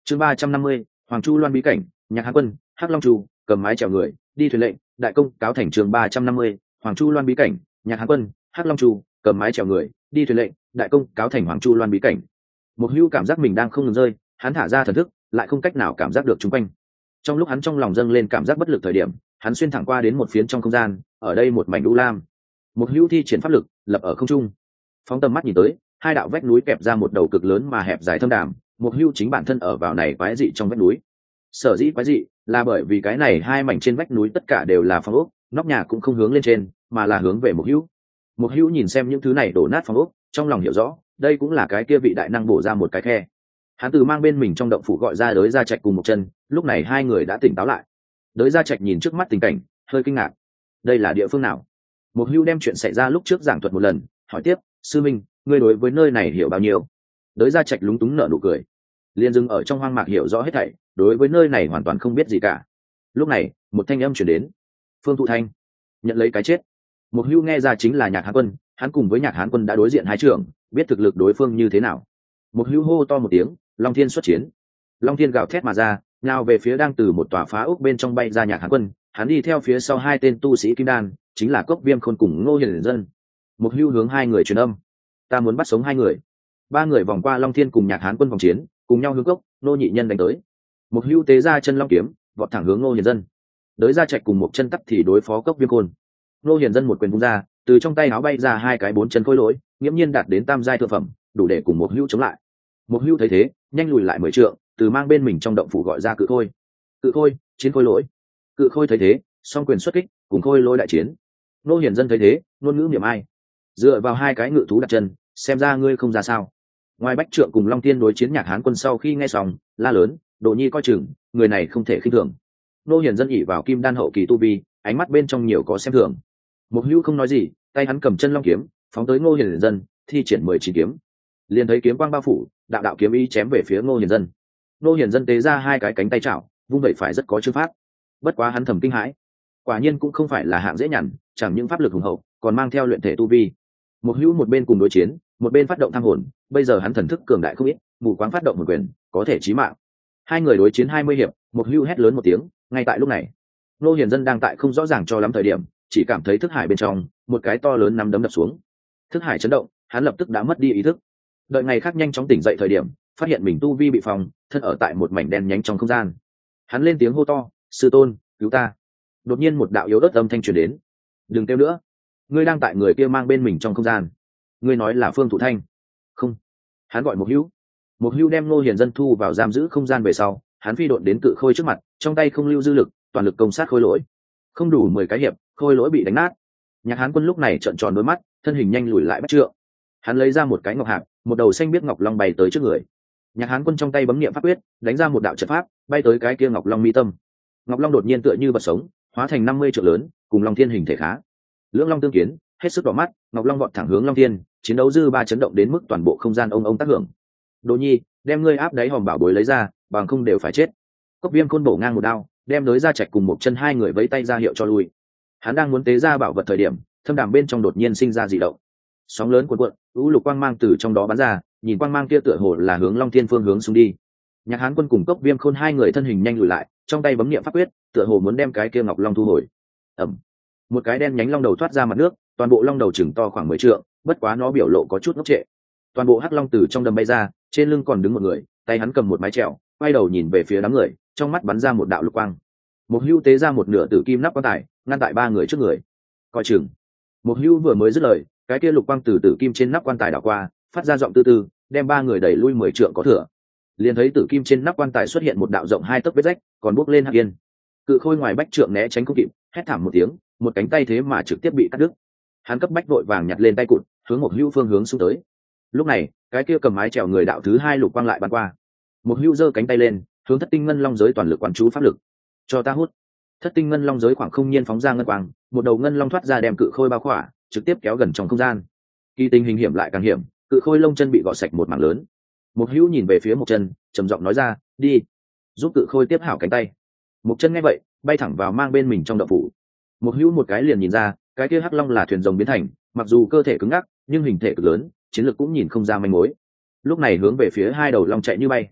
Chương 350, Hoàng Chu Loan bí cảnh, Nhạc Hán Quân, Hắc Long Chu, cầm mái chèo người, đi thuyền lệnh, đại công cáo thành. Chương 350, Hoàng Chu Loan bí cảnh, Nhạc Hán Quân, Hắc Long Chu, cầm mái chèo người, đi thuyền lệnh, đại công cáo thành. Hoàng Chu Loan bí cảnh. Một Hưu cảm giác mình đang không ngừng rơi, hắn thả ra thần thức, lại không cách nào cảm giác được xung quanh. Trong lúc hắn trong lòng dâng lên cảm giác bất lực thời điểm, hắn xuyên thẳng qua đến một phiến trong không gian, ở đây một mảnh u lam. Một Hưu thi triển pháp lực, lập ở không trung. Phóng tầm mắt nhìn tới, hai đạo vách núi kẹp ra một đầu cực lớn mà hẹp dài thâm đàm. Một Hưu chính bản thân ở vào này quái dị trong vách núi. Sở dĩ quái dị là bởi vì cái này hai mảnh trên vách núi tất cả đều là phong ốc, nóc nhà cũng không hướng lên trên, mà là hướng về Một Hưu. Một Hưu nhìn xem những thứ này đổ nát phong ốc, trong lòng hiểu rõ, đây cũng là cái kia vị đại năng bổ ra một cái khe. Hắn từ mang bên mình trong động phủ gọi ra Đới Gia Trạch cùng một chân, lúc này hai người đã tỉnh táo lại. Đới Gia Trạch nhìn trước mắt tình cảnh, hơi kinh ngạc. Đây là địa phương nào? Một Hưu đem chuyện xảy ra lúc trước giảng thuật một lần, hỏi tiếp, sư minh, ngươi đối với nơi này hiểu bao nhiêu? Đới Gia Trạch lúng túng nở nụ cười, liền dừng ở trong hoang mạc hiểu rõ hết thảy, đối với nơi này hoàn toàn không biết gì cả. Lúc này, một thanh âm truyền đến. Phương Thụ Thanh nhận lấy cái chết. Một Hưu nghe ra chính là Nhạc Hán Quân, hắn cùng với Nhạc Hán Quân đã đối diện hai trưởng, biết thực lực đối phương như thế nào. Một Hưu hô to một tiếng, Long Thiên xuất chiến. Long Thiên gào thét mà ra, nào về phía đang từ một tòa phá ốc bên trong bay ra Nhạc Hán Quân, hắn đi theo phía sau hai tên tu sĩ kim đan, chính là Cốc Viêm Khôn cùng Ngô Hiển Dân. Một Hưu hướng hai người truyền âm, ta muốn bắt sống hai người. Ba người vòng qua Long Thiên cùng Nhạc Hán Quân vòng chiến, cùng nhau hướng Cốc Nô Nhị Nhân đánh tới. Một Hưu tế ra chân long kiếm, vọt thẳng hướng Ngô Hiển Dân. Đới Gia Trạch cùng một chân tắc thì đối phó Cốc Viêm Khôn. Ngô Hiển Dân một quyền vung ra, từ trong tay áo bay ra hai cái bốn chân khối lỗi, nghiễm nhiên đạt đến tam giai thượng phẩm, đủ để cùng một Hưu chống lại. Một Hưu thấy thế, nhanh lùi lại 10 trượng, từ mang bên mình trong động phủ gọi ra Cự Khôi. Cự Khôi, chiến khôi lỗi. Cự Khôi thấy thế, song quyền xuất kích, cùng khôi lỗi đại chiến. Ngô Hiển Dân thấy thế, ngôn ngữ niệm ai, dựa vào hai cái ngự thú đặt chân, xem ra ngươi không ra sao. Ngoài Bách Trượng cùng Long Thiên đối chiến Nhạc Hán Quân sau khi nghe xong, la lớn, Đồ Nhi coi chừng, người này không thể khinh thường. Ngô Hiển Dân ỷ vào kim đan hậu kỳ tu vi, ánh mắt bên trong nhiều có xem thường. Một Hưu không nói gì, tay hắn cầm chân long kiếm, phóng tới Ngô Hiển Dân, thi triển 19 kiếm. Liền thấy kiếm quang bao phủ, đạo đạo kiếm ý chém về phía Ngô Hiển Dân. Ngô Hiển Dân tế ra hai cái cánh tay chảo, vung vẩy phải rất có chữ pháp. Bất quá hắn thầm kinh hãi, quả nhiên cũng không phải là hạng dễ nhằn, chẳng những pháp lực hùng hậu, còn mang theo luyện thể tu vi. Một Hưu một bên cùng đối chiến, một bên phát động tham hồn, bây giờ hắn thần thức cường đại không ít, mù quáng phát động một quyền, có thể chí mạng. Hai người đối chiến 20 hiệp, một Hưu hét lớn một tiếng, ngay tại lúc này, Ngô Hiển Dân đang tại không rõ ràng cho lắm thời điểm, chỉ cảm thấy thức hải bên trong một cái to lớn nắm đấm đập xuống. Thức hải chấn động, hắn lập tức đã mất đi ý thức. Đợi ngày khác nhanh chóng tỉnh dậy thời điểm, phát hiện mình tu vi bị phòng, thân ở tại một mảnh đen nhánh trong không gian. Hắn lên tiếng hô to, sư tôn, cứu ta. Đột nhiên một đạo yếu ớt âm thanh truyền đến, đừng kêu nữa, ngươi đang tại người kia mang bên mình trong không gian. Ngươi nói là Phương Thụ Thanh? Không. Hắn gọi Một Hưu. Một Hưu đem Ngô Hiển Dân thu vào giam giữ không gian về sau, hắn phi độn đến Cự Khôi trước mặt, trong tay không lưu dư lực, toàn lực công sát khôi lỗi. Không đủ 10 cái hiệp, khôi lỗi bị đánh nát. Nhạc Hán Quân lúc này trợn tròn đôi mắt, thân hình nhanh lùi lại Bách Trượng. Hắn lấy ra một cái ngọc hạp, một đầu xanh biếc ngọc long bay tới trước người. Nhạc Hán Quân trong tay bấm niệm pháp quyết, đánh ra một đạo trận pháp, bay tới cái kia ngọc long mi tâm. Ngọc long đột nhiên tựa như vật sống, hóa thành 50 trượng lớn, cùng Long Thiên hình thể khá. Lưỡng long tương kiến, hết sức đỏ mắt, ngọc long vọt thẳng hướng Long Thiên, chiến đấu dư ba chấn động đến mức toàn bộ không gian ông tác hưởng. Đồ Nhi, đem ngươi áp đáy hòm bảo bối lấy ra, bằng không đều phải chết. Cốc Viêm Khôn bổ ngang một đao, đem Đới Gia Trạch cùng một chân hai người vẫy tay ra hiệu cho lui. Hắn đang muốn tế ra bảo vật thời điểm, thâm đàm bên trong đột nhiên sinh ra dị động. Sóng lớn cuộn cuộn, u lục quang mang từ trong đó bắn ra, nhìn quang mang kia tựa hồ là hướng Long Thiên phương hướng xuống đi. Nhạc Hán Quân cùng Cốc Viêm Khôn hai người thân hình nhanh lùi lại, trong tay bấm niệm pháp quyết, tựa hồ muốn đem cái kia ngọc long thu hồi. Ầm. Một cái đen nhánh long đầu thoát ra mặt nước, toàn bộ long đầu chừng to khoảng 10 trượng, bất quá nó biểu lộ có chút ngốc trệ. Toàn bộ hắc long từ trong đầm bay ra, trên lưng còn đứng một người, tay hắn cầm một mái chèo, quay đầu nhìn về phía đám người, trong mắt bắn ra một đạo lục quang. Một Hưu tế ra một nửa tử kim nắp quan tài, ngăn tại ba người trước người. Coi chừng. Một Hưu vừa mới dứt lời, cái kia lục quang từ tử kim trên nắp quan tài đảo qua, phát ra giọng tư tư, đem ba người đẩy lui 10 trượng có thừa. Liền thấy tử kim trên nắp quan tài xuất hiện một đạo rộng 2 tấc vết rách, còn bốc lên hắc yên. Cự Khôi ngoài Bách Trượng né tránh không kịp, hét thảm một tiếng, một cánh tay thế mà trực tiếp bị cắt đứt. Hắn cấp bách vội vàng nhặt lên tay cụt, hướng Một Hưu phương hướng xuống tới. Lúc này, cái kia cầm mái chèo người đạo thứ hai lục quang lại bắn qua. Một Hưu giơ cánh tay lên, hướng Thất Tinh Ngân Long giới toàn lực quán chú pháp lực. Cho ta hút. Thất Tinh Ngân Long giới khoảng không nhiên phóng ra ngân quang, một đầu ngân long thoát ra đem Cự Khôi bao khỏa, trực tiếp kéo gần trong không gian. Kỳ tình hình hiểm lại càng hiểm, Cự Khôi lông chân bị gọt sạch một mảng lớn. Một Hưu nhìn về phía một chân, trầm giọng nói ra, đi, giúp Cự Khôi tiếp hảo cánh tay. Một chân nghe vậy, bay thẳng vào mang bên mình trong động phủ. Một Hưu một cái liền nhìn ra, cái kia hắc long là thuyền rồng biến thành, mặc dù cơ thể cứng ngắc, nhưng hình thể cực lớn, chiến lược cũng nhìn không ra manh mối. Lúc này hướng về phía hai đầu long chạy như bay.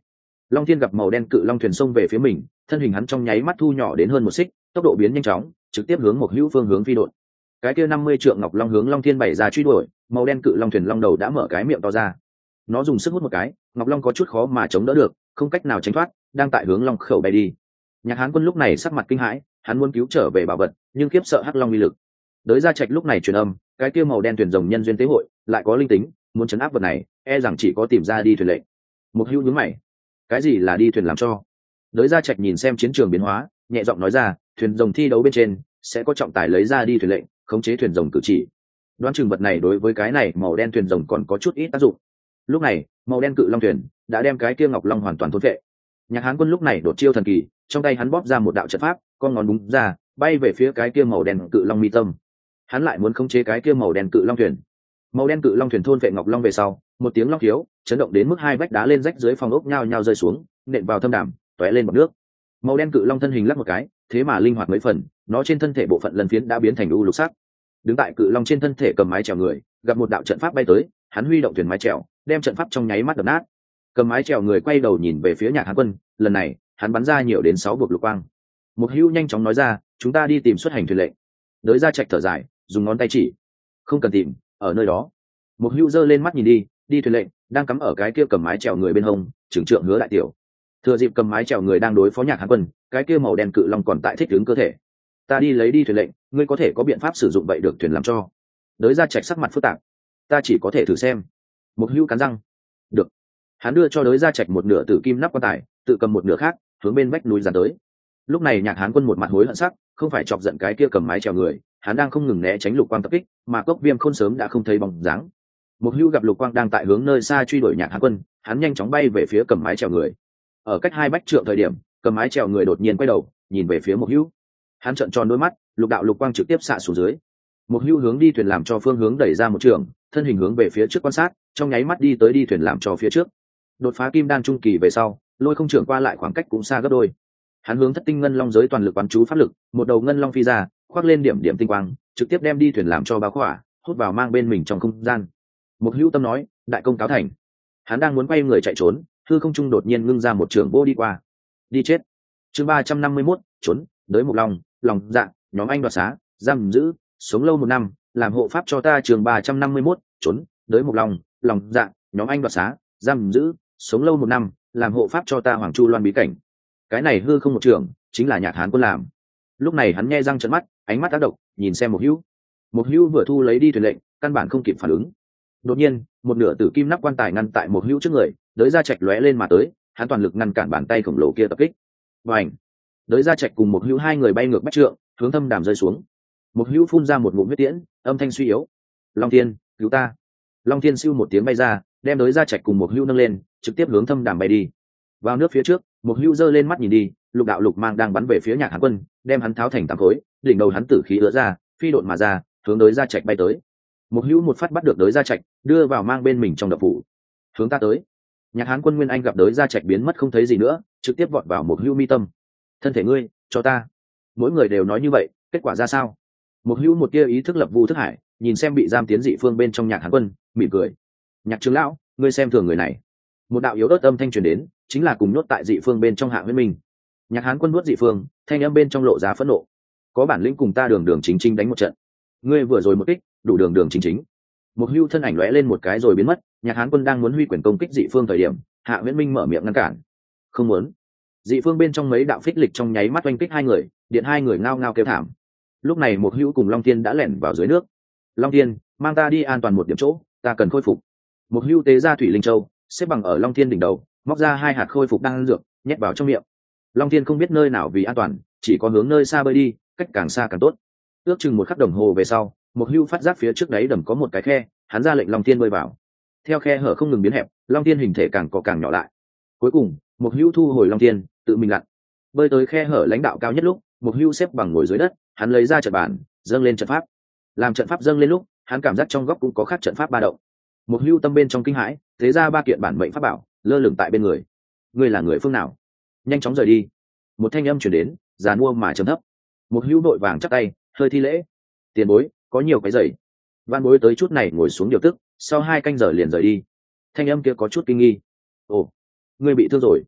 Long Thiên gặp màu đen cự long thuyền xông về phía mình, thân hình hắn trong nháy mắt thu nhỏ đến hơn 1 xích, tốc độ biến nhanh chóng, trực tiếp hướng một hữu phương hướng phi đột. Cái kia 50 trượng ngọc long hướng Long Thiên bày ra truy đuổi, màu đen cự long thuyền long đầu đã mở cái miệng to ra. Nó dùng sức hút một cái, ngọc long có chút khó mà chống đỡ được, không cách nào tránh thoát, đang tại hướng long khẩu bay đi. Nhạc Hán Quân lúc này sắc mặt kinh hãi, hắn muốn cứu trở về bảo vật, nhưng kiếp sợ hắc long uy lực. Đới Gia Trạch lúc này truyền âm, cái kia màu đen thuyền rồng nhân duyên tế hội, lại có linh tính, muốn chấn áp vật này, e rằng chỉ có tìm ra đi thuyền lệnh. Một hữu nhướng mày, cái gì là đi thuyền làm cho? Đới Gia Trạch nhìn xem chiến trường biến hóa, nhẹ giọng nói ra, thuyền rồng thi đấu bên trên sẽ có trọng tài lấy ra đi thuyền lệnh, khống chế thuyền rồng cử chỉ. Đoán chừng vật này đối với cái này màu đen thuyền rồng còn có chút ít tác dụng. Lúc này, màu đen cự long thuyền đã đem cái kia ngọc long hoàn toàn thôn vệ. Nhạc Hán Quân lúc này đột chiêu thần kỳ, trong tay hắn bóp ra một đạo trận pháp, con ngón búng ra, bay về phía cái kia màu đen cự long mi tâm. Hắn lại muốn khống chế cái kia màu đen cự long thuyền. Màu đen cự long thuyền thôn vệ ngọc long về sau, một tiếng long khiếu, chấn động đến mức hai vách đá lên rách dưới phòng ốc nhao nhao rơi xuống, nện vào thâm đàm, tóe lên bọt nước. Màu đen cự long thân hình lắc một cái, thế mà linh hoạt mấy phần, nó trên thân thể bộ phận lần phiến đã biến thành u lục sắc. Đứng tại cự long trên thân thể cầm mái chèo người, gặp một đạo trận pháp bay tới, hắn huy động thuyền mái chèo, đem trận pháp trong nháy mắt đập nát. Cầm mái chèo người quay đầu nhìn về phía Nhạc Hán Quân, lần này, hắn bắn ra nhiều đến 6 vực lục quang. Một hữu nhanh chóng nói ra, chúng ta đi tìm xuất hành thuyền lệnh. Đới Gia Trạch thở dài, dùng ngón tay chỉ, không cần tìm, ở nơi đó. Một hữu giơ lên mắt nhìn đi, đi thuyền lệnh đang cắm ở cái kia cầm mái chèo người bên hông, trưởng trượng Hứa Đại Tiểu. Thừa dịp cầm mái chèo người đang đối phó Nhạc Hán Quân, cái kia màu đen cự long còn tại thích ứng cơ thể. Ta đi lấy đi thuyền lệnh, ngươi có thể có biện pháp sử dụng vậy được thuyền làm cho. Đới Gia Trạch sắc mặt phức tạp, ta chỉ có thể thử xem. Một hữu cắn răng, được. Hắn đưa cho Đới Gia Trạch một nửa tử kim nắp quan tài, tự cầm một nửa khác hướng bên vách núi dàn tới. Lúc này Nhạc Hán Quân một mặt hối hận sắc, không phải chọc giận cái kia cầm mái chèo người, hắn đang không ngừng né tránh lục quang tập kích, mà Cốc Viêm Khôn sớm đã không thấy bóng dáng. Một hữu gặp lục quang đang tại hướng nơi xa truy đuổi Nhạc Hán Quân, hắn nhanh chóng bay về phía cầm mái chèo người. Ở cách 2 bách trượng thời điểm, cầm mái chèo người đột nhiên quay đầu, nhìn về phía một hữu. Hắn trợn tròn đôi mắt, lục đạo lục quang trực tiếp xạ xuống dưới. Một hữu hướng đi thuyền làm cho phương hướng đẩy ra một trường, thân hình hướng về phía trước quan sát, trong nháy mắt đi tới đi thuyền làm cho phía trước. Đột phá kim đan trung kỳ về sau, lôi không trưởng qua lại khoảng cách cũng xa gấp đôi. Hắn hướng thất tinh ngân long giới toàn lực quán chú pháp lực, một đầu ngân long phi ra, khoác lên điểm điểm tinh quang, trực tiếp đem đi thuyền làm cho bao khỏa, hút vào mang bên mình trong không gian. Một hữu tâm nói, đại công cáo thành. Hắn đang muốn quay người chạy trốn, hư không trung đột nhiên ngưng ra một trường vô đi qua. Đi chết. Chương 351, trốn, đới một long, lòng dạ, nhóm anh đoạt xá, giam giữ, sống lâu 1 năm, làm hộ pháp cho ta. Chương 351, trốn, đới một long, lòng dạ, nhóm anh đoạt xá, giam giữ, sống lâu 1 năm, làm hộ pháp cho ta Hoàng Chu Loan bí cảnh. Cái này hư không một trường, chính là Nhạc Hán Quân làm. Lúc này hắn nhe răng trợn mắt, ánh mắt tác động, nhìn xem một hữu. Một hữu vừa thu lấy đi thuyền lệnh, căn bản không kịp phản ứng. Đột nhiên, một nửa tử kim nắp quan tài ngăn tại một hữu trước người, Đới Gia Trạch lóe lên mà tới, hắn toàn lực ngăn cản bàn tay khổng lồ kia tập kích. Bành! Đới Gia Trạch cùng một hữu hai người bay ngược bách trượng, hướng thâm đàm rơi xuống. Một hữu phun ra một ngụm huyết tiễn, âm thanh suy yếu. Long Thiên, cứu ta! Long Thiên siêu một tiếng bay ra, đem Đới Gia Trạch cùng một hữu nâng lên, trực tiếp hướng thâm đàm bay đi. Vào nước phía trước, một hữu giơ lên mắt nhìn đi, lục đạo lục mang đang bắn về phía Nhạc Hán Quân, đem hắn tháo thành 8 khối, đỉnh đầu hắn tử khí ứa ra, phi độn mà ra, hướng Đới Gia Trạch bay tới. Một hữu một phát bắt được Đới Gia Trạch, đưa vào mang bên mình trong đập phủ. Hướng ta tới. Nhạc Hán Quân Nguyên Anh gặp Đới Gia Trạch biến mất không thấy gì nữa, trực tiếp vọt vào một hữu mi tâm. Thân thể ngươi, cho ta. Mỗi người đều nói như vậy, kết quả ra sao? Một hữu một tia ý thức lập vu thức hải, nhìn xem bị giam tiến dị phương bên trong Nhạc Hán Quân, mỉm cười. Nhạc trưởng lão, ngươi xem thường người này. Một đạo yếu ớt âm thanh truyền đến, chính là cùng nhốt tại dị phương bên trong Hạ Huyết Minh. Nhạc Hán Quân nuốt dị phương, thanh âm bên trong lộ ra phẫn nộ. Có bản lĩnh cùng ta đường đường chính chính đánh một trận. Ngươi vừa rồi một kích, đủ đường đường chính chính. Một hưu thân ảnh lóe lên một cái rồi biến mất. Nhạc Hán Quân đang muốn huy quyền công kích dị phương thời điểm, Hạ Huyễn Minh mở miệng ngăn cản. Không muốn. Dị phương bên trong mấy đạo phích lịch trong nháy mắt oanh kích hai người, điện hai người ngao ngao kêu thảm. Lúc này một hưu cùng Long Thiên đã lẻn vào dưới nước. Long Thiên, mang ta đi an toàn một điểm chỗ, ta cần khôi phục. Một hưu tế ra thủy linh châu, xếp bằng ở Long Thiên đỉnh đầu, móc ra 2 hạt khôi phục đan dược, nhét vào trong miệng. Long Thiên không biết nơi nào vì an toàn, chỉ có hướng nơi xa bơi đi, cách càng xa càng tốt. Ước chừng 1 khắc đồng hồ về sau, một hưu phát giác phía trước đáy đầm có một cái khe, hắn ra lệnh Long Thiên bơi vào. Theo khe hở không ngừng biến hẹp, Long Thiên hình thể càng có càng nhỏ lại. Cuối cùng, một hưu thu hồi Long Thiên, tự mình lặn. Bơi tới khe hở lãnh đạo cao nhất lúc, một hưu xếp bằng ngồi dưới đất, hắn lấy ra trận bản, dâng lên trận pháp. Làm trận pháp dâng lên lúc, hắn cảm giác trong góc cũng có khác trận pháp ba động. Một hưu tâm bên trong kinh hãi, thế ra 3 kiện bản mệnh pháp bảo lơ lửng tại bên người. Ngươi là người phương nào? Nhanh chóng rời đi. Một thanh âm truyền đến, giàn mua mà trầm thấp. Một hưu đội vàng chắp tay, hơi thi lễ. Tiền bối, có nhiều cái giày. Văn bối tới chút này ngồi xuống điều tức, sau 2 canh giờ liền rời đi. Thanh âm kia có chút kinh nghi. Ồ, ngươi bị thương rồi.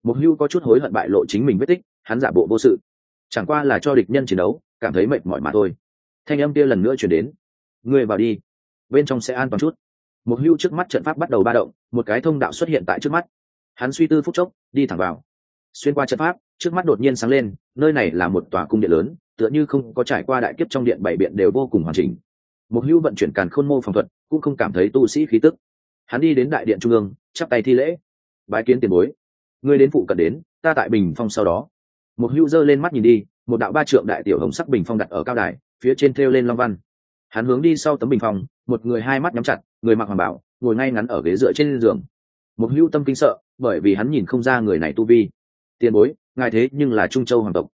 Mục Hưu có chút hối hận bại lộ chính mình vết tích, hắn giả bộ vô sự, chẳng qua là cho địch nhân chiến đấu cảm thấy mệt mỏi mà thôi. Thanh âm kia lần nữa truyền đến, ngươi vào đi, bên trong sẽ an toàn chút. Mục Hưu trước mắt trận pháp bắt đầu ba động, một cái thông đạo xuất hiện tại trước mắt. Hắn suy tư phút chốc, đi thẳng vào. Xuyên qua trận pháp, trước mắt đột nhiên sáng lên, nơi này là một tòa cung điện lớn, tựa như không có trải qua đại kiếp trong điện bảy biện đều vô cùng hoàn chỉnh. Mục Hưu vận chuyển càn khôn mô phòng thuật, cũng không cảm thấy tu sĩ khí tức. Hắn đi đến đại điện trung ương, chắp tay thi lễ, bái kiến tiền bối. Ngươi đến phụ cận đến, ta tại bình phong sau đó. Mục Hưu giơ lên mắt nhìn đi, một đạo 3 trượng đại tiểu hồng sắc bình phong đặt ở cao đài, phía trên thêu lên long văn. Hắn hướng đi sau tấm bình phong, một người hai mắt nhắm chặt, người mặc hoàng bào, ngồi ngay ngắn ở ghế dựa trên giường. Mục Hưu tâm kinh sợ, bởi vì hắn nhìn không ra người này tu vi. Tiền bối, ngài thế nhưng là Trung Châu hoàng tộc.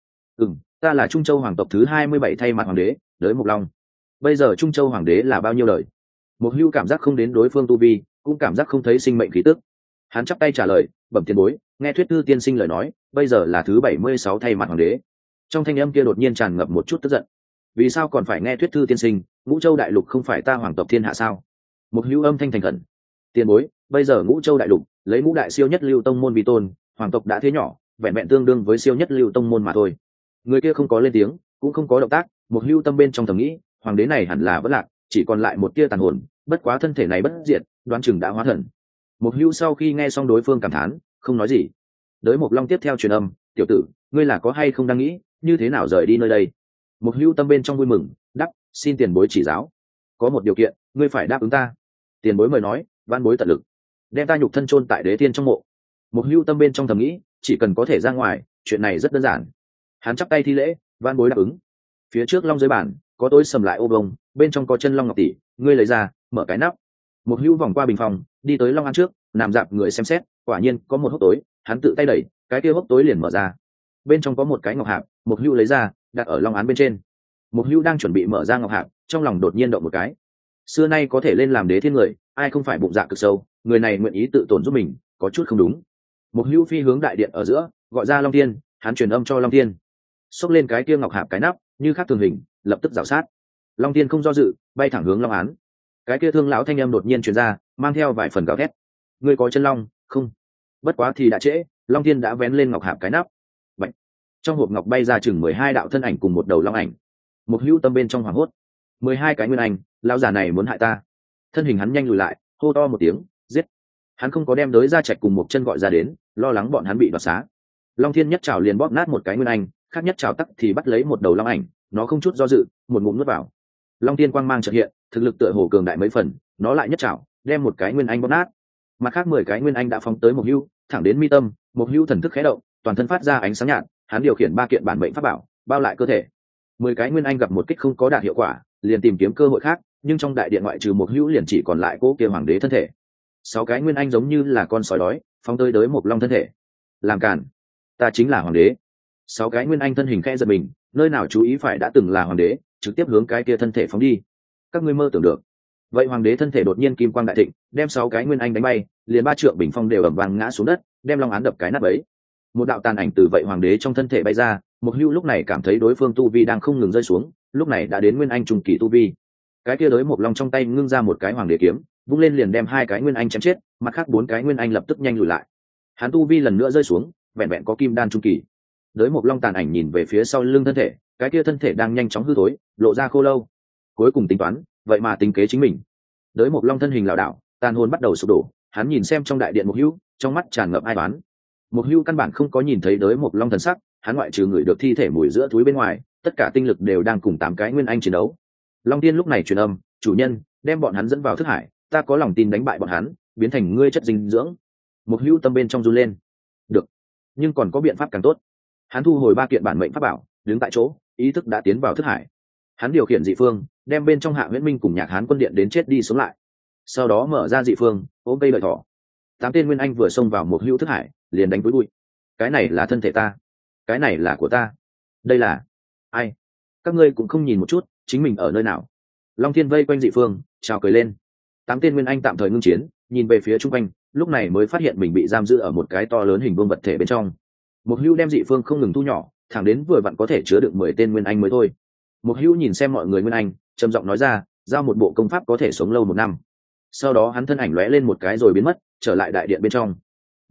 Ta là Trung Châu hoàng tộc thứ 27 thay mặt hoàng đế, Đới Mục Long. Bây giờ Trung Châu hoàng đế là bao nhiêu đời? Mục Hưu cảm giác không đến đối phương tu vi, cũng cảm giác không thấy sinh mệnh khí tức. Hắn chắp tay trả lời, bẩm tiền bối, nghe thuyết thư tiên sinh lời nói, bây giờ là thứ 76 thay mặt hoàng đế. Trong thanh âm kia đột nhiên tràn ngập một chút tức giận. Vì sao còn phải nghe thuyết thư tiên sinh? Ngũ Châu đại lục không phải ta hoàng tộc thiên hạ sao? Mục Hưu âm thanh thành khẩn. Tiền bối, bây giờ Ngũ Châu đại lục lấy ngũ đại siêu nhất lưu tông môn vi tôn, hoàng tộc đã thế nhỏ, vẹn vẹn tương đương với siêu nhất lưu tông môn mà thôi. Người kia không có lên tiếng, cũng không có động tác. Mục Hưu tâm bên trong thầm nghĩ, hoàng đế này hẳn là vẫn lạc, chỉ còn lại một tia tàn hồn, bất quá thân thể này bất diệt, đoán chừng đã hóa thần. Mục Hưu sau khi nghe xong đối phương cảm thán, không nói gì. Đới Mục Long tiếp theo truyền âm, tiểu tử, ngươi là có hay không đang nghĩ như thế nào rời đi nơi đây? Mục Hưu tâm bên trong vui mừng, đáp, xin tiền bối chỉ giáo. Có một điều kiện, ngươi phải đáp ứng ta. Tiền bối mời nói, van bối tận lực. Đem ta nhục thân chôn tại Đế Thiên trong mộ. Mục Hưu tâm bên trong thầm nghĩ, chỉ cần có thể ra ngoài, chuyện này rất đơn giản. Hắn chắp tay thi lễ, van bối đáp ứng. Phía trước long dưới bàn có tối sầm lại ô bông, bên trong có chân long ngọc tỷ, ngươi lấy ra, mở cái nắp. Mục Hưu vòng qua bình phòng, đi tới long án trước, nằm dạp người xem xét, quả nhiên có một hốc tối, hắn tự tay đẩy, cái kia hốc tối liền mở ra. Bên trong có một cái ngọc hạp, Mục Hưu lấy ra, đặt ở long án bên trên. Mục Hưu đang chuẩn bị mở ra ngọc hạp, trong lòng đột nhiên động một cái. Xưa nay có thể lên làm đế thiên người, ai không phải bụng dạ cực sâu, người này nguyện ý tự tổn giúp mình, có chút không đúng. Mục Hưu phi hướng đại điện ở giữa, gọi ra Long Thiên, hắn truyền âm cho Long Thiên. Xốc lên cái kia ngọc hạp cái nắp, như khác thường hình, lập tức rảo sát. Long Thiên không do dự, bay thẳng hướng long án. Cái kia thương lão thanh âm đột nhiên truyền ra, mang theo vài phần gào thét. Ngươi có chân long không? Bất quá thì đã trễ, Long Thiên đã vén lên ngọc hạp cái nắp. Vậy, trong hộp ngọc bay ra chừng 12 đạo thân ảnh cùng một đầu long ảnh. Mục Hưu tâm bên trong hoảng hốt. 12 cái nguyên anh, lão già này muốn hại ta. Thân hình hắn nhanh lùi lại, hô to một tiếng, giết. Hắn không có đem Đới Gia Trạch cùng một chân gọi ra đến, lo lắng bọn hắn bị đoạt xá. Long Thiên nhất trảo liền bóp nát một cái nguyên anh, khác nhất trảo tắc thì bắt lấy một đầu long ảnh, nó không chút do dự, một ngụm nuốt vào. Long Thiên quang mang chợt hiện, thực lực tựa hồ cường đại mấy phần, nó lại nhất trảo, đem một cái nguyên anh bóp nát. Mặt khác 10 cái nguyên anh đã phóng tới Mục Hưu, thẳng đến mi tâm. Mục Hưu thần thức khẽ động, toàn thân phát ra ánh sáng nhạt, hắn điều khiển 3 kiện bản mệnh pháp bảo, bao lại cơ thể. 10 cái nguyên anh gặp một kích không có đạt hiệu quả, liền tìm kiếm cơ hội khác, nhưng trong đại điện ngoại trừ Mục Hưu liền chỉ còn lại cố kia hoàng đế thân thể. 6 cái nguyên anh giống như là con sói đói, phóng tới Đới Mục Long thân thể. Làm cản, ta chính là hoàng đế. 6 cái nguyên anh thân hình khẽ giật mình, nơi nào chú ý phải đã từng là hoàng đế, trực tiếp hướng cái kia thân thể phóng đi. Các ngươi mơ tưởng được. Vậy hoàng đế thân thể đột nhiên kim quang đại thịnh, đem 6 cái nguyên anh đánh bay, liền 3 trượng bình phong đều ầm vang ngã xuống đất, đem long án đập cái nát bấy. Một đạo tàn ảnh từ vậy hoàng đế trong thân thể bay ra. Mục Hưu lúc này cảm thấy đối phương tu vi đang không ngừng rơi xuống, lúc này đã đến nguyên anh trung kỳ tu vi. Cái kia Đới Mục Long trong tay ngưng ra một cái hoàng đế kiếm, vung lên liền đem 2 cái nguyên anh chém chết, mặt khác 4 cái nguyên anh lập tức nhanh lùi lại. Hắn tu vi lần nữa rơi xuống, vẹn vẹn có kim đan trung kỳ. Đới Mục Long tàn ảnh nhìn về phía sau lưng thân thể, cái kia thân thể đang nhanh chóng hư thối, lộ ra khô lâu. Cuối cùng tính toán, vậy mà tính kế chính mình. Đới Mục Long thân hình lảo đảo, tàn hồn bắt đầu sụp đổ, hắn nhìn xem trong đại điện Mục Hưu, trong mắt tràn ngập ai toán. Mục Hưu căn bản không có nhìn thấy Đới Mục Long thần sắc, hắn ngoại trừ người được thi thể mùi giữa túi bên ngoài, tất cả tinh lực đều đang cùng 8 cái nguyên anh chiến đấu. Long Tiên lúc này truyền âm, chủ nhân, đem bọn hắn dẫn vào thức hải, ta có lòng tin đánh bại bọn hắn, biến thành ngươi chất dinh dưỡng. Mục Hưu tâm bên trong run lên. Được, nhưng còn có biện pháp càng tốt. Hắn thu hồi 3 kiện bản mệnh pháp bảo, đứng tại chỗ, ý thức đã tiến vào thức hải. Hắn điều khiển dị phương, đem bên trong Hạ Huyễn Minh cùng Nhạc Hán quân điện đến chết đi sống lại. Sau đó mở ra dị phương, ôm cây lợi thỏ. 8 tên nguyên anh vừa xông vào Mục Hưu thức hải, liền đánh túi bụi. Cái này là thân thể ta, cái này là của ta, đây là ai? Các ngươi cũng không nhìn một chút, chính mình ở nơi nào? Long Thiên vây quanh dị phương, chào cười lên. 8 tên nguyên anh tạm thời ngưng chiến, nhìn về phía trung quanh, lúc này mới phát hiện mình bị giam giữ ở một cái to lớn hình vuông vật thể bên trong. Mục Hưu đem dị phương không ngừng thu nhỏ, thẳng đến vừa vặn có thể chứa được 10 tên nguyên anh mới thôi. Mục Hưu nhìn xem mọi người nguyên anh, trầm giọng nói ra, giao một bộ công pháp có thể sống lâu 1 năm. Sau đó hắn thân ảnh lóe lên một cái rồi biến mất, trở lại đại điện bên trong.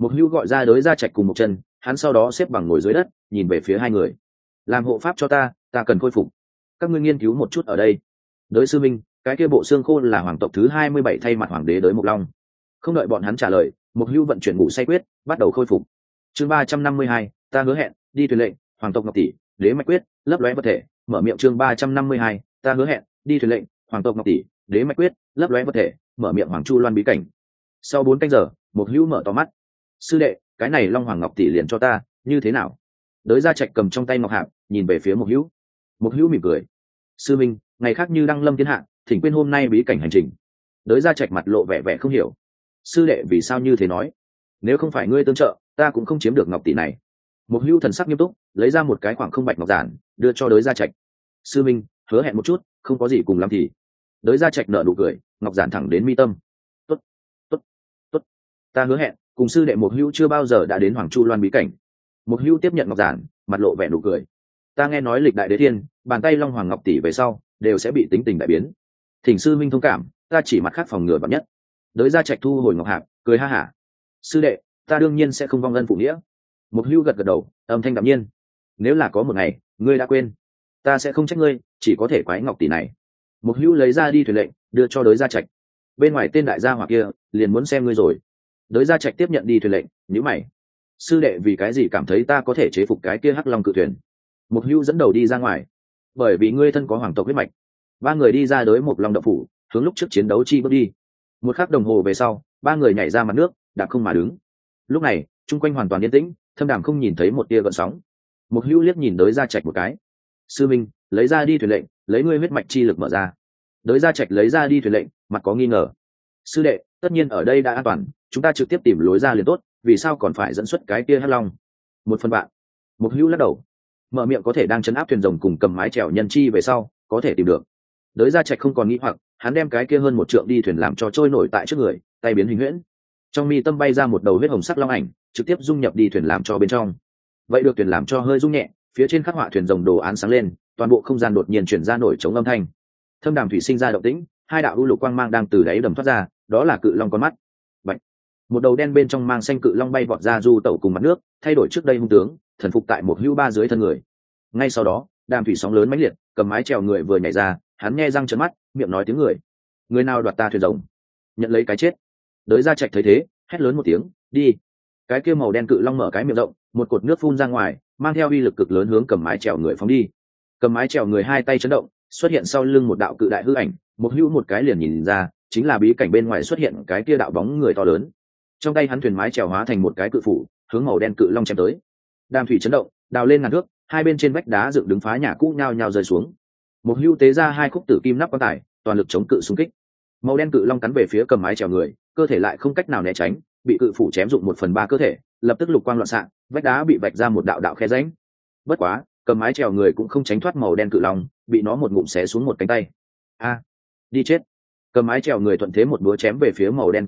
Một hưu gọi ra Đới Gia Trạch cùng một chân, hắn sau đó xếp bằng ngồi dưới đất nhìn về phía hai người. Làm hộ pháp cho ta cần khôi phục. Các ngươi nghiên cứu một chút ở đây. Đới sư minh, cái kia bộ xương khô là hoàng tộc thứ 27 thay mặt hoàng đế Đới Mộc Long. Không đợi bọn hắn trả lời, một hưu vận chuyển ngủ say quyết bắt đầu khôi phục. Chương 352, ta hứa hẹn, đi thuyền lệnh, hoàng tộc Ngọc tỷ, đế mạch quyết, lấp lóe vật thể, mở miệng. Chương 352, ta hứa hẹn, đi thuyền lệnh, hoàng tộc Ngọc tỷ, đế mạch quyết, lấp lóe vật thể, mở miệng. Hoàng Chu Loan bí cảnh. Sau 4 canh giờ, một hưu mở to mắt. Sư đệ, cái này Long Hoàng Ngọc tỷ liền cho ta, như thế nào? Đới Gia Trạch cầm trong tay ngọc hạp, nhìn về phía một hưu. Một hưu mỉm cười. Sư minh, ngày khác như đăng lâm thiên hạ, thỉnh quên hôm nay bí cảnh hành trình. Đới Gia Trạch mặt lộ vẻ vẻ không hiểu. Sư đệ vì sao như thế nói? Nếu không phải ngươi tương trợ, ta cũng không chiếm được ngọc tỷ này. Một hưu thần sắc nghiêm túc, lấy ra một cái khoảng không bạch ngọc giản, đưa cho Đới Gia Trạch. Sư minh, hứa hẹn một chút, không có gì cùng lắm thì. Đới Gia Trạch nở nụ cười, ngọc giản thẳng đến mi tâm. Tốt, tốt, tốt, ta hứa hẹn, cùng sư đệ một hưu chưa bao giờ đã đến Hoàng Chu Loan bí cảnh. Một hưu tiếp nhận ngọc giản, mặt lộ vẻ nụ cười. Ta nghe nói lịch đại đế thiên, bàn tay Long Hoàng Ngọc tỷ về sau đều sẽ bị tính tình đại biến. Thỉnh sư minh thông cảm, ta chỉ mặt khác phòng ngừa vạn nhất. Đới Gia Trạch thu hồi ngọc hạp, cười ha hả. Sư đệ, ta đương nhiên sẽ không vong ân phụ nghĩa. Một hưu gật gật đầu, âm thanh đạm nhiên. Nếu là có một ngày ngươi đã quên, ta sẽ không trách ngươi, chỉ có thể quái ngọc tỷ này. Một hưu lấy ra đi thuyền lệnh, đưa cho Đới Gia Trạch. Bên ngoài tên đại gia hỏa kia liền muốn xem ngươi rồi. Đới Gia Trạch tiếp nhận đi thuyền lệnh, nhíu mày. Sư đệ vì cái gì cảm thấy ta có thể chế phục cái kia hắc long cự thuyền? Một hưu dẫn đầu đi ra ngoài. Bởi vì ngươi thân có hoàng tộc huyết mạch. Ba người đi ra Đới Mộc Long động phủ, hướng lúc trước chiến đấu chi bước đi. Một khắc đồng hồ về sau, ba người nhảy ra mặt nước, đạp không mà đứng. Lúc này chung quanh hoàn toàn yên tĩnh, Thâm Đàm không nhìn thấy một tia gợn sóng. Một hưu liếc nhìn Đới Gia Trạch một cái. Sư minh, lấy ra đi thuyền lệnh, lấy ngươi huyết mạch chi lực mở ra. Đới Gia Trạch lấy ra đi thuyền lệnh, mặt có nghi ngờ. Sư đệ, tất nhiên ở đây đã an toàn, chúng ta trực tiếp tìm lối ra liền tốt, vì sao còn phải dẫn xuất cái kia hắc long? Một phần bạn. Một hưu lắc đầu. Mở miệng có thể đang chấn áp thuyền rồng cùng cầm mái chèo nhân chi về sau có thể tìm được. Đới Gia Trạch không còn nghĩ hoặc, hắn đem cái kia hơn một trượng đi thuyền làm cho trôi nổi tại trước người, tay biến hình huyễn. Trong mi tâm bay ra một đầu huyết hồng sắc long ảnh, trực tiếp dung nhập đi thuyền làm cho bên trong. Vậy được thuyền làm cho hơi rung nhẹ, phía trên khắc họa thuyền rồng đồ án sáng lên, toàn bộ không gian đột nhiên chuyển ra nổi trống âm thanh. Thâm Đàm thủy sinh ra động tĩnh, hai đạo u lục quang mang đang từ đáy đầm thoát ra, đó là cự long con mắt. Bạch. Một đầu đen bên trong mang xanh cự long bay vọt ra du tẩu cùng mặt nước, thay đổi trước đây hung tướng, thần phục tại một hưu ba dưới thân người. Ngay sau đó, đàm thủy sóng lớn mãnh liệt, cầm mái chèo người vừa nhảy ra, hắn nhe răng trợn mắt, miệng nói tiếng người. Người nào đoạt ta thuyền rồng, nhận lấy cái chết. Đới Gia Trạch thấy thế, hét lớn một tiếng, đi. Cái kia màu đen cự long mở cái miệng rộng, một cột nước phun ra ngoài, mang theo uy lực cực lớn hướng cầm mái chèo người phóng đi. Cầm mái chèo người hai tay chấn động, xuất hiện sau lưng một đạo cự đại hư ảnh, một hưu một cái liền nhìn ra, chính là bí cảnh bên ngoài xuất hiện cái kia đạo bóng người to lớn. Trong tay hắn thuyền mái chèo hóa thành một cái cự phủ, hướng màu đen cự long chém tới. Đàm thủy chấn động, đào lên ngàn thước, hai bên trên vách đá dựng đứng phá nhà cũ nhao nhao rơi xuống. Một hưu tế ra hai khúc tử kim nắp quan tài, toàn lực chống cự xung kích. Màu đen cự long cắn về phía cầm mái chèo người, cơ thể lại không cách nào né tránh, bị cự phủ chém dụng 1/3 cơ thể, lập tức lục quang loạn xạ, vách đá bị vạch ra một đạo đạo khe rãnh. Bất quá, cầm mái chèo người cũng không tránh thoát màu đen cự long, bị nó một ngụm xé xuống một cánh tay. A, đi chết! Cầm mái chèo người thuận thế một búa chém về phía màu đen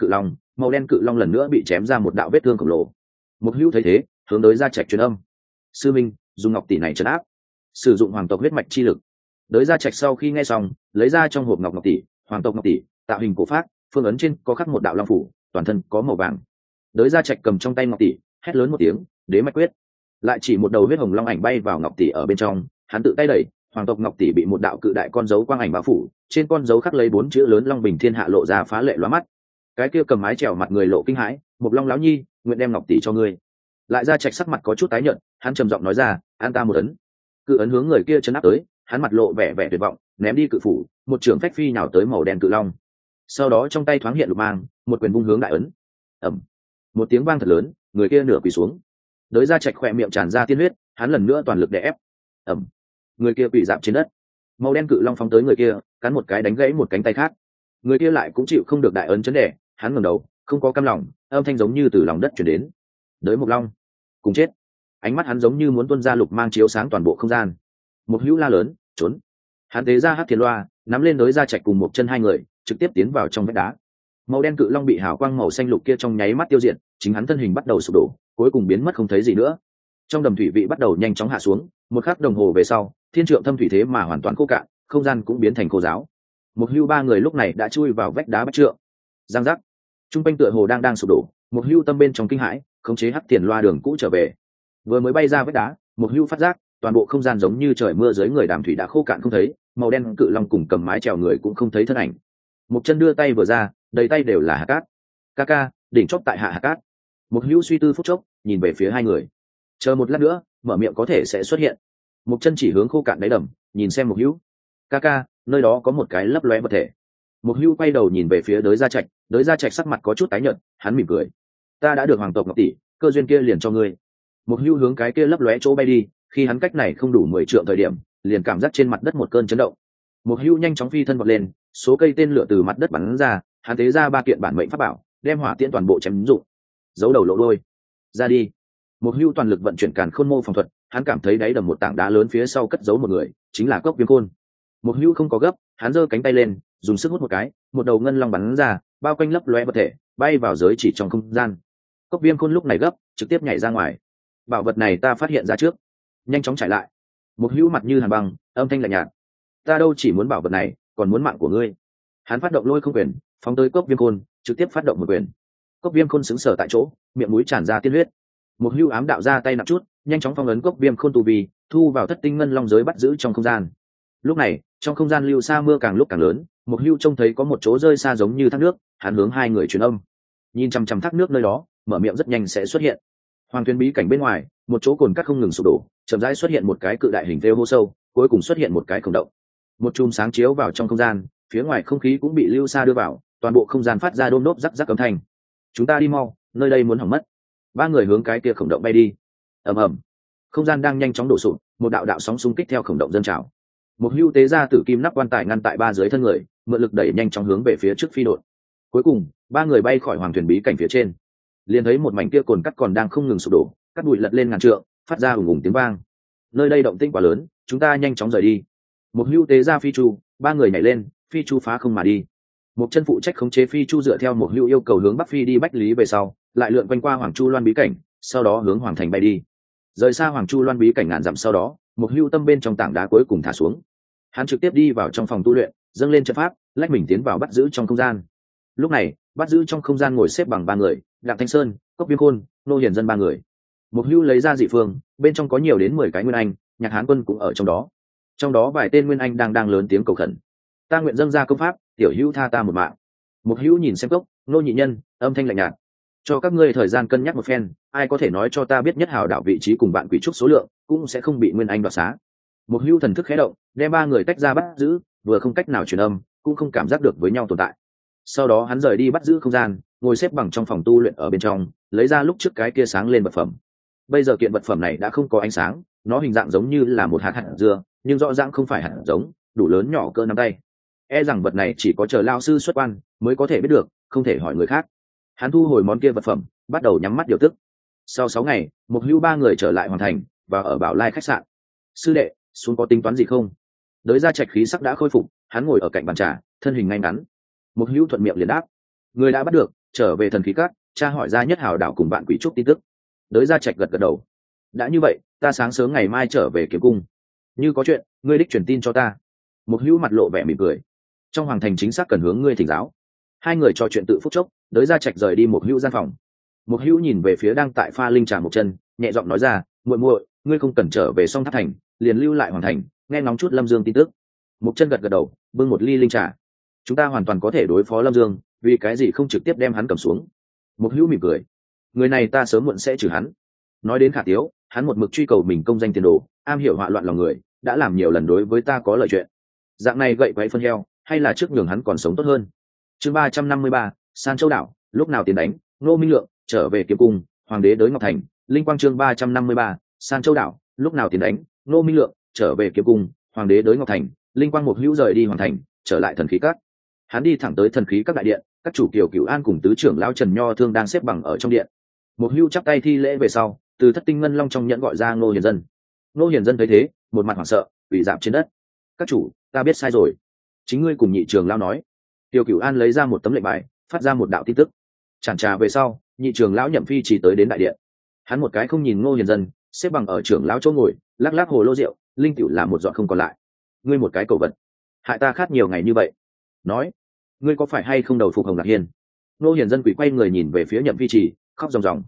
cự long lần nữa bị chém ra một đạo vết thương khổng lồ. Một hữu thấy thế, hướng Đới Gia Trạch truyền âm. Sư minh, dùng ngọc tỷ này trấn áp, sử dụng hoàng tộc huyết mạch chi lực. Đới Gia Trạch sau khi nghe xong, lấy ra trong hộp ngọc tỷ, hoàng tộc ngọc tỷ, tạo hình cổ pháp, phương ấn trên có khắc một đạo long phủ, toàn thân có màu vàng. Đới Gia Trạch cầm trong tay ngọc tỷ, hét lớn một tiếng, đế mạch quyết. Lại chỉ một đầu huyết hồng long ảnh bay vào ngọc tỷ ở bên trong, hắn tự tay đẩy, hoàng tộc ngọc tỷ bị một đạo cự đại con dấu quang ảnh bao phủ, trên con dấu khắc lấy 4 chữ lớn Long Bình Thiên Hạ lộ ra phá lệ lóa mắt. Cái kia cầm mái chèo mặt người lộ kinh hãi, "Một Long lão nhi, nguyện đem ngọc tỷ cho ngươi." Lại Gia Trạch sắc mặt có chút tái nhợt, hắn trầm giọng nói ra, "An ta một ấn." Cự ấn hướng người kia chấn áp tới, hắn mặt lộ vẻ vẻ tuyệt vọng, ném đi cự phủ, một trường phách phi nhào tới màu đen cự long. Sau đó trong tay thoáng hiện lục mang, một quyền vung hướng đại ấn. Ầm. Một tiếng vang thật lớn, người kia nửa quỳ xuống. Đới Gia Trạch khỏe miệng tràn ra tiên huyết, hắn lần nữa toàn lực đè ép. Ầm. Người kia quỳ rạp trên đất. Màu đen cự long phóng tới người kia, cắn một cái đánh gãy một cánh tay khác. Người kia lại cũng chịu không được đại ấn chấn đè, hắn ngẩng đầu, không có cam lòng, âm thanh giống như từ lòng đất truyền đến. Đới Mộc Long, cùng chết. Ánh mắt hắn giống như muốn tuôn ra lục mang chiếu sáng toàn bộ không gian. Một hữu la lớn, trốn. Hắn tế ra hắc thiên loa, nắm lên Đới Gia Trạch cùng một chân hai người, trực tiếp tiến vào trong vách đá. Màu đen cự long bị hào quang màu xanh lục kia trong nháy mắt tiêu diệt, chính hắn thân hình bắt đầu sụp đổ, cuối cùng biến mất không thấy gì nữa. Trong đầm thủy vị bắt đầu nhanh chóng hạ xuống, một khắc đồng hồ về sau, thiên trượng thâm thủy thế mà hoàn toàn khô cạn, không gian cũng biến thành khô giáo. Một hưu ba người lúc này đã chui vào vách đá bách trượng. Giang giác. Trung quanh tựa hồ đang sụp đổ, một hưu tâm bên trong kinh hãi, khống chế hắc tiền loa đường cũ trở về. Vừa mới bay ra vách đá, một hưu phát giác toàn bộ không gian giống như trời mưa dưới người đàm thủy đã khô cạn không thấy, màu đen cự long cùng cầm mái chèo người cũng không thấy thân ảnh. Một chân đưa tay vừa ra, đầy tay đều là hạt cát. Ca ca, đỉnh chóp tại hạ hạt cát. Một hưu suy tư phút chốc, nhìn về phía hai người. Chờ một lát nữa, mở miệng có thể sẽ xuất hiện. Một chân chỉ hướng khô cạn đáy đầm, nhìn xem một hưu. Ca ca, nơi đó có một cái lấp lóe vật thể. Một hưu quay đầu nhìn về phía Đới Gia Trạch, Đới Gia Trạch sắc mặt có chút tái nhợt, hắn mỉm cười. Ta đã được hoàng tộc Ngọc tỷ, cơ duyên kia liền cho ngươi. Một hưu hướng cái kia lấp lóe chỗ bay đi, khi hắn cách này không đủ 10 trượng thời điểm, liền cảm giác trên mặt đất một cơn chấn động. Một hưu nhanh chóng phi thân vọt lên, số cây tên lửa từ mặt đất bắn ra, hắn tế ra 3 kiện bản mệnh pháp bảo, đem hỏa tiễn toàn bộ chém dụng. Giấu đầu lộ đôi, ra đi. Một hưu toàn lực vận chuyển càn khôn mô phòng thuật, hắn cảm thấy đáy đầm một tảng đá lớn phía sau cất giấu một người, chính là Cốc Viêm Khôn. Một hưu không có gấp, hắn giơ cánh tay lên, dùng sức hút một cái, một đầu ngân long bắn ra, bao quanh lấp lóe vật thể, bay vào giới chỉ trong không gian. Cốc Viêm Khôn lúc này gấp, trực tiếp nhảy ra ngoài. Bảo vật này ta phát hiện ra trước, nhanh chóng chạy lại. Một hữu mặt như hàn băng, âm thanh lạnh nhạt. Ta đâu chỉ muốn bảo vật này, còn muốn mạng của ngươi. Hắn phát động lôi không quyền, phóng tới Cốc Viêm Khôn, trực tiếp phát động một quyền. Cốc Viêm Khôn sững sờ tại chỗ, miệng mũi tràn ra tiên huyết. Một hữu ám đạo ra tay nặng chút, nhanh chóng phong ấn Cốc Viêm Khôn tu vi, thu vào thất tinh ngân long giới bắt giữ trong không gian. Lúc này, trong không gian lưu xa mưa càng lúc càng lớn, một hữu trông thấy có một chỗ rơi xa giống như thác nước, hắn hướng hai người truyền âm. Nhìn chằm chằm thác nước nơi đó, mở miệng rất nhanh sẽ xuất hiện. Hoàng thuyền bí cảnh bên ngoài, một chỗ cồn cát không ngừng sụp đổ, chậm rãi xuất hiện một cái cự đại hình thêu hô sâu, cuối cùng xuất hiện một cái khổng động. Một chùm sáng chiếu vào trong không gian, phía ngoài không khí cũng bị lưu xa đưa vào, toàn bộ không gian phát ra đôm đốp rắc rắc âm thanh. Chúng ta đi mau, nơi đây muốn hỏng mất. Ba người hướng cái kia khổng động bay đi. Ầm ầm, không gian đang nhanh chóng đổ sụp, một đạo đạo sóng xung kích theo khổng động dâng trào. Một hưu tế ra tử kim nắp quan tài ngăn tại ba dưới thân người, mượn lực đẩy nhanh chóng hướng về phía trước phi đột. Cuối cùng, ba người bay khỏi hoàng thuyền bí cảnh phía trên, liền thấy một mảnh kia cồn cắt còn đang không ngừng sụp đổ, cắt bụi lật lên ngàn trượng, phát ra ùng ùng tiếng vang. Nơi đây động tĩnh quá lớn, chúng ta nhanh chóng rời đi. Một hưu tế ra phi chu, ba người nhảy lên, phi chu phá không mà đi. Một chân phụ trách khống chế phi chu dựa theo một hưu yêu cầu hướng bắc phi đi bách lý về sau, lại lượn quanh qua hoàng chu loan bí cảnh, sau đó hướng hoàng thành bay đi. Rời xa hoàng chu loan bí cảnh ngàn dặm sau đó, một hưu tâm bên trong tảng đá cuối cùng thả xuống. Hắn trực tiếp đi vào trong phòng tu luyện, dâng lên trận pháp, lách mình tiến vào bắt giữ trong không gian. Lúc này, bắt giữ trong không gian ngồi xếp bằng ba người, Đặng Thanh Sơn, Cốc Viêm Khôn, Nô Hiền Dân ba người. Một hưu lấy ra dị phương, bên trong có nhiều đến 10 cái nguyên anh, Nhạc Hán Quân cũng ở trong đó vài tên nguyên anh đang lớn tiếng cầu khẩn. Ta nguyện dâng ra công pháp, tiểu hữu tha ta một mạng. Một hữu nhìn xem Cốc, Nô nhị nhân, âm thanh lạnh nhạt. Cho các ngươi thời gian cân nhắc một phen, ai có thể nói cho ta biết nhất hào đạo vị trí cùng bạn quỷ trúc số lượng, cũng sẽ không bị nguyên anh đoạt xá. Một hưu thần thức khẽ động, đem ba người tách ra bắt giữ, vừa không cách nào truyền âm, cũng không cảm giác được với nhau tồn tại. Sau đó hắn rời đi bắt giữ không gian, ngồi xếp bằng trong phòng tu luyện ở bên trong, lấy ra lúc trước cái kia sáng lên vật phẩm. Bây giờ kiện vật phẩm này đã không có ánh sáng, nó hình dạng giống như là một hạt dưa, nhưng rõ ràng không phải hạt giống, đủ lớn nhỏ cỡ nắm tay. E rằng vật này chỉ có chờ lao sư xuất quan mới có thể biết được, không thể hỏi người khác. Hắn thu hồi món kia vật phẩm, bắt đầu nhắm mắt điều tức. Sau 6 ngày, một hưu ba người trở lại hoàn thành và ở Bảo Lai khách sạn. Sư đệ, xuống có tính toán gì không? Đới Gia Trạch khí sắc đã khôi phục, hắn ngồi ở cạnh bàn trà, thân hình ngay ngắn. Một hữu thuận miệng liền đáp, người đã bắt được, trở về thần khí các, tra hỏi ra nhất hào đảo cùng bạn quỷ trúc tin tức. Đới Gia Trạch gật gật đầu. Đã như vậy, ta sáng sớm ngày mai trở về kiếm cung. Như có chuyện, ngươi đích truyền tin cho ta. Một hữu mặt lộ vẻ mỉm cười. Trong hoàng thành chính xác cần hướng ngươi thỉnh giáo. Hai người trò chuyện tự phút chốc, Đới Gia Trạch rời đi một hữu gian phòng. Một hữu nhìn về phía đang tại pha linh trà một chân, nhẹ giọng nói ra, muội muội, ngươi không cần trở về Song Tháp thành, liền lưu lại hoàng thành, nghe ngóng chút Lâm Dương tin tức. Một chân gật gật đầu, bưng một ly linh trà. Chúng ta hoàn toàn có thể đối phó Lâm Dương, vì cái gì không trực tiếp đem hắn cầm xuống? Một hữu mỉm cười, người này ta sớm muộn sẽ trừ hắn. Nói đến Khả Tiếu, hắn một mực truy cầu mình công danh tiền đồ, am hiểu họa loạn lòng người, đã làm nhiều lần đối với ta có lợi chuyện. Dạng này gậy quấy phân heo, hay là trước nhường hắn còn sống tốt hơn. Chương 353, San Châu đảo, lúc nào tiến đánh, Ngô Minh Lượng trở về kiếm cung, hoàng đế Đới Ngọc Thành, linh quang chương 353, San Châu đảo, lúc nào tiến đánh, Ngô Minh Lượng trở về kiếm cung, hoàng đế Đới Ngọc Thành, linh quang một hữu rời đi hoàng thành, trở lại thần khí các. Hắn đi thẳng tới thần khí các đại điện, các chủ Kiều Cửu An cùng tứ trưởng lão Trần Nho Thương đang xếp bằng ở trong điện. Một hữu chắp tay thi lễ về sau, từ thất tinh ngân long trong nhẫn gọi ra Ngô Hiền Dân. Ngô Hiền Dân thấy thế, một mặt hoảng sợ, quỳ dạp trên đất. Các chủ, ta biết sai rồi, chính ngươi cùng nhị trưởng lão nói. Kiều Cửu An lấy ra một tấm lệnh bài, phát ra một đạo tin tức. Chản trà về sau, nhị trưởng lão Nhậm Phi chỉ tới đến đại điện. Hắn một cái không nhìn Ngô Hiền Dân, xếp bằng ở trưởng lão chỗ ngồi, lắc lắc hồ lô rượu, linh tiểu là một giọt không còn lại. Ngươi một cái cầu vật, hại ta khát nhiều ngày như vậy. Nói, ngươi có phải hay không đầu phục Hồng Lạc Hiên? Ngô Hiền Dân quỳ quay người nhìn về phía Nhậm Phi Chỉ, khóc ròng ròng.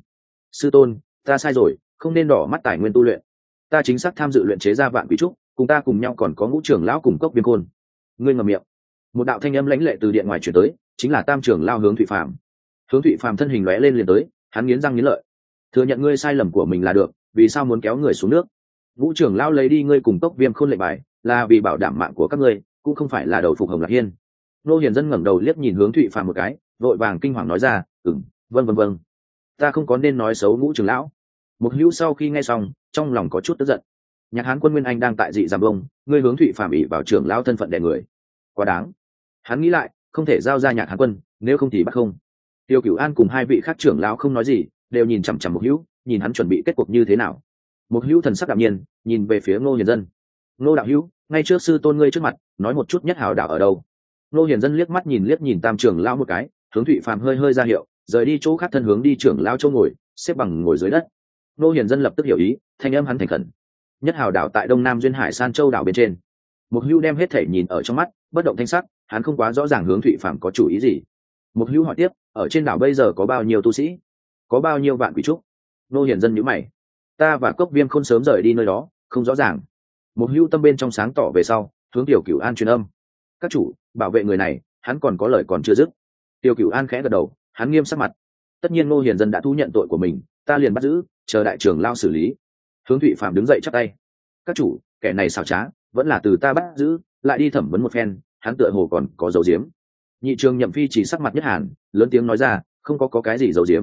sư tôn, ta sai rồi, không nên đỏ mắt tài nguyên tu luyện. Ta chính xác tham dự luyện chế ra vạn quỷ trúc, cùng ta cùng nhau còn có ngũ trưởng lão cùng cốc viêm khôn. Ngươi ngậm miệng. Một đạo thanh âm lãnh lệ từ điện ngoài chuyển tới, chính là tam trưởng lao Hướng Thụy Phàm. Hướng Thụy Phàm thân hình lóe lên liền tới, hắn nghiến răng nghiến lợi. Thừa nhận ngươi sai lầm của mình là được, vì sao muốn kéo người xuống nước? Ngũ trưởng lão lấy đi ngươi cùng cốc viêm khôn lệnh bài, là vì bảo đảm mạng của các ngươi, cũng không phải là đầu phục Hồng Lạc Hiên. Nô Hiền Dân ngẩng đầu liếc nhìn Hướng Thụy Phàm một cái, vội vàng kinh hoàng nói ra, vâng, ta không có nên nói xấu Ngũ trưởng lão. Một hữu sau khi nghe xong, trong lòng có chút tức giận. Nhạc Hán Quân Nguyên Anh đang tại dị giảm bông, ngươi Hướng Thụy Phàm ỷ vào trưởng lão thân phận đè người, quá đáng. Hắn nghĩ lại, không thể giao ra Nhạc Hán Quân, nếu không thì bắt không. Tiêu Cửu An cùng hai vị khác trưởng lão không nói gì, đều nhìn chằm chằm Một hữu, nhìn hắn chuẩn bị kết cục như thế nào. Một hữu thần sắc đạm nhiên, nhìn về phía Ngô Hiền Dân. Ngô đạo hữu, ngay trước sư tôn ngươi trước mặt, nói một chút Nhất Hào Đảo ở đâu? Ngô Hiền Dân liếc mắt nhìn tam trưởng lão một cái, Hướng Thụy Phàm hơi ra hiệu, rời đi chỗ khác thân hướng đi trưởng lão chỗ ngồi, xếp bằng ngồi dưới đất. Ngô Hiền Dân lập tức hiểu ý, thanh âm hắn thành khẩn. Nhất Hào Đảo tại đông nam duyên hải San Châu đảo bên trên. Một hữu đem hết thể nhìn ở trong mắt, bất động thanh sắc, hắn không quá rõ ràng Hướng Thụy Phàm có chủ ý gì. Một hữu hỏi tiếp, ở trên đảo bây giờ có bao nhiêu tu sĩ, có bao nhiêu vạn quỷ trúc? Ngô Hiền Dân nhíu mày, ta và cốc viêm không sớm rời đi nơi đó, không rõ ràng. Một hữu tâm bên trong sáng tỏ về sau, hướng Tiểu Cửu An truyền âm, các chủ bảo vệ người này, hắn còn có lời còn chưa dứt. Tiểu Cửu An khẽ gật đầu, hắn nghiêm sắc mặt, tất nhiên Ngô Hiền Dân đã thú nhận tội của mình, ta liền bắt giữ, chờ đại trưởng lao xử lý. Hướng Thụy Phàm đứng dậy chắp tay, các chủ, kẻ này xảo trá, vẫn là từ ta bắt giữ, lại đi thẩm vấn một phen, hắn tựa hồ còn có dấu diếm. Nhị trường Nhậm Phi chỉ sắc mặt nhất hàn, lớn tiếng nói ra, không có cái gì dấu diếm,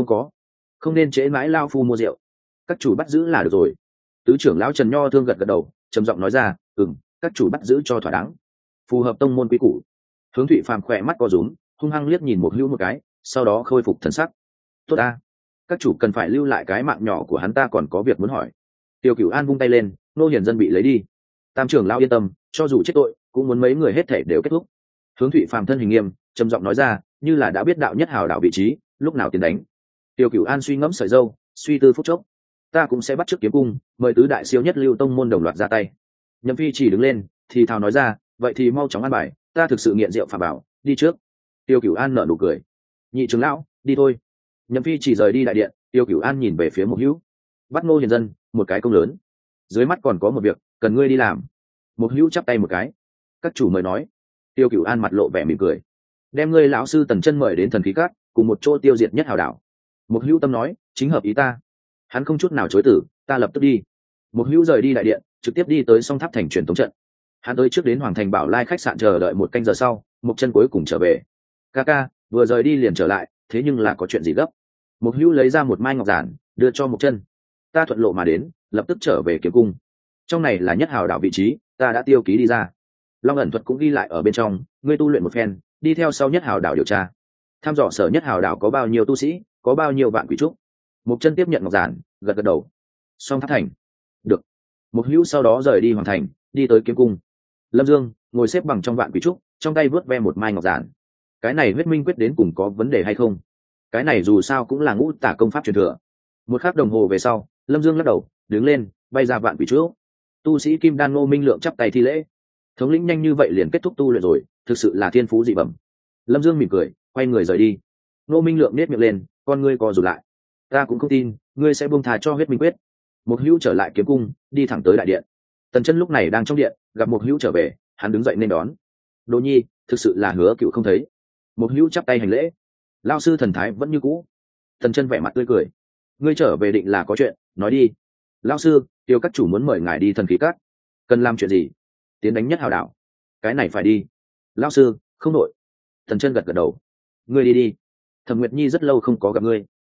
không nên trễ mãi lao phu mua rượu, các chủ bắt giữ là được rồi. Tứ trưởng lão Trần Nho thương gật đầu, trầm giọng nói ra, các chủ bắt giữ cho thỏa đáng, phù hợp tông môn quý củ. Hướng Thụy Phàm khỏe mắt co rúm, hung hăng liếc nhìn một hữu một cái, sau đó khôi phục thần sắc. Tốt ta, các chủ cần phải lưu lại cái mạng nhỏ của hắn, ta còn có việc muốn hỏi. Tiêu Cửu An vung tay lên, Ngô Hiền Dân bị lấy đi. Tam trưởng lão yên tâm, cho dù chết tội, cũng muốn mấy người hết thể đều kết thúc. Hướng Thụy Phàm thân hình nghiêm, trầm giọng nói ra, như là đã biết đạo Nhất Hào Đảo vị trí, lúc nào tiến đánh. Tiêu Cửu An suy ngẫm sợi râu, suy tư phút chốc, ta cũng sẽ bắt chước kiếm cung, mời tứ đại siêu nhất lưu tông môn đồng loạt ra tay. Nhậm Phi chỉ đứng lên, thì thào nói ra, vậy thì mau chóng ăn bài, ta thực sự nghiện rượu phạm bảo, đi trước. Tiêu Cửu An nở nụ cười, nhị trưởng lão, đi thôi. Nhậm Phi chỉ rời đi đại điện, Tiêu Cửu An nhìn về phía Một hữu, bắt Ngô Hiền Dân, một cái công lớn, dưới mắt còn có một việc cần ngươi đi làm. Một hữu chắp tay một cái, các chủ mời nói. Tiêu Cửu An mặt lộ vẻ mỉm cười, đem ngươi lão sư Tần Chân mời đến Thần Khí Cát, cùng một chỗ tiêu diệt Nhất Hào Đảo. Một hữu tâm nói, chính hợp ý ta. Hắn không chút nào chối từ, ta lập tức đi. Một hữu rời đi đại điện, trực tiếp đi tới Song Tháp thành truyền thống trận. Hắn tới trước đến Hoàng Thành Bảo Lai khách sạn chờ đợi một canh giờ sau, Mục Chân cuối cùng trở về. Ca, vừa rời đi liền trở lại, thế nhưng là có chuyện gì gấp? Một hữu lấy ra một mai ngọc giản, đưa cho Mục Chân. Ta thuận lộ mà đến, lập tức trở về kiếm cung. Trong này là Nhất Hào Đảo vị trí, ta đã tiêu ký đi ra. Long ẩn thuật cũng ghi lại ở bên trong, ngươi tu luyện một phen, đi theo sau Nhất Hào Đảo điều tra, thăm dò sở Nhất Hào Đảo có bao nhiêu tu sĩ, có bao nhiêu vạn quỷ trúc. Mục Chân tiếp nhận ngọc giản, gật đầu. Song Tháp thành, được. Mục hữu sau đó rời đi Hoàng Thành, đi tới kiếm cung. Lâm Dương ngồi xếp bằng trong vạn quỷ trúc, trong tay vớt ve một mai ngọc giản. Cái này huyết minh quyết đến cùng có vấn đề hay không? Cái này dù sao cũng là ngũ tả công pháp truyền thừa. Một khắc đồng hồ về sau, Lâm Dương lắc đầu, đứng lên, bay ra vạn quỷ trúc. Tu sĩ Kim Đan Ngô Minh Lượng chắp tay thi lễ. Thống lĩnh nhanh như vậy liền kết thúc tu luyện rồi, thực sự là thiên phú dị bẩm. Lâm Dương mỉm cười, quay người rời đi. Ngô Minh Lượng nét miệng lên, con ngươi co rụt lại. Ta cũng không tin ngươi sẽ buông thà cho huyết minh quyết. Một hữu trở lại kiếm cung, đi thẳng tới đại điện. Tần Chân lúc này đang trong điện, gặp một hữu trở về, hắn đứng dậy nên đón. Đỗ Nhi, thực sự là Hứa Cựu không thấy. Một hữu chắp tay hành lễ. Lão sư thần thái vẫn như cũ. Tần Chân vẻ mặt tươi cười, ngươi trở về định là có chuyện, nói đi. Lão sư, Tiêu các chủ muốn mời ngài đi Thần Khí Các. Cần làm chuyện gì? Tiến đánh Nhất Hào Đảo. Cái này phải đi. Lão sư, không nội. Tần Chân gật đầu. Ngươi đi đi. Thẩm Nguyệt Nhi rất lâu không có gặp ngươi.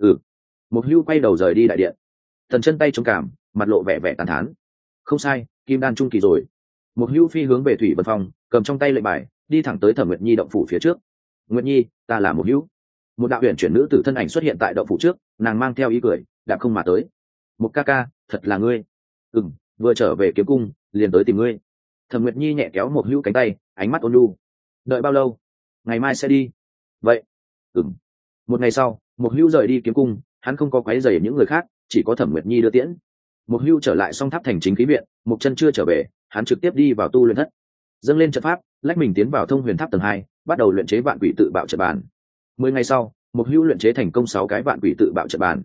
Một hữu quay đầu rời đi đại điện. Tần Chân tay chống cảm, mặt lộ vẻ tàn thán. Không sai, kim đan trung kỳ rồi. Một hữu phi hướng về Thủy Vân Phong, cầm trong tay lệnh bài, đi thẳng tới Thẩm Nguyệt Nhi động phủ phía trước. Nguyệt Nhi, ta là một hữu. Một đạo huyền chuyển nữ tử thân ảnh xuất hiện tại động phủ trước, nàng mang theo ý cười, đạp không mà tới. Một ca, thật là ngươi. Vừa trở về kiếm cung, liền tới tìm ngươi. Thẩm Nguyệt Nhi nhẹ kéo một hữu cánh tay, ánh mắt ôn nhu. Đợi bao lâu? Ngày mai sẽ đi. Vậy. Một ngày sau, một hữu rời đi kiếm cung, hắn không có quấy rầy những người khác, chỉ có Thẩm Nguyệt Nhi đưa tiễn. Một hữu trở lại Song Tháp thành chính khí viện, Mục Chân chưa trở về, hắn trực tiếp đi vào tu luyện thất, dâng lên trận pháp, lách mình tiến vào Thông Huyền Tháp tầng 2, bắt đầu luyện chế vạn quỷ tự bạo trận bàn. 10 ngày sau, một hữu luyện chế thành công 6 cái vạn quỷ tự bạo trận bàn.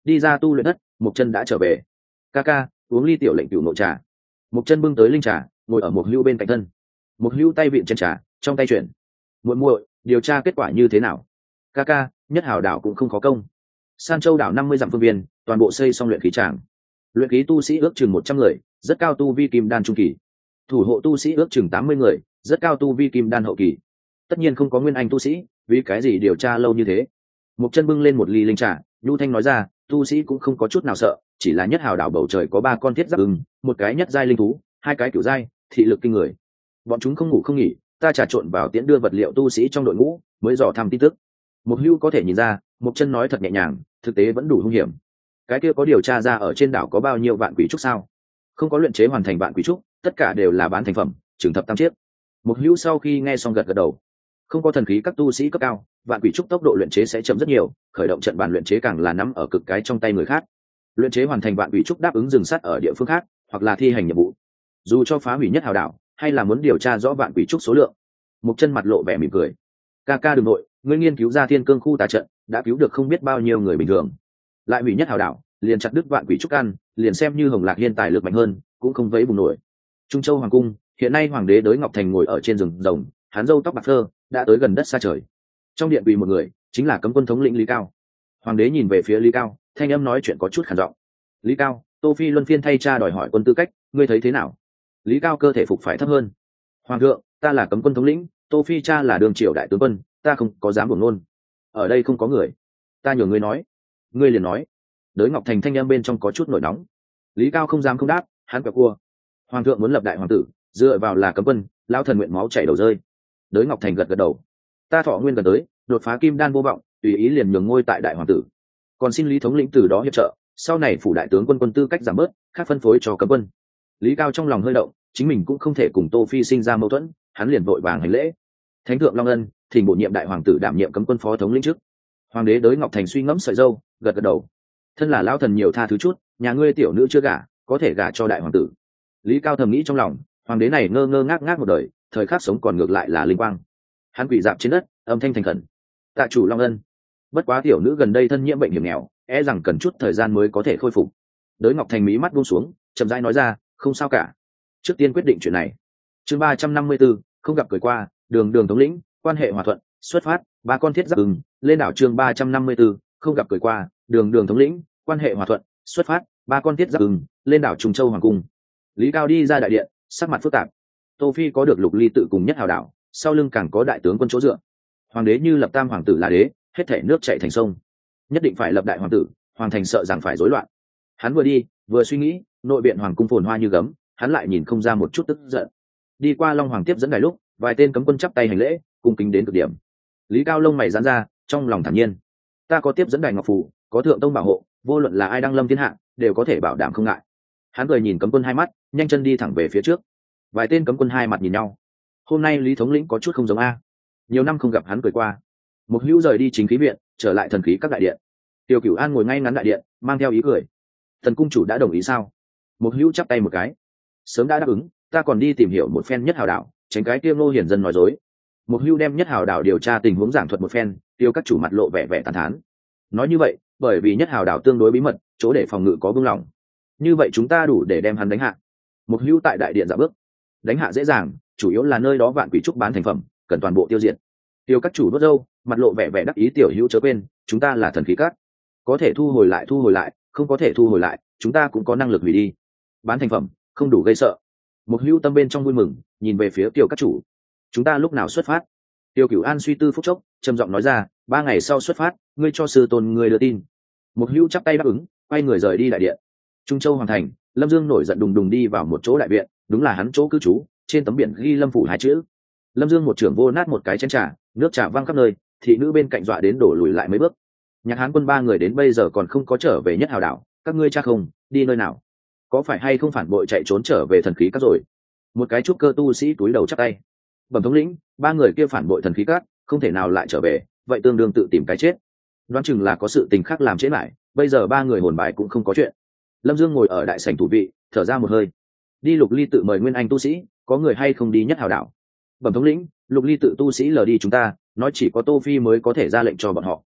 đi ra tu luyện đất, Mộc Chân đã trở về. Ca ca, uống ly tiểu lệnh cửu nội trà. Mộc Chân bưng tới linh trà, ngồi ở Mộc Hưu bên cạnh thân. Mộc Hưu tay vịn chén trà, trong tay chuyển. Muội muội, điều tra kết quả như thế nào? Ca ca, Nhất Hào đảo cũng không có công. San Châu đảo 50 dặm phương viên, toàn bộ xây xong luyện khí tràng. Luyện khí tu sĩ ước chừng 100 người, rất cao tu vi kim đan trung kỳ. Thủ hộ tu sĩ ước chừng 80 người, rất cao tu vi kim đan hậu kỳ. Tất nhiên không có nguyên anh tu sĩ, vì cái gì điều tra lâu như thế? Mộc Chân bưng lên một ly linh trà, nhu thanh nói ra, tu sĩ cũng không có chút nào sợ, chỉ là Nhất Hào đảo bầu trời có 3 con thiết giáp ưng, một cái nhất giai linh thú, 2 cái cửu giai, thị lực kinh người. Bọn chúng không ngủ không nghỉ, ta trà trộn vào tiễn đưa vật liệu tu sĩ trong đội ngũ, mới dò thăm tin tức. Mộc Hưu có thể nhìn ra, Mộc Chân nói thật nhẹ nhàng, thực tế vẫn đủ hung hiểm. Cái kia có điều tra ra ở trên đảo có bao nhiêu vạn quỷ trúc sao? Không có luyện chế hoàn thành vạn quỷ trúc, tất cả đều là bán thành phẩm, trường thập tam chiếc. Mộc Hưu sau khi nghe xong gật gật đầu. Không có thần khí các tu sĩ cấp cao, vạn quỷ trúc tốc độ luyện chế sẽ chậm rất nhiều, khởi động trận bàn luyện chế càng là nắm ở cực cái trong tay người khác. Luyện chế hoàn thành vạn quỷ trúc đáp ứng dừng sát ở địa phương khác, hoặc là thi hành nhiệm vụ. Dù cho phá hủy Nhất Hào đảo, hay là muốn điều tra rõ vạn quỷ trúc số lượng. Mộc Chân mặt lộ vẻ mỉm cười. Ca ca đừng nội, ngươi nghiên cứu ra thiên cương khu tà trận, đã cứu được không biết bao nhiêu người bình thường. Lại hủy Nhất Hào đảo, liền chặt đứt vạn quỷ trúc ăn, liền xem như Hồng Lạc Hiên tài lực mạnh hơn, cũng không vấy bùng nổi. Trung Châu hoàng cung, hiện nay hoàng đế Đới Ngọc Thành ngồi ở trên rừng rồng, hắn râu tóc bạc phơ, đã tới gần đất xa trời. Trong điện quỳ một người, chính là cấm quân thống lĩnh Lý Cao. Hoàng đế nhìn về phía Lý Cao, thanh âm nói chuyện có chút khàn giọng. Lý Cao, Tô Phi luân phiên thay cha đòi hỏi quân tư cách, ngươi thấy thế nào? Lý Cao cơ thể phục phải thấp hơn. Hoàng thượng, ta là cấm quân thống lĩnh, Tô Phi cha là đường triều đại tướng quân, ta không có dám buồn ngôn. Ở đây không có người, ta nhờ ngươi nói. Ngươi liền nói. Đới Ngọc Thành thanh âm bên trong có chút nổi nóng. Lý Cao không dám không đáp, hắn quẹo cua. Hoàng thượng muốn lập đại hoàng tử, dựa vào là cấm quân, lão thần nguyện máu chảy đầu rơi. Đới Ngọc Thành gật gật đầu. Ta thọ nguyên gần tới, đột phá kim đan vô vọng, tùy ý liền nhường ngôi tại đại hoàng tử. Còn xin Lý thống lĩnh từ đó hiệp trợ, sau này phủ đại tướng quân quân tư cách giảm bớt, khác phân phối cho cấm quân. Lý Cao trong lòng hơi động, chính mình cũng không thể cùng Tô Phi sinh ra mâu thuẫn, hắn liền vội vàng hành lễ. Thánh thượng Long Ân, thỉnh bổ nhiệm đại hoàng tử đảm nhiệm cấm quân phó thống lĩnh trước. Hoàng đế Đới Ngọc Thành suy ngẫm sợi râu, gật gật đầu. Thân là lão thần nhiều tha thứ chút, nhà ngươi tiểu nữ chưa gả, có thể gả cho đại hoàng tử. Lý Cao thầm nghĩ trong lòng, hoàng đế này ngơ ngơ ngác ngác một đời, thời khắc sống còn ngược lại là linh quang. Hắn quỳ dạp trên đất, âm thanh thành khẩn. Tạ chủ Long Ân. Bất quá tiểu nữ gần đây thân nhiễm bệnh hiểm nghèo, e rằng cần chút thời gian mới có thể khôi phục. Đới Ngọc Thành mí mắt buông xuống, chậm rãi nói ra, không sao cả. Trước tiên quyết định chuyện này. Chương 354, không gặp cười qua, đường đường thống lĩnh, quan hệ hòa thuận, xuất phát, 3 con thiết giáp ưng, lên đảo. Chương 354, không gặp cười qua, đường đường thống lĩnh, quan hệ hòa thuận, xuất phát, 3 con thiết giáp ưng, lên đảo Trung Châu hoàng cung. Lý Cao đi ra đại điện, sắc mặt phức tạp. Tô Phi có được Lục Ly tự cùng Nhất Hào đảo, sau lưng càng có đại tướng quân chỗ dựa. Hoàng đế như lập tam hoàng tử là đế, hết thảy nước chảy thành sông, nhất định phải lập đại hoàng tử, hoàng thành sợ rằng phải rối loạn. Hắn vừa đi vừa suy nghĩ, nội viện hoàng cung phồn hoa như gấm, hắn lại nhìn không ra một chút tức giận. Đi qua Long Hoàng tiếp dẫn đài lúc, vài tên cấm quân chắp tay hành lễ, cung kính đến cực điểm. Lý Cao lông mày giãn ra, trong lòng thản nhiên. Ta có tiếp dẫn đài ngọc phù, có thượng tông bảo hộ, vô luận là ai đang lâm thiên hạ, đều có thể bảo đảm không ngại. Hắn cười nhìn cấm quân hai mắt, nhanh chân đi thẳng về phía trước. Vài tên cấm quân hai mặt nhìn nhau. Hôm nay Lý thống lĩnh có chút không giống a. Nhiều năm không gặp hắn cười qua. Một hữu rời đi chính khí viện, trở lại thần khí các đại điện. Tiêu Cửu An ngồi ngay ngắn đại điện, mang theo ý cười. Thần cung chủ đã đồng ý sao? Một hữu chắp tay một cái. Sớm đã đáp ứng, ta còn đi tìm hiểu một phen Nhất Hào đảo, tránh cái Tiêu Ngô hiển dân nói dối. Một hữu đem Nhất Hào đảo điều tra tình huống giảng thuật một phen, Tiêu các chủ mặt lộ vẻ vẻ tàn thán. Nói như vậy, bởi vì Nhất Hào đảo tương đối bí mật, chỗ để phòng ngự có buông lỏng. Như vậy chúng ta đủ để đem hắn đánh hạ. Một hữu tại đại điện dạo bước. Đánh hạ dễ dàng, chủ yếu là nơi đó vạn quỷ trúc bán thành phẩm, cần toàn bộ tiêu diệt. Tiêu các chủ đốt râu, mặt lộ vẻ vẻ đắc ý. Tiểu hữu chớ quên, chúng ta là thần khí cát, có thể thu hồi lại, không có thể thu hồi lại, chúng ta cũng có năng lực hủy đi. Bán thành phẩm, không đủ gây sợ. Một hữu tâm bên trong vui mừng, nhìn về phía Tiêu các chủ. Chúng ta lúc nào xuất phát? Tiêu Cửu An suy tư phút chốc, trầm giọng nói ra, 3 ngày sau xuất phát, ngươi cho sư tôn ngươi đưa tin. Một hữu chắp tay đáp ứng, quay người rời đi đại điện. Trung Châu hoàng thành, Lâm Dương nổi giận đùng đùng đi vào một chỗ đại viện, đúng là hắn chỗ cư trú, trên tấm biển ghi Lâm phủ 2 chữ. Lâm Dương một trưởng vô nát một cái chén trà, nước trà văng khắp nơi, thị nữ bên cạnh dọa đến đổ lùi lại mấy bước. Nhạc Hán quân 3 người đến bây giờ còn không có trở về Nhất Hào đảo, các ngươi cha không, đi nơi nào? Có phải hay không phản bội chạy trốn trở về thần khí các rồi? Một cái trúc cơ tu sĩ túi đầu chắp tay. Bẩm thống lĩnh, 3 người kia phản bội thần khí các, không thể nào lại trở về, vậy tương đương tự tìm cái chết. Đoán chừng là có sự tình khác làm chết lại, bây giờ 3 người hồn bài cũng không có chuyện. Lâm Dương ngồi ở đại sảnh thủ vị, thở ra một hơi. Đi Lục Ly tự mời nguyên anh tu sĩ, có người hay không đi Nhất Hào đảo? Bẩm thống lĩnh, Lục Ly tự tu sĩ lờ đi chúng ta, nói chỉ có Tô Phi mới có thể ra lệnh cho bọn họ.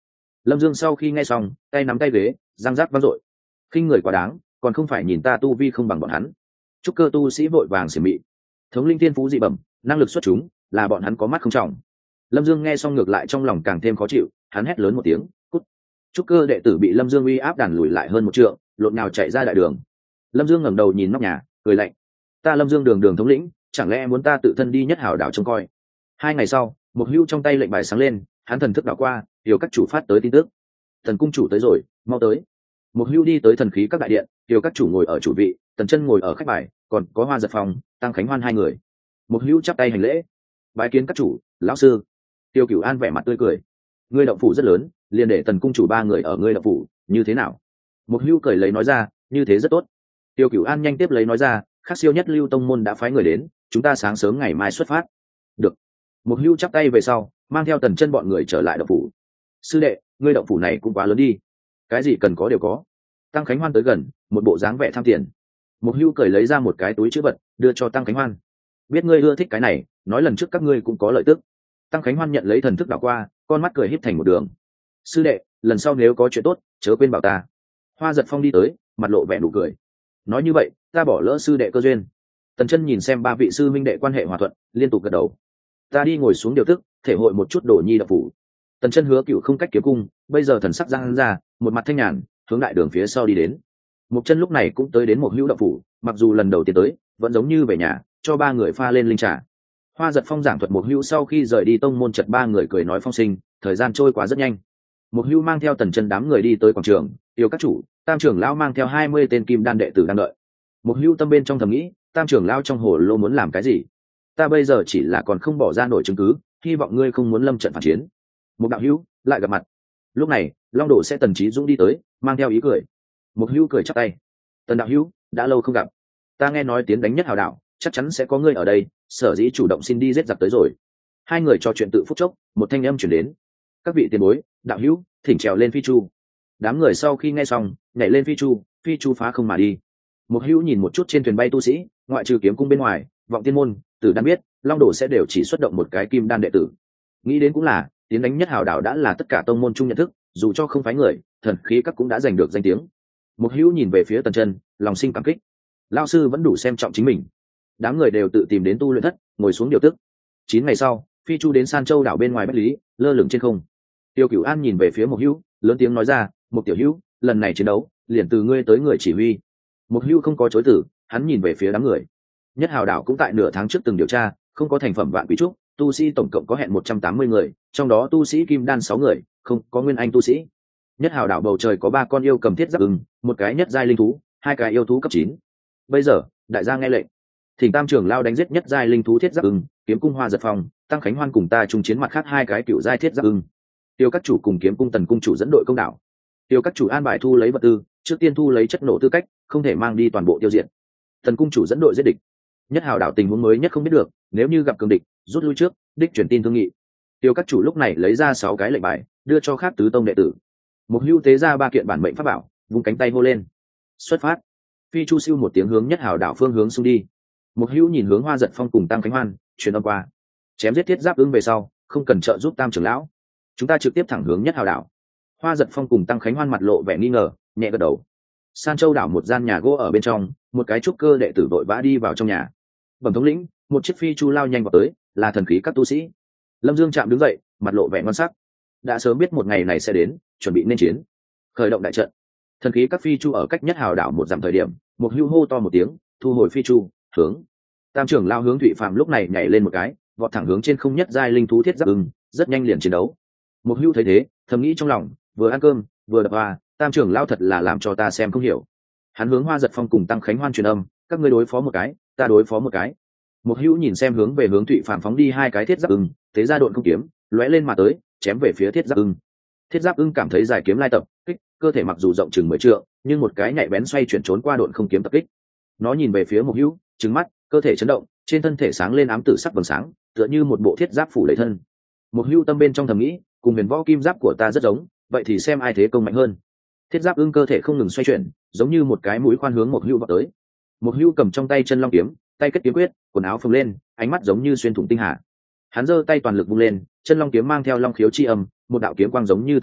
Lâm Dương sau khi nghe xong, tay nắm tay ghế, răng rác vang dội. Khinh người quá đáng, còn không phải nhìn ta tu vi không bằng bọn hắn. Trúc cơ tu sĩ vội vàng xỉa mị. Thống linh thiên phú dị bẩm, năng lực xuất chúng, là bọn hắn có mắt không trọng. Lâm Dương nghe xong ngược lại trong lòng càng thêm khó chịu, hắn hét lớn một tiếng, cút. Trúc cơ đệ tử bị Lâm Dương uy áp đàn lùi lại hơn một trượng, lộn nhào chạy ra đại đường. Lâm Dương ngẩng đầu nhìn nóc nhà, cười lạnh. Ta Lâm Dương đường đường thống lĩnh, chẳng lẽ muốn ta tự thân đi nhất hảo đảo trông coi? 2 ngày sau, một hưu trong tay lệnh bài sáng lên, hắn thần thức đảo qua, điều các chủ phát tới tin tức. Thần cung chủ tới rồi, mau tới. Một hưu đi tới thần khí các đại điện, điều các chủ ngồi ở chủ vị, Tần Chân ngồi ở khách bài, còn có Hoa Giật Phong, Tăng Khánh Hoan 2 người. Một hưu chắp tay hành lễ, bái kiến các chủ, lão sư. Tiêu Cửu An vẻ mặt tươi cười, ngươi động phủ rất lớn, liền để Tần cung chủ 3 người ở ngươi động phủ, như thế nào? Một hưu cười lấy nói ra, như thế rất tốt. Tiêu Cửu An nhanh tiếp lấy nói ra, Khắc Siêu Nhất Lưu tông môn đã phái người đến, chúng ta sáng sớm ngày mai xuất phát. Được. Một hưu chắp tay về sau, mang theo Tần Chân bọn người trở lại động phủ. Sư đệ, ngươi động phủ này cũng quá lớn đi, cái gì cần có đều có. Tăng Khánh Hoan tới gần, một bộ dáng vẻ tham tiền. Một hưu cười lấy ra một cái túi trữ vật, đưa cho Tăng Khánh Hoan. Biết ngươi ưa thích cái này, nói lần trước các ngươi cũng có lợi tức. Tăng Khánh Hoan nhận lấy thần thức đảo qua, con mắt cười híp thành một đường. Sư đệ, lần sau nếu có chuyện tốt, chớ quên bảo ta. Hoa Giật Phong đi tới, mặt lộ vẻ nụ cười. Nói như vậy, ta bỏ lỡ sư đệ cơ duyên. Tần Chân nhìn xem 3 vị sư minh đệ quan hệ hòa thuận, liên tục gật đầu. Ta đi ngồi xuống điều tức, thể hội một chút đồ nhi đạo phủ. Tần Chân hứa cựu không cách kiếm cung, bây giờ thần sắc giang ra, một mặt thanh nhàn, hướng đại đường phía sau đi đến. Mục Chân lúc này cũng tới đến một hữu đạo phủ, mặc dù lần đầu tiên tới, vẫn giống như về nhà, cho 3 người pha lên linh trà. Hoa Giật Phong giảng thuật một hữu sau khi rời đi tông môn chợt 3 người cười nói phong sinh, thời gian trôi qua rất nhanh. Một hữu mang theo Tần Chân đám người đi tới quảng trường, yêu các chủ, Tam trưởng lão mang theo 20 tên kim đan đệ tử đang đợi. Một hữu tâm bên trong thầm nghĩ, Tam trưởng lão trong hồ lô muốn làm cái gì? Ta bây giờ chỉ là còn không bỏ ra nổi chứng cứ, hy vọng ngươi không muốn lâm trận phản chiến. Một đạo hữu lại gặp mặt. Lúc này, Long Đổ sẽ Tần Chí Dũng đi tới, mang theo ý cười. Một hữu cười chắp tay. Tần đạo hữu, đã lâu không gặp. Ta nghe nói tiến đánh nhất hào đạo, chắc chắn sẽ có ngươi ở đây, sở dĩ chủ động xin đi giết giặc tới rồi. 2 người trò chuyện tự phút chốc, một thanh âm truyền đến. Các vị tiền bối, đạo hữu, thỉnh trèo lên phi chu. Đám người sau khi nghe xong, nhảy lên phi chu phá không mà đi. Một hữu nhìn một chút trên thuyền bay tu sĩ, ngoại trừ kiếm cung bên ngoài, vọng tiên môn, Tử Đan biết, Long Đổ sẽ đều chỉ xuất động một cái kim đan đệ tử. Nghĩ đến cũng là, tiến đánh nhất hào đảo đã là tất cả tông môn chung nhận thức, dù cho không phái người, thần khí các cũng đã giành được danh tiếng. Một hữu nhìn về phía Tần Chân, lòng sinh cảm kích. Lão sư vẫn đủ xem trọng chính mình. Đám người đều tự tìm đến tu luyện thất, ngồi xuống điều tức. 9 ngày sau, phi chu đến San Châu đảo bên ngoài Bách Lý, lơ lửng trên không. Tiêu Cửu An nhìn về phía Một hữu, lớn tiếng nói ra, "Một tiểu hữu, lần này chiến đấu, liền từ ngươi tới người chỉ huy." Một hữu không có chối từ, hắn nhìn về phía đám người. Nhất hào đảo cũng tại nửa tháng trước từng điều tra, không có thành phẩm vạn quý trúc, tu sĩ tổng cộng có hẹn 180 người, trong đó tu sĩ kim đan 6 người, không có nguyên anh tu sĩ. Nhất hào đảo bầu trời có 3 con yêu cầm thiết giáp ưng, một cái nhất giai linh thú, 2 cái yêu thú cấp 9. Bây giờ, đại gia nghe lệnh, thỉnh Tam trưởng lao đánh giết nhất giai linh thú thiết giáp ưng, kiếm cung Hoa Giật Phong, Tăng Khánh Hoan cùng ta chung chiến mặt khác 2 cái cựu giai thiết giáp ưng. Tiêu các chủ cùng kiếm cung Tần cung chủ dẫn đội công đảo. Tiêu các chủ an bài thu lấy vật tư, trước tiên thu lấy chất nổ tư cách, không thể mang đi toàn bộ tiêu diệt. Tần cung chủ dẫn đội giết địch. Nhất hào đảo tình huống mới nhất không biết được, nếu như gặp cường địch, rút lui trước, đích truyền tin thương nghị. Tiêu các chủ lúc này lấy ra 6 cái lệnh bài, đưa cho khác tứ tông đệ tử. Một hưu tế ra 3 kiện bản mệnh pháp bảo, vung cánh tay hô lên. Xuất phát. Phi chu siêu một tiếng hướng nhất hào đảo phương hướng xung đi. Một hưu nhìn hướng Hoa Giật Phong cùng Tăng Khánh Hoan, truyền âm qua. Chém giết thiết giáp ưng về sau, không cần trợ giúp Tam trưởng lão, chúng ta trực tiếp thẳng hướng nhất hào đảo. Hoa Giật Phong cùng Tăng Khánh Hoan mặt lộ vẻ nghi ngờ, nhẹ gật đầu. San Châu đảo một gian nhà gỗ ở bên trong, một cái trúc cơ đệ tử vội vã đi vào trong nhà. Bẩm thống lĩnh, một chiếc phi chu lao nhanh vào tới, là thần khí các tu sĩ. Lâm Dương chạm đứng dậy, mặt lộ vẻ ngon sắc. Đã sớm biết một ngày này sẽ đến, chuẩn bị nên chiến. Khởi động đại trận. Thần khí các phi chu ở cách nhất hào đảo một dặm thời điểm, một hưu hô to một tiếng, thu hồi phi chu, hướng. Tam trưởng lao hướng Thụy Phạm lúc này nhảy lên một cái, vọt thẳng hướng trên không nhất giai linh thú thiết giáp ưng, rất nhanh liền chiến đấu. Một hưu thấy thế, thầm nghĩ trong lòng, vừa ăn cơm, vừa đập hoa, Tam trưởng lao thật là làm cho ta xem không hiểu. Hắn hướng Hoa Giật Phong cùng Tăng Khánh Hoan truyền âm, các ngươi đối phó một cái, ta đối phó một cái. Một hữu nhìn xem hướng về hướng Thụy Phạm phóng đi 2 cái thiết giáp ưng, thế ra độn không kiếm, lóe lên mà tới, chém về phía thiết giáp ưng. Thiết giáp ưng cảm thấy giải kiếm lai tập kích, cơ thể mặc dù rộng chừng 10 trượng, nhưng một cái nhạy bén xoay chuyển trốn qua độn không kiếm tập kích. Nó nhìn về phía một hữu, trừng mắt, cơ thể chấn động, trên thân thể sáng lên ám tử sắc vầng sáng, tựa như một bộ thiết giáp phủ đầy thân. Một hữu tâm bên trong thầm nghĩ, cùng huyền võ kim giáp của ta rất giống, vậy thì xem ai thế công mạnh hơn. Thiết giáp ưng cơ thể không ngừng xoay chuyển, giống như một cái mũi khoan hướng một hữu vào tới. Một hữu cầm trong tay chân long kiếm, tay kết kiếm quyết, quần áo phồng lên, ánh mắt giống như xuyên thủng tinh hà. Hắn giơ tay toàn lực vung lên, chân long kiếm mang theo long khiếu chi âm, một đạo kiếm quang giống như tinh thần,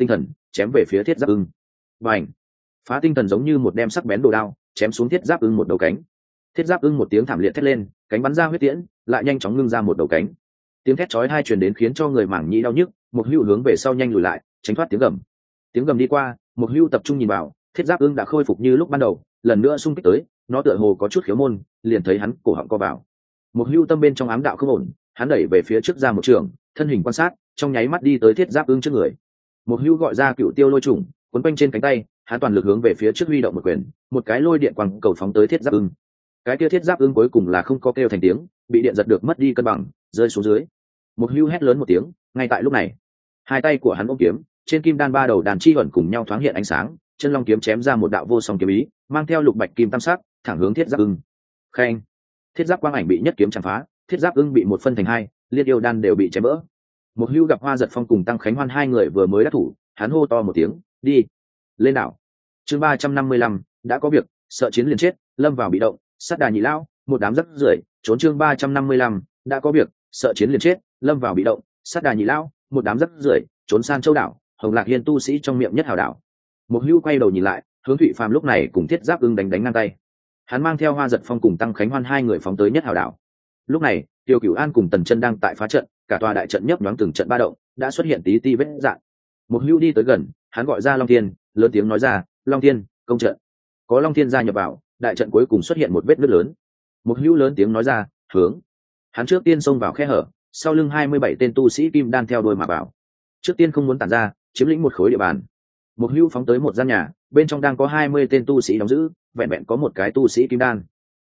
chém về phía thiết giáp ưng. Và ảnh phá tinh thần giống như một đem sắc bén đồ đao chém xuống thiết giáp ưng một đầu cánh. Thiết giáp ưng một tiếng thảm liệt thét lên, cánh bắn ra huyết tiễn, lại nhanh chóng ngưng ra một đầu cánh. Tiếng thét chói tai truyền đến khiến cho người mảng nhĩ đau nhức, một hưu hướng về sau nhanh lùi lại, tránh thoát tiếng gầm. Tiếng gầm đi qua, một hưu tập trung nhìn vào, thiết giáp ưng đã khôi phục như lúc ban đầu, lần nữa xung kích tới, nó tựa hồ có chút khiếu môn, liền thấy hắn cổ họng co vào. Một hưu tâm bên trong ám đạo không ổn, hắn đẩy về phía trước ra một trường, thân hình quan sát, trong nháy mắt đi tới thiết giáp ưng trước người. Một hưu gọi ra cựu tiêu lôi trùng, quấn quanh trên cánh tay, hắn toàn lực hướng về phía trước huy động một quyền, một cái lôi điện quang cầu phóng tới thiết giáp ưng. Cái kia thiết giáp ưng cuối cùng là không có kêu thành tiếng, bị điện giật được mất đi cân bằng, rơi xuống dưới. Một hưu hét lớn một tiếng, ngay tại lúc này, hai tay của hắn ôm kiếm, trên kim đan ba đầu đàn chi ẩn cùng nhau thoáng hiện ánh sáng, chân long kiếm chém ra một đạo vô song kiếm ý, mang theo lục bạch kim tam sắc, thẳng hướng thiết giáp ưng. Khen, thiết giáp quang ảnh bị nhất kiếm chạm phá, thiết giáp ưng bị một phân thành hai, liên yêu đan đều bị chém vỡ. Một hưu gặp Hoa Giật Phong cùng Tăng Khánh Hoan hai người vừa mới đắc thủ, hắn hô to một tiếng, đi lên đảo. Chương 355, đã có việc, sợ chiến liền chết, lâm vào bị động, sát đà nhị lão, một đám rắc rưởi, trốn. Chương 355, đã có việc, sợ chiến liền chết, lâm vào bị động, sát đà nhị lão, một đám rắc rưởi, trốn sang châu đảo. Hồng Lạc Hiên tu sĩ trong miệng nhất hào đảo. Một hưu quay đầu nhìn lại, hướng Thụy Phàm lúc này cùng thiết giáp ưng đánh ngang tay. Hắn mang theo Hoa Giật Phong cùng Tăng Khánh Hoan hai người phóng tới nhất hào đảo. Lúc này Tiêu Cửu An cùng Tần Chân đang tại phá trận, cả tòa đại trận nhấp nhoáng từng trận ba động, đã xuất hiện tí ti vết dạng. Một hưu đi tới gần, hắn gọi ra Long Thiên, lớn tiếng nói ra, Long Thiên, công trận. Có Long Thiên gia nhập vào, đại trận cuối cùng xuất hiện một vết nứt lớn. Một hưu lớn tiếng nói ra, hướng. Hắn trước tiên xông vào khe hở, sau lưng 27 tên tu sĩ kim đan theo đuôi mà vào. Trước tiên không muốn tản ra, chiếm lĩnh một khối địa bàn. Một hưu phóng tới một gian nhà, bên trong đang có 20 tên tu sĩ đóng giữ, vẹn vẹn có một cái tu sĩ kim đan.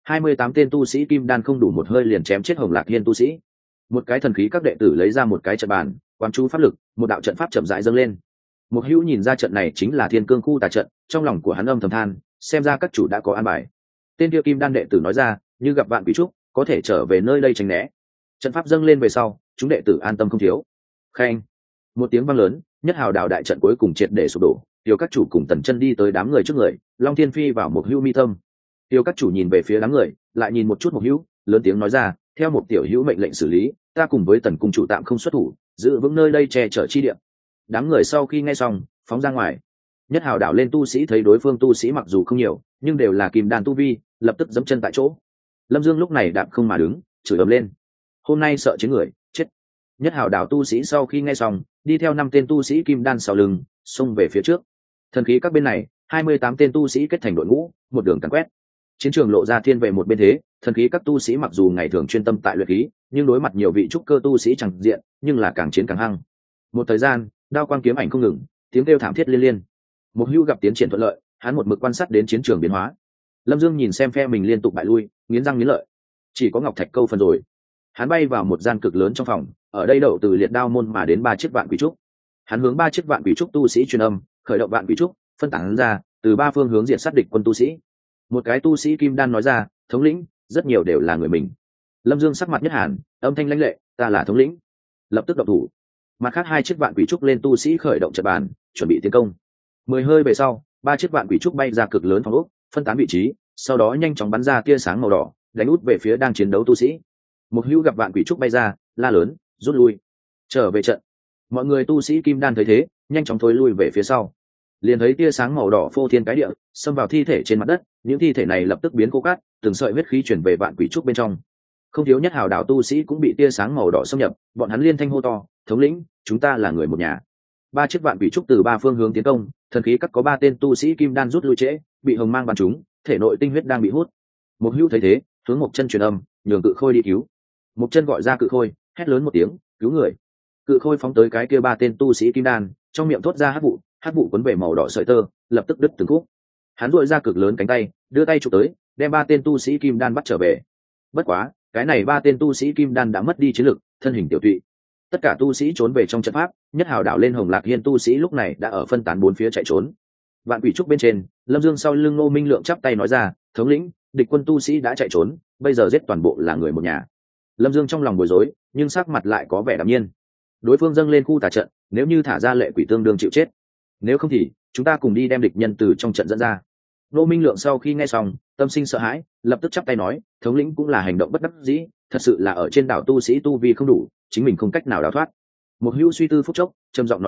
28 tên tu sĩ kim đan không đủ một hơi liền chém chết Hồng Lạc Hiên tu sĩ. Một cái thần khí các đệ tử lấy ra một cái trận bàn, quán chú pháp lực, một đạo trận pháp chậm rãi dâng lên. Một hữu nhìn ra trận này chính là Thiên Cương khu tà trận, trong lòng của hắn âm thầm than, xem ra các chủ đã có an bài. Tên kia kim đan đệ tử nói ra, như gặp vạn quỷ trúc, có thể trở về nơi đây tránh né. Trận pháp dâng lên về sau, chúng đệ tử an tâm không thiếu. Khen, một tiếng vang lớn, nhất hào đạo đại trận cuối cùng triệt để sụp đổ. Tiêu các chủ cùng Tần Chân đi tới đám người trước người, Long Thiên phi vào một hữu mi tâm. Tiêu các chủ nhìn về phía đám người, lại nhìn một chút một hữu, lớn tiếng nói ra, theo một tiểu hữu mệnh lệnh xử lý, ta cùng với Tần cung chủ tạm không xuất thủ, giữ vững nơi đây che chở chi địa. Đám người sau khi nghe xong, phóng ra ngoài. Nhất hào đảo lên tu sĩ thấy đối phương tu sĩ mặc dù không nhiều, nhưng đều là kim đan tu vi, lập tức giẫm chân tại chỗ. Lâm Dương lúc này đạp không mà đứng, chửi ầm lên, hôm nay sợ chiến người chết. Nhất hào đảo tu sĩ sau khi nghe xong, đi theo 5 tên tu sĩ kim đan sau lưng, xông về phía trước. Thần khí các bên này, 28 tên tu sĩ kết thành đội ngũ, một đường càn quét. Chiến trường lộ ra thiên về một bên thế, thần khí các tu sĩ mặc dù ngày thường chuyên tâm tại luyện khí, nhưng đối mặt nhiều vị trúc cơ tu sĩ chẳng diện, nhưng là càng chiến càng hăng. Một thời gian, đao quang kiếm ảnh không ngừng, tiếng kêu thảm thiết liên liên. Một hưu gặp tiến triển thuận lợi, hắn một mực quan sát đến chiến trường biến hóa. Lâm Dương nhìn xem phe mình liên tục bại lui, nghiến răng nghiến lợi. Chỉ có Ngọc Thạch câu phần rồi. Hắn bay vào một gian cực lớn trong phòng, ở đây đậu từ liệt đao môn mà đến 3 chiếc vạn quỷ trúc. Hắn hướng 3 chiếc vạn quỷ trúc tu sĩ truyền âm, khởi động vạn quỷ trúc, phân tán ra, từ 3 phương hướng diện sát địch quân tu sĩ. Một cái tu sĩ kim đan nói ra, thống lĩnh, rất nhiều đều là người mình. Lâm Dương sắc mặt nhất hàn, âm thanh lãnh lệ, ta là thống lĩnh, lập tức động thủ. Mặt khác 2 chiếc vạn quỷ trúc lên tu sĩ khởi động trận bàn, chuẩn bị tiến công. 10 hơi về sau, 3 chiếc vạn quỷ trúc bay ra cực lớn phòng ốc, phân tán vị trí, sau đó nhanh chóng bắn ra tia sáng màu đỏ, đánh út về phía đang chiến đấu tu sĩ. Một hữu gặp vạn quỷ trúc bay ra, la lớn, rút lui, trở về trận. Mọi người tu sĩ kim đan thấy thế, nhanh chóng thối lui về phía sau. Liền thấy tia sáng màu đỏ phô thiên cái địa, xâm vào thi thể trên mặt đất, những thi thể này lập tức biến khô cát, từng sợi huyết khí chuyển về vạn quỷ trúc bên trong. Không thiếu nhất hào đạo tu sĩ cũng bị tia sáng màu đỏ xâm nhập, bọn hắn liên thanh hô to, thống lĩnh, chúng ta là người một nhà. 3 chiếc vạn quỷ trúc từ 3 phương hướng tiến công, thần khí các có 3 tên tu sĩ kim đan rút lui trễ, bị hồng mang bắn trúng, thể nội tinh huyết đang bị hút. Một hữu thấy thế, hướng một chân truyền âm, nhường cự khôi đi cứu. Một chân gọi ra cự khôi, hét lớn một tiếng, cứu người. Cự khôi phóng tới cái kia 3 tên tu sĩ kim đan, trong miệng thốt ra hắc vụ cuốn về màu đỏ sợi tơ, lập tức đứt từng khúc. Hắn duỗi ra cực lớn cánh tay, đưa tay chụp tới, đem 3 tên tu sĩ kim đan bắt trở về. Bất quá, cái này 3 tên tu sĩ kim đan đã mất đi chiến lực, thân hình tiểu tụy. Tất cả tu sĩ trốn về trong trận pháp, nhất hào đảo lên Hồng Lạc Hiên tu sĩ lúc này đã ở phân tán 4 phía chạy trốn. Vạn quỷ trúc bên trên, Lâm Dương sau lưng Ngô Minh Lượng chắp tay nói ra, thống lĩnh, địch quân tu sĩ đã chạy trốn, bây giờ giết toàn bộ là người một nhà. Lâm Dương trong lòng bối rối, nhưng sắc mặt lại có vẻ đạm nhiên. Đối phương dâng lên khu tà trận, nếu như thả ra lệ quỷ tương đương chịu chết, nếu không thì chúng ta cùng đi đem địch nhân từ trong trận dẫn ra. Ngô Minh Lượng sau khi nghe xong, tâm sinh sợ hãi, lập tức chắp tay nói, thống lĩnh cũng là hành động bất đắc dĩ, thật sự là ở trên đảo tu sĩ tu vi không đủ, chính mình không cách nào đào thoát. Một hữu suy tư phút chốc, trầm giọng nói ra,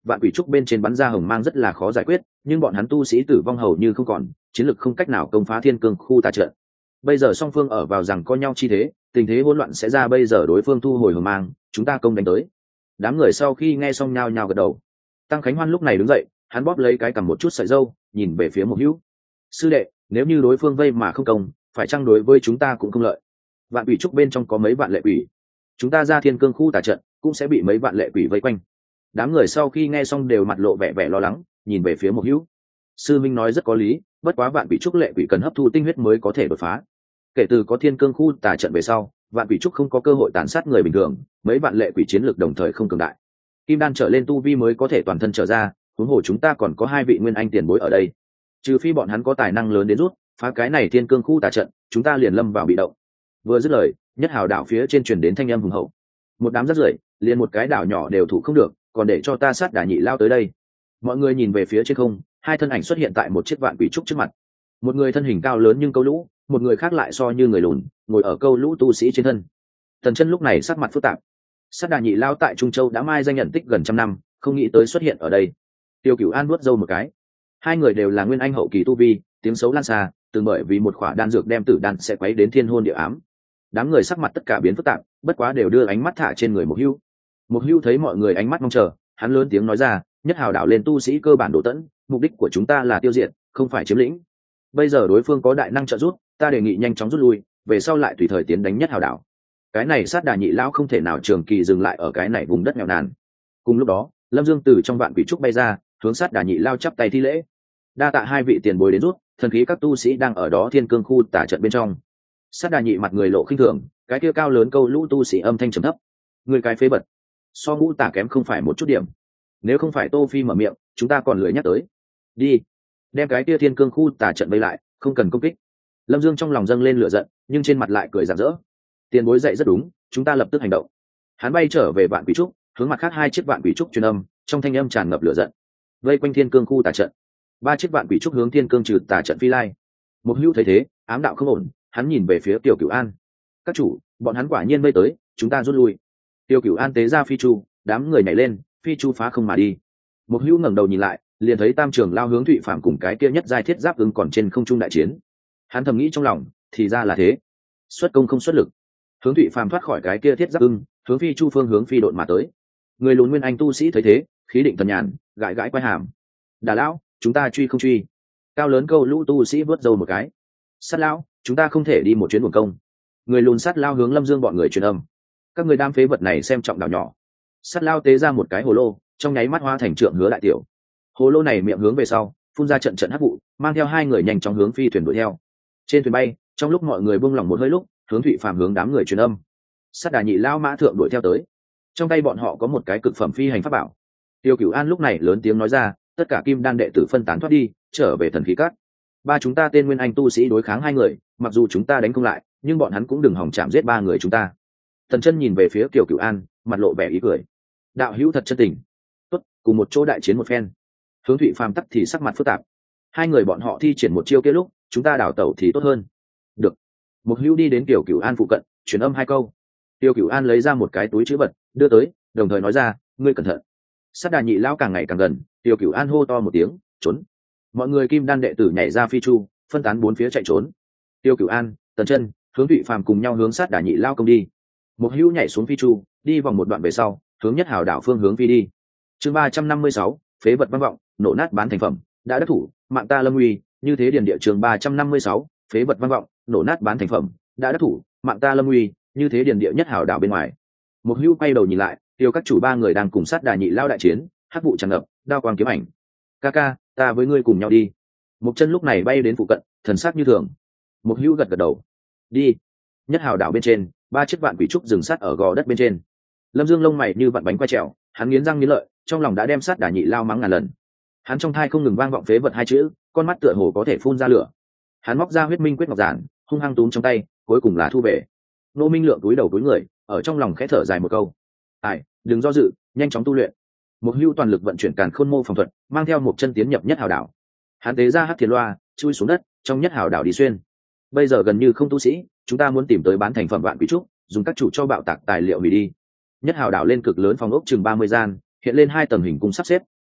vạn quỷ trúc bên trên bắn ra hồng mang rất là khó giải quyết, nhưng bọn hắn tu sĩ tử vong hầu như không còn, chiến lực không cách nào công phá thiên cương khu tà trận. Bây giờ song phương ở vào rằng co nhau chi thế, tình thế hỗn loạn sẽ ra. Bây giờ đối phương thu hồi hồng mang, chúng ta công đánh tới. Đám người sau khi nghe xong nhao nhao gật đầu. Tăng Khánh Hoan lúc này đứng dậy, hắn bóp lấy cái cằm một chút sợi râu, nhìn về phía Mộc Hữu. Sư đệ, nếu như đối phương vây mà không công, phải chăng đối với chúng ta cũng không lợi? Vạn quỷ trúc bên trong có mấy vạn lệ quỷ, chúng ta ra thiên cương khu tà trận cũng sẽ bị mấy vạn lệ quỷ vây quanh. Đám người sau khi nghe xong đều mặt lộ vẻ vẻ lo lắng, nhìn về phía Mộc Hữu. Sư minh nói rất có lý, bất quá vạn quỷ trúc lệ quỷ cần hấp thu tinh huyết mới có thể đột phá. Kể từ có thiên cương khu tà trận về sau, vạn quỷ trúc không có cơ hội tàn sát người bình thường, mấy vạn lệ quỷ chiến lược đồng thời không cường đại, kim đan trở lên tu vi mới có thể toàn thân trở ra. Huống hồ chúng ta còn có hai vị nguyên anh tiền bối ở đây, trừ phi bọn hắn có tài năng lớn đến rút phá cái này thiên cương khu tà trận, chúng ta liền lâm vào bị động. Vừa dứt lời, Nhất Hào đảo phía trên truyền đến thanh âm hùng hậu. Một đám rác rưởi, liền một cái đảo nhỏ đều thủ không được, còn để cho ta sát đả nhị lao tới đây. Mọi người nhìn về phía trên không, hai thân ảnh xuất hiện tại một chiếc vạn quỷ trúc trước mặt. Một người thân hình cao lớn nhưng câu lũ, một người khác lại so như người lùn, ngồi ở câu lũ tu sĩ trên thân. Tần Chân lúc này sắc mặt phức tạp. Sát đà nhị lao tại Trung Châu đã mai danh nhận tích gần trăm năm, không nghĩ tới xuất hiện ở đây. Tiêu Cửu An nuốt râu một cái. Hai người đều là nguyên anh hậu kỳ tu vi, tiếng xấu lan xa, từng bởi vì một khỏa đan dược đem tử đan sẽ quấy đến thiên hôn địa ám. Đám người sắc mặt tất cả biến phức tạp, bất quá đều đưa ánh mắt thả trên người Mộc Hữu. Mộc Hữu thấy mọi người ánh mắt mong chờ, hắn lớn tiếng nói ra, Nhất Hào đảo lên tu sĩ cơ bản đổ tẫn, mục đích của chúng ta là tiêu diệt, không phải chiếm lĩnh. Bây giờ đối phương có đại năng trợ giúp, ta đề nghị nhanh chóng rút lui, về sau lại tùy thời tiến đánh Nhất Hào đảo. Cái này sát đà nhị lão không thể nào trường kỳ dừng lại ở cái này vùng đất nghèo nàn. Cùng lúc đó, Lâm Dương từ trong vạn quỷ trúc bay ra, hướng sát đà nhị lao chắp tay thi lễ. Đa tạ hai vị tiền bối đến rút, thần khí các tu sĩ đang ở đó thiên cương khu tả trận bên trong. Sát đà nhị mặt người lộ khinh thường, cái kia cao lớn câu lũ tu sĩ âm thanh trầm thấp. Người cái phế bật, so ngũ tả kém không phải một chút điểm. Nếu không phải Tô Phi mở miệng, chúng ta còn lười nhắc tới. Đi, đem cái kia thiên cương khu tả trận vây lại, không cần công kích. Lâm Dương trong lòng dâng lên lửa giận, nhưng trên mặt lại cười rạng rỡ. Tiền bối dạy rất đúng, chúng ta lập tức hành động. Hắn bay trở về vạn quỷ trúc, hướng mặt khác hai chiếc vạn quỷ trúc truyền âm, trong thanh âm tràn ngập lửa giận. Vây quanh thiên cương khu tả trận, ba chiếc vạn quỷ trúc hướng thiên cương trừ tả trận phi lai. Một Hữu thấy thế, ám đạo không ổn, hắn nhìn về phía Tiêu Cửu An. Các chủ, bọn hắn quả nhiên vây tới, chúng ta rút lui. Tiêu Cửu An tế ra phi chu, đám người nhảy lên, phi chu phá không mà đi. Một Hữu ngẩng đầu nhìn lại, liền thấy Tam Trường lao hướng Thụy Phạm cùng cái kia nhất giai thiết giáp ứng còn trên không trung đại chiến. Hắn thầm nghĩ trong lòng, thì ra là thế, xuất công không xuất lực. Hướng Thụy Phạm thoát khỏi cái kia thiết giáp ưng, hướng phi chu phương hướng phi độn mà tới. Người lùn nguyên anh tu sĩ thấy thế, khí định thần nhàn, gãi gãi quai hàm. Đà lão, chúng ta truy không truy? Cao lớn câu lũ tu sĩ vớt râu một cái. Sát lão, chúng ta không thể đi một chuyến buồn công. Người lùn sát lao hướng Lâm Dương bọn người truyền âm. Các người đam phế vật này xem trọng đảo nhỏ. Sát lao tế ra một cái hồ lô, trong nháy mắt hóa thành trượng hứa đại tiểu. Hồ lô này miệng hướng về sau, phun ra trận trận hắc vụ, mang theo hai người nhanh chóng hướng phi thuyền đuổi theo. Trên thuyền bay, trong lúc mọi người buông lỏng một hơi lúc, hướng Thụy Phàm hướng đám người truyền âm. Sát đà nhị lao mã thượng đuổi theo tới. Trong tay bọn họ có một cái cực phẩm phi hành pháp bảo. Tiêu Cửu An lúc này lớn tiếng nói ra, tất cả kim đan đệ tử phân tán thoát đi, trở về thần khí cát. Ba chúng ta tên nguyên anh tu sĩ đối kháng hai người, mặc dù chúng ta đánh không lại, nhưng bọn hắn cũng đừng hòng chạm giết ba người chúng ta. Thần chân nhìn về phía Tiêu Cửu An, mặt lộ vẻ ý cười. Đạo hữu thật chân tình. Tốt, cùng một chỗ đại chiến một phen. Hướng Thụy Phàm tắc thì sắc mặt phức tạp. Hai người bọn họ thi triển một chiêu kia lúc, chúng ta đảo tẩu thì tốt hơn. Được. Một Hữu đi đến Tiêu Cửu An phụ cận, truyền âm hai câu. Tiêu Cửu An lấy ra một cái túi trữ vật, đưa tới, đồng thời nói ra, ngươi cẩn thận. Sát đà nhị lão càng ngày càng gần, Tiêu Cửu An hô to một tiếng, trốn. Mọi người kim đan đệ tử nhảy ra phi chu, phân tán bốn phía chạy trốn. Tiêu Cửu An, Tần Chân, hướng Thụy Phàm cùng nhau hướng sát đà nhị lão công đi. Một Hữu nhảy xuống phi chu, đi vòng một đoạn về sau, hướng Nhất Hào đảo phương hướng phi đi. Chương 356, phế vật vang vọng, nổ nát bán thành phẩm, đã đắc thủ, mạng ta lâm uy, như thế điền địa chương 356, phế vật vang vọng, nổ nát bán thành phẩm, đã đắc thủ, mạng ta lâm uy, như thế điền địa Nhất Hào đảo bên ngoài. Một Hữu quay đầu nhìn lại, tiêu các chủ ba người đang cùng sát đà nhị lao đại chiến, hắc vụ tràn ngập, đao quang kiếm ảnh. Ca ca, ta với ngươi cùng nhau đi. Một chân lúc này bay đến phụ cận, thần sắc như thường. Một Hữu gật gật đầu. Đi. Nhất Hào đảo bên trên, ba chiếc vạn quỷ trúc dừng sát ở gò đất bên trên. Lâm Dương lông mày như vặn bánh quay trèo, hắn nghiến răng nghiến lợi, trong lòng đã đem sát đà nhị lao mắng ngàn lần. Hắn trong thai không ngừng vang vọng phế vật hai chữ, con mắt tựa hồ có thể phun ra lửa. Hắn móc ra huyết minh quyết ngọc giản, hung hăng túm trong tay, cuối cùng là thu về. Nô Minh Lượng túi đầu túi người, ở trong lòng khẽ thở dài một câu. Ai, đừng do dự, nhanh chóng tu luyện. Một Hữu toàn lực vận chuyển càn khôn mô phòng thuật, mang theo một chân tiến nhập Nhất Hào đảo. Hắn tế ra hắc thiền loa, chui xuống đất, trong Nhất Hào đảo đi xuyên. Bây giờ gần như không tu sĩ, chúng ta muốn tìm tới bán thành phẩm vạn quỷ trúc, dùng các chủ cho bạo tạc tài liệu hủy đi. Nhất Hào đảo lên cực lớn phòng ốc chừng 30 gian, hiện lên hai tầng hình cung sắp xếp,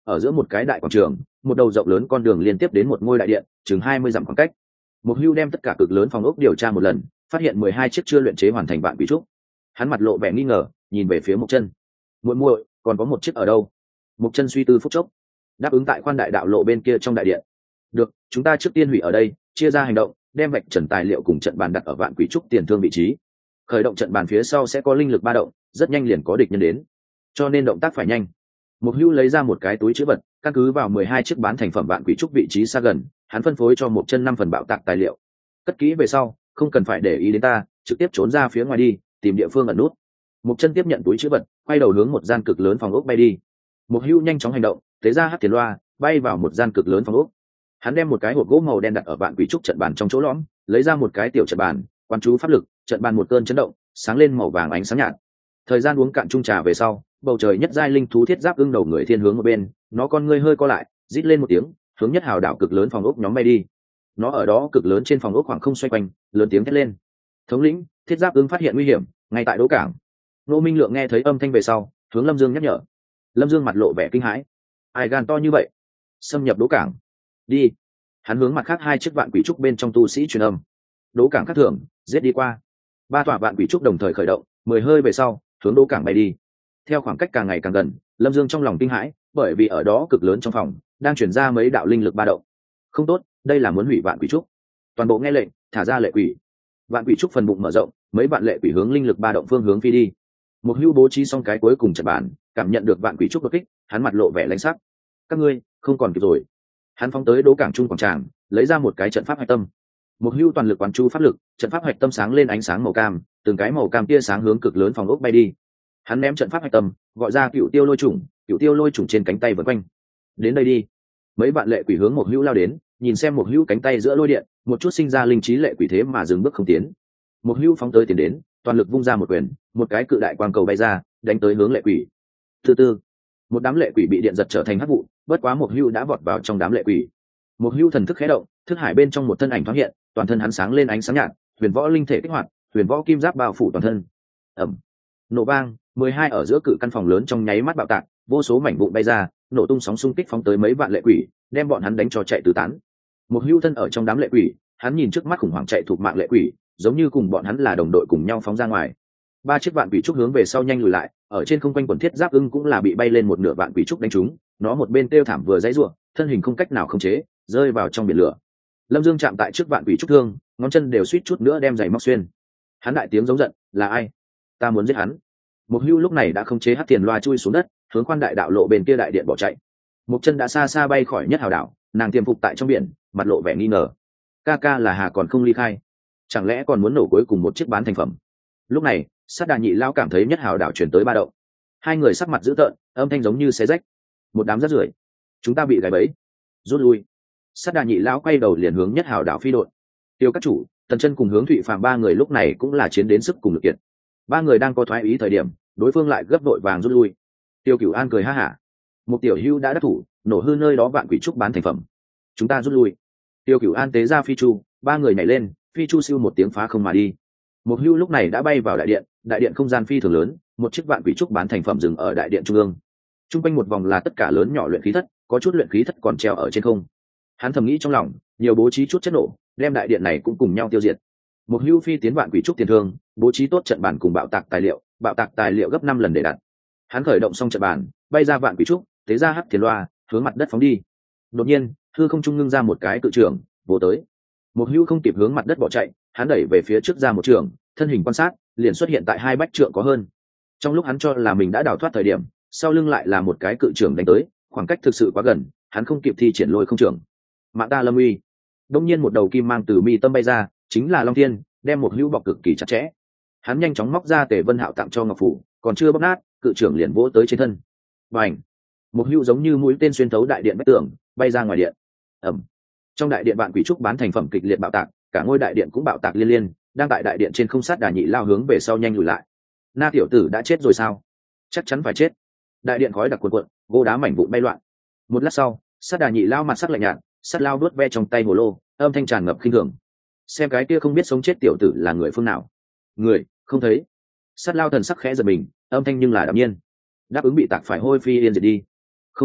ở giữa một cái đại quảng trường, một đầu rộng lớn con đường liên tiếp đến một ngôi đại điện chừng 20 dặm khoảng cách. Mục Hưu đem tất cả cực lớn phòng ốc điều tra một lần, phát hiện 12 chiếc chưa luyện chế hoàn thành vạn quỷ trúc. Hắn mặt lộ vẻ nghi ngờ, nhìn về phía Mục Chân. Muội muội, còn có một chiếc ở đâu? Mục Chân suy tư phút chốc, đáp ứng tại khoan đại đạo lộ bên kia trong đại điện. Được, chúng ta trước tiên hủy ở đây, chia ra hành động, đem vạch trần tài liệu cùng trận bàn đặt ở vạn quỷ trúc tiền thương vị trí. Khởi động trận bàn phía sau sẽ có linh lực ba động, rất nhanh liền có địch nhân đến, cho nên động tác phải nhanh. Mục Hưu lấy ra một cái túi trữ vật, căn cứ vào 12 chiếc bán thành phẩm vạn quỷ trúc vị trí xa gần, hắn phân phối cho Mục Chân 5 phần bạo tạc tài liệu. Cất kỹ về sau, không cần phải để ý đến ta, trực tiếp trốn ra phía ngoài đi, tìm địa phương ẩn nút. Mục Chân tiếp nhận túi trữ vật, quay đầu hướng một gian cực lớn phòng ốc bay đi. Mục Hưu nhanh chóng hành động, tế ra hắc tiền loa, bay vào một gian cực lớn phòng ốc. Hắn đem một cái hộp gỗ màu đen đặt ở vạn quỷ trúc trận bàn trong chỗ lõm, lấy ra một cái tiểu trận bàn, quan chú pháp lực, trận bàn một cơn chấn động, sáng lên màu vàng ánh sáng nhạt. Thời gian uống cạn chung trà về sau, bầu trời nhất giai linh thú thiết giáp ưng đầu người thiên hướng một bên, nó con ngươi hơi co lại, rít lên một tiếng, hướng nhất hào đảo cực lớn phòng ốc nhóm bay đi. Nó ở đó cực lớn trên phòng ốc khoảng không xoay quanh, lớn tiếng thét lên. Thống lĩnh, thiết giáp ưng phát hiện nguy hiểm, ngay tại đỗ cảng. Nô Minh Lượng nghe thấy âm thanh về sau, hướng Lâm Dương nhắc nhở. Lâm Dương mặt lộ vẻ kinh hãi. Ai gan to như vậy? Xâm nhập đỗ cảng? Đi. Hắn hướng mặt khác 2 chiếc vạn quỷ trúc bên trong tu sĩ truyền âm. Đỗ cảng khác thường, giết đi qua. 3 tòa vạn quỷ trúc đồng thời khởi động, 10 hơi về sau, hướng đỗ cảng bay đi. Theo khoảng cách càng ngày càng gần, Lâm Dương trong lòng kinh hãi, bởi vì ở đó cực lớn trong phòng đang chuyển ra mấy đạo linh lực ba động. Không tốt, đây là muốn hủy vạn quỷ trúc. Toàn bộ nghe lệnh, thả ra lệ quỷ. Vạn quỷ trúc phần bụng mở rộng, mấy vạn lệ quỷ hướng linh lực ba động phương hướng phi đi. Một Hưu bố trí xong cái cuối cùng trận bản, cảm nhận được vạn quỷ trúc đột kích, hắn mặt lộ vẻ lãnh sắc. Các ngươi không còn kịp rồi. Hắn phóng tới đỗ cảng trung quảng tràng, lấy ra một cái trận pháp hạch tâm. Một Hưu toàn lực quán chú pháp lực, trận pháp hạch tâm sáng lên ánh sáng màu cam, từng cái màu cam tia sáng hướng cực lớn phòng ốc bay đi. Hắn ném trận pháp hạch tâm, gọi ra cựu tiêu lôi trùng trên cánh tay vần quanh. Đến đây đi. Mấy vạn lệ quỷ hướng Một Hưu lao đến, nhìn xem Một Hưu cánh tay giữa lôi điện, một chút sinh ra linh trí lệ quỷ thế mà dừng bước không tiến. Một Hưu phóng tới tiến đến, toàn lực vung ra một quyền, một cái cự đại quang cầu bay ra, đánh tới hướng lệ quỷ. Từ từ, một đám lệ quỷ bị điện giật trở thành hắc vụ, bất quá Một Hưu đã vọt vào trong đám lệ quỷ. Một Hưu thần thức khẽ động, thức hải bên trong một thân ảnh thoáng hiện, toàn thân hắn sáng lên ánh sáng nhạt, huyền võ linh thể kích hoạt, huyền võ kim giáp bao phủ toàn thân. Ầm, nổ vang, 12 ở giữa cự căn phòng lớn trong nháy mắt bạo tạc, vô số mảnh vụn bay ra, nổ tung sóng xung kích phóng tới mấy vạn lệ quỷ, đem bọn hắn đánh cho chạy tứ tán. Một Hưu thân ở trong đám lệ quỷ, hắn nhìn trước mắt khủng hoảng chạy thuộc mạng lệ quỷ, giống như cùng bọn hắn là đồng đội cùng nhau phóng ra ngoài. 3 chiếc vạn quỷ trúc hướng về sau nhanh lùi lại, ở trên không quanh quần thiết giáp ưng cũng là bị bay lên một nửa vạn quỷ trúc đánh trúng, nó một bên kêu thảm vừa giãy giụa, thân hình không cách nào khống chế, rơi vào trong biển lửa. Lâm Dương chạm tại trước vạn quỷ trúc thương, ngón chân đều suýt chút nữa đem giày móc xuyên. Hắn đại tiếng giống giận, là ai? Ta muốn giết hắn. Một Hưu lúc này đã khống chế hắc tiền loa chui xuống đất, hướng khoan đại đạo lộ bên kia đại điện bỏ chạy. Một chân đã xa xa bay khỏi nhất hào đảo, nàng tiềm phục tại trong biển, mặt lộ vẻ nghi ngờ. Ca ca là Hà còn không ly khai, chẳng lẽ còn muốn nổ cuối cùng một chiếc bán thành phẩm? Lúc này, Sát Đà Nhị Lao cảm thấy nhất hào đảo chuyển tới ba động. Hai người sắc mặt dữ tợn, âm thanh giống như xé rách. Một đám rác rưởi, chúng ta bị gài bẫy, rút lui. Sát Đà Nhị Lão quay đầu liền hướng nhất hào đảo phi đội. Tiêu các chủ, Tần Chân cùng Hướng Thụy Phàm 3 người lúc này cũng là chiến đến sức cùng lực kiệt. 3 người đang có thoái ý thời điểm, đối phương lại gấp đội vàng rút lui. Tiêu Cửu An cười ha hả. Một tiểu hưu đã đắc thủ, nổ hư nơi đó vạn quỷ trúc bán thành phẩm. Chúng ta rút lui. Tiêu Cửu An tế ra phi chu, 3 người nhảy lên, phi chu siêu một tiếng phá không mà đi. Một hưu lúc này đã bay vào đại điện không gian phi thường lớn, một chiếc vạn quỷ trúc bán thành phẩm dừng ở đại điện trung ương. Trung quanh một vòng là tất cả lớn nhỏ luyện khí thất, có chút luyện khí thất còn treo ở trên không. Hắn thầm nghĩ trong lòng, nhiều bố trí chút chất nổ, đem đại điện này cũng cùng nhau tiêu diệt. Một hưu phi tiến vạn quỷ trúc tiền thương, bố trí tốt trận bàn cùng bạo tạc tài liệu gấp 5 lần để đặt. Hắn khởi động xong trận bàn, bay ra vạn quỷ trúc, tế ra hắc tiền loa, hướng mặt đất phóng đi. Đột nhiên, hư không trung ngưng ra một cái cự trưởng, vồ tới. Một hưu không kịp hướng mặt đất bỏ chạy, hắn đẩy về phía trước ra một trường, thân hình quan sát, liền xuất hiện tại 2 bách trượng có hơn. Trong lúc hắn cho là mình đã đào thoát thời điểm, sau lưng lại là một cái cự trưởng đánh tới, khoảng cách thực sự quá gần, hắn không kịp thi triển lôi không trưởng. Mạng ta lâm uy. Đông nhiên một đầu kim mang từ mi tâm bay ra, chính là Long Thiên, đem một hưu bọc cực kỳ chặt chẽ. Hắn nhanh chóng móc ra Tề Vân Hạo tặng cho Ngọc phủ, còn chưa bóc nát, cự trưởng liền vỗ tới trên thân. Bành! Một hưu giống như mũi tên xuyên thấu đại điện vách tường, bay ra ngoài điện. Ầm! Trong đại điện vạn quỷ trúc bán thành phẩm kịch liệt bạo tạc, cả ngôi đại điện cũng bạo tạc liên liên, đang tại đại điện trên không Sát Đà Nhị Lao hướng về sau nhanh lùi lại. Na tiểu tử đã chết rồi sao? Chắc chắn phải chết. Đại điện khói đặc cuồn cuộn, gỗ đá mảnh vụn bay loạn. Một lát sau, Sát Đà Nhị Lao mặt sắc lạnh nhạt, Sát Lao đuốt ve trong tay hồ lô, âm thanh tràn ngập khinh thường. Xem cái kia không biết sống chết tiểu tử là người phương nào? Người, không thấy. Sát Lao thần sắc khẽ giật mình, âm thanh nhưng là đạm nhiên. Đáp ứng bị tạc phải hôi phi yên diệt đi. Không đúng,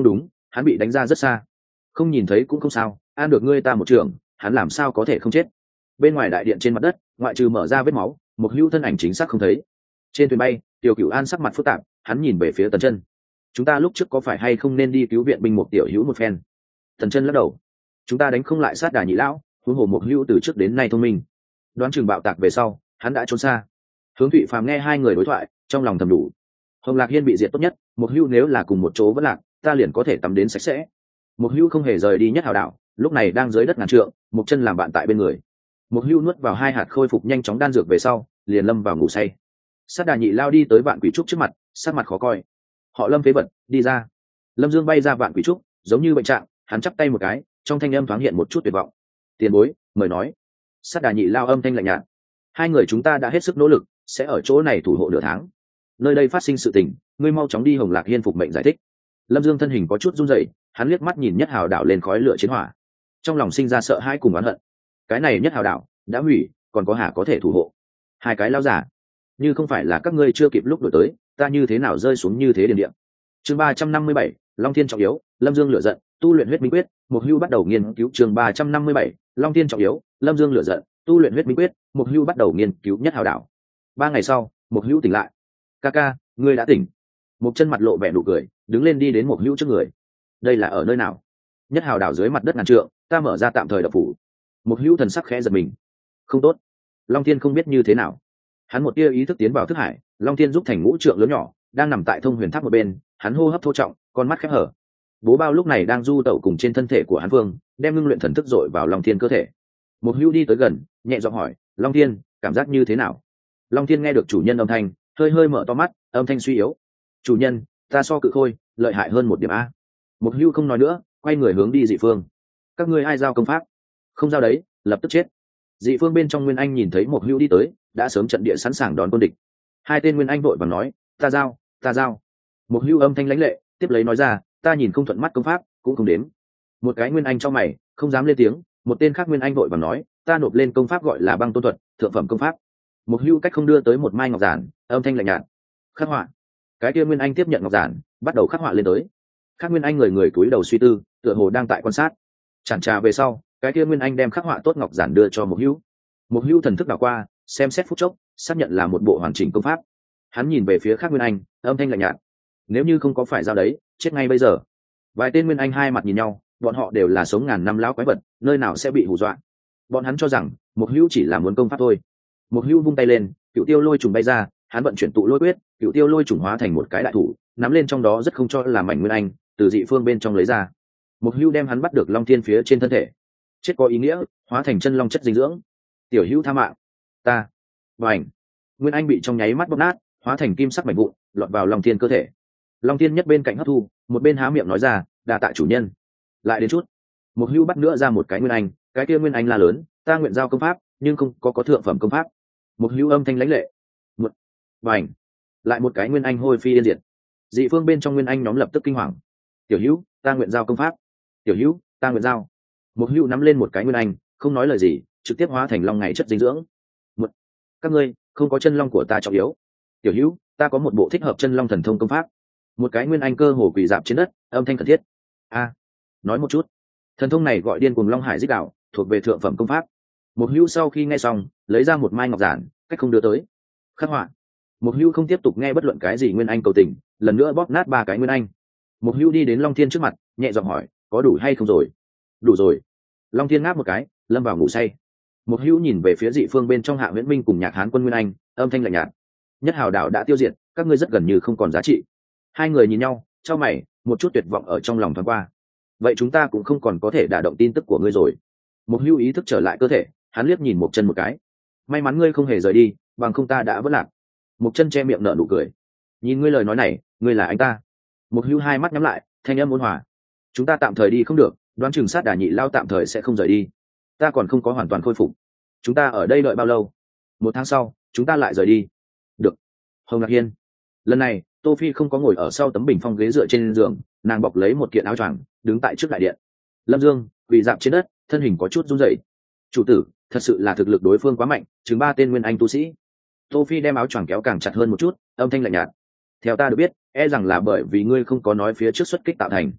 hắn bị đánh ra rất xa, không nhìn thấy cũng không sao, an được ngươi ta một trường, hắn làm sao có thể không chết. Bên ngoài đại điện trên mặt đất, ngoại trừ mở ra vết máu, một hữu thân ảnh chính xác không thấy. Trên thuyền bay, Tiểu Cửu An sắc mặt phức tạp, hắn nhìn về phía Tần Chân. Chúng ta lúc trước có phải hay không nên đi cứu viện binh một tiểu hữu một phen? Tần Chân lắc đầu. Chúng ta đánh không lại sát đà nhị lão, huống hồ một hữu từ trước đến nay thông minh, đoán chừng bạo tạc về sau hắn đã trốn xa. Hướng Thụy Phàm nghe hai người đối thoại, trong lòng thầm đủ. Hồng Lạc Hiên bị diệt tốt nhất, một hữu nếu là cùng một chỗ vẫn lạc, ta liền có thể tắm đến sạch sẽ. Một hữu không hề rời đi Nhất Hào đảo, lúc này đang dưới đất ngàn trượng, một chân làm bạn tại bên người. Một hữu nuốt vào hai hạt khôi phục nhanh chóng đan dược về sau, liền lâm vào ngủ say. Sát đà nhị lao đi tới Vạn Quỷ Trúc trước mặt, sắc mặt khó coi. Họ Lâm phế vật, đi ra. Lâm Dương bay ra Vạn Quỷ Trúc, giống như bệnh trạng, hắn chắp tay một cái, trong thanh âm thoáng hiện một chút tuyệt vọng. Tiền bối, mời nói. Sát đà nhị lao âm thanh lạnh nhạt. Hai người chúng ta đã hết sức nỗ lực, sẽ ở chỗ này thủ hộ nửa tháng. Nơi đây phát sinh sự tình, ngươi mau chóng đi Hồng Lạc Hiên phục mệnh giải thích. Lâm Dương thân hình có chút run rẩy, hắn liếc mắt nhìn Nhất Hào đảo lên khói lửa chiến hỏa, trong lòng sinh ra sợ hãi cùng oán hận. Cái này Nhất Hào đảo đã hủy, còn có hả có thể thủ hộ? Hai cái lao giả, như không phải là các ngươi chưa kịp lúc đổi tới, ta như thế nào rơi xuống như thế điền điện. Chương 357, Long Thiên trọng yếu, Lâm Dương lửa giận, tu luyện huyết minh quyết, Mục Hưu bắt đầu nghiên cứu. Chương 357, Long Thiên trọng yếu, Lâm Dương lửa giận, tu luyện huyết minh quyết, Mục Hưu bắt đầu nghiên cứu Nhất Hào đảo. 3 ngày sau, Mục Hưu tỉnh lại. Ca ca, ngươi đã tỉnh. Một chân mặt lộ vẻ nụ cười, đứng lên đi đến Mục Hưu trước người. Đây là ở nơi nào? Nhất Hào đảo dưới mặt đất ngàn trượng, ta mở ra tạm thời đập phủ. Mục Hưu thần sắc khẽ giật mình. Không tốt. Long Thiên không biết như thế nào. Hắn một tia ý thức tiến vào thức hải, Long Thiên giúp thành ngũ trượng lớn nhỏ, đang nằm tại thông huyền tháp một bên, hắn hô hấp thô trọng, con mắt khép hở. Bố Bao lúc này đang du tẩu cùng trên thân thể của hắn vương, đem ngưng luyện thần thức dội vào Long Thiên cơ thể. Một hưu đi tới gần, nhẹ giọng hỏi, Long Thiên, cảm giác như thế nào? Long Thiên nghe được chủ nhân âm thanh, hơi hơi mở to mắt, âm thanh suy yếu. Chủ nhân, ta so cự khôi, lợi hại hơn một điểm a. Một hưu không nói nữa, quay người hướng đi dị phương. Các ngươi ai giao công pháp? Không giao đấy, lập tức chết. Dị phương bên trong Nguyên Anh nhìn thấy một hưu đi tới, đã sớm trận địa sẵn sàng đón quân địch. Hai tên Nguyên Anh vội vàng nói, ta giao, ta giao. Một hưu âm thanh lãnh lệ, tiếp lấy nói ra, ta nhìn không thuận mắt công pháp, cũng không đếm. Một cái Nguyên Anh trong mày, không dám lên tiếng. Một tên khác Nguyên Anh vội vàng nói, ta nộp lên công pháp gọi là Băng Tôn thuật, thượng phẩm công pháp. Một hưu cách không đưa tới một mai ngọc giản, âm thanh lạnh nhạt, khắc họa. Cái kia Nguyên Anh tiếp nhận ngọc giản, bắt đầu khắc họa lên tới. Khác Nguyên Anh người người cúi đầu suy tư, tựa hồ đang tại quan sát. Chản trà về sau, cái kia Nguyên Anh đem khắc họa tốt ngọc giản đưa cho một hưu. Một hưu thần thức đảo qua, xem xét phút chốc, xác nhận là một bộ hoàn chỉnh công pháp. Hắn nhìn về phía khác Nguyên Anh, âm thanh lạnh nhạt, nếu như không có phải giao đấy, chết ngay bây giờ. Vài tên Nguyên Anh hai mặt nhìn nhau, bọn họ đều là sống ngàn năm lão quái vật, nơi nào sẽ bị hù dọa. Bọn hắn cho rằng một hưu chỉ là muốn công pháp thôi. Một hưu vung tay lên, cựu tiêu lôi trùng bay ra, hắn vận chuyển tụ lôi quyết, cựu tiêu lôi trùng hóa thành một cái đại thủ, nắm lên trong đó rất không cho là mảnh Nguyên Anh, từ dị phương bên trong lấy ra. Một hưu đem hắn bắt được Long Thiên phía trên thân thể. Chết có ý nghĩa, hóa thành chân long chất dinh dưỡng. Tiểu hữu tha mạng. Ta. Vành. Nguyên Anh bị trong nháy mắt bóp nát, hóa thành kim sắc mảnh vụn, lọt vào Long Thiên cơ thể. Long Thiên nhất bên cạnh hấp thu, một bên há miệng nói ra, đa tạ chủ nhân. Lại đến chút. Một hưu bắt nữa ra một cái Nguyên Anh, cái kia Nguyên Anh la lớn, ta nguyện giao công pháp, nhưng không có thượng phẩm công pháp. Một hưu âm thanh lãnh lệ. Một. Vành. Lại một cái Nguyên Anh hôi phi yên diệt. Dị phương bên trong Nguyên Anh nhóm lập tức kinh hoàng. Tiểu hữu, ta nguyện giao công pháp. Tiểu hữu, ta nguyện giao. Một hưu nắm lên một cái Nguyên Anh, không nói lời gì, trực tiếp hóa thành long ngày chất dinh dưỡng. Một. Các ngươi không có chân long của ta trọng yếu. Tiểu hữu, ta có một bộ thích hợp chân long thần thông công pháp. Một cái Nguyên Anh cơ hồ quỳ dạp trên đất, âm thanh khẩn thiết. A. Nói một chút. Thần thông này gọi điên cuồng long hải dích đạo, thuộc về thượng phẩm công pháp. Một hưu sau khi nghe xong, lấy ra một mai ngọc giản, cách không đưa tới. Khắc họa. Một hưu không tiếp tục nghe bất luận cái gì Nguyên Anh cầu tình, lần nữa bóp nát 3 cái Nguyên Anh. Một hưu đi đến Long Thiên trước mặt, nhẹ giọng hỏi, có đủ hay không rồi? Đủ rồi. Long Thiên ngáp một cái, lâm vào ngủ say. Một hưu nhìn về phía dị phương bên trong Hạ Viễn Minh cùng Nhạc Hán quân Nguyên Anh, âm thanh lạnh nhạt. Nhất Hào đảo đã tiêu diệt, các ngươi rất gần như không còn giá trị. Hai người nhìn nhau, chau mày, một chút tuyệt vọng ở trong lòng thoáng qua. Vậy chúng ta cũng không còn có thể đả động tin tức của ngươi rồi. Một hưu ý thức trở lại cơ thể, hắn liếc nhìn một chân một cái. May mắn ngươi không hề rời đi, bằng không ta đã vỡ lạc. Một chân che miệng nở nụ cười. Nhìn ngươi lời nói này, ngươi là anh ta. Một hưu hai mắt nhắm lại, thanh âm ôn hòa. Chúng ta tạm thời đi không được, đoán chừng sát đà nhị lao tạm thời sẽ không rời đi. Ta còn không có hoàn toàn khôi phục. Chúng ta ở đây đợi bao lâu? 1 tháng sau, chúng ta lại rời đi. Được. Hồng Lạc Hiên. Lần này, Tô Phi không có ngồi ở sau tấm bình phong ghế dựa trên giường, nàng bọc lấy một kiện áo choàng, đứng tại trước đại điện. Lâm Dương quỳ dạp trên đất, thân hình có chút run rẩy. Chủ tử, thật sự là thực lực đối phương quá mạnh, chừng 3 tên Nguyên Anh tu sĩ. Tô Phi đem áo choàng kéo càng chặt hơn một chút, âm thanh lạnh nhạt. Theo ta được biết, e rằng là bởi vì ngươi không có nói phía trước xuất kích tạo thành.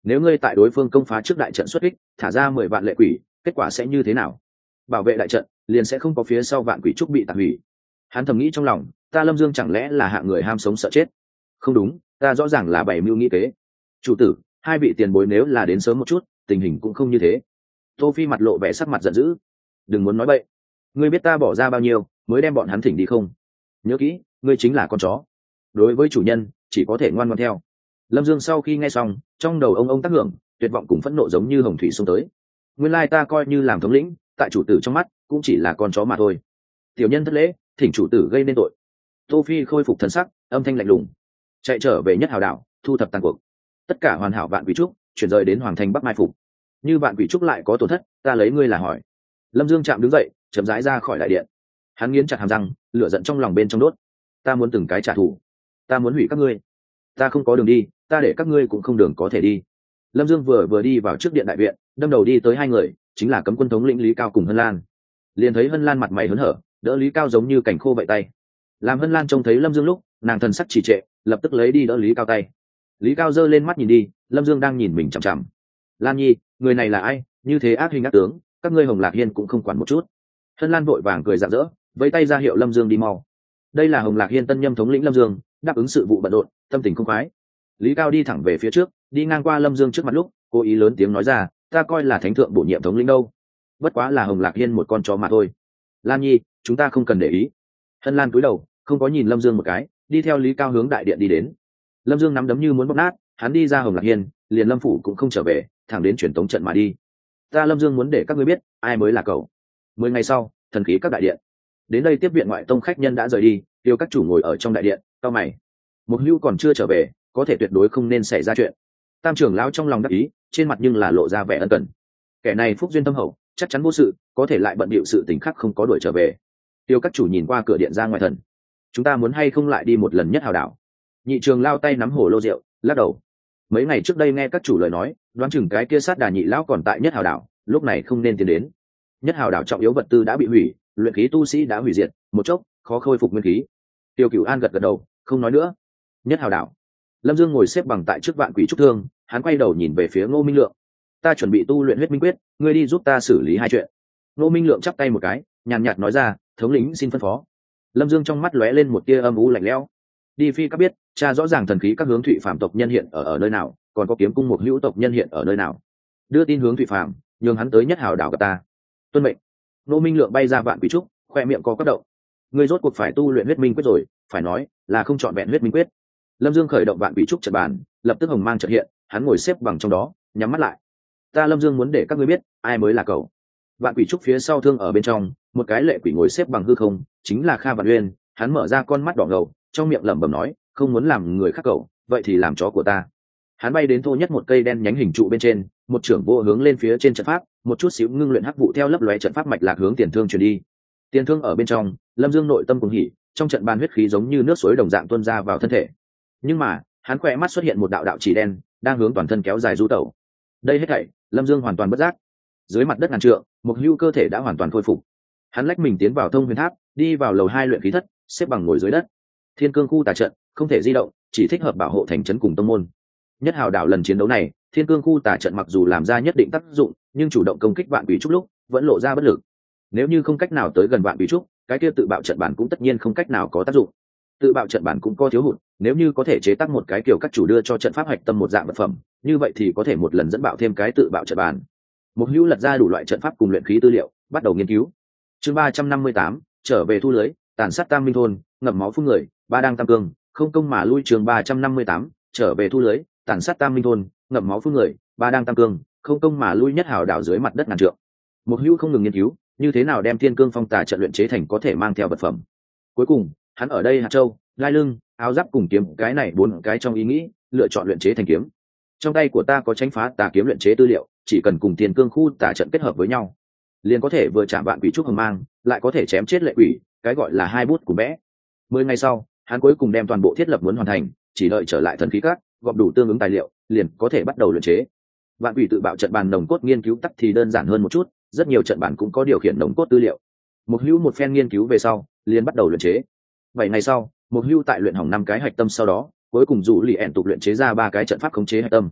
nếu ngươi tại đối phương công phá trước đại trận xuất kích thả ra 10 vạn lệ quỷ, kết quả sẽ như thế nào? Bảo vệ đại trận liền sẽ không có phía sau vạn quỷ trúc bị tàn hủy. Hắn thầm nghĩ trong lòng, ta Lâm Dương chẳng lẽ là hạng người ham sống sợ chết? Không đúng, ta rõ ràng là bày mưu nghĩ kế. Chủ tử, hai vị tiền bối nếu là đến sớm một chút, tình hình cũng không như thế. Tô Phi mặt lộ vẻ sắc mặt giận dữ. Đừng muốn nói bậy, ngươi biết ta bỏ ra bao nhiêu mới đem bọn hắn thỉnh đi không? Nhớ kỹ, ngươi chính là con chó, đối với chủ nhân chỉ có thể ngoan ngoãn theo. Lâm Dương sau khi nghe xong, trong đầu ông tác hưởng, tuyệt vọng cùng phẫn nộ giống như hồng thủy xông tới. Nguyên lai ta coi như làm thống lĩnh, tại chủ tử trong mắt cũng chỉ là con chó mà thôi. Tiểu nhân thất lễ, thỉnh chủ tử gây nên tội. Tô Phi khôi phục thần sắc, âm thanh lạnh lùng, chạy trở về Nhất Hào đảo, thu thập tàn cuộc. Tất cả hoàn hảo vạn quỷ trúc chuyển rời đến hoàng thành Bắc Mai phục. Như vạn quỷ trúc lại có tổn thất, ta lấy ngươi là hỏi. Lâm Dương chạm đứng dậy, chậm rãi ra khỏi đại điện. Hắn nghiến chặt hàm răng, lửa giận trong lòng bên trong đốt. Ta muốn từng cái trả thù, ta muốn hủy các ngươi. Ta không có đường đi, ta để các ngươi cũng không đường có thể đi. Lâm Dương vừa đi vào trước điện đại viện, đâm đầu đi tới hai người, chính là cấm quân thống lĩnh Lý Cao cùng Hân Lan. Liền thấy Hân Lan mặt mày hớn hở, đỡ Lý Cao giống như cảnh khô vậy tay. Làm Hân Lan trông thấy Lâm Dương lúc, nàng thần sắc trì trệ, lập tức lấy đi đỡ Lý Cao tay. Lý Cao giơ lên mắt nhìn đi, Lâm Dương đang nhìn mình chằm chằm. Lan Nhi, người này là ai? Như thế ác hình ác tướng, các ngươi Hồng Lạc Hiên cũng không quản một chút. Hân Lan vội vàng cười rạng rỡ, vẫy tay ra hiệu Lâm Dương đi mau. Đây là Hồng Lạc Hiên tân nhâm thống lĩnh Lâm Dương, đáp ứng sự vụ bận rộn, tâm tình không khoái. Lý Cao đi thẳng về phía trước, đi ngang qua Lâm Dương trước mặt lúc, cố ý lớn tiếng nói ra, ta coi là thánh thượng bổ nhiệm thống lĩnh đâu, bất quá là Hồng Lạc Hiên một con chó mà thôi. Lan Nhi, chúng ta không cần để ý. Hân Lan cúi đầu, không có nhìn Lâm Dương một cái, đi theo Lý Cao hướng đại điện đi đến. Lâm Dương nắm đấm như muốn bóp nát, hắn đi ra Hồng Lạc Hiên, liền Lâm phủ cũng không trở về, thẳng đến truyền tống trận mà đi. Ta Lâm Dương muốn để các ngươi biết, ai mới là cậu. 10 ngày sau, thần khí các đại điện. Đến đây tiếp viện ngoại tông khách nhân đã rời đi, tiêu các chủ ngồi ở trong đại điện, cao mày. Một Hưu còn chưa trở về, có thể tuyệt đối không nên xảy ra chuyện. Tam trưởng lão trong lòng đắc ý, trên mặt nhưng là lộ ra vẻ ân cần. Kẻ này phúc duyên tâm hậu, chắc chắn vô sự, có thể lại bận bịu sự tình khác không có đuổi trở về. Tiêu các chủ nhìn qua cửa điện ra ngoài thần, chúng ta muốn hay không lại đi một lần Nhất Hào đảo? Nhị trường lao tay nắm hồ lô rượu, lắc đầu. Mấy ngày trước đây nghe các chủ lời nói, đoán chừng cái kia sát đà nhị lão còn tại Nhất Hào đảo, lúc này không nên tiến đến. Nhất Hào đảo trọng yếu vật tư đã bị hủy, luyện khí tu sĩ đã hủy diệt, một chốc khó khôi phục nguyên khí. Tiêu Cửu An gật gật đầu, không nói nữa. Nhất Hào đảo. Lâm Dương ngồi xếp bằng tại trước vạn quỷ trúc thương, hắn quay đầu nhìn về phía Ngô Minh Lượng. Ta chuẩn bị tu luyện huyết minh quyết, ngươi đi giúp ta xử lý hai chuyện. Ngô Minh Lượng chắp tay một cái, nhàn nhạt nói ra, thống lĩnh xin phân phó. Lâm Dương trong mắt lóe lên một tia âm u lạnh lẽo. Đi phi các biết, cha rõ ràng thần khí các hướng Thụy Phạm tộc nhân hiện ở nơi nào, còn có kiếm cung một hữu tộc nhân hiện ở nơi nào. Đưa tin hướng Thụy Phạm, nhường hắn tới Nhất Hào đảo gặp ta. Tuân mệnh. Ngô Minh Lượng bay ra vạn quỷ trúc, khoe miệng co quắp động. Ngươi rốt cuộc phải tu luyện huyết minh quyết rồi, phải nói là không chọn vẹn huyết minh quyết. Lâm Dương khởi động vạn quỷ trúc trận bàn, lập tức hồng mang chợt hiện, hắn ngồi xếp bằng trong đó, nhắm mắt lại. Ta Lâm Dương muốn để các ngươi biết, ai mới là cậu. Vạn quỷ trúc phía sau thương ở bên trong, một cái lệ quỷ ngồi xếp bằng hư không, chính là Kha Vạn Uyên. Hắn mở ra con mắt đỏ ngầu, trong miệng lẩm bẩm nói, không muốn làm người khác cậu, vậy thì làm chó của ta. Hắn bay đến thô nhất một cây đen nhánh hình trụ bên trên, một trưởng vô hướng lên phía trên trận pháp, một chút xíu ngưng luyện hắc vụ theo lấp lóe trận pháp mạch lạc hướng tiền thương truyền đi. Tiền thương ở bên trong, Lâm Dương nội tâm cuồng hỉ, trong trận bàn huyết khí giống như nước suối đồng dạng tuôn ra vào thân thể. Nhưng mà, hắn khỏe mắt xuất hiện một đạo đạo chỉ đen, đang hướng toàn thân kéo dài du tẩu. Đây hết thảy, Lâm Dương hoàn toàn bất giác. Dưới mặt đất ngàn trượng, Mục Hưu cơ thể đã hoàn toàn khôi phục. Hắn lách mình tiến vào Thông Huyền Tháp, đi vào lầu 2 luyện khí thất, xếp bằng ngồi dưới đất. Thiên Cương khu tà trận, không thể di động, chỉ thích hợp bảo hộ thành trấn cùng tông môn. Nhất Hào đảo lần chiến đấu này, Thiên Cương khu tà trận mặc dù làm ra nhất định tác dụng, nhưng chủ động công kích vạn quỷ trúc lúc, vẫn lộ ra bất lực. Nếu như không cách nào tới gần vạn quỷ trúc, cái kia tự bạo trận bản cũng tất nhiên không cách nào có tác dụng. Tự bạo trận bản cũng có thiếu hụt, nếu như có thể chế tác một cái kiểu các chủ đưa cho trận pháp hạch tâm một dạng vật phẩm, như vậy thì có thể một lần dẫn bạo thêm cái tự bạo trận bản. Mục Hữu lật ra đủ loại trận pháp cùng luyện khí tư liệu, bắt đầu nghiên cứu. Chương 358, trở về thu lưới, tàn sát Tam Minh thôn, ngậm máu phun người, ba đang tam cương, không công mà lui. Chương 358, trở về thu lưới, tàn sát Tam Minh thôn, ngậm máu phun người, ba đang tam cương, không công mà lui. Nhất Hào đảo dưới mặt đất ngàn trượng. Mục Hữu không ngừng nghiên cứu, như thế nào đem Thiên Cương phong tà trận luyện chế thành có thể mang theo vật phẩm. Cuối cùng, hắn ở đây hạt châu, lai lưng, áo giáp cùng kiếm, cái này 4 cái trong ý nghĩ, lựa chọn luyện chế thành kiếm. Trong tay của ta có tránh phá tà kiếm luyện chế tư liệu, chỉ cần cùng Thiên Cương khu tà trận kết hợp với nhau, liền có thể vừa chạm vạn quỷ trúc hồng mang, lại có thể chém chết lệ quỷ, cái gọi là hai bút của bé. 10 ngày sau, hắn cuối cùng đem toàn bộ thiết lập muốn hoàn thành, chỉ đợi trở lại thần khí các, gọp đủ tương ứng tài liệu, liền có thể bắt đầu luyện chế. Vạn quỷ tự bạo trận bàn nồng cốt nghiên cứu tắc thì đơn giản hơn một chút, rất nhiều trận bản cũng có điều khiển nồng cốt tư liệu. Mục Hữu một phen nghiên cứu về sau, liền bắt đầu luyện chế. 7 ngày sau, Mục Hữu tại luyện hỏng 5 cái hạch tâm sau đó, cuối cùng dụ lì ẻn tục luyện chế ra 3 cái trận pháp khống chế hạch tâm.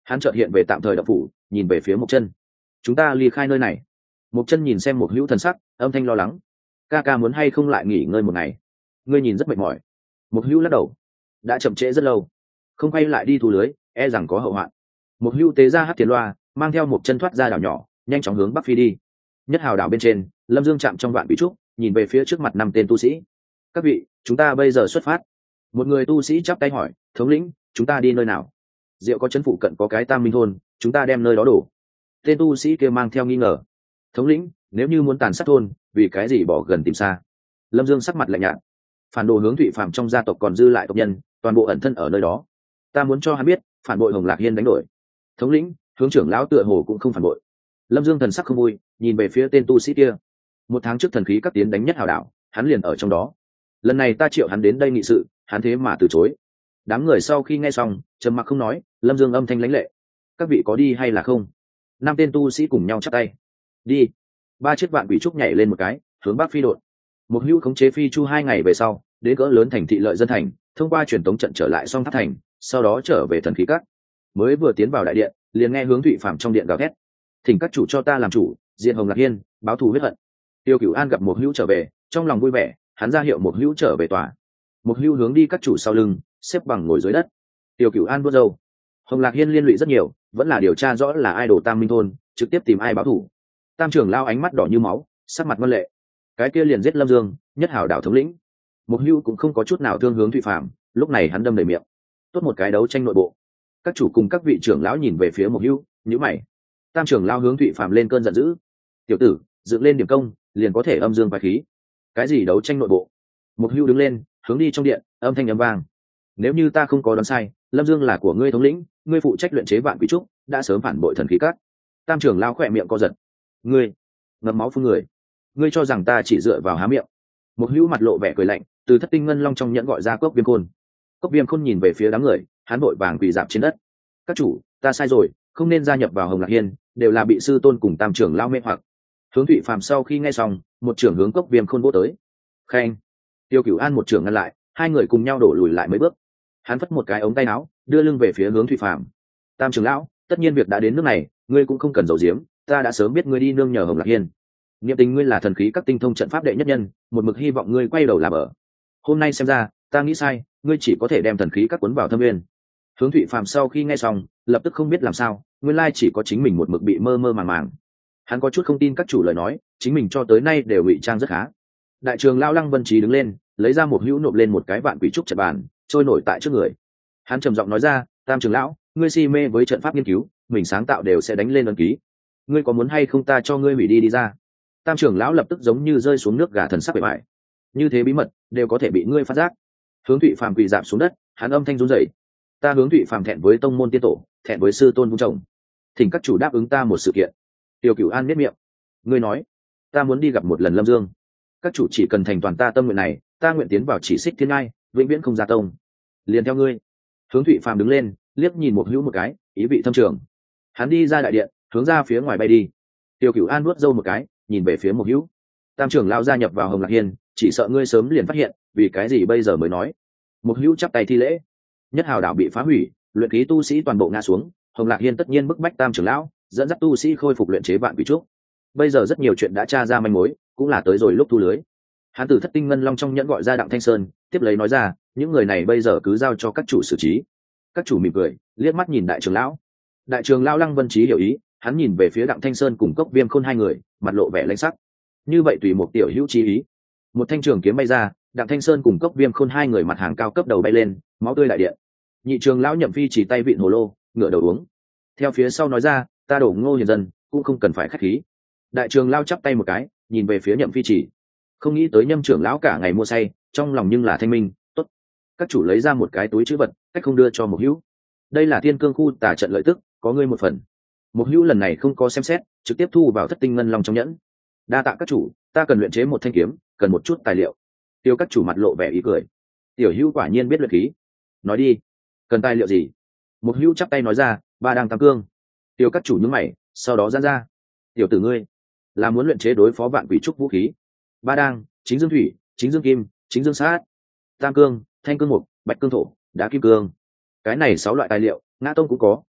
Hắn chợt hiện về tạm thời động phủ, nhìn về phía Mộc Chân. Chúng ta ly khai nơi này. Mộc Chân nhìn xem Mộc Hữu thần sắc, âm thanh lo lắng. Ca ca muốn hay không lại nghỉ ngơi một ngày? Ngươi nhìn rất mệt mỏi. Mộc Hữu lắc đầu. Đã chậm trễ rất lâu, không quay lại đi thu lưới, e rằng có hậu hoạn. Mộc Hữu tế ra hắc tiền loa, mang theo Mộc Chân thoát ra đảo nhỏ, nhanh chóng hướng bắc phi đi. Nhất Hào đảo bên trên, Lâm Dương chạm trong đoạn bị trúc, nhìn về phía trước mặt 5 tên tu sĩ. Các vị, chúng ta bây giờ xuất phát. Một người tu sĩ chắp tay hỏi, thống lĩnh, chúng ta đi nơi nào? Diệu có chân phụ cận có cái Tam Minh thôn, chúng ta đem nơi đó đổ. Tên tu sĩ kia mang theo nghi ngờ. Thống lĩnh, nếu như muốn tàn sát thôn, vì cái gì bỏ gần tìm xa? Lâm Dương sắc mặt lạnh nhạt. Phản đồ hướng Thụy Phạm trong gia tộc còn dư lại tộc nhân, toàn bộ ẩn thân ở nơi đó. Ta muốn cho hắn biết, phản bội Hồng Lạc Hiên đánh đổi. Thống lĩnh, hướng trưởng lão tựa hồ cũng không phản bội. Lâm Dương thần sắc không vui, nhìn về phía tên tu sĩ kia. 1 tháng trước thần khí các tiến đánh Nhất Hào đảo, hắn liền ở trong đó. Lần này ta triệu hắn đến đây nghị sự, hắn thế mà từ chối. Đám người sau khi nghe xong, trầm mặc không nói. Lâm Dương âm thanh lãnh lệ. Các vị có đi hay là không? 5 tên tu sĩ cùng nhau chắp tay. Đi. 3 chiếc vạn quỷ trúc nhảy lên một cái, hướng bắc phi đột. Một Hữu khống chế phi chu 2 ngày về sau, đến cỡ lớn thành thị Lợi Dân thành, thông qua truyền tống trận trở lại Song Tháp thành, sau đó trở về thần khí các. Mới vừa tiến vào đại điện, liền nghe hướng Thụy Phạm trong điện gào thét. Thỉnh các chủ cho ta làm chủ, diện Hồng Lạc Hiên, báo thù huyết hận. Tiêu Cửu An gặp Một Hữu trở về, trong lòng vui vẻ, hắn ra hiệu Một Hữu trở về tòa. Một Hữu hướng đi các chủ sau lưng, xếp bằng ngồi dưới đất. Tiêu Cửu An vuốt râu. Hồng Lạc Hiên liên lụy rất nhiều, vẫn là điều tra rõ là ai đổ Tam Minh thôn, trực tiếp tìm ai báo thù. Tam trưởng lao ánh mắt đỏ như máu, sắc mặt ngoan lệ. Cái kia liền giết Lâm Dương, Nhất Hào đảo thống lĩnh. Một Hữu cũng không có chút nào thương hướng Thụy Phạm, lúc này hắn đâm đầy miệng. Tốt một cái đấu tranh nội bộ. Các chủ cùng các vị trưởng lão nhìn về phía Một Hữu, nhíu mày. Tam trưởng lao hướng Thụy Phạm lên cơn giận dữ. Tiểu tử, dựng lên điểm công, liền có thể âm dương quái khí. Cái gì đấu tranh nội bộ? Một Hữu đứng lên, hướng đi trong điện, âm thanh ầm vang. Nếu như ta không có đoán sai, Lâm Dương là của ngươi thống lĩnh, ngươi phụ trách luyện chế vạn quỷ trúc, đã sớm phản bội thần khí các. Tam trưởng lao khỏe miệng co giật. Ngươi, ngậm máu phun người. Ngươi cho rằng ta chỉ dựa vào há miệng? Một Hữu mặt lộ vẻ cười lạnh, từ Thất Tinh Ngân Long trong nhẫn gọi ra Cốc Viêm Khôn. Cốc Viêm Khôn nhìn về phía đám người, hắn vội vàng quỳ rạp trên đất. Các chủ, ta sai rồi, không nên gia nhập vào Hồng Lạc Hiên, đều là bị sư tôn cùng Tam trưởng lao mê hoặc. Hướng Thụy Phạm sau khi nghe xong, một trưởng hướng Cốc Viêm Khôn vỗ tới. Khen. Tiêu Cửu An một trưởng ngăn lại, 2 người cùng nhau đổ lùi lại mấy bước. Hắn phất một cái ống tay áo, đưa lưng về phía hướng Thụy Phạm. Tam trưởng lão, tất nhiên việc đã đến nước này, ngươi cũng không cần giấu giếm, ta đã sớm biết ngươi đi nương nhờ Hồng Lạc Hiên. Niệm tình ngươi là thần khí các tinh thông trận pháp đệ nhất nhân, một mực hy vọng ngươi quay đầu làm ở. Hôm nay xem ra, ta nghĩ sai, ngươi chỉ có thể đem thần khí các cuốn vào thâm nguyên. Hướng Thụy Phạm sau khi nghe xong, lập tức không biết làm sao, nguyên lai chỉ có chính mình một mực bị mơ mơ màng màng. Hắn có chút không tin các chủ lời nói, chính mình cho tới nay đều ngụy trang rất khá. Đại trường lão Lăng Vân Trí đứng lên, lấy ra một hữu nộp lên một cái vạn quỷ trúc trận bàn, trôi nổi tại trước người. Hắn trầm giọng nói ra, Tam trưởng lão, ngươi si mê với trận pháp nghiên cứu, mình sáng tạo đều sẽ đánh lên ấn ký. Ngươi có muốn hay không ta cho ngươi hủy đi ra? Tam trưởng lão lập tức giống như rơi xuống nước gà thần sắc bề bại. Như thế bí mật đều có thể bị ngươi phát giác. Hướng Thụy Phàm quỳ rạp xuống đất, hắn âm thanh run rẩy. Ta Hướng Thụy Phàm thẹn với tông môn tiên tổ, thẹn với sư tôn vung chồng. Thỉnh các chủ đáp ứng ta một sự kiện. Tiêu Cửu An biết miệng. Ngươi nói, ta muốn đi gặp một lần Lâm Dương. Các chủ chỉ cần thành toàn ta tâm nguyện này, ta nguyện tiến vào chỉ xích thiên ngai, vĩnh viễn không ra tông. Liền theo ngươi. Hướng Thụy Phàm đứng lên, liếc nhìn một hữu một cái, ý vị thâm trường. Hắn đi ra đại điện, hướng ra phía ngoài bay đi. Tiêu Cửu An nuốt râu một cái, nhìn về phía một hữu. Tam trưởng lão gia nhập vào Hồng Lạc Hiên, chỉ sợ ngươi sớm liền phát hiện, vì cái gì bây giờ mới nói. Một hữu chắp tay thi lễ. Nhất Hào đảo bị phá hủy, luyện khí tu sĩ toàn bộ ngã xuống, Hồng Lạc Hiên tất nhiên bức bách Tam trưởng lão, dẫn dắt tu sĩ khôi phục luyện chế vạn quỷ trúc. Bây giờ rất nhiều chuyện đã tra ra manh mối, cũng là tới rồi lúc thu lưới. Hắn từ Thất Tinh Ngân Long trong nhẫn gọi ra Đặng Thanh Sơn, tiếp lấy nói ra, những người này bây giờ cứ giao cho các chủ xử trí. Các chủ mỉm cười, liếc mắt nhìn đại trưởng lão. Đại trưởng lão Lăng Vân Trí hiểu ý, hắn nhìn về phía Đặng Thanh Sơn cùng Cốc Viêm Khôn hai người, mặt lộ vẻ lãnh sắc. Như vậy tùy một tiểu hữu chí ý. Một thanh trường kiếm bay ra, Đặng Thanh Sơn cùng Cốc Viêm Khôn hai người mặt hàng cao cấp đầu bay lên, máu tươi đại điện. Nhị trường lão Nhậm Phi chỉ tay vịn hồ lô, ngửa đầu uống. Theo phía sau nói ra, ta đổ Ngô hiền dân, cũng không cần phải khách khí. Đại trường lão chắp tay một cái, nhìn về phía Nhậm Phi chỉ. Không nghĩ tới Nhâm trưởng lão cả ngày mua say, trong lòng nhưng là thanh minh. Tốt. Các chủ lấy ra một cái túi trữ vật, cách không đưa cho một hữu. Đây là Thiên Cương khu tà trận lợi tức, có ngươi một phần. Một hữu lần này không có xem xét, trực tiếp thu vào Thất Tinh Ngân Long trong nhẫn. Đa tạ các chủ, ta cần luyện chế một thanh kiếm, cần một chút tài liệu. Tiêu các chủ mặt lộ vẻ ý cười. Tiểu hữu quả nhiên biết luyện khí. Nói đi, cần tài liệu gì? Một hữu chắp tay nói ra, ba đang tam cương. Tiêu các chủ nhướng mày, sau đó giãn ra. Tiểu tử ngươi, là muốn luyện chế đối phó vạn quỷ trúc vũ khí. Ba đang, chính dương thủy, chính dương kim, chính dương sát, tam cương, thanh cương mục, bạch cương thổ, đá kim cương. Cái này 6 loại tài liệu, ngã tông cũng có,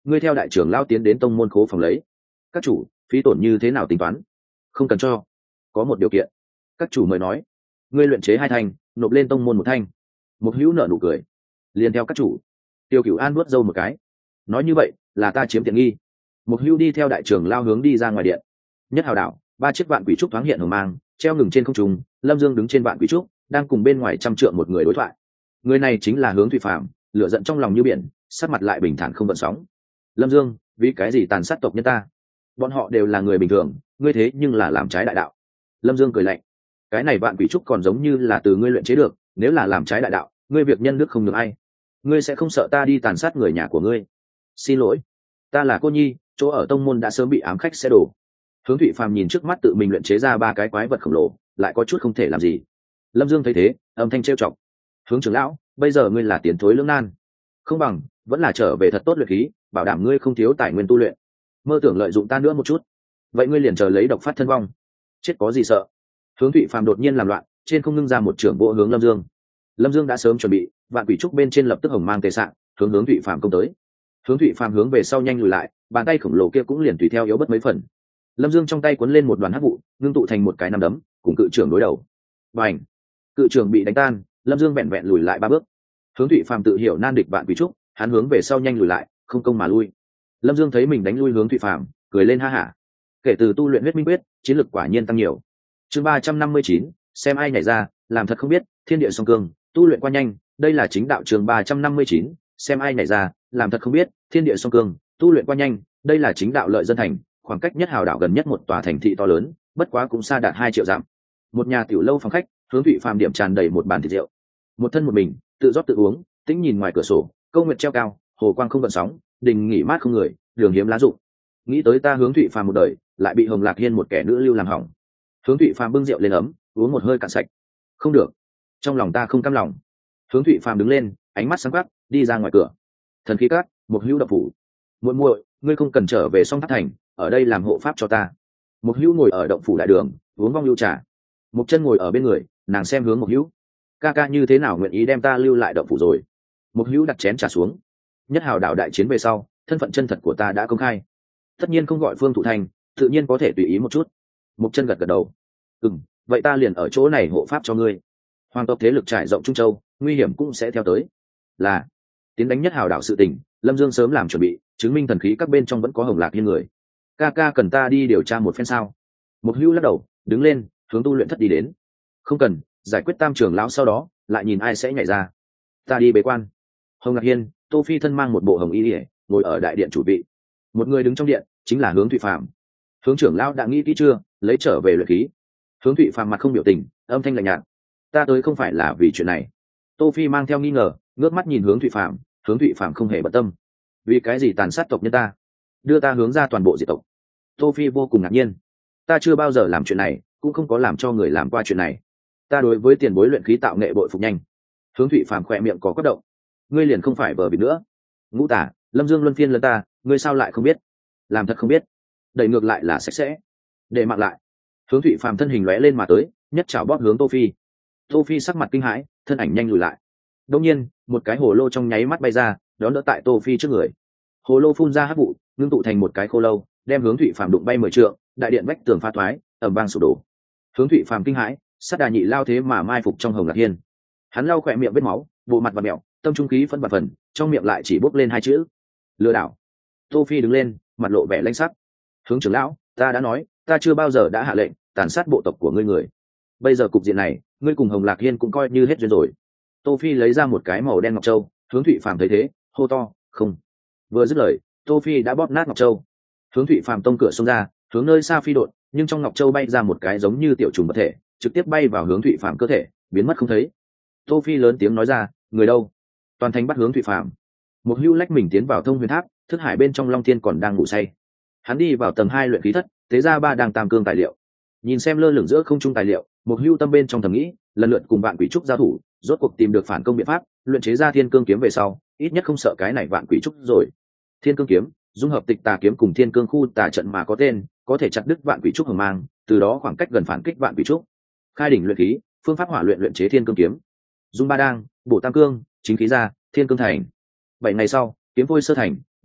ngươi theo đại trưởng lao tiến đến tông môn khố phòng lấy. Các chủ, phí tổn như thế nào tính toán? Không cần cho, có một điều kiện. Các chủ mời nói. Ngươi luyện chế 2 thanh, nộp lên tông môn 1 thanh. Một hữu nợ nụ cười, liền theo các chủ. Tiêu Cửu An nuốt dâu một cái, nói như vậy là ta chiếm tiện nghi. Một hữu đi theo đại trưởng lao hướng đi ra ngoài điện. Nhất Hào đảo, 3 chiếc vạn quỷ trúc thoáng hiện hồng mang, treo ngừng trên không trung. Lâm Dương đứng trên vạn quỷ trúc, đang cùng bên ngoài trăm trượng một người đối thoại. Người này chính là Hướng Thụy Phàm, lửa giận trong lòng như biển, sắc mặt lại bình thản không gợn sóng. Lâm Dương, vì cái gì tàn sát tộc nhân ta? Bọn họ đều là người bình thường, ngươi thế nhưng là làm trái đại đạo. Lâm Dương cười lạnh, cái này vạn quỷ trúc còn giống như là từ ngươi luyện chế được, nếu là làm trái đại đạo, ngươi việc nhân đức không được ai. Ngươi sẽ không sợ ta đi tàn sát người nhà của ngươi? Xin lỗi, ta là cô nhi, chỗ ở tông môn đã sớm bị ám khách xe đổ. Hướng Thụy Phàm nhìn trước mắt tự mình luyện chế ra 3 cái quái vật khổng lồ, lại có chút không thể làm gì. Lâm Dương thấy thế, âm thanh trêu chọc, Hướng trưởng lão, bây giờ ngươi là tiến thối lưỡng nan, không bằng vẫn là trở về thật tốt luyện khí, bảo đảm ngươi không thiếu tài nguyên tu luyện. Mơ tưởng lợi dụng ta nữa một chút, vậy ngươi liền chờ lấy độc phát thân vong, chết có gì sợ. Hướng Thụy Phàm đột nhiên làm loạn, trên không ngưng ra một trưởng bộ hướng Lâm Dương. Lâm Dương đã sớm chuẩn bị, vạn quỷ trúc bên trên lập tức hồng mang tề sạng, hướng Thụy Phàm công tới. Hướng Thụy Phàm hướng về sau nhanh lùi lại, bàn tay khổng lồ kia cũng liền tùy theo yếu bất mấy phần. Lâm Dương trong tay cuốn lên một đoàn hắc vụ, ngưng tụ thành một cái nắm đấm, cùng cự trưởng đối đầu. Bành! Cự trưởng bị đánh tan, Lâm Dương vẹn vẹn lùi lại 3 bước. Hướng Thụy Phàm tự hiểu nan địch vạn quỷ trúc, hắn hướng về sau nhanh lùi lại, không công mà lui. Lâm Dương thấy mình đánh lui Hướng Thụy Phàm, cười lên ha hả. Kể từ tu luyện huyết minh quyết, chiến lực quả nhiên tăng nhiều. Chương 359, xem ai nhảy ra, làm thật không biết, thiên địa song cương, tu luyện qua nhanh, đây là chính đạo. Chương 359, xem ai nhảy ra, làm thật không biết, thiên địa song cương, tu luyện qua nhanh, đây là chính đạo. Lợi Dân thành, khoảng cách Nhất Hào đảo gần nhất một tòa thành thị to lớn, bất quá cũng xa đạt 2 triệu dặm. Một nhà tiểu lâu phòng khách, Hướng Thụy Phàm điểm tràn đầy một bàn thịt rượu. Một thân một mình, tự rót tự uống, tĩnh nhìn ngoài cửa sổ, câu nguyệt treo cao, hồ quang không gợn sóng, đình nghỉ mát không người, đường hiếm lá rụng. Nghĩ tới ta Hướng Thụy Phàm một đời, lại bị Hồng Lạc Hiên một kẻ nữ lưu làm hỏng. Hướng Thụy Phàm bưng rượu lên ấm, uống một hơi cạn sạch. Không được, trong lòng ta không cam lòng. Hướng Thụy Phàm đứng lên, ánh mắt sáng quắc, đi ra ngoài cửa. Thần khí cát, một hữu đập phủ. Muội muội, ngươi không cần trở về Song Tháp thành, ở đây làm hộ pháp cho ta. Một hữu ngồi ở động phủ đại đường, uống vong lưu trà. Một chân ngồi ở bên người, nàng xem hướng một hữu. Ca ca như thế nào nguyện ý đem ta lưu lại động phủ rồi? Một hữu đặt chén trà xuống. Nhất Hào đảo đại chiến về sau, thân phận chân thật của ta đã công khai, tất nhiên không gọi Phương Thụ Thành, tự nhiên có thể tùy ý một chút. Một chân gật gật đầu. Vậy ta liền ở chỗ này hộ pháp cho ngươi. Hoàng tộc thế lực trải rộng Trung Châu, nguy hiểm cũng sẽ theo tới. Là tiến đánh Nhất Hào đảo sự tình, Lâm Dương sớm làm chuẩn bị, chứng minh thần khí các bên trong vẫn có Hồng Lạc Hiên người. Ca ca cần ta đi điều tra một phen sao? Một hữu lắc đầu, đứng lên, hướng tu luyện thất đi đến. Không cần, giải quyết Tam trưởng lão sau đó, lại nhìn ai sẽ nhảy ra. Ta đi bế quan. Hồng Lạc Hiên, Tô Phi thân mang một bộ hồng y liễu, ngồi ở đại điện chủ vị. Một người đứng trong điện, chính là Hướng Thụy Phàm. Hướng trưởng lão đã nghĩ kỹ chưa, lấy trở về luyện khí? Hướng Thụy Phàm mặt không biểu tình, âm thanh lạnh nhạt. Ta tới không phải là vì chuyện này. Tô Phi mang theo nghi ngờ, ngước mắt nhìn Hướng Thụy Phàm. Hướng Thụy Phàm không hề bận tâm. Vì cái gì tàn sát tộc nhân ta, đưa ta hướng ra toàn bộ diệt tộc? Tô Phi vô cùng ngạc nhiên. Ta chưa bao giờ làm chuyện này, cũng không có làm cho người làm qua chuyện này. Ta đối với tiền bối luyện khí tạo nghệ bội phục nhanh. Hướng Thụy Phàm khỏe miệng có quất động. Ngươi liền không phải vờ vịt nữa. Ngũ Tả, Lâm Dương luân phiên lẫn ta, ngươi sao lại không biết? Làm thật không biết. Đẩy ngược lại là sạch sẽ. Để mạng lại. Hướng Thụy Phàm thân hình lóe lên mà tới, nhất chảo bóp hướng Tô Phi. Tô Phi sắc mặt kinh hãi, thân ảnh nhanh lùi lại. Đột nhiên, một cái hồ lô trong nháy mắt bay ra, đón đỡ tại Tô Phi trước người. Hồ lô phun ra hắc vụ, ngưng tụ thành một cái khô lâu, đem Hướng Thụy Phàm đụng bay 10 trượng, đại điện vách tường phá thoái, ầm vang sụp đổ. Hướng Thụy Phàm kinh hãi, sát đà nhị lao thế mà mai phục trong Hồng Lạc Hiên. Hắn lau khỏe miệng vết máu, bộ mặt vặn mèo, tâm trung khí phân bạt phần, trong miệng lại chỉ bốc lên 2 chữ: lừa đảo. Tô Phi đứng lên, mặt lộ vẻ lãnh sắc. Hướng trưởng lão, ta đã nói, ta chưa bao giờ đã hạ lệnh tàn sát bộ tộc của ngươi người. Bây giờ cục diện này, ngươi cùng Hồng Lạc Hiên cũng coi như hết duyên rồi. Tô Phi lấy ra một cái màu đen ngọc châu. Hướng Thụy Phàm thấy thế, hô to: không! Vừa dứt lời, Tô Phi đã bóp nát ngọc châu. Hướng Thụy Phàm tông cửa xông ra, hướng nơi xa phi đột, nhưng trong ngọc châu bay ra một cái giống như tiểu trùng vật thể, trực tiếp bay vào Hướng Thụy Phàm cơ thể, biến mất không thấy. Tô Phi lớn tiếng nói ra: người đâu? Toàn thành bắt Hướng Thụy Phàm. Một hưu lách mình tiến vào Thông Huyền Tháp, thức hải bên trong Long Thiên còn đang ngủ say. Hắn đi vào tầng 2 luyện khí thất, tế ra 3 đàng tam cương tài liệu. Nhìn xem lơ lửng giữa không trung tài liệu, một hưu tâm bên trong thầm nghĩ, lần lượt cùng vạn quỷ trúc giao thủ, rốt cuộc tìm được phản công biện pháp, luyện chế ra Thiên Cương kiếm về sau, ít nhất không sợ cái này vạn quỷ trúc rồi. Thiên Cương kiếm, dung hợp Tịch Tà kiếm cùng Thiên Cương khu tà trận mà có tên, có thể chặt đứt vạn quỷ trúc hồng mang, từ đó khoảng cách gần phản kích vạn quỷ trúc. Khai đỉnh luyện khí, phương pháp hỏa luyện luyện chế Thiên Cương kiếm. Dung 3 đang, bổ tam cương, chính khí ra, Thiên Cương thành. 7 ngày sau, kiếm phôi sơ thành,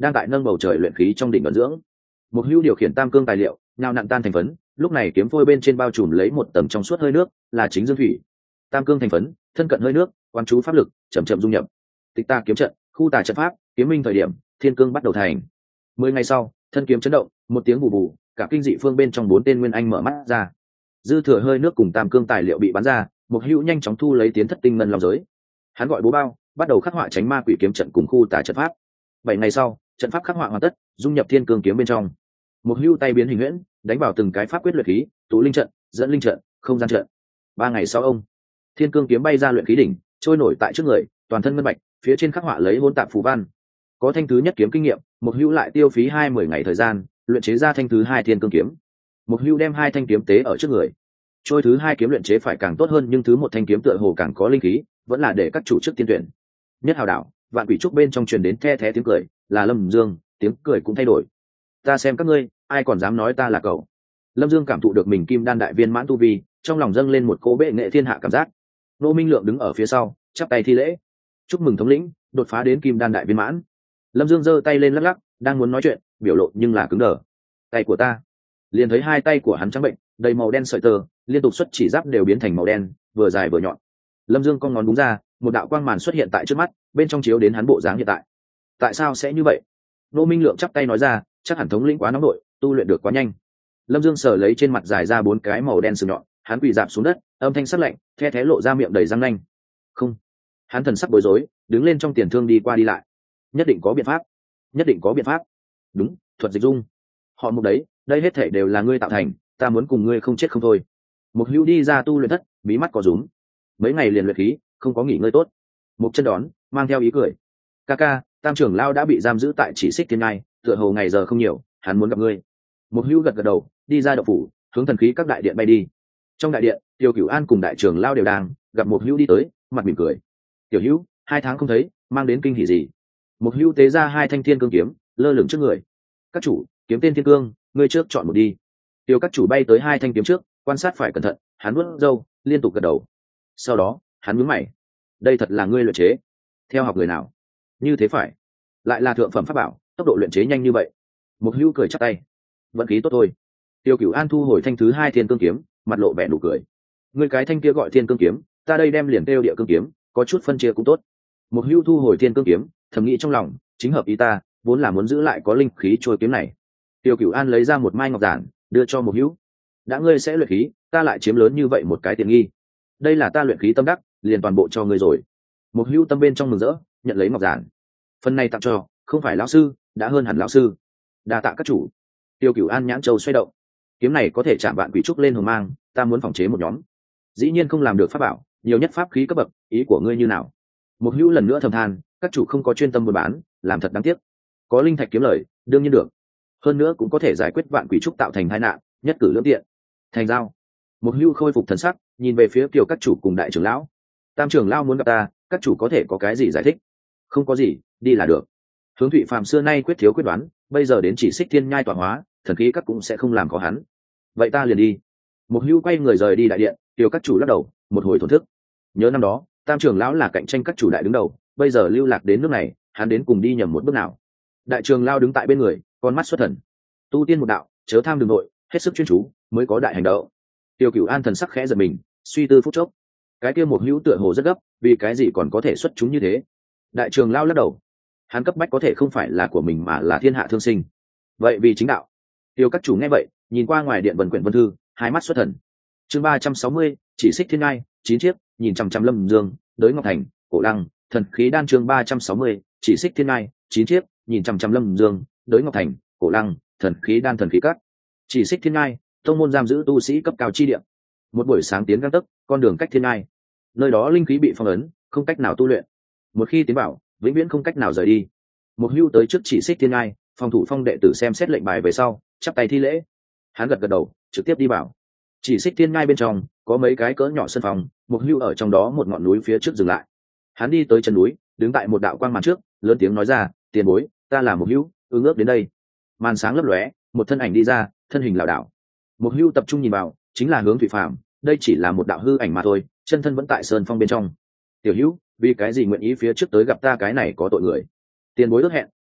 đang tại nâng bầu trời luyện khí trong đỉnh ẩn dưỡng. Một hưu điều khiển tam cương tài liệu nào nặn tan thành phấn, lúc này kiếm phôi bên trên bao trùm lấy một tầng trong suốt hơi nước, là chính dương thủy. Tam cương thành phấn thân cận hơi nước, quan chú pháp lực chậm chậm dung nhập. Tịch ta kiếm trận, khu tà trận pháp, kiếm minh thời điểm thiên cương bắt đầu thành. 10 ngày sau, thân kiếm chấn động, một tiếng bù bù, cả kinh dị phương bên trong 4 tên nguyên anh mở mắt ra. Dư thừa hơi nước cùng tam cương tài liệu bị bắn ra, một hữu nhanh chóng thu lấy tiến thất tinh ngân long giới. Hắn gọi bố bao, bắt đầu khắc họa tránh ma quỷ kiếm trận cùng khu tà trận pháp. 7 ngày sau, trận pháp khắc họa hoàn tất, dung nhập thiên cương kiếm bên trong. Một hữu tay biến hình huyễn, đánh vào từng cái pháp quyết luyện khí, tụ linh trận, dẫn linh trận, không gian trận. 3 ngày sau ông, thiên cương kiếm bay ra luyện khí đỉnh, trôi nổi tại trước người, toàn thân ngân bạch, phía trên khắc họa lấy hỗn tạp phù văn. Có thanh thứ nhất kiếm kinh nghiệm, một hữu lại tiêu phí 20 ngày thời gian, luyện chế ra thanh thứ hai thiên cương kiếm. Một hữu đem 2 thanh kiếm tế ở trước người. Trôi thứ 2 kiếm luyện chế phải càng tốt hơn, nhưng thứ 1 thanh kiếm tựa hồ càng có linh khí, vẫn là để các chủ trước tiên tuyển. Nhất hào đảo, vạn quỷ trúc bên trong truyền đến the thé tiếng cười, là Lâm Dương, tiếng cười cũng thay đổi. Ta xem các ngươi, ai còn dám nói ta là cậu. Lâm Dương cảm thụ được mình kim đan đại viên mãn tu vi, trong lòng dâng lên một cỗ bệ nghệ thiên hạ cảm giác. Nô Minh Lượng đứng ở phía sau, chắp tay thi lễ, chúc mừng thống lĩnh đột phá đến kim đan đại viên mãn. Lâm Dương giơ tay lên lắc lắc, đang muốn nói chuyện, biểu lộ nhưng là cứng đờ. Tay của ta. Liền thấy 2 tay của hắn trắng bệnh, đầy màu đen sợi tơ, liên tục xuất chỉ giáp đều biến thành màu đen, vừa dài vừa nhọn. Lâm Dương cong ngón đúng ra, một đạo quang màn xuất hiện tại trước mắt, bên trong chiếu đến hắn bộ dáng hiện tại. Tại sao sẽ như vậy? Nô Minh Lượng chắp tay nói ra, chắc hẳn thống lĩnh quá nóng nội, tu luyện được quá nhanh. Lâm Dương sờ lấy trên mặt dài ra 4 cái màu đen sừng nhọn, hắn quỳ rạp xuống đất, âm thanh sắc lạnh, the thé lộ ra miệng đầy răng nanh. Không. Hắn thần sắc bối rối, đứng lên trong tiền thương đi qua đi lại. Nhất định có biện pháp, nhất định có biện pháp. Đúng, thuật dịch dung. Họ Mục đấy, đây hết thảy đều là ngươi tạo thành, ta muốn cùng ngươi không chết không thôi. Một hữu đi ra tu luyện thất, bí mắt có rúm. Mấy ngày liền luyện khí, không có nghỉ ngơi tốt. Một chân đón, mang theo ý cười. Ca, Tam trưởng lão đã bị giam giữ tại Chỉ Xích Thiên Ngai, tựa hồ ngày giờ không nhiều, hắn muốn gặp ngươi. Một hữu gật gật đầu, đi ra động phủ, hướng thần khí các đại điện bay đi. Trong đại điện, Tiêu Cửu An cùng đại trưởng lão đều đang gặp một hữu đi tới, mặt mỉm cười. Tiểu hữu, 2 tháng không thấy, mang đến kinh hỉ gì? Một hữu tế ra 2 thanh thiên cương kiếm, lơ lửng trước người. Các chủ, kiếm tên thiên cương, ngươi trước chọn một đi. Tiêu các chủ bay tới 2 thanh kiếm trước, quan sát phải cẩn thận, hắn vuốt râu, liên tục gật đầu. Sau đó, hắn nhướng mày. Đây thật là ngươi luyện chế? Theo học người nào? Như thế phải. Lại là thượng phẩm pháp bảo, tốc độ luyện chế nhanh như vậy. Một hữu cười chắp tay. Vận khí tốt thôi. Tiêu Cửu An thu hồi thanh thứ 2 thiên cương kiếm, mặt lộ vẻ nụ cười. Ngươi cái thanh kia gọi thiên cương kiếm, ta đây đem liền tiêu địa cương kiếm, có chút phân chia cũng tốt. Một hữu thu hồi thiên cương kiếm, thầm nghĩ trong lòng, chính hợp ý ta, vốn là muốn giữ lại có linh khí trôi kiếm này. Tiêu Cửu An lấy ra một mai ngọc giản, đưa cho một hữu. Đã ngươi sẽ luyện khí, ta lại chiếm lớn như vậy một cái tiện nghi. Đây là ta luyện khí tâm đắc, liền toàn bộ cho ngươi rồi. Một hữu tâm bên trong mừng rỡ, nhận lấy ngọc giản. Phần này tặng cho, không phải lão sư, đã hơn hẳn lão sư. Đa tạ các chủ. Tiêu Cửu An nhãn châu xoay động. Kiếm này có thể chạm vạn quỷ trúc lên hồng mang, ta muốn phòng chế một nhóm. Dĩ nhiên không làm được pháp bảo, nhiều nhất pháp khí cấp bậc, ý của ngươi như nào? Một hữu lần nữa thầm than, các chủ không có chuyên tâm buôn bán, làm thật đáng tiếc. Có linh thạch kiếm lời, đương nhiên được. Hơn nữa cũng có thể giải quyết vạn quỷ trúc tạo thành tai nạn, nhất cử lưỡng tiện. Thành giao. Một hữu khôi phục thần sắc, nhìn về phía Kiều các chủ cùng đại trưởng lão. Tam trưởng lão muốn gặp ta, các chủ có thể có cái gì giải thích? Không có gì, đi là được. Hướng Thụy Phàm xưa nay quyết thiếu quyết đoán, bây giờ đến Chỉ Xích Thiên Nhai tọa hóa, thần khí các cũng sẽ không làm khó hắn. Vậy ta liền đi. Một hữu quay người rời đi đại điện, Kiều các chủ lắc đầu, một hồi thổn thức. Nhớ năm đó, Tam trưởng lão là cạnh tranh các chủ đại đứng đầu, bây giờ lưu lạc đến nước này, hắn đến cùng đi nhầm một bước nào? Đại trưởng lão đứng tại bên người, con mắt xuất thần. Tu tiên một đạo, chớ tham đường nội, hết sức chuyên chú, mới có đại hành động. Tiêu Cửu An thần sắc khẽ giật mình, suy tư phút chốc. Cái kia một hữu tựa hồ rất gấp, vì cái gì còn có thể xuất chúng như thế? Đại trưởng lão lắc đầu. Hắn cấp bách có thể không phải là của mình mà là thiên hạ thương sinh. Vậy vì chính đạo. Tiêu các chủ nghe vậy, nhìn qua ngoài điện vần quyển vân thư, hai mắt xuất thần. Chương 360, Chỉ Xích Thiên Ngai, 9 chiếc, nhìn chằm chằm Lâm Dương, Đới Ngọc Thành, Cổ Lăng, thần khí đan. Chương 360, Chỉ Xích Thiên Ngai, 9 chiếc, nhìn chằm chằm Lâm Dương, Đới Ngọc Thành, Cổ Lăng, thần khí đan thần khí cắt. Chỉ Xích Thiên Ngai, tông môn giam giữ tu sĩ cấp cao chi địa. Một buổi sáng tiến gang tấc, con đường cách thiên ngai. Nơi đó linh khí bị phong ấn, không cách nào tu luyện. Một khi tiến vào, vĩnh viễn không cách nào rời đi. Một hưu tới trước Chỉ Xích Thiên Ngai, phòng thủ phong đệ tử xem xét lệnh bài về sau, chắp tay thi lễ. Hắn gật gật đầu, trực tiếp đi vào. Chỉ Xích Thiên Ngai bên trong có mấy cái cỡ nhỏ sân phòng, một hưu ở trong đó một ngọn núi phía trước dừng lại. Hắn đi tới chân núi, đứng tại một đạo quang màn trước, lớn tiếng nói ra, tiền bối, ta là một hưu, ương ước đến đây. Màn sáng lấp lóe, một thân ảnh đi ra, thân hình lảo đảo. Một hưu tập trung nhìn vào, chính là Hướng Thụy Phàm. Đây chỉ là một đạo hư ảnh mà thôi, chân thân vẫn tại sơn phong bên trong. Tiểu hữu, vì cái gì nguyện ý phía trước tới gặp ta cái này có tội người? Tiền bối ước hẹn,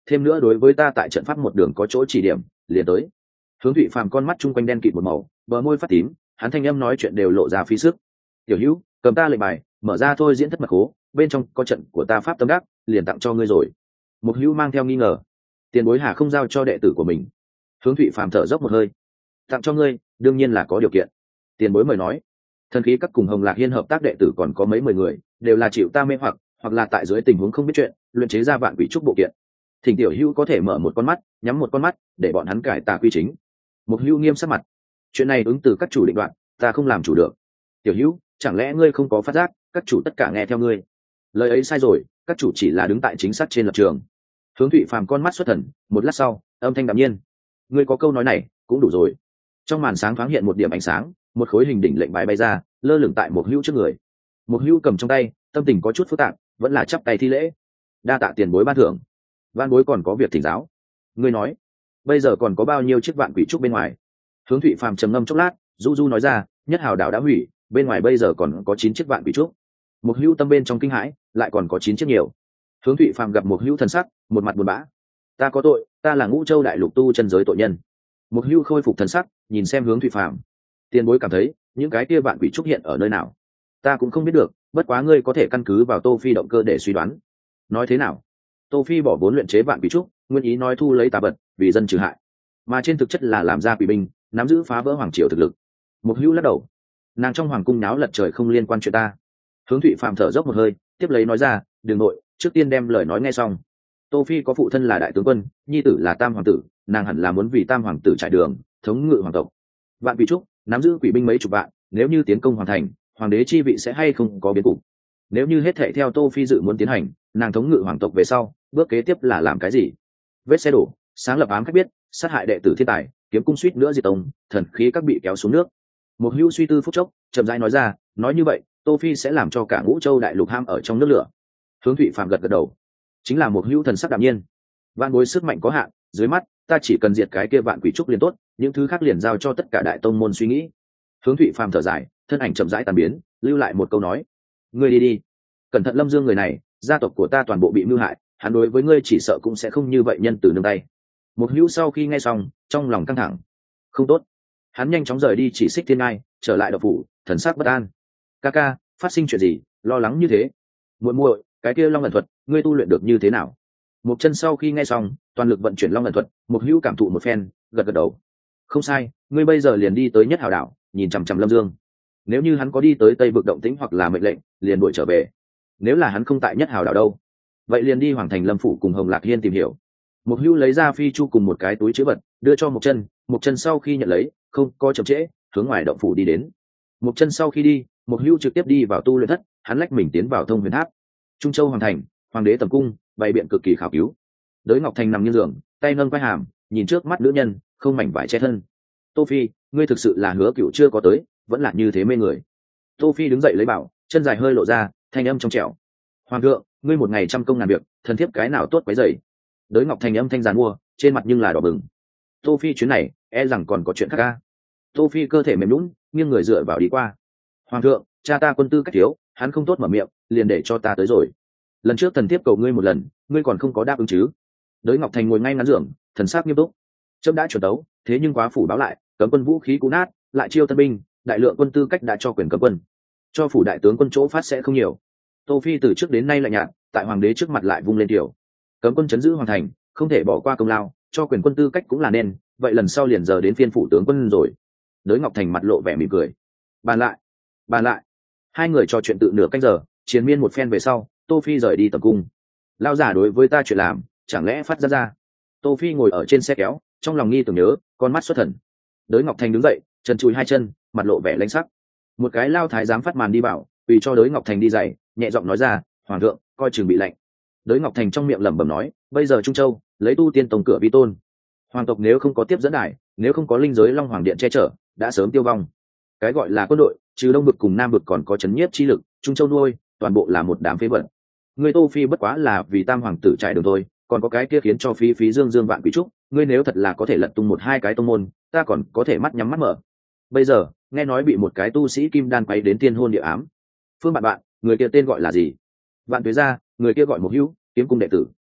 thêm nữa đối với ta tại trận pháp một đường có chỗ chỉ điểm, liền tới. Hướng Thụy Phàm con mắt chung quanh đen kịt một màu, bờ môi phát tím, hắn thanh âm nói chuyện đều lộ ra phí sức. Tiểu Hữu, cầm ta lệnh bài, mở ra thôi diễn thất mật khố, bên trong có trận của ta pháp tâm đắc, liền tặng cho ngươi rồi. Một Hữu mang theo nghi ngờ, tiền bối hà không giao cho đệ tử của mình. Hướng Thụy Phàm thở dốc một hơi, tặng cho ngươi, đương nhiên là có điều kiện. Tiền bối mời nói. Thần khí các cùng Hồng Lạc Hiên hợp tác đệ tử còn có mấy 10 người, đều là chịu ta mê hoặc là tại dưới tình huống không biết chuyện, luyện chế ra vạn quỷ trúc bộ kiện. Thỉnh Tiểu Hữu có thể mở một con mắt, nhắm một con mắt, để bọn hắn cải tà quy chính. Một Hữu nghiêm sắc mặt, chuyện này ứng từ các chủ định đoạt, ta không làm chủ được. Tiểu Hữu, chẳng lẽ ngươi không có phát giác, các chủ tất cả nghe theo ngươi? Lời ấy sai rồi, các chủ chỉ là đứng tại chính xác trên lập trường. Hướng Thụy Phàm con mắt xuất thần, một lát sau, âm thanh đạm nhiên. Ngươi có câu nói này, cũng đủ rồi. Trong màn sáng thoáng hiện một điểm ánh sáng, một khối hình đỉnh lệnh bài bay ra, lơ lửng tại một Hữu trước người. Một Hữu cầm trong tay, tâm tình có chút phức tạp, vẫn là chắp tay thi lễ. Đa tạ tiền bối ban thưởng. Van bối còn có việc thỉnh giáo. Ngươi nói, bây giờ còn có bao nhiêu chiếc vạn quỷ trúc bên ngoài? Hướng Thụy Phàm trầm ngâm chốc lát, du du nói ra, Nhất Hào đảo đã hủy, bên ngoài bây giờ còn có 9 chiếc vạn quỷ trúc. Một Hữu tâm bên trong kinh hãi, lại còn có 9 chiếc nhiều. Hướng Thụy Phàm gặp một Hữu thần sắc, một mặt buồn bã. Ta có tội, ta là Ngũ Châu đại lục tu chân giới tội nhân. Một Hữu khôi phục thần sắc, nhìn xem Hướng Thụy Phàm. Tiền bối cảm thấy, những cái kia vạn quỷ trúc hiện ở nơi nào? Ta cũng không biết được, bất quá ngươi có thể căn cứ vào Tô Phi động cơ để suy đoán. Nói thế nào? Tô Phi bỏ vốn luyện chế vạn quỷ trúc, nguyên ý nói thu lấy tà vật, vì dân trừ hại, mà trên thực chất là làm ra quỷ binh, nắm giữ phá vỡ hoàng triều thực lực. Một Hữu lắc đầu, nàng trong hoàng cung náo lật trời không liên quan chuyện ta. Hướng Thụy Phàm thở dốc một hơi, tiếp lấy nói ra, đường nội, trước tiên đem lời nói nghe xong. Tô Phi có phụ thân là đại tướng quân, nhi tử là tam hoàng tử, nàng hẳn là muốn vì tam hoàng tử trải đường, thống ngự hoàng tộc. Vạn quỷ trúc nắm giữ quỷ binh mấy chục vạn, nếu như tiến công hoàn thành, hoàng đế chi vị sẽ hay không có biến cục. Nếu như hết thảy theo Tô Phi dự muốn tiến hành, nàng thống ngự hoàng tộc về sau, bước kế tiếp là làm cái gì? Vết xe đổ, sáng lập ám khách biết, sát hại đệ tử thiên tài, kiếm cung suýt nữa diệt tông, thần khí các bị kéo xuống nước. Một Hữu suy tư phút chốc, chậm rãi nói ra, nói như vậy, Tô Phi sẽ làm cho cả Ngũ Châu đại lục ham ở trong nước lửa. Hướng Thụy Phàm gật gật đầu, chính là một Hữu thần sắc đạm nhiên. Vạn bối sức mạnh có hạn, dưới mắt ta chỉ cần diệt cái kia vạn quỷ trúc liền tốt, những thứ khác liền giao cho tất cả đại tông môn suy nghĩ. Hướng Thụy Phàm thở dài, thân ảnh chậm rãi tan biến, lưu lại một câu nói, ngươi đi đi, cẩn thận Lâm Dương người này, gia tộc của ta toàn bộ bị mưu hại, hắn đối với ngươi chỉ sợ cũng sẽ không như vậy nhân từ nương tay. Một Hữu sau khi nghe xong, trong lòng căng thẳng, không tốt. Hắn nhanh chóng rời đi chỉ xích thiên ngai, trở lại độc phủ, thần sắc bất an. Ca, phát sinh chuyện gì, lo lắng như thế? Muội muội, cái kia long ẩn thuật, ngươi tu luyện được như thế nào? Một chân sau khi nghe xong, toàn lực vận chuyển long ẩn thuật, một Hữu cảm thụ một phen, gật gật đầu. Không sai, ngươi bây giờ liền đi tới Nhất Hào đảo, nhìn chằm chằm Lâm Dương. Nếu như hắn có đi tới Tây vực động tĩnh hoặc là mệnh lệnh, liền đuổi trở về. Nếu là hắn không tại Nhất Hào đảo đâu, vậy liền đi Hoàng Thành Lâm phủ cùng Hồng Lạc Hiên tìm hiểu. Một Hữu lấy ra phi chu cùng một cái túi chứa vật, đưa cho một chân sau khi nhận lấy, không có chậm trễ, hướng ngoài động phủ đi đến. Một chân sau khi đi, một Hữu trực tiếp đi vào tu luyện thất, hắn lách mình tiến vào Thông Huyền Tháp. Trung Châu Hoàng Thành, Hoàng đế tầm cung, bày biện cực kỳ khảo cứu. Đới Ngọc Thành nằm như giường, tay nâng vai hàm, nhìn trước mắt nữ nhân, không mảnh vải che thân. Tô Phi, ngươi thực sự là Hứa Cựu chưa có tới, vẫn là như thế mê người. Tô Phi đứng dậy lấy bảo, chân dài hơi lộ ra, thanh âm trong trẻo. Hoàng thượng, ngươi một ngày trăm công ngàn việc, thần thiếp cái nào tốt quấy rầy? Đới Ngọc Thành âm thanh giàn mua, trên mặt nhưng là đỏ bừng. Tô Phi chuyến này, e rằng còn có chuyện khác ca. Tô Phi cơ thể mềm nhũn, nghiêng người dựa vào đi qua. Hoàng thượng, cha ta quân tư cách thiếu, hắn không tốt mở miệng, liền để cho ta tới rồi. Lần trước thần thiếp cầu ngươi một lần, ngươi còn không có đáp ứng chứ? Đới Ngọc Thành ngồi ngay ngắn giường, thần sắc nghiêm túc. Chấm đã chuẩn tấu, thế nhưng quá phủ báo lại, cấm quân vũ khí cũ nát, lại chiêu tân binh, đại lượng quân tư cách đã cho quyền cấm quân, cho phủ đại tướng quân chỗ phát sẽ không nhiều. Tô Phi từ trước đến nay lạnh nhạt, tại hoàng đế trước mặt lại vung lên tiểu. Cấm quân chấn giữ hoàng thành, không thể bỏ qua công lao, cho quyền quân tư cách cũng là nên, vậy lần sau liền giờ đến phiên phủ tướng quân rồi. Đới Ngọc Thành mặt lộ vẻ mỉm cười. Bàn lại. Hai người trò chuyện tự nửa canh giờ, chiến miên một phen về sau, Tô Phi rời đi tầm cung. Lao giả đối với ta chuyện làm, chẳng lẽ phát ra? Tô Phi ngồi ở trên xe kéo, trong lòng nghi tưởng nhớ, con mắt xuất thần. Đới Ngọc Thành đứng dậy, chân chùi hai chân, mặt lộ vẻ lãnh sắc. Một cái lao thái giám phát màn đi bảo, tùy cho Đới Ngọc Thành đi giày, nhẹ giọng nói ra, hoàng thượng, coi chừng bị lạnh. Đới Ngọc Thành trong miệng lẩm bẩm nói, bây giờ Trung Châu lấy tu tiên tổng cửa vi tôn, hoàng tộc nếu không có tiếp dẫn đài, nếu không có linh giới Long Hoàng Điện che chở, đã sớm tiêu vong. Cái gọi là quân đội, trừ Đông vực cùng Nam vực còn có chấn nhiếp chi lực, Trung Châu nuôi, toàn bộ là một đám phế vật. Ngươi Tô Phi bất quá là vì tam hoàng tử trải đường thôi, còn có cái kia khiến cho phí dương vạn quỷ trúc, ngươi nếu thật là có thể lật tung một hai cái tông môn, ta còn có thể mắt nhắm mắt mở. Bây giờ nghe nói bị một cái tu sĩ kim đan quấy đến tiên hôn địa ám. Phương bạn, người kia tên gọi là gì? Vạn Tuế gia, người kia gọi Một Hữu, kiếm cung đệ tử.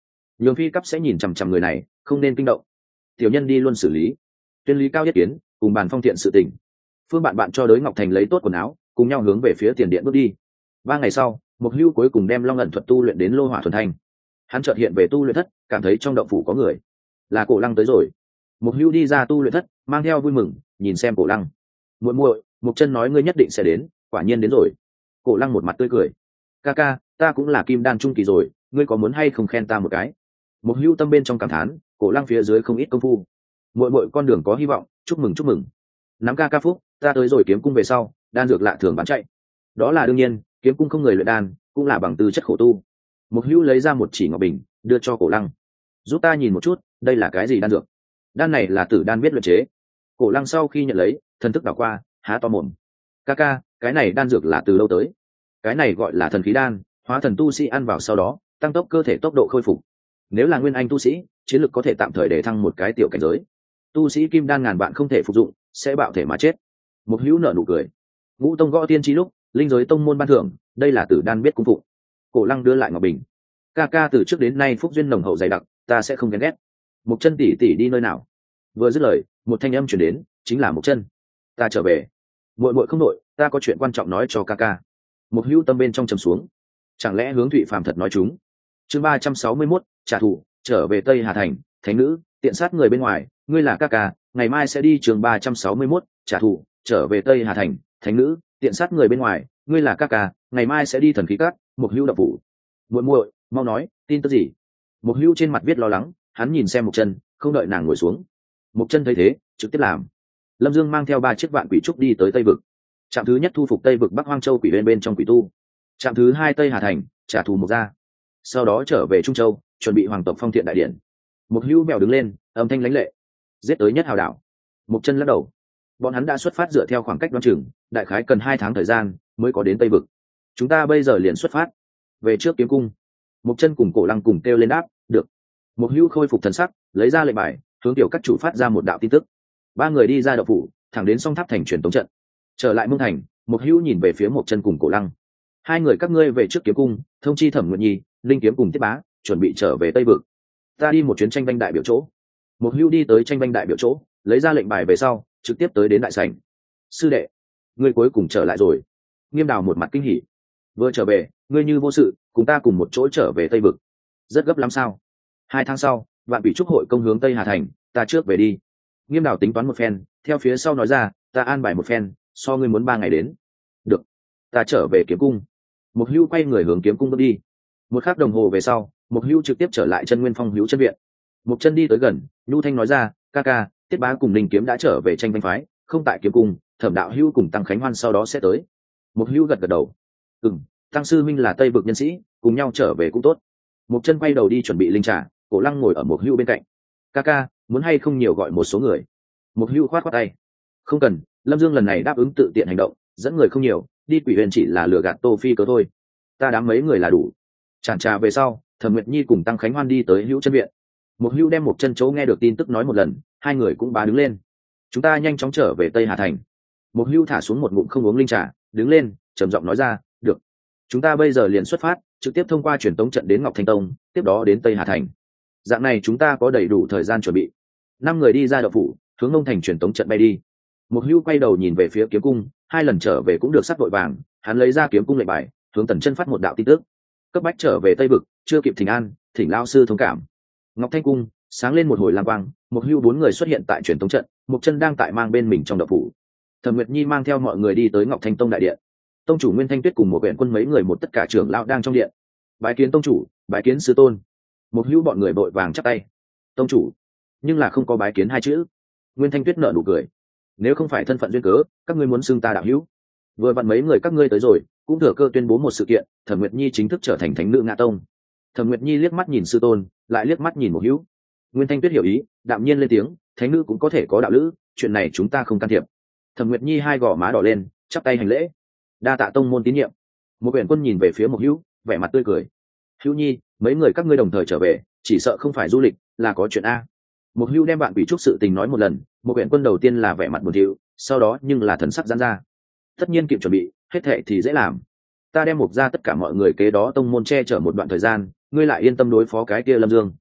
nhường phi cấp sẽ nhìn chằm chằm người này, không nên kinh động. Tiểu nhân đi luôn xử lý. Tuyên lý cao nhất kiến, cùng bàn phong thiện sự tình. Phương bạn bạn cho đới Ngọc Thành lấy tốt quần áo, cùng nhau hướng về phía tiền điện bước đi. 3 ngày sau, Mục Hưu cuối cùng đem Long ẩn thuật tu luyện đến lô hỏa thuần thanh. Hắn chợt hiện về tu luyện thất, cảm thấy trong động phủ có người. Là Cổ Lăng tới rồi. Mục Hưu đi ra tu luyện thất, mang theo vui mừng, nhìn xem Cổ Lăng. Muội muội, Mục Chân nói ngươi nhất định sẽ đến, quả nhiên đến rồi. Cổ Lăng một mặt tươi cười. Ca ca, ta cũng là kim đan trung kỳ rồi, ngươi có muốn hay không khen ta một cái? Mục Hưu tâm bên trong cảm thán, Cổ Lăng phía dưới không ít công phu. Muội muội con đường có hy vọng, chúc mừng chúc mừng. Nắm ca ca phúc, ta tới rồi kiếm cung về sau, đan dược lạ thường bán chạy. Đó là đương nhiên, kiếm cung không người luyện đan, cũng là bằng tư chất khổ tu. Mục Hưu lấy ra một chỉ ngọc bình, đưa cho Cổ Lăng. Giúp ta nhìn một chút, đây là cái gì đan dược? Đan này là tử đan biết luyện chế. Cổ Lăng sau khi nhận lấy, thần thức đảo qua, há to mồm. Ca ca, cái này đan dược là từ lâu tới? Cái này gọi là thần khí đan, hóa thần tu sĩ ăn vào sau đó, tăng tốc cơ thể tốc độ khôi phục. Nếu là nguyên anh tu sĩ, chiến lực có thể tạm thời để thăng một cái tiểu cảnh giới. Tu sĩ kim đan ngàn vạn không thể phục dụng, sẽ bạo thể mà chết. Mục Hữu nở nụ cười. Ngũ tông gõ tiên tri lúc, linh giới tông môn ban thưởng, đây là tử đan biết cung phụng. Cổ Lăng đưa lại ngọc bình. Ca ca từ trước đến nay phúc duyên nồng hậu dày đặc, ta sẽ không ghen ghét. Mục Chân tỷ tỷ đi nơi nào? Vừa dứt lời, một thanh âm truyền đến, chính là Mục Chân. Ta trở về. Muội muội không nội, ta có chuyện quan trọng nói cho ca ca. Mục Hữu tâm bên trong trầm xuống. Chẳng lẽ hướng Thụy Phàm thật nói chúng? Chương 361, trả thù, trở về Tây Hà thành, thánh nữ, tiện sát người bên ngoài, ngươi là ca ca, ngày mai sẽ đi chương 361, trả thù, trở về Tây Hà thành, thánh nữ, tiện sát người bên ngoài, ngươi là ca ca, ngày mai sẽ đi thần khí cát, Mục Hữu đập phủ. Muội muội, mau nói, tin tức gì? Mục Hữu trên mặt viết lo lắng, hắn nhìn xem Mục Chân, không đợi nàng ngồi xuống. Mục Chân thấy thế, trực tiếp làm. Lâm Dương mang theo 3 chiếc vạn quỷ trúc đi tới Tây vực. Trạm thứ nhất thu phục Tây vực Bắc Hoang Châu quỷ bên trong quỷ tu. Trạm thứ 2 Tây Hà thành, trả thù Mục gia. Sau đó trở về Trung Châu, chuẩn bị hoàng tộc phong thiện đại điện. Mục Hữu mèo đứng lên, âm thanh lãnh lệ. Giết tới Nhất Hào đảo. Mục Chân lắc đầu. Bọn hắn đã xuất phát dựa theo khoảng cách đoán chừng, đại khái cần 2 tháng thời gian mới có đến Tây vực. Chúng ta bây giờ liền xuất phát. Về trước kiếm cung. Mục Chân cùng Cổ Lăng cùng kêu lên đáp, được. Mục Hữu khôi phục thần sắc, lấy ra lệnh bài, hướng tiểu các chủ phát ra một đạo tin tức. 3 người đi ra động phủ, thẳng đến Song Tháp thành truyền tống trận. Trở lại Mông thành, Mục Hữu nhìn về phía Mục Chân cùng Cổ Lăng. 2 người các ngươi về trước kiếm cung, thông chi Thẩm Nguyệt Nhi, Linh Kiếm cùng Tiết Bá, chuẩn bị trở về Tây vực. Ta đi một chuyến tranh banh đại biểu chỗ. Mục Hữu đi tới tranh banh đại biểu chỗ, lấy ra lệnh bài về sau, trực tiếp tới đến đại sảnh. Sư đệ, ngươi cuối cùng trở lại rồi. Nghiêm Đào một mặt kinh hỉ. Vừa trở về, ngươi như vô sự, cùng ta cùng một chỗ trở về Tây vực. Rất gấp lắm sao? 2 tháng sau, Vạn Quỷ Trúc hội công hướng Tây Hà thành, ta trước về đi. Nghiêm Đào tính toán một phen, theo phía sau nói ra, ta an bài một phen, so ngươi muốn 3 ngày đến. Được, ta trở về kiếm cung. Mục Hữu quay người hướng kiếm cung bước đi. 1 khắc đồng hồ về sau, Mục Hữu trực tiếp trở lại Chân Nguyên Phong Hữu chân viện. Mục Chân đi tới gần, nhu thanh nói ra, ca ca, Tiết Bá cùng Linh Kiếm đã trở về tranh banh phái, không tại kiếm cung, Thẩm đạo hữu cùng Tăng Khánh Hoan sau đó sẽ tới. Mục Hữu gật gật đầu. Tăng sư minh là Tây vực nhân sĩ, cùng nhau trở về cũng tốt. Mục Chân quay đầu đi chuẩn bị linh trà, Cổ Lăng ngồi ở Mục Hữu bên cạnh. Ca ca, muốn hay không nhiều gọi một số người? Mục Hữu khoát khoát tay. Không cần, Lâm Dương lần này đáp ứng tự tiện hành động, dẫn người không nhiều, đi Quỷ Huyền chỉ là lừa gạt Tô Phi cớ thôi. Ta đám mấy người là đủ. Chản trà về sau, Thẩm Nguyệt Nhi cùng Tăng Khánh Hoan đi tới Hữu chân viện. Mục Hữu đem Mục Chân chỗ nghe được tin tức nói một lần, 2 người cũng bá đứng lên. Chúng ta nhanh chóng trở về Tây Hà thành. Mục Hữu thả xuống một ngụm không uống linh trà, đứng lên, trầm giọng nói ra, được. Chúng ta bây giờ liền xuất phát, trực tiếp thông qua truyền tống trận đến Ngọc Thanh Tông, tiếp đó đến Tây Hà thành. Dạng này chúng ta có đầy đủ thời gian chuẩn bị. 5 người đi ra động phủ, hướng Nông thành truyền tống trận bay đi. Mục Hữu quay đầu nhìn về phía kiếm cung, 2 lần trở về cũng được sắt vội vàng, hắn lấy ra kiếm cung lệnh bài, hướng Tần Chân phát một đạo tin tức. Cấp bách trở về Tây vực, chưa kịp thỉnh an, thỉnh lão sư thông cảm. Ngọc Thanh cung sáng lên một hồi lam quang, Mục Hữu 4 người xuất hiện tại truyền tống trận, Mục Chân đang tại mang bên mình trong động phủ. Thẩm Nguyệt Nhi mang theo mọi người đi tới Ngọc Thanh tông đại điện. Tông chủ Nguyên Thanh Tuyết cùng một huyện quân mấy người một tất cả trưởng lão đang trong điện. Bái kiến tông chủ, bái kiến sư tôn. Mục Hữu bọn người vội vàng chắp tay. Tông chủ, nhưng là không có bái kiến 2 chữ. Nguyên Thanh Tuyết nở nụ cười. Nếu không phải thân phận duyên cớ, các ngươi muốn xưng ta đạo hữu. Vừa vặn mấy người các ngươi tới rồi, cũng thừa cơ tuyên bố một sự kiện, Thẩm Nguyệt Nhi chính thức trở thành thánh nữ Ngạ tông. Thẩm Nguyệt Nhi liếc mắt nhìn sư tôn, lại liếc mắt nhìn Mục Hữu. Nguyên Thanh Tuyết hiểu ý, đạm nhiên lên tiếng, thánh nữ cũng có thể có đạo lữ, chuyện này chúng ta không can thiệp. Thẩm Nguyệt Nhi 2 gò má đỏ lên, chắp tay hành lễ. Đa tạ tông môn tín nhiệm. Một huyện quân nhìn về phía Mục Hữu, vẻ mặt tươi cười. Hữu Nhi, mấy người các ngươi đồng thời trở về, chỉ sợ không phải du lịch, là có chuyện a. Mục Hữu đem Vạn Quỷ Trúc sự tình nói một lần, một huyện quân đầu tiên là vẻ mặt buồn thiu, sau đó nhưng là thần sắc giãn ra. Tất nhiên kịp chuẩn bị, hết thệ thì dễ làm. Ta đem Mục ra tất cả mọi người kế đó tông môn che chở một đoạn thời gian, ngươi lại yên tâm đối phó cái kia Lâm Dương.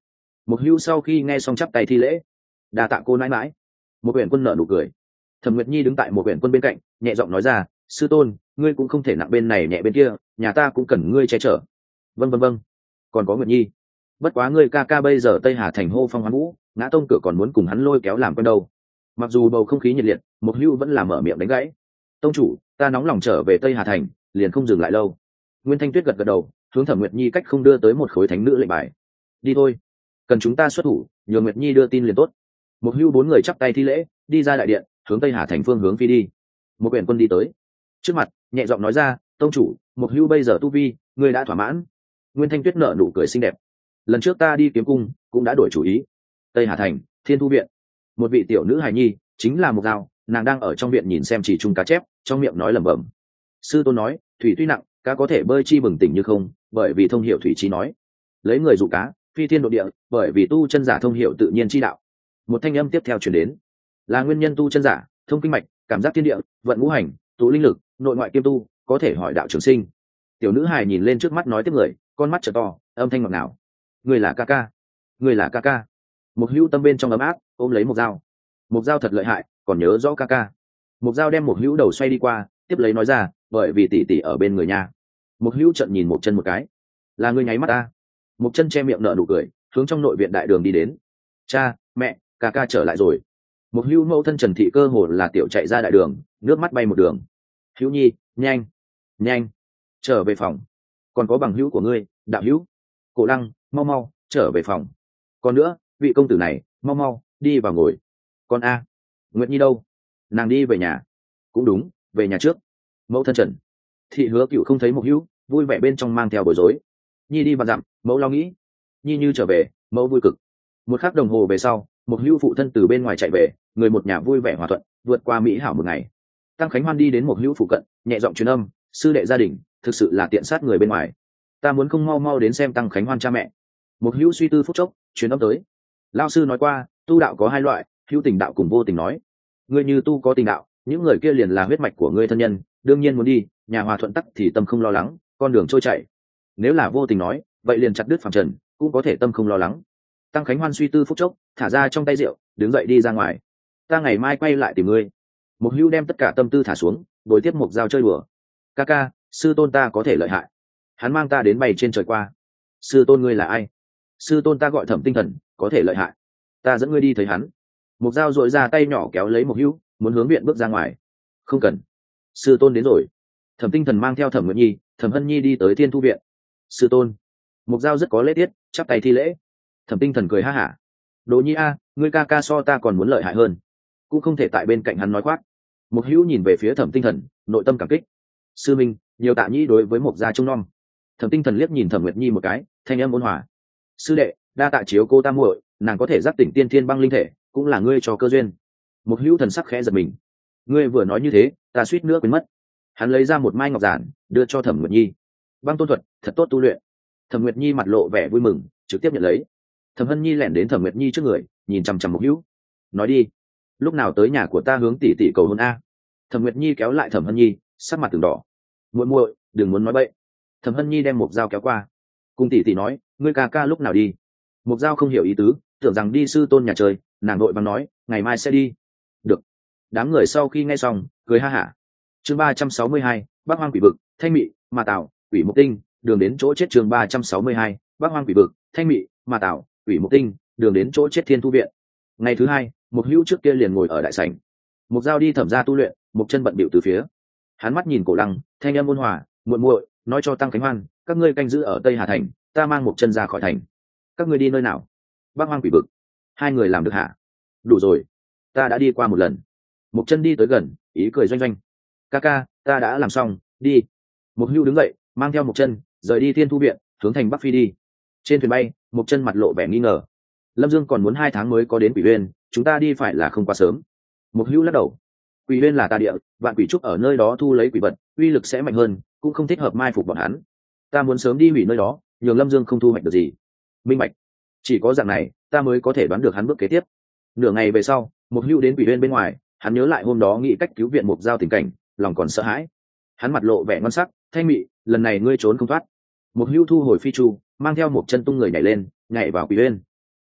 Một hưu sau khi nghe xong chắp tay thi lễ. Đa tạ cô nãi mãi. Một huyện quân nở nụ cười. Thẩm Nguyệt Nhi đứng tại một huyện quân bên cạnh, nhẹ giọng nói ra, sư tôn, ngươi cũng không thể nặng bên này nhẹ bên kia, nhà ta cũng cần ngươi che chở. Vâng vâng vâng. Còn có Nguyệt Nhi, bất quá ngươi ca ca bây giờ Tây Hà thành hô phong hoán vũ, Ngã Tông cửa còn muốn cùng hắn lôi kéo làm quen đâu. Mặc dù bầu không khí nhiệt liệt, một hưu vẫn là mở miệng đánh gãy. Tông chủ, ta nóng lòng trở về Tây Hà thành, liền không dừng lại lâu. Nguyên Thanh Tuyết gật gật đầu, hướng Thẩm Nguyệt Nhi cách không đưa tới một khối thánh nữ lệnh bài. Đi thôi, cần chúng ta xuất thủ, nhường Nguyệt Nhi đưa tin liền tốt. Một hưu bốn người chắp tay thi lễ, đi ra đại điện, hướng Tây Hà thành phương hướng phi đi. Một quyển quân đi tới trước mặt, nhẹ giọng nói ra, tông chủ, một hưu bây giờ tu vi, người đã thỏa mãn. Nguyên Thanh Tuyết nở nụ cười xinh đẹp. Lần trước ta đi kiếm cung cũng đã đổi chủ ý. Tây Hà thành, Thiên Thu viện, một vị tiểu nữ hài nhi, chính là Mộc Dao, nàng đang ở trong viện nhìn xem chỉ chung cá chép, trong miệng nói lẩm bẩm. Sư tôn nói, thủy tuy nặng, cá có thể bơi chi bừng tỉnh như không, bởi vì thông hiểu thủy chi nói. Lấy người dụ cá, phi thiên độ địa, bởi vì tu chân giả thông hiểu tự nhiên chi đạo. Một thanh âm tiếp theo truyền đến, là nguyên nhân tu chân giả thông kinh mạch, cảm giác thiên địa, vận ngũ hành, tụ linh lực, nội ngoại kiêm tu, có thể hỏi đạo trường sinh. Tiểu nữ hài nhìn lên trước mắt nói tiếp người, con mắt trợ to, âm thanh ngọt ngào. Người là ca ca, người là ca ca. Một hữu tâm bên trong ấm áp, ôm lấy một dao. Một dao thật lợi hại, còn nhớ rõ ca ca. Một dao đem một hữu đầu xoay đi qua, tiếp lấy nói ra, bởi vì tỷ tỷ ở bên người nhà. Một hữu trận nhìn một chân một cái, là người nháy mắt ta. Một chân che miệng nở nụ cười, hướng trong nội viện đại đường đi đến. Cha, mẹ, ca ca trở lại rồi. Một hữu mẫu thân Trần Thị cơ hồ là tiểu chạy ra đại đường, nước mắt bay một đường. Hữu Nhi, nhanh, nhanh, trở về phòng. Còn có bằng hữu của ngươi, đạo hữu. Cổ Lăng, mau mau, trở về phòng. Còn nữa, vị công tử này, mau mau, đi vào ngồi. Con a, Nguyệt Nhi đâu? Nàng đi về nhà. Cũng đúng, về nhà trước. Mẫu thân Trần Thị Hứa Cựu không thấy một hữu, vui vẻ bên trong mang theo bối rối. Nhi đi vạn dặm, mẫu lo nghĩ. Nhi như trở về, mẫu vui cực. Một khắc đồng hồ về sau, một hữu phụ thân từ bên ngoài chạy về, người một nhà vui vẻ hòa thuận, vượt qua mỹ hảo một ngày. Tăng Khánh Hoan đi đến một hữu phụ cận, nhẹ giọng truyền âm, sư đệ gia đình thực sự là tiện sát người bên ngoài, ta muốn không mau mau đến xem Tăng Khánh Hoan cha mẹ. Một hữu suy tư phút chốc, truyền âm tới. Lao sư nói qua, tu đạo có hai loại, hữu tình đạo cùng vô tình nói. Ngươi như tu có tình đạo, những người kia liền là huyết mạch của ngươi thân nhân, đương nhiên muốn đi, nhà hòa thuận tắc thì tâm không lo lắng, con đường trôi chảy. Nếu là vô tình nói, vậy liền chặt đứt phàm trần, cũng có thể tâm không lo lắng. Tăng Khánh Hoan suy tư phút chốc, thả ra trong tay rượu, đứng dậy đi ra ngoài. Ta ngày mai quay lại tìm ngươi. Một hữu đem tất cả tâm tư thả xuống, đối tiếp một dao chơi đùa. Ca ca, sư tôn ta có thể lợi hại, hắn mang ta đến bay trên trời qua. Sư tôn ngươi là ai? Sư tôn ta gọi Thẩm Tinh Thần, có thể lợi hại, ta dẫn ngươi đi thấy hắn. Một dao dội ra tay nhỏ kéo lấy một hữu, muốn hướng viện bước ra ngoài. Không cần, sư tôn đến rồi. Thẩm Tinh Thần mang theo Thẩm Nguyệt Nhi, Thẩm Hân Nhi đi tới Thiên Thu viện. Sư tôn. Một dao rất có lễ tiết, chắp tay thi lễ. Thẩm Tinh Thần cười ha hả. Đỗ Nhi a, ngươi ca ca so ta còn muốn lợi hại hơn, cũng không thể tại bên cạnh hắn nói khoác. Một hữu nhìn về phía Thẩm Tinh Thần, nội tâm cảm kích. Sư minh, nhiều tạ nhĩ đối với một gia trông nom. Thẩm Tinh Thần liếc nhìn Thẩm Nguyệt Nhi một cái, thanh âm ôn hòa. Sư đệ, đa tạ chiếu cô ta muội, nàng có thể giác tỉnh tiên thiên băng linh thể, cũng là ngươi cho cơ duyên. Một hữu thần sắc khẽ giật mình. Ngươi vừa nói như thế, ta suýt nữa quên mất. Hắn lấy ra một mai ngọc giản, đưa cho Thẩm Nguyệt Nhi. Băng tôn thuật, thật tốt tu luyện. Thẩm Nguyệt Nhi mặt lộ vẻ vui mừng, trực tiếp nhận lấy. Thẩm Hân Nhi lẻn đến Thẩm Nguyệt Nhi trước người, nhìn chằm chằm một hữu. Nói đi, lúc nào tới nhà của ta hướng tỷ tỷ cầu hôn a? Thẩm Nguyệt Nhi kéo lại Thẩm Hân Nhi, sắc mặt từng đỏ. Muội muội, đừng muốn nói bậy. Thẩm Hân Nhi đem một dao kéo qua, cùng tỷ tỷ nói, ngươi ca ca lúc nào đi? Một dao không hiểu ý tứ, tưởng rằng đi sư tôn nhà chơi, nàng đội bằng nói, ngày mai sẽ đi. Được. Đám người sau khi nghe xong, cười ha hả. Chương 362, Bắc Hoang Quỷ Vực, Thanh Mị, Ma Tảo, Quỷ Mục Tinh, đường đến chỗ chết. Chương 362, Bắc Hoang Quỷ Vực, Thanh Mị, Ma Tảo, Quỷ Mục Tinh, đường đến chỗ chết. Thiên Thu viện. Ngày thứ hai, một hữu trước kia liền ngồi ở đại sảnh. Một dao đi thẩm ra tu luyện, một chân bận bịu từ phía. Hắn mắt nhìn Cổ Lăng, thanh âm ôn hòa, muội muội, nói cho Tăng Khánh Hoan, các ngươi canh giữ ở Tây Hà thành, ta mang một chân ra khỏi thành. Các ngươi đi nơi nào? Bắc Hoang Quỷ Vực. Hai người làm được hả? Đủ rồi, ta đã đi qua một lần. Một chân đi tới gần, ý cười doanh doanh. Ca ca, ta đã làm xong, đi. Một hữu đứng dậy, mang theo một chân, rời đi Thiên Thu viện, hướng thành Bắc phi đi. Trên thuyền bay, một chân mặt lộ vẻ nghi ngờ. Lâm Dương còn muốn 2 tháng mới có đến Quỷ Uyên, chúng ta đi phải là không quá sớm. Một hữu lắc đầu. Quỷ Uyên là tà địa, vạn quỷ trúc ở nơi đó thu lấy quỷ vật, uy lực sẽ mạnh hơn, cũng không thích hợp mai phục bọn hắn. Ta muốn sớm đi hủy nơi đó, nhường Lâm Dương không thu hoạch được gì. Minh bạch. Chỉ có dạng này, ta mới có thể đoán được hắn bước kế tiếp. Nửa ngày về sau, một hữu đến Quỷ Uyên bên ngoài, hắn nhớ lại hôm đó nghĩ cách cứu viện Mục Giao tình cảnh, lòng còn sợ hãi. Hắn mặt lộ vẻ ngon sắc, Thanh Mị, lần này ngươi trốn không thoát. Một hữu thu hồi phi chu, mang theo một chân tung người nhảy lên, nhảy vào Quỷ Uyên.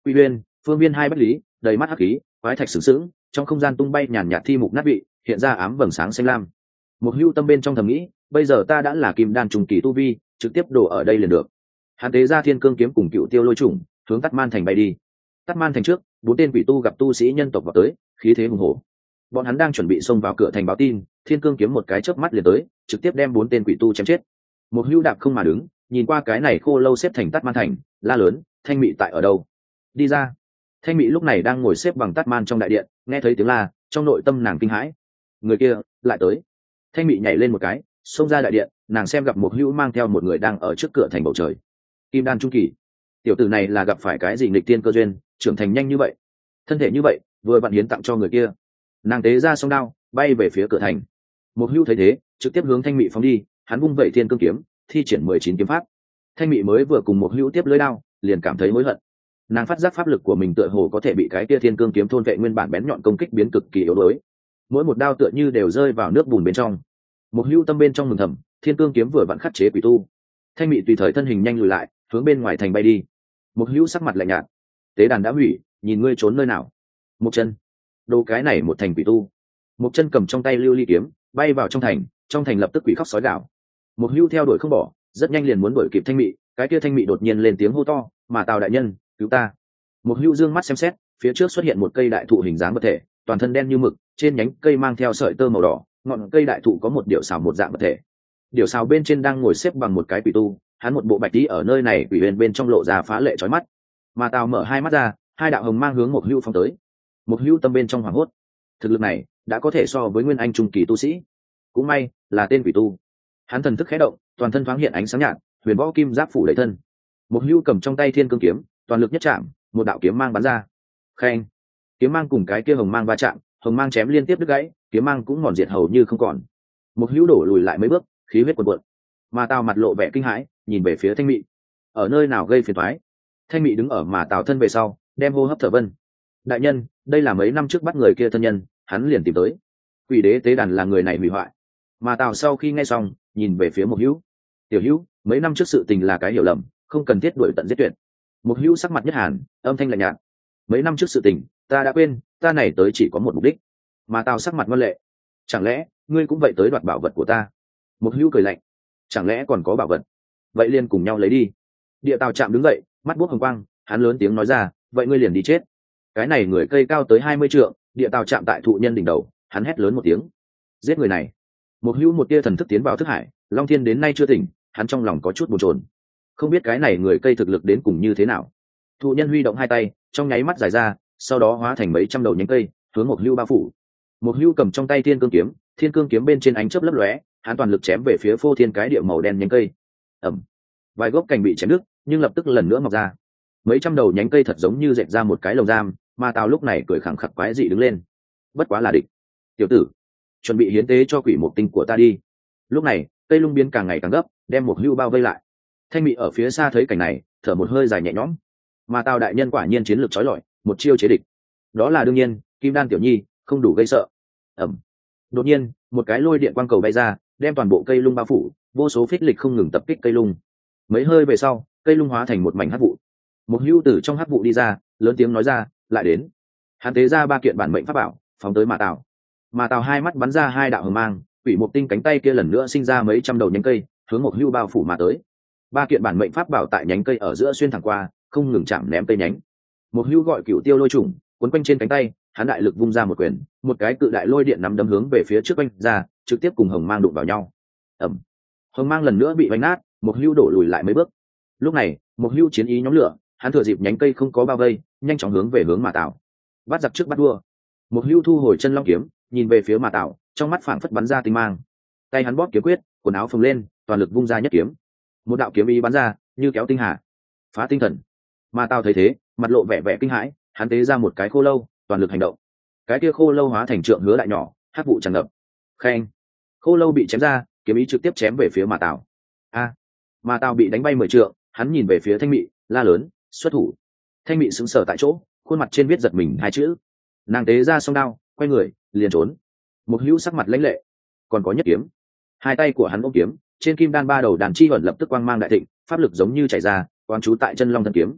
Quy Uyên, phương viên hai bách lý, đầy mắt hắc khí, quái thạch sừng sững, trong không gian tung bay nhàn nhạt thi mục nát vị, hiện ra ám vầng sáng xanh lam. Một hưu tâm bên trong thầm nghĩ, bây giờ ta đã là kim đan trùng kỳ tu vi, trực tiếp đổ ở đây liền được. Hắn tế ra thiên cương kiếm cùng cựu tiêu lôi trùng, hướng Tát Man thành bay đi. Tát Man thành trước, bốn tên quỷ tu gặp tu sĩ nhân tộc vào tới, khí thế hùng hổ. Bọn hắn đang chuẩn bị xông vào cửa thành báo tin, thiên cương kiếm một cái chớp mắt liền tới, trực tiếp đem bốn tên quỷ tu chém chết. Một hưu đạp không mà đứng, nhìn qua cái này khô lâu xếp thành Tát Man thành, la lớn, Thanh Mị tại ở đâu? Đi ra. Thanh Mị lúc này đang ngồi xếp bằng Tát Man trong đại điện, nghe thấy tiếng la, trong nội tâm nàng kinh hãi. Người kia lại tới. Thanh Mị nhảy lên một cái, xông ra đại điện, nàng xem gặp một hữu mang theo một người đang ở trước cửa thành bầu trời. Kim đan trung kỳ. Tiểu tử này là gặp phải cái gì nghịch tiên cơ duyên, trưởng thành nhanh như vậy, thân thể như vậy, vừa vặn hiến tặng cho người kia. Nàng tế ra song đao, bay về phía cửa thành. Một hữu thấy thế, trực tiếp hướng Thanh Mị phóng đi, hắn vung vẩy thiên cương kiếm, thi triển 19 kiếm pháp. Thanh Mị mới vừa cùng một hữu tiếp lưỡi đao, liền cảm thấy hối hận. Nàng phát giác pháp lực của mình tựa hồ có thể bị cái kia thiên cương kiếm thôn vệ, nguyên bản bén nhọn công kích biến cực kỳ yếu đuối. Mỗi một đao tựa như đều rơi vào nước bùn bên trong. Một hữu tâm bên trong mừng thầm, thiên cương kiếm vừa vặn khắc chế quỷ tu. Thanh Mị tùy thời thân hình nhanh lùi lại, hướng bên ngoài thành bay đi. Một hữu sắc mặt lạnh nhạt, tế đàn đã hủy, nhìn ngươi trốn nơi nào? Một chân, đồ cái này một thành quỷ tu. Một chân cầm trong tay lưu ly kiếm, bay vào trong thành lập tức quỷ khóc sói gào. Một hữu theo đuổi không bỏ, rất nhanh liền muốn đuổi kịp Thanh Mị. Cái kia Thanh Mị đột nhiên lên tiếng hô to, mà Tào đại nhân, cứu ta! Một hữu dương mắt xem xét, phía trước xuất hiện một cây đại thụ hình dáng vật thể, toàn thân đen như mực, trên nhánh cây mang theo sợi tơ màu đỏ, ngọn cây đại thụ có một điểu xào một dạng vật thể. Điểu xào bên trên đang ngồi xếp bằng một cái quỷ tu, hắn một bộ bạch tí ở nơi này quỷ huyền bên trong lộ ra phá lệ chói mắt. Mà Tào mở hai mắt ra, hai đạo hồng mang hướng một hữu phóng tới. Một hữu tâm bên trong hoảng hốt, thực lực này đã có thể so với nguyên anh trung kỳ tu sĩ. Cũng may là tên quỷ tu. Hắn thần thức khẽ động, toàn thân thoáng hiện ánh sáng nhạt, huyền võ kim giáp phủ đầy thân. Một hữu cầm trong tay thiên cương kiếm, toàn lực nhất chạm, một đạo kiếm mang bắn ra. Khen, kiếm mang cùng cái kia hồng mang va chạm, hồng mang chém liên tiếp đứt gãy, kiếm mang cũng mòn diệt hầu như không còn. Một hữu đổ lùi lại mấy bước, khí huyết cuồn cuộn. Mà Tào mặt lộ vẻ kinh hãi, nhìn về phía Thanh Mị. Ở nơi nào gây phiền toái? Thanh Mị đứng ở mà Tào thân về sau, đem hô hấp thở vân. Đại nhân, đây là mấy năm trước bắt người kia thân nhân, hắn liền tìm tới. Quỷ đế tế đàn là người này hủy hoại. Mà Tào sau khi nghe xong, nhìn về phía một hữu. Tiểu hữu, mấy năm trước sự tình là cái hiểu lầm, không cần thiết đuổi tận giết tuyệt. Một hữu sắc mặt nhất hàn, âm thanh lạnh nhạt. Mấy năm trước sự tình, ta đã quên, ta này tới chỉ có một mục đích. Mà Tào sắc mặt ngoan lệ. Chẳng lẽ ngươi cũng vậy tới đoạt bảo vật của ta? Một hữu cười lạnh. Chẳng lẽ còn có bảo vật? Vậy liền cùng nhau lấy đi. Địa Tào chạm đứng dậy, mắt buốc hồng quang, hắn lớn tiếng nói ra, vậy ngươi liền đi chết. Cái này người cây cao tới 20 trượng, Địa Tào chạm tại thụ nhân đỉnh đầu, hắn hét lớn một tiếng, giết người này. Một hữu một tia thần thức tiến vào thức hải, Long Thiên đến nay chưa tỉnh, hắn trong lòng có chút bồn chồn, không biết cái này người cây thực lực đến cùng như thế nào. Thụ nhân huy động hai tay, trong nháy mắt dài ra, sau đó hóa thành mấy trăm đầu nhánh cây, hướng một hữu bao phủ. Một hữu cầm trong tay thiên cương kiếm bên trên ánh chớp lấp lóe, hắn toàn lực chém về phía phô thiên cái địa màu đen nhánh cây. Ầm, vài gốc cành bị chém đứt, nhưng lập tức lần nữa mọc ra. Mấy trăm đầu nhánh cây thật giống như dệt ra một cái lồng giam, mà Tào lúc này cười khẳng khặc quái dị đứng lên. Bất quá là địch. Tiểu tử, chuẩn bị hiến tế cho quỷ mục tinh của ta đi. Lúc này, cây lung biến càng ngày càng gấp, đem một hữu bao vây lại. Thanh Mị ở phía xa thấy cảnh này, thở một hơi dài nhẹ nhõm. Mà Tào đại nhân quả nhiên chiến lược chói lọi, một chiêu chế địch. Đó là đương nhiên, Kim Đan tiểu nhi không đủ gây sợ. Ầm. Đột nhiên, một cái lôi điện quang cầu bay ra, đem toàn bộ cây lung bao phủ, vô số phích lịch không ngừng tập kích cây lung. Mấy hơi về sau, cây lung hóa thành một mảnh hắc vụ. Một hữu từ trong hắc vụ đi ra, lớn tiếng nói ra, lại đến. Hắn tế ra ba kiện bản mệnh pháp bảo, phóng tới mà Tào. Mà Tào hai mắt bắn ra hai đạo hồng mang, quỷ mục tinh cánh tay kia lần nữa sinh ra mấy trăm đầu nhánh cây, hướng một hữu bao phủ mà tới. Ba kiện bản mệnh pháp bảo tại nhánh cây ở giữa xuyên thẳng qua, không ngừng chạm ném cây nhánh. Một hữu gọi cửu tiêu lôi trùng, cuốn quanh trên cánh tay, hắn đại lực vung ra một quyền, một cái cự đại lôi điện nắm đấm hướng về phía trước quanh ra, trực tiếp cùng hồng mang đụng vào nhau. Ầm. Hồng mang lần nữa bị vánh nát, một hữu đổ lùi lại mấy bước. Lúc này, một hữu chiến ý nhóm lửa, hắn thừa dịp nhánh cây không có bao vây, nhanh chóng hướng về hướng mà Tào. Bắt giặc trước bắt vua. Một hữu thu hồi chân long kiếm, nhìn về phía mà Tào, trong mắt phảng phất bắn ra tinh mang. Tay hắn bóp kiếm quyết, quần áo phồng lên, toàn lực vung ra nhất kiếm. Một đạo kiếm ý bắn ra, như kéo tinh hà, phá tinh thần. Mà Tào thấy thế, mặt lộ vẻ vẻ kinh hãi, hắn tế ra một cái khô lâu, toàn lực hành động. Cái kia khô lâu hóa thành trượng hứa đại nhỏ, hắc vụ tràn ngập. Khen, khô lâu bị chém ra, kiếm ý trực tiếp chém về phía mà Tào. A, mà Tào bị đánh bay 10 trượng, hắn nhìn về phía Thanh Mị, la lớn, xuất thủ. Thanh Mị sững sờ tại chỗ, khuôn mặt trên viết giật mình hai chữ. Nàng tế ra song đao, quay người liền trốn. Một hữu sắc mặt lãnh lệ, còn có nhất kiếm. Hai tay của hắn ôm kiếm, trên kim đan ba đầu đàn chi ẩn lập tức quang mang đại thịnh, pháp lực giống như chảy ra, quán trú tại chân long thần kiếm.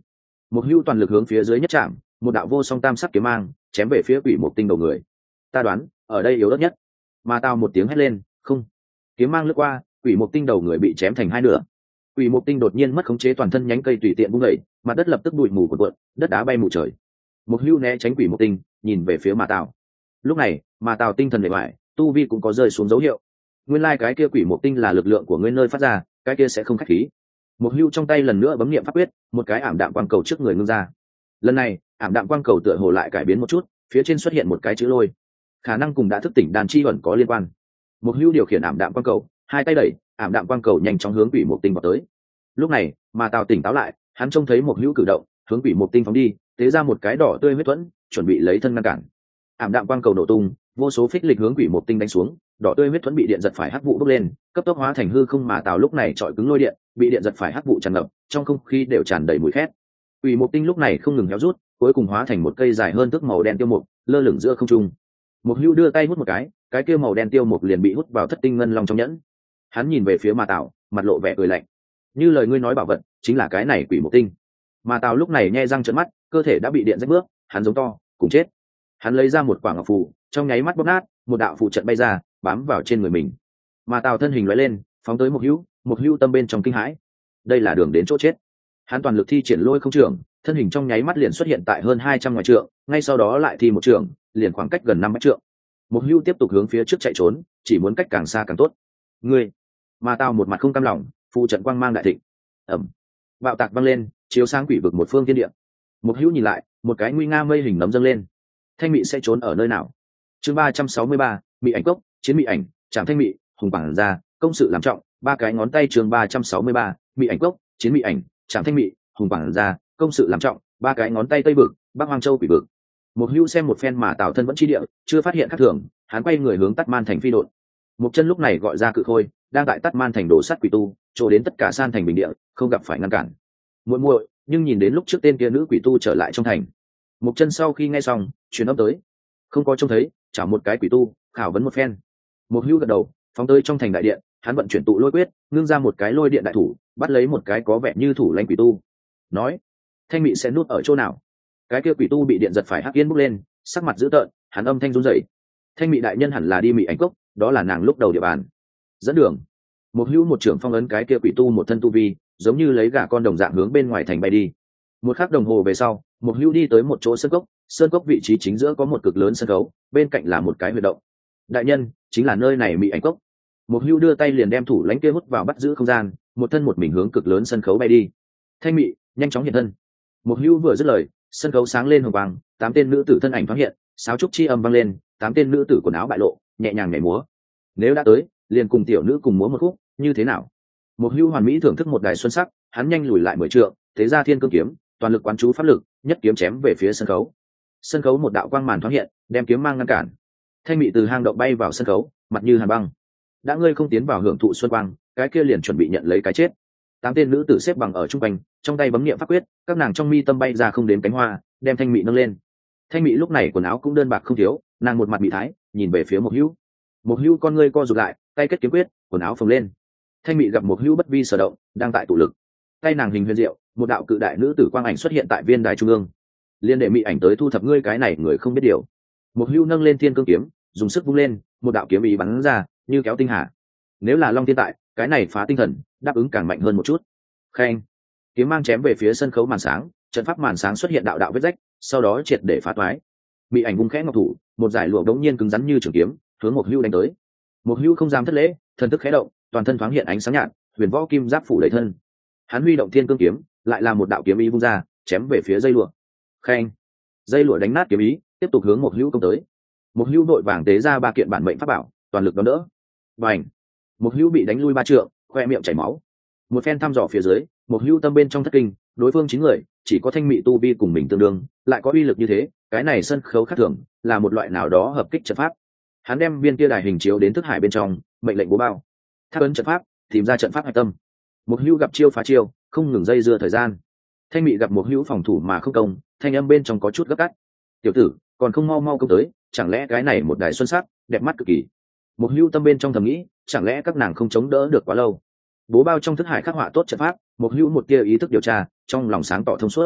Một hưu toàn lực hướng phía dưới nhất chạm, một đạo vô song tam sắc kiếm mang chém về phía quỷ mục tinh đầu người. Ta đoán ở đây yếu ớt nhất. Mà tao một tiếng hét lên, không. Kiếm mang lướt qua, quỷ mục tinh đầu người bị chém thành hai nửa. Quỷ mục tinh đột nhiên mất khống chế, toàn thân nhánh cây tùy tiện vung dậy, mặt đất lập tức bụi mù cuộn cuộn, đất đá bay mù trời. Một hưu né tránh quỷ mục tinh, nhìn về phía mà tào. Lúc này mà tào tinh thần bề ngoài tu vi cũng có rơi xuống dấu hiệu. Nguyên lai cái kia quỷ mục tinh là lực lượng của ngươi nơi phát ra, cái kia sẽ không khách khí. Một hưu trong tay lần nữa bấm niệm pháp quyết, một cái ảm đạm quang cầu trước người ngưng ra. Lần này ảm đạm quang cầu tựa hồ lại cải biến một chút, phía trên xuất hiện một cái chữ lôi, khả năng cùng đã thức tỉnh đàn chi ẩn có liên quan. Một hưu điều khiển ảm đạm quang cầu, hai tay đẩy ảm đạm quang cầu nhanh chóng hướng quỷ mục tinh vào tới. Lúc này mà tào tỉnh táo lại, hắn trông thấy một hưu cử động, hướng quỷ mục tinh phóng đi, tế ra một cái đỏ tươi huyết thuẫn, chuẩn bị lấy thân ngăn cản. Ảm đạm quang cầu nổ tung, vô số phích lịch hướng quỷ mục tinh đánh xuống, đỏ tươi huyết thuẫn bị điện giật phải hắc vụ bốc lên, cấp tốc hóa thành hư không. Mà tào lúc này trọi cứng lôi điện, bị điện giật phải hắc vụ tràn ngập, trong không khí đều tràn đầy mùi khét. Quỷ mục tinh lúc này không ngừng héo rút, cuối cùng hóa thành một cây dài hơn thước màu đen tiêu mục, lơ lửng giữa không trung. Một hưu đưa tay hút một cái kia màu đen tiêu mục liền bị hút vào thất tinh ngân long trong nhẫn. Hắn nhìn về phía mà tào, mặt lộ vẻ cười lạnh, như lời ngươi nói bảo vật chính là cái này quỷ mục tinh. Mà tào lúc này nhe răng trợn mắt, cơ thể đã bị điện rách bước, hắn giống to cùng chết. Hắn lấy ra một quả ngọc phù, trong nháy mắt bóp nát, một đạo phù trận bay ra, bám vào trên người mình. Mà tào thân hình lóe lên, phóng tới một hưu tâm bên trong kinh hãi, đây là đường đến chỗ chết. Hắn toàn lực thi triển lôi không trường, thân hình trong nháy mắt liền xuất hiện tại hơn 200 ngoài trượng, ngay sau đó lại thi một trường, liền khoảng cách gần 5 mét trượng. Một hưu tiếp tục hướng phía trước chạy trốn, chỉ muốn cách càng xa càng tốt. Ngươi, mà tao một mặt không cam lòng, phù trận quang mang đại thịnh, ầm, bạo tạc vang lên, chiếu sáng quỷ vực một phương thiên địa. Một hưu nhìn lại, một cái nguy nga mây hình nấm dâng lên. Thanh mị sẽ trốn ở nơi nào? Chương 363, mị ảnh cốc, chiến mị ảnh, trảm thanh mị, hùng bảng ra, công sự làm trọng, ba cái ngón tay. Chương 363, mị ảnh cốc, chiến mị ảnh, trảm thanh mị, hùng bảng ra, công sự làm trọng, ba cái ngón tay. Tây vực, Bắc Hoang Châu quỷ vực. Một hưu xem một phen mà tào thân vẫn chi địa, chưa phát hiện khác thường, hắn quay người hướng Tát Man thành phi đột. Một chân lúc này gọi ra cự khôi, đang tại Tát Man thành đổ sắt quỷ tu, chỗ đến tất cả san thành bình địa, không gặp phải ngăn cản. Muội muội, nhưng nhìn đến lúc trước tên kia nữ quỷ tu trở lại trong thành. Một chân sau khi nghe xong, truyền âm tới, không có trông thấy, chảo một cái quỷ tu, khảo vấn một phen. Một hưu gật đầu, phóng tới trong thành đại điện, hắn vận chuyển tụ lôi quyết, ngưng ra một cái lôi điện đại thủ, bắt lấy một cái có vẻ như thủ lãnh quỷ tu, nói: Thanh mị sẽ núp ở chỗ nào? Cái kia quỷ tu bị điện giật phải hắc yên bốc lên, sắc mặt dữ tợn, hắn âm thanh run rẩy. Thanh mị đại nhân hẳn là đi mị ảnh cốc, đó là nàng lúc đầu địa bàn. Dẫn đường. Một hữu một trưởng phong ấn cái kia quỷ tu một thân tu vi, giống như lấy gà con đồng dạng hướng bên ngoài thành bay đi. Một khắc đồng hồ về sau, một hữu đi tới một chỗ sơn cốc vị trí chính giữa có một cực lớn sân khấu, bên cạnh là một cái huyệt động. Đại nhân, chính là nơi này mị ảnh cốc. Một hữu đưa tay liền đem thủ lãnh kia hút vào bắt giữ không gian, một thân một mình hướng cực lớn sân khấu bay đi. Thanh mị, nhanh chóng hiện thân. Một hữu vừa dứt lời, sân khấu sáng lên hồng quang, 8 tên nữ tử thân ảnh thoáng hiện, sáo trúc chi âm vang lên, 8 tên nữ tử quần áo bại lộ, nhẹ nhàng nhảy múa. Nếu đã tới, liền cùng tiểu nữ cùng múa một khúc, như thế nào? Một hữu hoàn mỹ thưởng thức một đài xuân sắc, hắn nhanh lùi lại 10 trượng, thế ra thiên cương kiếm, toàn lực quán chú pháp lực, nhất kiếm chém về phía sân khấu. Sân khấu một đạo quang màn thoáng hiện, đem kiếm mang ngăn cản. Thanh mị từ hang động bay vào sân khấu, mặt như hàn băng. Đã ngươi không tiến vào hưởng thụ xuân quang, cái kia liền chuẩn bị nhận lấy cái chết. 8 tên nữ tử xếp bằng ở trung quanh, trong tay bấm niệm pháp quyết, các nàng trong mi tâm bay ra không đến cánh hoa, đem thanh mị nâng lên. Thanh mị lúc này quần áo cũng đơn bạc không thiếu, nàng một mặt bị thái, nhìn về phía một hữu. Một hữu con ngươi co rụt lại, tay kết kiếm quyết, quần áo phồng lên. Thanh mị gặp một hữu bất vi sở động, đang tại tụ lực. Tay nàng hình huyền diệu, một đạo cự đại nữ tử quang ảnh xuất hiện tại viên đài trung ương. Liên đệ mị ảnh tới thu thập ngươi cái này người không biết điều. Một hữu nâng lên thiên cương kiếm, dùng sức vung lên, một đạo kiếm ý bắn ra, như kéo tinh hà. Nếu là Long Thiên tại, cái này phá tinh thần, đáp ứng càng mạnh hơn một chút. Khen, kiếm mang chém về phía sân khấu màn sáng, trận pháp màn sáng xuất hiện đạo đạo vết rách, sau đó triệt để phá toái. Mị ảnh vung khẽ ngọc thủ, một giải lụa đống nhiên cứng rắn như trường kiếm, hướng một hưu đánh tới. Một hưu không dám thất lễ, thần thức khẽ động, toàn thân thoáng hiện ánh sáng nhạt, huyền võ kim giáp phủ đầy thân. Hắn huy động thiên cương kiếm, lại là một đạo kiếm ý vung ra, chém về phía dây lụa. Khen, dây lụa đánh nát kiếm ý, tiếp tục hướng một hưu công tới. Một hưu đội vàng tế ra 3 kiện bản mệnh pháp bảo, toàn lực đón đỡ. Bành, một hưu bị đánh lui 3 trượng, khoe miệng chảy máu. Một phen thăm dò phía dưới, một hưu tâm bên trong thất kinh, đối phương 9 người, chỉ có thanh mị tu vi cùng mình tương đương, lại có uy lực như thế, cái này sân khấu khác thường, là một loại nào đó hợp kích trận pháp. Hắn đem viên kia đài hình chiếu đến thức hải bên trong, mệnh lệnh bố bao, thác ấn trận pháp, tìm ra trận pháp hạch tâm. Một hưu gặp chiêu phá chiêu, không ngừng dây dưa thời gian. Thanh mị gặp một hưu phòng thủ mà không công, thanh âm bên trong có chút gấp gáp. Tiểu tử, còn không mau mau công tới, chẳng lẽ cái này một đài xuân sắc, đẹp mắt cực kỳ. Một hưu tâm bên trong thầm nghĩ, chẳng lẽ các nàng không chống đỡ được quá lâu. Bố bao trong thức hải khắc họa tốt trận pháp, một hưu một tia ý thức điều tra, trong lòng sáng tỏ thông suốt.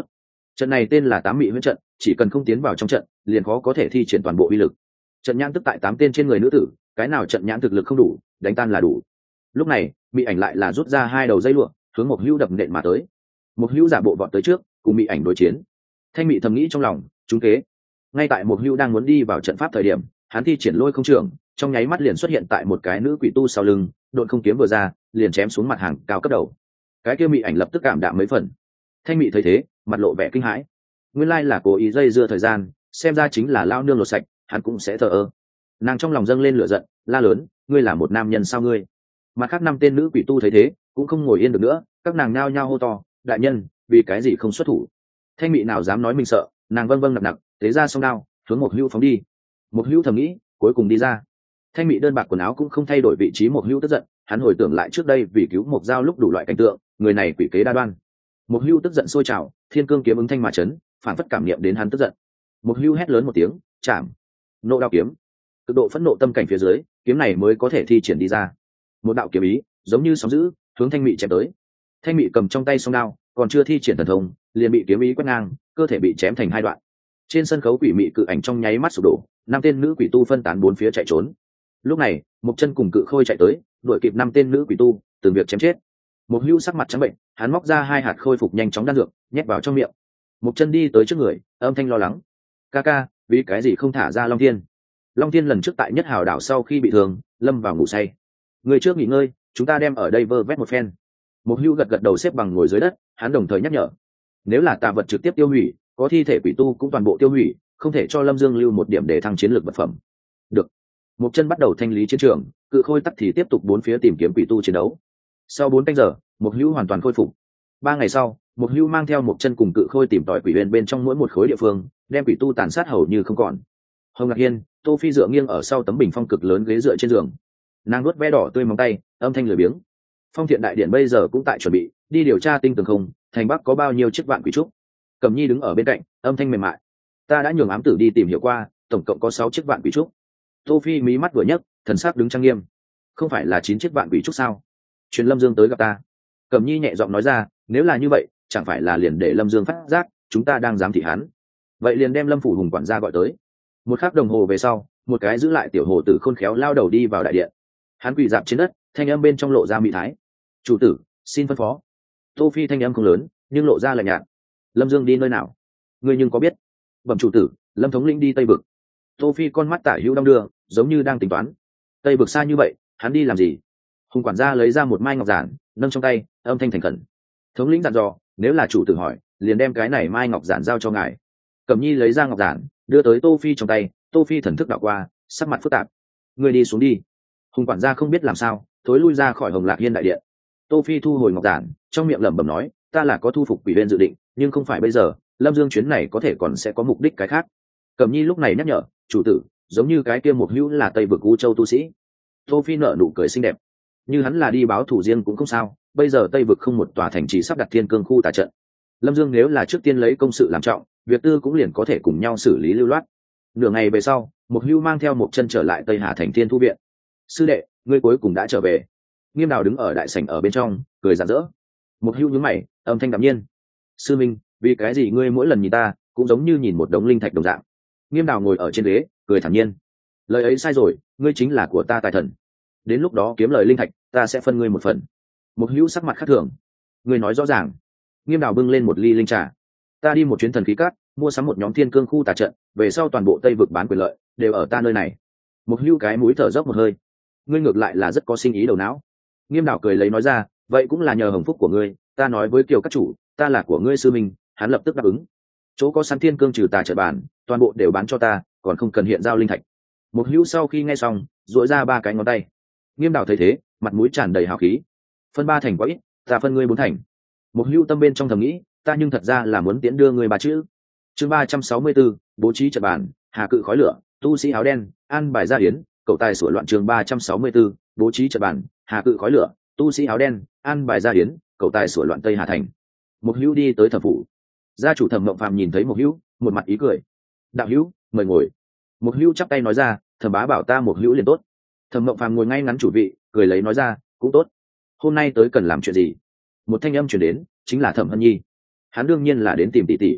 Trận này tên là tám mị huyễn trận, chỉ cần không tiến vào trong trận liền khó có thể thi triển toàn bộ uy lực. Trận nhãn tức tại 8 tên trên người nữ tử, cái nào trận nhãn thực lực không đủ đánh tan là đủ. Lúc này mị ảnh lại là rút ra 2 đầu dây lụa hướng một hữu đập nện mà tới. Một hữu giả bộ vọt tới trước cùng mị ảnh đối chiến. Thanh mị thầm nghĩ trong lòng trúng kế. Ngay tại một hữu đang muốn đi vào trận pháp thời điểm, hắn thi triển lôi không trường, trong nháy mắt liền xuất hiện tại một cái nữ quỷ tu sau lưng, độn không kiếm vừa ra liền chém xuống mặt hàng cao cấp đầu. Cái kia mị ảnh lập tức cảm đạm mấy phần. Thanh mị thấy thế mặt lộ vẻ kinh hãi, nguyên lai là cố ý dây dưa thời gian, xem ra chính là lao nương lột sạch, hắn cũng sẽ thờ ơ. Nàng trong lòng dâng lên lửa giận la lớn, ngươi là một nam nhân sao ngươi? Mặt khác 5 tên nữ quỷ tu thấy thế cũng không ngồi yên được nữa, các nàng nhao nhao hô to, đại nhân vì cái gì không xuất thủ? Thanh mị nào dám nói mình sợ, nàng vâng vâng nặc nặc thế ra song đao hướng một hữu phóng đi. Một hữu thầm nghĩ cuối cùng đi ra. Thanh mị đơn bạc quần áo cũng không thay đổi vị trí. Một hữu tức giận, hắn hồi tưởng lại trước đây vì cứu một dao lúc đủ loại cảnh tượng, người này quỷ kế đa đoan. Một hữu tức giận sôi trào, thiên cương kiếm ứng thanh mà chấn, phản phất cảm niệm đến hắn tức giận. Một hữu hét lớn một tiếng, chạm, nộ đao kiếm. Cực độ phẫn nộ tâm cảnh phía dưới, kiếm này mới có thể thi triển đi ra. Một đạo kiếm ý giống như sóng dữ hướng thanh mị chém tới. Thanh mị cầm trong tay song đao còn chưa thi triển thần thông liền bị kiếm ý quét ngang, cơ thể bị chém thành 2 đoạn. Trên sân khấu quỷ mị cự ảnh trong nháy mắt sụp đổ, 5 tên nữ quỷ tu phân tán 4 phía chạy trốn. Lúc này một chân cùng cự khôi chạy tới đuổi kịp 5 tên nữ quỷ tu, từng việc chém chết. Một hữu sắc mặt trắng bệnh, hắn móc ra 2 hạt khôi phục nhanh chóng đan dược nhét vào trong miệng. Một chân đi tới trước người, âm thanh lo lắng, ca ca vì cái gì không thả ra Long Thiên? Long Thiên lần trước tại Nhất Hào đảo sau khi bị thương lâm vào ngủ say, người trước nghỉ ngơi, chúng ta đem ở đây vơ vét một phen. Một hữu gật gật đầu xếp bằng ngồi dưới đất, hắn đồng thời nhắc nhở, nếu là tà vật trực tiếp tiêu hủy, có thi thể quỷ tu cũng toàn bộ tiêu hủy, không thể cho Lâm Dương lưu một điểm để thăng chiến lược vật phẩm. Được. Một chân bắt đầu thanh lý chiến trường, cự khôi tắc thì tiếp tục 4 phía tìm kiếm quỷ tu chiến đấu. Sau 4 canh giờ, một hữu hoàn toàn khôi phục. 3 ngày sau, một hữu mang theo một chân cùng cự khôi tìm tòi quỷ huyền bên trong mỗi một khối địa phương, đem quỷ tu tàn sát hầu như không còn. Hồng Ngạc Hiên, Tô Phi dựa nghiêng ở sau tấm bình phong cực lớn ghế dựa trên giường, nàng nuốt ve đỏ tươi móng tay, âm thanh lười biếng. Phong Thiện đại điện bây giờ cũng tại chuẩn bị đi điều tra tinh tường không thành bắc có bao nhiêu chiếc vạn quỷ trúc. Cẩm Nhi đứng ở bên cạnh, âm thanh mềm mại, ta đã nhường ám tử đi tìm hiểu qua, tổng cộng có 6 chiếc vạn quỷ trúc. Tô Phi mí mắt vừa nhấc, thần sắc đứng trang nghiêm, không phải là 9 chiếc vạn quỷ trúc sao? Truyền Lâm Dương tới gặp ta. Cẩm Nhi nhẹ giọng nói ra, nếu là như vậy chẳng phải là liền để Lâm Dương phát giác chúng ta đang giám thị hắn, vậy liền đem Lâm phủ hùng quản gia gọi tới. Một khắc đồng hồ về sau, một cái giữ lại tiểu hồ tử khôn khéo lao đầu đi vào đại điện, hắn quỳ dạp trên đất, thanh âm bên trong lộ ra mị thái. Chủ tử xin phân phó. Tô Phi thanh âm không lớn nhưng lộ ra lạnh nhạt. Lâm Dương đi nơi nào ngươi nhưng có biết? Bẩm chủ tử, Lâm thống lĩnh đi Tây Vực. Tô Phi con mắt tả hữu đong đưa, giống như đang tính toán. Tây Vực xa như vậy, hắn đi làm gì? Hùng quản gia lấy ra một mai ngọc giản, nâng trong tay, âm thanh thành khẩn. Thống lĩnh dặn dò, nếu là chủ tử hỏi, liền đem cái này mai ngọc giản giao cho ngài. Cẩm Nhi lấy ra ngọc giản, đưa tới Tô Phi trong tay. Tô Phi thần thức đảo qua, sắc mặt phức tạp. Ngươi đi xuống đi. Hùng quản gia không biết làm sao, thối lui ra khỏi Hồng Lạc Hiên đại điện. Tô Phi thu hồi ngọc giản, trong miệng lẩm bẩm nói, ta là có thu phục quỷ viên dự định, nhưng không phải bây giờ. Lâm Dương chuyến này có thể còn sẽ có mục đích cái khác. Cẩm Nhi lúc này nhắc nhở, chủ tử, giống như cái kia một hữu là Tây Vực U Châu tu sĩ. Tô Phi nở nụ cười xinh đẹp, như hắn là đi báo thù riêng cũng không sao. Bây giờ Tây Vực không một tòa thành trì sắp đặt thiên cương khu tà trận, Lâm Dương nếu là trước tiên lấy công sự làm trọng, việc tư cũng liền có thể cùng nhau xử lý lưu loát. Nửa ngày về sau, Mục Hưu mang theo một chân trở lại Tây Hà thành Thiên Thu viện. Sư đệ, ngươi cuối cùng đã trở về. Nghiêm Đào đứng ở đại sảnh ở bên trong, cười rạng rỡ. Mục Hưu nhướng mày, âm thanh đạm nhiên. Sư minh, vì cái gì ngươi mỗi lần nhìn ta cũng giống như nhìn một đống linh thạch đồng dạng? Nghiêm Đào ngồi ở trên ghế, cười thản nhiên. Lời ấy sai rồi, ngươi chính là của ta tài thần. Đến lúc đó kiếm lời linh thạch, ta sẽ phân ngươi một phần. Mục Hưu sắc mặt khác thường. Ngươi nói rõ ràng. Nghiêm Đào bưng lên một ly linh trà. Ta đi một chuyến thần khí cát, mua sắm một nhóm thiên cương khu tà trận, về sau toàn bộ Tây Vực bán quyền lợi đều ở ta nơi này. Mục Hưu cái mũi thở dốc một hơi. Ngươi ngược lại là rất có sinh ý đầu não. Nghiêm Đào cười lấy nói ra, vậy cũng là nhờ hồng phúc của ngươi. Ta nói với Kiều các chủ, ta là của ngươi sư minh, hắn lập tức đáp ứng. Chỗ có sẵn thiên cương trừ tà trận bản, toàn bộ đều bán cho ta, còn không cần hiện giao linh thạch. Mục Hưu sau khi nghe xong, duỗi ra 3 cái ngón tay. Nghiêm Đào thấy thế, mặt mũi tràn đầy hào khí. Phân 3 thành quá ít, ta phân ngươi 4 thành. Mục Hưu tâm bên trong thầm nghĩ, ta nhưng thật ra là muốn tiễn đưa ngươi 3 chữ. Chương 364, bố trí trận bàn, hà cự khói lửa, tu sĩ áo đen, an bài gia hiến, cậu tài sửa loạn. Chương 364, bố trí trận bàn, hà cự khói lửa, tu sĩ áo đen, an bài gia hiến, cậu tài sửa loạn Tây Hà thành. Mục Hưu đi tới thẩm phủ. Gia chủ Thẩm Mộng Phàm nhìn thấy Mục Hưu, một mặt ý cười. Đạo hữu, mời ngồi. Mục Hưu chắp tay nói ra, Thẩm bá bảo ta Mục Hưu liền tốt. Thẩm Mộng Phàm ngồi ngay ngắn chủ vị, cười lấy nói ra, cũng tốt. Hôm nay tới cần làm chuyện gì? Một thanh âm truyền đến, chính là Thẩm Hân Nhi. Hắn đương nhiên là đến tìm tỷ tỷ.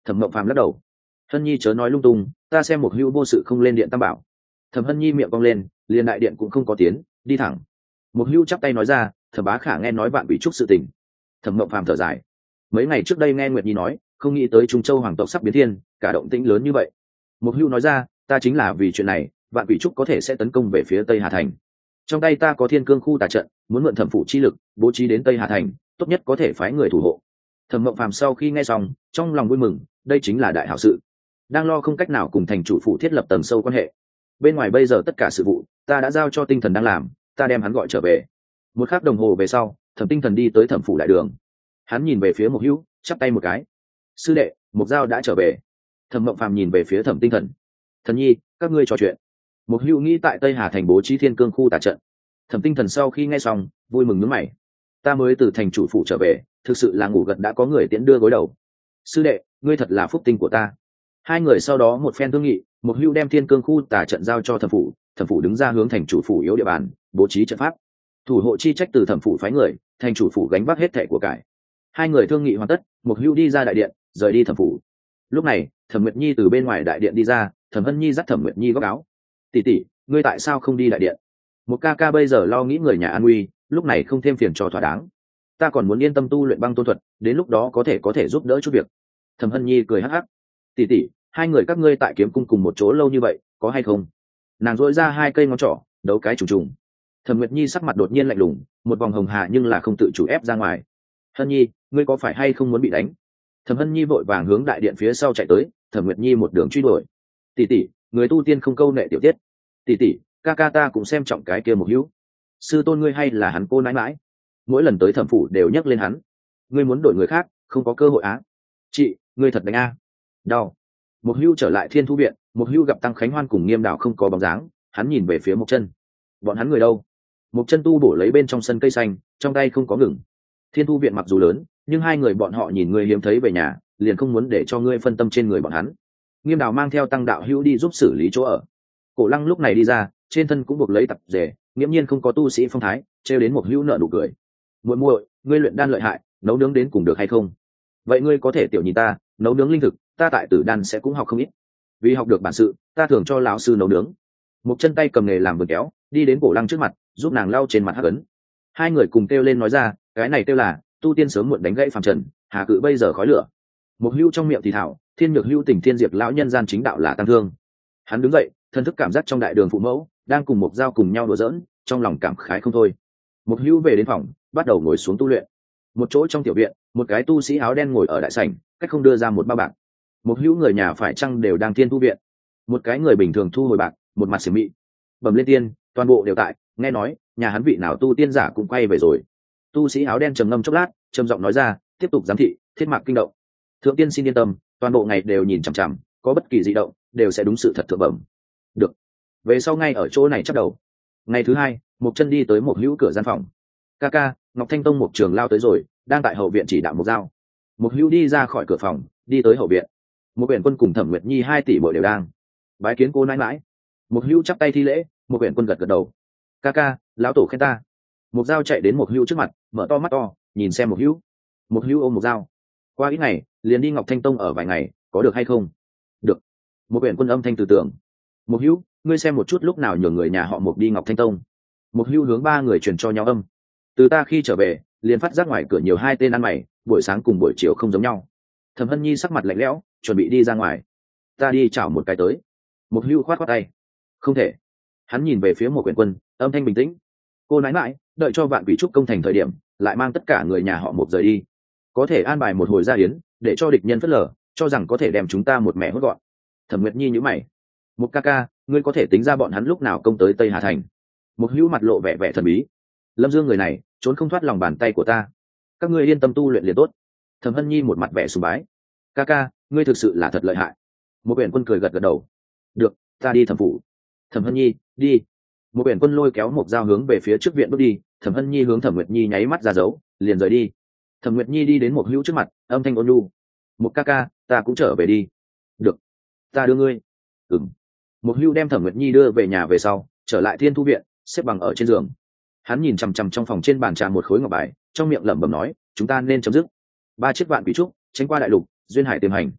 Thẩm Mộng Phàm lắc đầu. Hân nhi chớ nói lung tung, ta xem một hữu vô sự không lên điện tam bảo. Thẩm Hân nhi miệng cong lên, liền đại điện cũng không có tiến, đi thẳng. Một hữu chắp tay nói ra, Thẩm bá khả nghe nói vạn quỷ trúc sự tình. Thẩm Mộng Phàm thở dài. Mấy ngày trước đây nghe Nguyệt nhi nói, không nghĩ tới Trung Châu hoàng tộc sắp biến thiên, cả động tĩnh lớn như vậy. Một hữu nói ra, ta chính là vì chuyện này, vạn quỷ trúc có thể sẽ tấn công về phía Tây Hà Thành. Trong tay ta có thiên cương khu tà trận, muốn mượn thẩm phủ chi lực bố trí đến Tây Hà Thành, tốt nhất có thể phái người thủ hộ. Thẩm Mộng Phàm sau khi nghe xong, trong lòng vui mừng, đây chính là đại hảo sự. Đang lo không cách nào cùng thành chủ phủ thiết lập tầng sâu quan hệ. Bên ngoài bây giờ tất cả sự vụ, ta đã giao cho tinh thần đang làm, ta đem hắn gọi trở về. Một khắc đồng hồ về sau, Thẩm Tinh Thần đi tới thẩm phủ đại đường. Hắn nhìn về phía Mục Hữu, chắp tay một cái. Sư đệ, Mục Giao đã trở về. Thẩm Mộng Phàm nhìn về phía Thẩm Tinh Thần. Thần nhi, các ngươi trò chuyện. Mục Hữu nghĩ tại Tây Hà Thành bố trí thiên cương khu tà trận. Thẩm Tinh Thần sau khi nghe xong, vui mừng nhướng mày. Ta mới từ thành chủ phủ trở về, thực sự là ngủ gật đã có người tiễn đưa gối đầu. Sư đệ, ngươi thật là phúc tinh của ta. Hai người sau đó một phen thương nghị, Mục Hữu đem thiên cương khu tà trận giao cho thẩm phủ đứng ra hướng thành chủ phủ yếu địa bàn, bố trí trận pháp. Thủ hộ chi trách từ thẩm phủ phái người, thành chủ phủ gánh vác hết thẻ của cải. Hai người thương nghị hoàn tất, Mục Hữu đi ra đại điện, rời đi thẩm phủ. Lúc này, Thẩm Nguyệt Nhi từ bên ngoài đại điện đi ra, Thẩm Hân Nhi dắt Thẩm Nguyệt Nhi góc áo. Tỷ tỷ, ngươi tại sao không đi đại điện? Một ca ca bây giờ lo nghĩ người nhà an nguy, lúc này không thêm phiền cho thỏa đáng. Ta còn muốn yên tâm tu luyện băng tôn thuật, đến lúc đó có thể giúp đỡ chút việc. Thẩm Hân Nhi cười hắc hắc. Tỷ tỷ, hai người các ngươi tại kiếm cung cùng một chỗ lâu như vậy, có hay không? Nàng dỗi ra hai cây ngón trỏ, đấu cái trùng trùng. Thẩm Nguyệt Nhi sắc mặt đột nhiên lạnh lùng, một vòng hồng hà nhưng là không tự chủ ép ra ngoài. Hân Nhi, ngươi có phải hay không muốn bị đánh? Thẩm Hân Nhi vội vàng hướng đại điện phía sau chạy tới, Thẩm Nguyệt Nhi một đường truy đuổi. Tỷ tỷ, người tu tiên không câu nệ tiểu tiết. Tỷ tỷ, ca ca ta cũng xem trọng cái kia Mục Hữu. Sư tôn ngươi hay là hắn cô nãi mãi? Mỗi lần tới thẩm phủ đều nhắc lên hắn. Ngươi muốn đổi người khác, không có cơ hội á. Chị, ngươi thật đánh a. Đau. Mục Hữu trở lại Thiên Thu viện, Mục Hữu gặp Tăng Khánh Hoan cùng Nghiêm Đào không có bóng dáng, hắn nhìn về phía Mộc Chân. Bọn hắn người đâu? Mộc Chân tu bổ lấy bên trong sân cây xanh, trong tay không có ngừng. Thiên Thu viện mặc dù lớn, nhưng hai người bọn họ nhìn ngươi hiếm thấy về nhà, liền không muốn để cho ngươi phân tâm trên người bọn hắn. Nghiêm Đào mang theo Tăng Đạo Hữu đi giúp xử lý chỗ ở. Cổ Lăng lúc này đi ra, trên thân cũng buộc lấy tập rể, nghiễm nhiên không có tu sĩ phong thái, trêu đến Mục Hữu nở nụ cười. Muội muội, ngươi luyện đan lợi hại, nấu nướng đến cùng được hay không? Vậy ngươi có thể tiểu nhìn ta, nấu nướng linh thực, ta tại Tử Đan sẽ cũng học không ít. Vì học được bản sự, ta thường cho lão sư nấu nướng. Một chân tay cầm nghề làm vườn kéo, đi đến Cổ Lăng trước mặt, giúp nàng lau trên mặt hắc ấn. Hai người cùng kêu lên nói ra, cái này kêu là tu tiên sớm muộn đánh gãy phàm trần, hà cự bây giờ khói lửa. Một Hữu trong miệng thì thảo, thiên nhược hữu tình thiên diệt lão nhân gian chính đạo là tăng thương. Hắn đứng dậy, thân thức cảm giác trong đại đường phụ mẫu đang cùng một dao cùng nhau đùa giỡn, trong lòng cảm khái không thôi. Một Hữu về đến phòng, bắt đầu ngồi xuống tu luyện. Một chỗ trong tiểu viện, một cái tu sĩ áo đen ngồi ở đại sảnh, cách không đưa ra một bao bạc. Một Hữu người nhà phải chăng đều đang Thiên Thu viện? Một cái người bình thường thu hồi bạc, một mặt xiểm mị. Bẩm lên tiên, toàn bộ đều tại, nghe nói nhà hắn vị nào tu tiên giả cũng quay về rồi. Tu sĩ áo đen trầm ngâm chốc lát, trầm giọng nói ra, tiếp tục giám thị, thiết mạc kinh động. Thượng tiên xin yên tâm, toàn bộ ngày đều nhìn chằm chằm, có bất kỳ dị động đều sẽ đúng sự thật thượng bẩm. Được. Về sau ngay ở chỗ này chắc đầu. Ngày thứ hai, Mộc Chân đi tới Một Hữu cửa gian phòng. Ca ca, Ngọc Thanh Tông một trường lao tới rồi, đang tại hậu viện chỉ đạo một dao. Một Hữu đi ra khỏi cửa phòng, đi tới hậu viện. Một Uyển Quân cùng Thẩm Nguyệt Nhi hai tỷ muội đều đang bái kiến cô nãi nãi. Một Hữu chắp tay thi lễ, Một Uyển Quân gật gật đầu. Ca ca, lão tổ khen ta. Một dao chạy đến Một Hữu trước mặt, mở to mắt to, nhìn xem Một Hữu. Một Hữu ôm Một dao. Qua ít ngày, liền đi Ngọc Thanh Tông ở vài ngày, có được hay không? Được. Một Uyển Quân âm thanh từ tưởng. Một Hữu, ngươi xem một chút lúc nào nhường người nhà họ Một đi Ngọc Thanh Tông. Một Hữu hướng ba người truyền cho nhau âm. Từ ta khi trở về, liền phát giác ngoài cửa nhiều hai tên ăn mày, buổi sáng cùng buổi chiều không giống nhau. Thẩm Hân Nhi sắc mặt lạnh lẽo, chuẩn bị đi ra ngoài. Ta đi chảo một cái tới. Một Hữu khoát khoát tay. Không thể. Hắn nhìn về phía Một Uyển Quân, âm thanh bình tĩnh. Cô nãi nãi, đợi cho Vạn Quỷ Trúc công thành thời điểm, lại mang tất cả người nhà họ Một rời đi. Có thể an bài một hồi gia yến, để cho địch nhân phớt lờ, cho rằng có thể đem chúng ta một mẻ hốt gọn. Thẩm Nguyệt Nhi nhíu mày. Một ca ca, ngươi có thể tính ra bọn hắn lúc nào công tới Tây Hà Thành? Một Hữu mặt lộ vẻ vẻ thần bí. Lâm Dương người này trốn không thoát lòng bàn tay của ta, các ngươi yên tâm tu luyện liền tốt. Thẩm Hân Nhi một mặt vẻ sùng bái. Ca ca, ngươi thực sự là thật lợi hại. Một Uyển Quân cười gật gật đầu. Được, ta đi thẩm phủ. Thẩm Hân Nhi, đi. Một Uyển Quân lôi kéo một dao hướng về phía trước viện bước đi. Thẩm Hân Nhi hướng Thẩm Nguyệt Nhi nháy mắt ra dấu, liền rời đi. Thẩm Nguyệt Nhi đi đến Một Hữu trước mặt, âm thanh ôn nhu. Một ca ca, ta cũng trở về đi. Được, ta đưa ngươi. Ừm. Một Hữu đem Thẩm Nguyệt Nhi đưa về nhà về sau, trở lại Thiên Thu viện, xếp bằng ở trên giường. Hắn nhìn chằm chằm trong phòng trên bàn trà một khối ngọc bài, trong miệng lẩm bẩm nói, chúng ta nên chấm dứt. 3 chiếc Vạn Quỷ Trúc, tránh qua đại lục, duyên hải tiềm hành.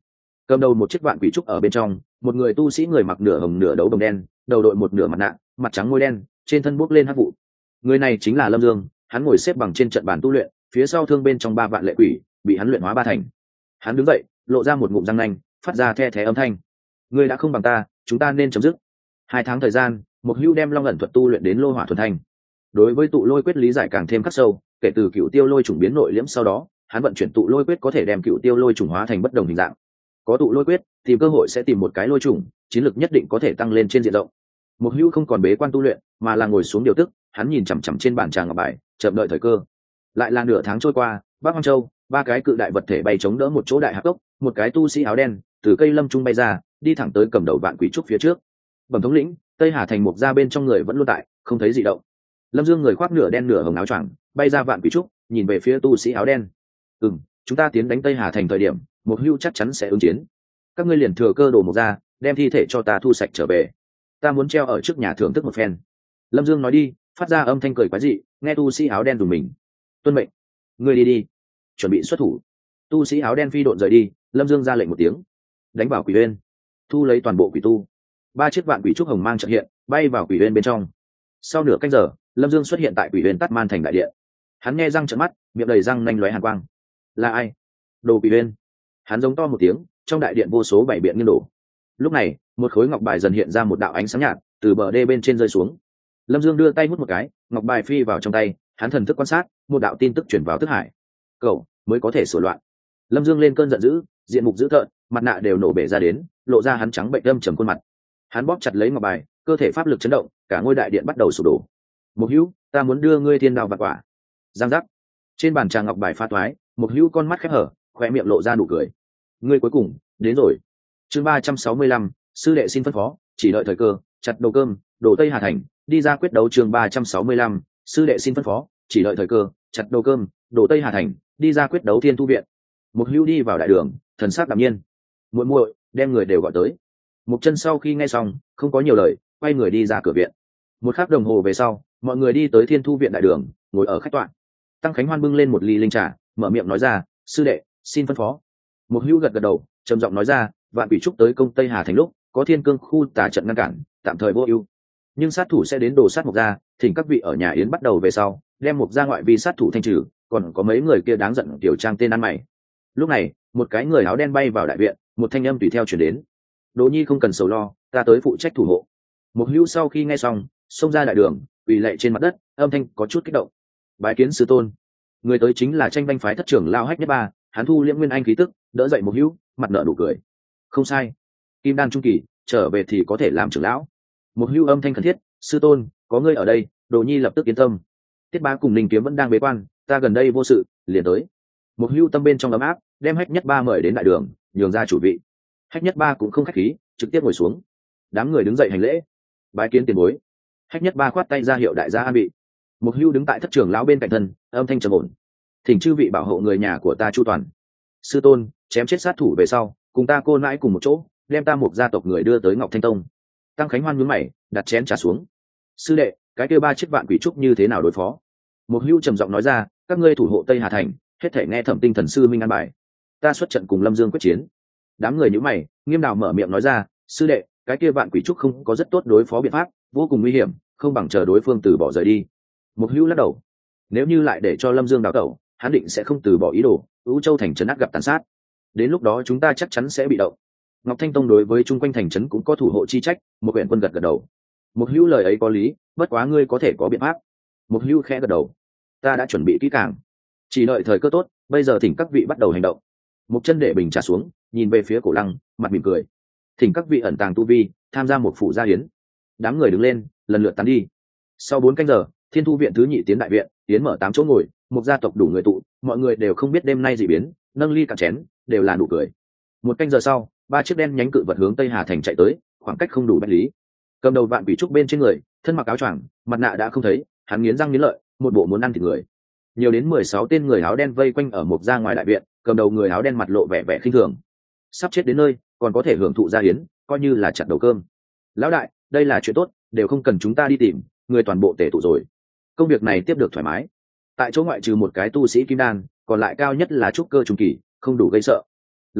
cầm đầu một chiếc vạn quỷ trúc ở bên trong, một người tu sĩ người mặc nửa hồng nửa đấu đồng đen, đầu đội một nửa mặt nạ, mặt trắng môi đen, trên thân bốc lên hắc vụ. Người này chính là Lâm Dương. Hắn ngồi xếp bằng trên trận bàn tu luyện, phía sau thương bên trong 3 vạn lệ quỷ bị hắn luyện hóa 3 thành. Hắn đứng dậy, lộ ra một ngụm răng nanh, phát ra the thé âm thanh. Ngươi đã không bằng ta, chúng ta nên chấm dứt. 2 tháng thời gian, Mục Hưu đem Long ẩn thuật tu luyện đến lô hỏa thuần thanh. Đối với tụ lôi quyết lý giải càng thêm khắc sâu, kể từ cựu tiêu lôi trùng biến nội liễm sau đó, hắn vận chuyển tụ lôi quyết có thể đem cựu tiêu lôi trùng hóa thành bất đồng hình dạng. Có tụ lôi quyết, tìm cơ hội sẽ tìm một cái lôi trùng, chiến lược nhất định có thể tăng lên trên diện rộng. Mục Hưu không còn bế quan tu luyện, mà là ngồi xuống điều tức, hắn nhìn chằm chằm trên bàn trà ngọc bài, chợt đợi thời cơ. Lại là nửa tháng trôi qua, Bắc Hoang Châu, 3 cái cự đại vật thể bay chống đỡ một chỗ đại hạp cốc, một cái tu sĩ áo đen từ cây lâm trung bay ra, đi thẳng tới cầm đầu vạn quỷ trúc phía trước. Bẩm thống lĩnh, Tây Hà thành Mục gia bên trong người vẫn luôn tại, không thấy gì động. Lâm Dương người khoác nửa đen nửa hồng áo choàng, bay ra vạn quỷ trúc, nhìn về phía tu sĩ áo đen. Chúng ta tiến đánh Tây Hà thành thời điểm, Mục Hưu chắc chắn sẽ ứng chiến. Các ngươi liền thừa cơ đổ Mục gia, đem thi thể cho ta thu sạch trở về. Ta muốn treo ở trước nhà thưởng thức một phen. Lâm Dương nói đi, phát ra âm thanh cười quái dị, nghe tu sĩ áo đen dùng mình. Tuân mệnh. Ngươi đi đi, chuẩn bị xuất thủ. Tu sĩ áo đen phi độn rời đi. Lâm Dương ra lệnh một tiếng, đánh vào quỷ uyên, thu lấy toàn bộ quỷ tu. 3 chiếc vạn quỷ trúc hồng mang chợt hiện, bay vào quỷ uyên bên trong. Sau nửa canh giờ, Lâm Dương xuất hiện tại quỷ uyên Tát Man thành đại điện. Hắn nghe răng trợn mắt, miệng đầy răng nanh lóe hàn quang. Là ai? Đồ quỷ uyên. Hắn giống to một tiếng, trong đại điện vô số bảy biện nghiêng đổ. Lúc này, một khối ngọc bài dần hiện ra một đạo ánh sáng nhạt, từ bờ đê bên trên rơi xuống. Lâm Dương đưa tay hút một cái, ngọc bài phi vào trong tay, hắn thần thức quan sát, một đạo tin tức chuyển vào thức hải. Cậu mới có thể sửa loạn. Lâm Dương lên cơn giận dữ, diện mục dữ tợn, mặt nạ đều nổ bể ra đến, lộ ra hắn trắng bệnh âm trầm khuôn mặt. Hắn bóp chặt lấy ngọc bài, cơ thể pháp lực chấn động, cả ngôi đại điện bắt đầu sụp đổ. Mục Hữu, ta muốn đưa ngươi thiên đao vạn quả. Giang giác. Trên bàn trà ngọc bài pha toái, Mục Hữu con mắt khép hở, khóe miệng lộ ra nụ cười. Ngươi cuối cùng đến rồi. Chương 365, sư đệ xin phân phó, chỉ đợi thời cơ, chặt đầu cơm, đổ Tây Hà thành, đi ra quyết đấu. Chương 365, sư đệ xin phân phó, chỉ đợi thời cơ, chặt đầu cơm, đổ Tây Hà thành, đi ra quyết đấu Thiên Thu viện. Mục Hữu đi vào đại đường, thần sắc đạm nhiên. Muội muội, đem người đều gọi tới. Mục Chân sau khi nghe xong, không có nhiều lời, quay người đi ra cửa viện. 1 khắc đồng hồ về sau, mọi người đi tới Thiên Thu viện đại đường, ngồi ở khách tọa. Tăng Khánh Hoan bưng lên một ly linh trà, mở miệng nói ra, sư đệ, xin phân phó. Mục Hữu gật gật đầu, trầm giọng nói ra, vạn quỷ trúc tới công Tây Hà thành lúc, có Thiên Cương khu tà trận ngăn cản, tạm thời vô ưu. Nhưng sát thủ sẽ đến đồ sát Mục gia, thỉnh các vị ở nhà yến bắt đầu về sau, đem Mục gia ngoại vi sát thủ thanh trừ, còn có mấy người kia đáng giận tiểu trang tên ăn mày. Lúc này, một cái người áo đen bay vào đại viện, một thanh âm tùy theo truyền đến. Đỗ Nhi không cần sầu lo, ta tới phụ trách thủ hộ. Mục Hữu sau khi nghe xong, xông ra đại đường, quỳ lạy trên mặt đất, âm thanh có chút kích động. Bái kiến sư tôn. Người tới chính là Tranh Banh phái thất trưởng Lao Hách Nhất Ba, hắn thu liễm nguyên anh khí tức, đỡ dậy Mục Hữu, mặt nở nụ cười. Không sai, Kim Đan trung kỳ, trở về thì có thể làm trưởng lão. Mục Hữu âm thanh khẩn thiết, sư tôn, có ngươi ở đây, Đỗ Nhi lập tức yên tâm. Tiết Bá cùng Ninh Kiếm vẫn đang bế quan, ta gần đây vô sự, liền tới. Mục Hữu tâm bên trong ấm áp, đem Hách Nhất Ba mời đến đại đường, nhường ra chủ vị. Hách Nhất Ba cũng không khách khí, trực tiếp ngồi xuống. Đám người đứng dậy hành lễ. Bái kiến tiền bối. Hách Nhất Ba khoát tay ra hiệu đại gia an vị. Mục Hữu đứng tại thất trưởng lão bên cạnh thân, âm thanh trầm ổn. Thỉnh chư vị bảo hộ người nhà của ta chu toàn. Sư tôn, chém chết sát thủ về sau, cùng ta cô nãi cùng một chỗ, đem ta Mục gia tộc người đưa tới Ngọc Thanh Tông. Tăng Khánh Hoan nhướng mày, đặt chén trà xuống. Sư đệ, cái kia 3 chiếc vạn quỷ trúc như thế nào đối phó? Mục Hữu trầm giọng nói ra, các ngươi thủ hộ Tây Hà thành, hết thể nghe Thẩm Tinh thần sư minh an bài. Ta xuất trận cùng Lâm Dương quyết chiến. Đám người nhíu mày, Nghiêm Đào mở miệng nói ra, sư đệ, cái kia vạn quỷ trúc không có rất tốt đối phó biện pháp, vô cùng nguy hiểm, không bằng chờ đối phương từ bỏ rời đi. Mục Hữu lắc đầu. Nếu như lại để cho Lâm Dương đào tẩu, hắn định sẽ không từ bỏ ý đồ, Ưu Châu thành trấn ác gặp tàn sát. Đến lúc đó chúng ta chắc chắn sẽ bị động. Ngọc Thanh Tông đối với chung quanh thành trấn cũng có thủ hộ chi trách, một huyện quân gật gật đầu. Mục Hữu lời ấy có lý, bất quá ngươi có thể có biện pháp. Mục Hữu khẽ gật đầu. Ta đã chuẩn bị kỹ càng, chỉ đợi thời cơ tốt, bây giờ thỉnh các vị bắt đầu hành động. Mục Chân để bình trà xuống, nhìn về phía Cổ Lăng, mặt mỉm cười. Thỉnh các vị ẩn tàng tu vi, tham gia một phủ gia hiến. Đám người đứng lên, lần lượt tán đi. Sau 4 canh giờ, Thiên Thu viện thứ nhị tiến đại viện, tiến mở 8 chỗ ngồi, một gia tộc đủ người tụ, mọi người đều không biết đêm nay dị biến, nâng ly cạn chén, đều là nụ cười. 1 canh giờ sau, 3 chiếc đen nhánh cự vật hướng Tây Hà thành chạy tới, khoảng cách không đủ bách lý. Cầm đầu vạn quỷ trúc bên trên người, thân mặc áo choàng, mặt nạ đã không thấy, hắn nghiến răng nghiến lợi, một bộ muốn ăn thịt người. Nhiều đến 16 tên người áo đen vây quanh ở một gia ngoài đại viện, cầm đầu người áo đen mặt lộ vẻ vẻ khinh thường. Sắp chết đến nơi, còn có thể hưởng thụ gia hiến, coi như là chặt đầu cơm. Lão đại, đây là chuyện tốt, đều không cần chúng ta đi tìm, người toàn bộ tề tụ rồi. Công việc này tiếp được thoải mái. Tại chỗ ngoại trừ một cái tu sĩ kim đan, còn lại cao nhất là trúc cơ trung kỳ, không đủ gây sợ. Lão đại,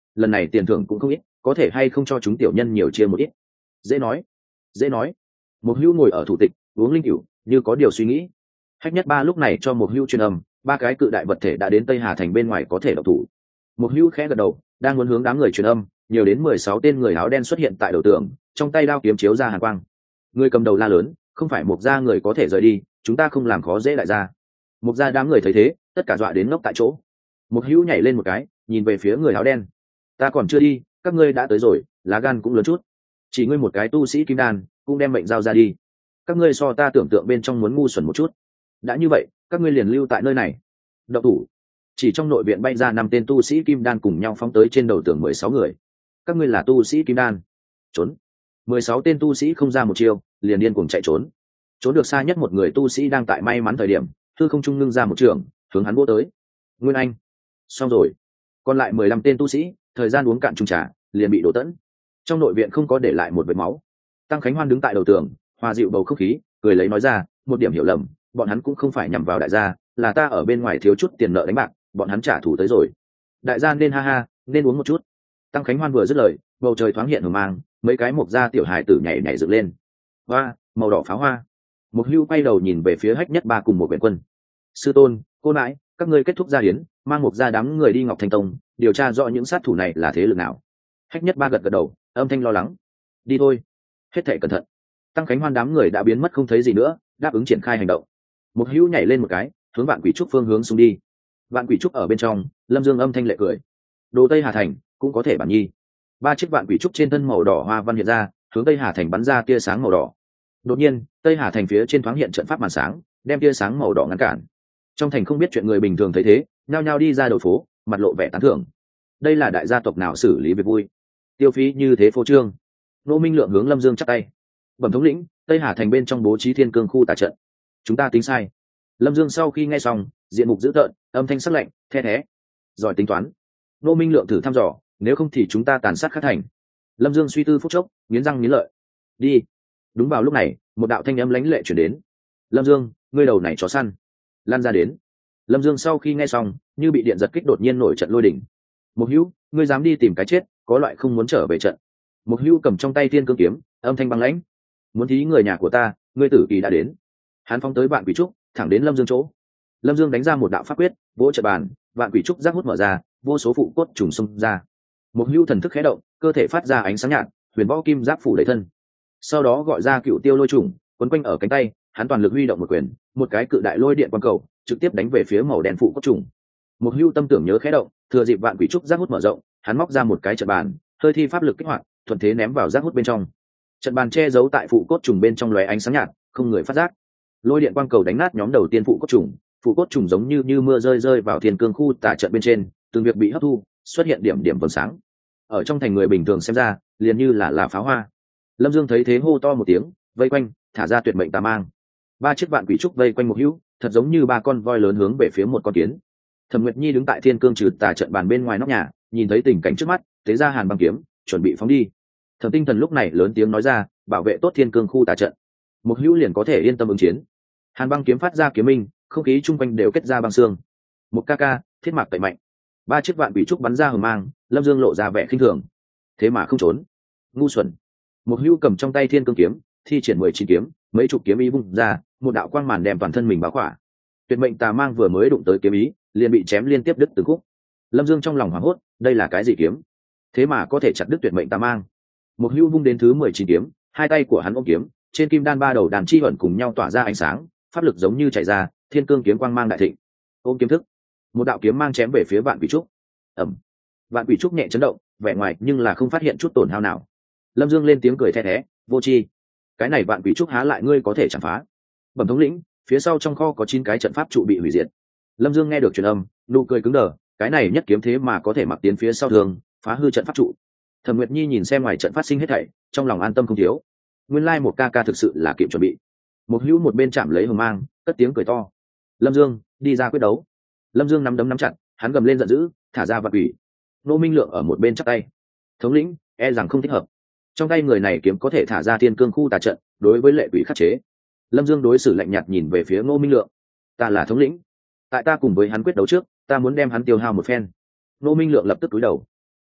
lần này tiền thưởng cũng không ít, có thể hay không cho chúng tiểu nhân nhiều chia một ít? Dễ nói, dễ nói. Một hữu ngồi ở thủ tịch uống linh cửu, như có điều suy nghĩ. Hách Nhất Ba lúc này cho một hữu truyền âm, ba cái cự đại vật thể đã đến Tây Hà thành bên ngoài có thể độc thủ. Một hữu khẽ gật đầu, đang muốn hướng đám người truyền âm, nhiều đến 16 tên người áo đen xuất hiện tại đầu tường, trong tay đao kiếm chiếu ra hàn quang. Người cầm đầu la lớn, không phải Mục gia người có thể rời đi, chúng ta không làm khó dễ đại gia. Mục gia đám người thấy thế, tất cả dọa đến ngốc tại chỗ. Một hữu nhảy lên một cái, nhìn về phía người áo đen. Ta còn chưa đi, các ngươi đã tới rồi, lá gan cũng lớn chút. Chỉ ngươi một cái tu sĩ kim đan, cũng đem mệnh giao ra đi. Các ngươi so ta tưởng tượng bên trong muốn ngu xuẩn một chút. Đã như vậy, các ngươi liền lưu tại nơi này. Động thủ. Chỉ trong nội viện bay ra 5 tên tu sĩ kim đan cùng nhau phóng tới trên đầu tường 16 người. Các ngươi là tu sĩ kim đan. Trốn. 16 tên tu sĩ không ra một chiêu, liền điên cuồng chạy trốn. Trốn được xa nhất một người tu sĩ đang tại may mắn thời điểm, hư không trung ngưng ra một trường, hướng hắn vỗ tới. Nguyên Anh. Xong rồi. Còn lại 15 tên tu sĩ, thời gian uống cạn chung trà, liền bị đổ tẫn. Trong nội viện không có để lại một vệt máu. Tăng Khánh Hoan đứng tại đầu tường, hòa dịu bầu không khí, cười lấy nói ra, một điểm hiểu lầm, bọn hắn cũng không phải nhằm vào đại gia, là ta ở bên ngoài thiếu chút tiền nợ đánh bạc, bọn hắn trả thù tới rồi. Đại gia nên ha ha, nên uống một chút. Tăng Khánh Hoan vừa dứt lời, bầu trời thoáng hiện hờ mang, mấy cái Mộc gia tiểu hài tử nhảy nhảy dựng lên. Hoa, màu đỏ pháo hoa. Một hưu quay đầu nhìn về phía Hách Nhất Ba cùng một viện quân. Sư tôn, cô nãi, các ngươi kết thúc gia hiến, mang Mộc gia đám người đi Ngọc Thanh Tông, điều tra rõ những sát thủ này là thế lực nào. Hách Nhất Ba gật gật đầu, âm thanh lo lắng. Đi thôi, hết thảy cẩn thận. Tăng Khánh Hoan đám người đã biến mất không thấy gì nữa, đáp ứng triển khai hành động. Một hưu nhảy lên một cái, hướng Vạn Quỷ Trúc phương hướng xung đi. Vạn Quỷ Trúc ở bên trong, Lâm Dương âm thanh lệ cười. Đồ Tây Hà thành cũng có thể bản nhi. 3 chiếc Vạn Quỷ Trúc trên thân màu đỏ hoa văn hiện ra, hướng Tây Hà thành bắn ra tia sáng màu đỏ. Đột nhiên, Tây Hà thành phía trên thoáng hiện trận pháp màn sáng, đem tia sáng màu đỏ ngăn cản. Trong thành không biết chuyện người bình thường thấy thế, nhao nhao đi ra đầu phố, mặt lộ vẻ tán thưởng. Đây là đại gia tộc nào xử lý việc vui, tiêu phí như thế phô trương. Nô Minh Lượng hướng Lâm Dương chắp tay. Bẩm thống lĩnh, Tây Hà thành bên trong bố trí thiên cương khu tà trận, chúng ta tính sai. Lâm Dương sau khi nghe xong, diện mục dữ tợn, âm thanh sắc lạnh, the thé. Giỏi tính toán. Nô Minh Lượng thử thăm dò, nếu không thì chúng ta tàn sát khắc thành. Lâm Dương suy tư phút chốc, nghiến răng nghiến lợi. Đi. Đúng vào lúc này, một đạo thanh âm lãnh lệ chuyển đến. Lâm Dương, ngươi đầu này chó săn, lan ra đến. Lâm Dương sau khi nghe xong, như bị điện giật kích đột nhiên nổi trận lôi đỉnh. Một hữu, ngươi dám đi tìm cái chết, có loại không muốn trở về trận. Một hữu cầm trong tay thiên cương kiếm, âm thanh băng lãnh. Muốn thí người nhà của ta, ngươi tử kỳ đã đến. Hắn phóng tới Vạn Quỷ Trúc, thẳng đến Lâm Dương chỗ. Lâm Dương đánh ra một đạo pháp quyết, vỗ trận bàn, Vạn Quỷ Trúc giác hút mở ra, vô số phụ cốt trùng xông ra. Một hữu thần thức khẽ động, cơ thể phát ra ánh sáng nhạt, huyền võ kim giáp phủ đầy thân. Sau đó gọi ra Cựu Tiêu Lôi Trùng, quấn quanh ở cánh tay, hắn toàn lực huy động một quyền, một cái cự đại lôi điện quang cầu, trực tiếp đánh về phía màu đen phụ cốt trùng. Một hữu tâm tưởng nhớ khẽ động, thừa dịp Vạn Quỷ Trúc giác hút mở rộng, hắn móc ra một cái trận bàn, hơi thi pháp lực kích hoạt, thuận thế ném vào giác hút bên trong. Trận bàn che giấu tại phụ cốt trùng bên trong lóe ánh sáng nhạt, không người phát giác. Lôi điện quang cầu đánh nát nhóm đầu tiên phụ cốt trùng giống như mưa rơi vào thiên cương khu tà trận bên trên, từng việc bị hấp thu, xuất hiện điểm điểm vầng sáng. Ở trong thành người bình thường xem ra, liền như là pháo hoa. Lâm Dương thấy thế hô to một tiếng, vây quanh, thả ra tuyệt mệnh tà mang. 3 chiếc Vạn Quỷ Trúc vây quanh một hữu, thật giống như 3 con voi lớn hướng về phía một con kiến. Thẩm Nguyệt Nhi đứng tại thiên cương trừ tà trận bàn bên ngoài nóc nhà, nhìn thấy tình cảnh trước mắt, tế ra hàn băng kiếm, chuẩn bị phóng đi. Thẩm Tinh Thần lúc này lớn tiếng nói ra, bảo vệ tốt thiên cương khu tà trận, một hữu liền có thể yên tâm ứng chiến. Hàn băng kiếm phát ra kiếm minh, không khí chung quanh đều kết ra băng xương. Một ca ca, thiết mạc tẩy mạnh. 3 chiếc Vạn Quỷ Trúc bắn ra hờ mang, Lâm Dương lộ ra vẻ khinh thường. Thế mà không trốn, ngu xuẩn. Một hữu cầm trong tay thiên cương kiếm, thi triển 19 kiếm, mấy chục kiếm ý bung ra, một đạo quang màn đem toàn thân mình bao khỏa. Tuyệt mệnh tà mang vừa mới đụng tới kiếm ý, liền bị chém liên tiếp đứt từng khúc. Lâm Dương trong lòng hoảng hốt, đây là cái gì kiếm? Thế mà có thể chặt đứt tuyệt mệnh tà mang. Một hữu vung đến thứ 19 kiếm, hai tay của hắn ôm kiếm, trên kim đan 3 đầu đàn chi ẩn cùng nhau tỏa ra ánh sáng, pháp lực giống như chảy ra, thiên cương kiếm quang mang đại thịnh. Ôm kiếm thức, một đạo kiếm mang chém về phía Vạn Quỷ Trúc. Ầm. Vạn Quỷ Trúc nhẹ chấn động, vẻ ngoài nhưng là không phát hiện chút tổn hao nào. Lâm Dương lên tiếng cười the thé, vô tri, cái này Vạn Quỷ Trúc há lại ngươi có thể chạm phá. Bẩm thống lĩnh, phía sau trong kho có 9 cái trận pháp trụ bị hủy diệt. Lâm Dương nghe được truyền âm, nụ cười cứng đờ, cái này nhất kiếm thế mà có thể mặc tiến phía sau thường, phá hư trận pháp trụ. Thẩm Nguyệt Nhi nhìn xem ngoài trận phát sinh hết thảy, trong lòng an tâm không thiếu. Nguyên lai một ca ca thực sự là kịp chuẩn bị. Một hữu một bên chạm lấy hờ mang, cất tiếng cười to. Lâm Dương, đi ra quyết đấu. Lâm Dương nắm đấm nắm chặt, hắn gầm lên giận dữ, thả ra Vạn Quỷ. Nô Minh Lượng ở một bên chắp tay. Thống lĩnh, e rằng không thích hợp. Trong tay người này kiếm có thể thả ra thiên cương khu tà trận, đối với lệ quỷ khắc chế. Lâm Dương đối xử lạnh nhạt nhìn về phía Ngô Minh Lượng. Ta là thống lĩnh, tại ta cùng với hắn quyết đấu trước, ta muốn đem hắn tiêu hao một phen. Ngô Minh Lượng lập tức cúi đầu.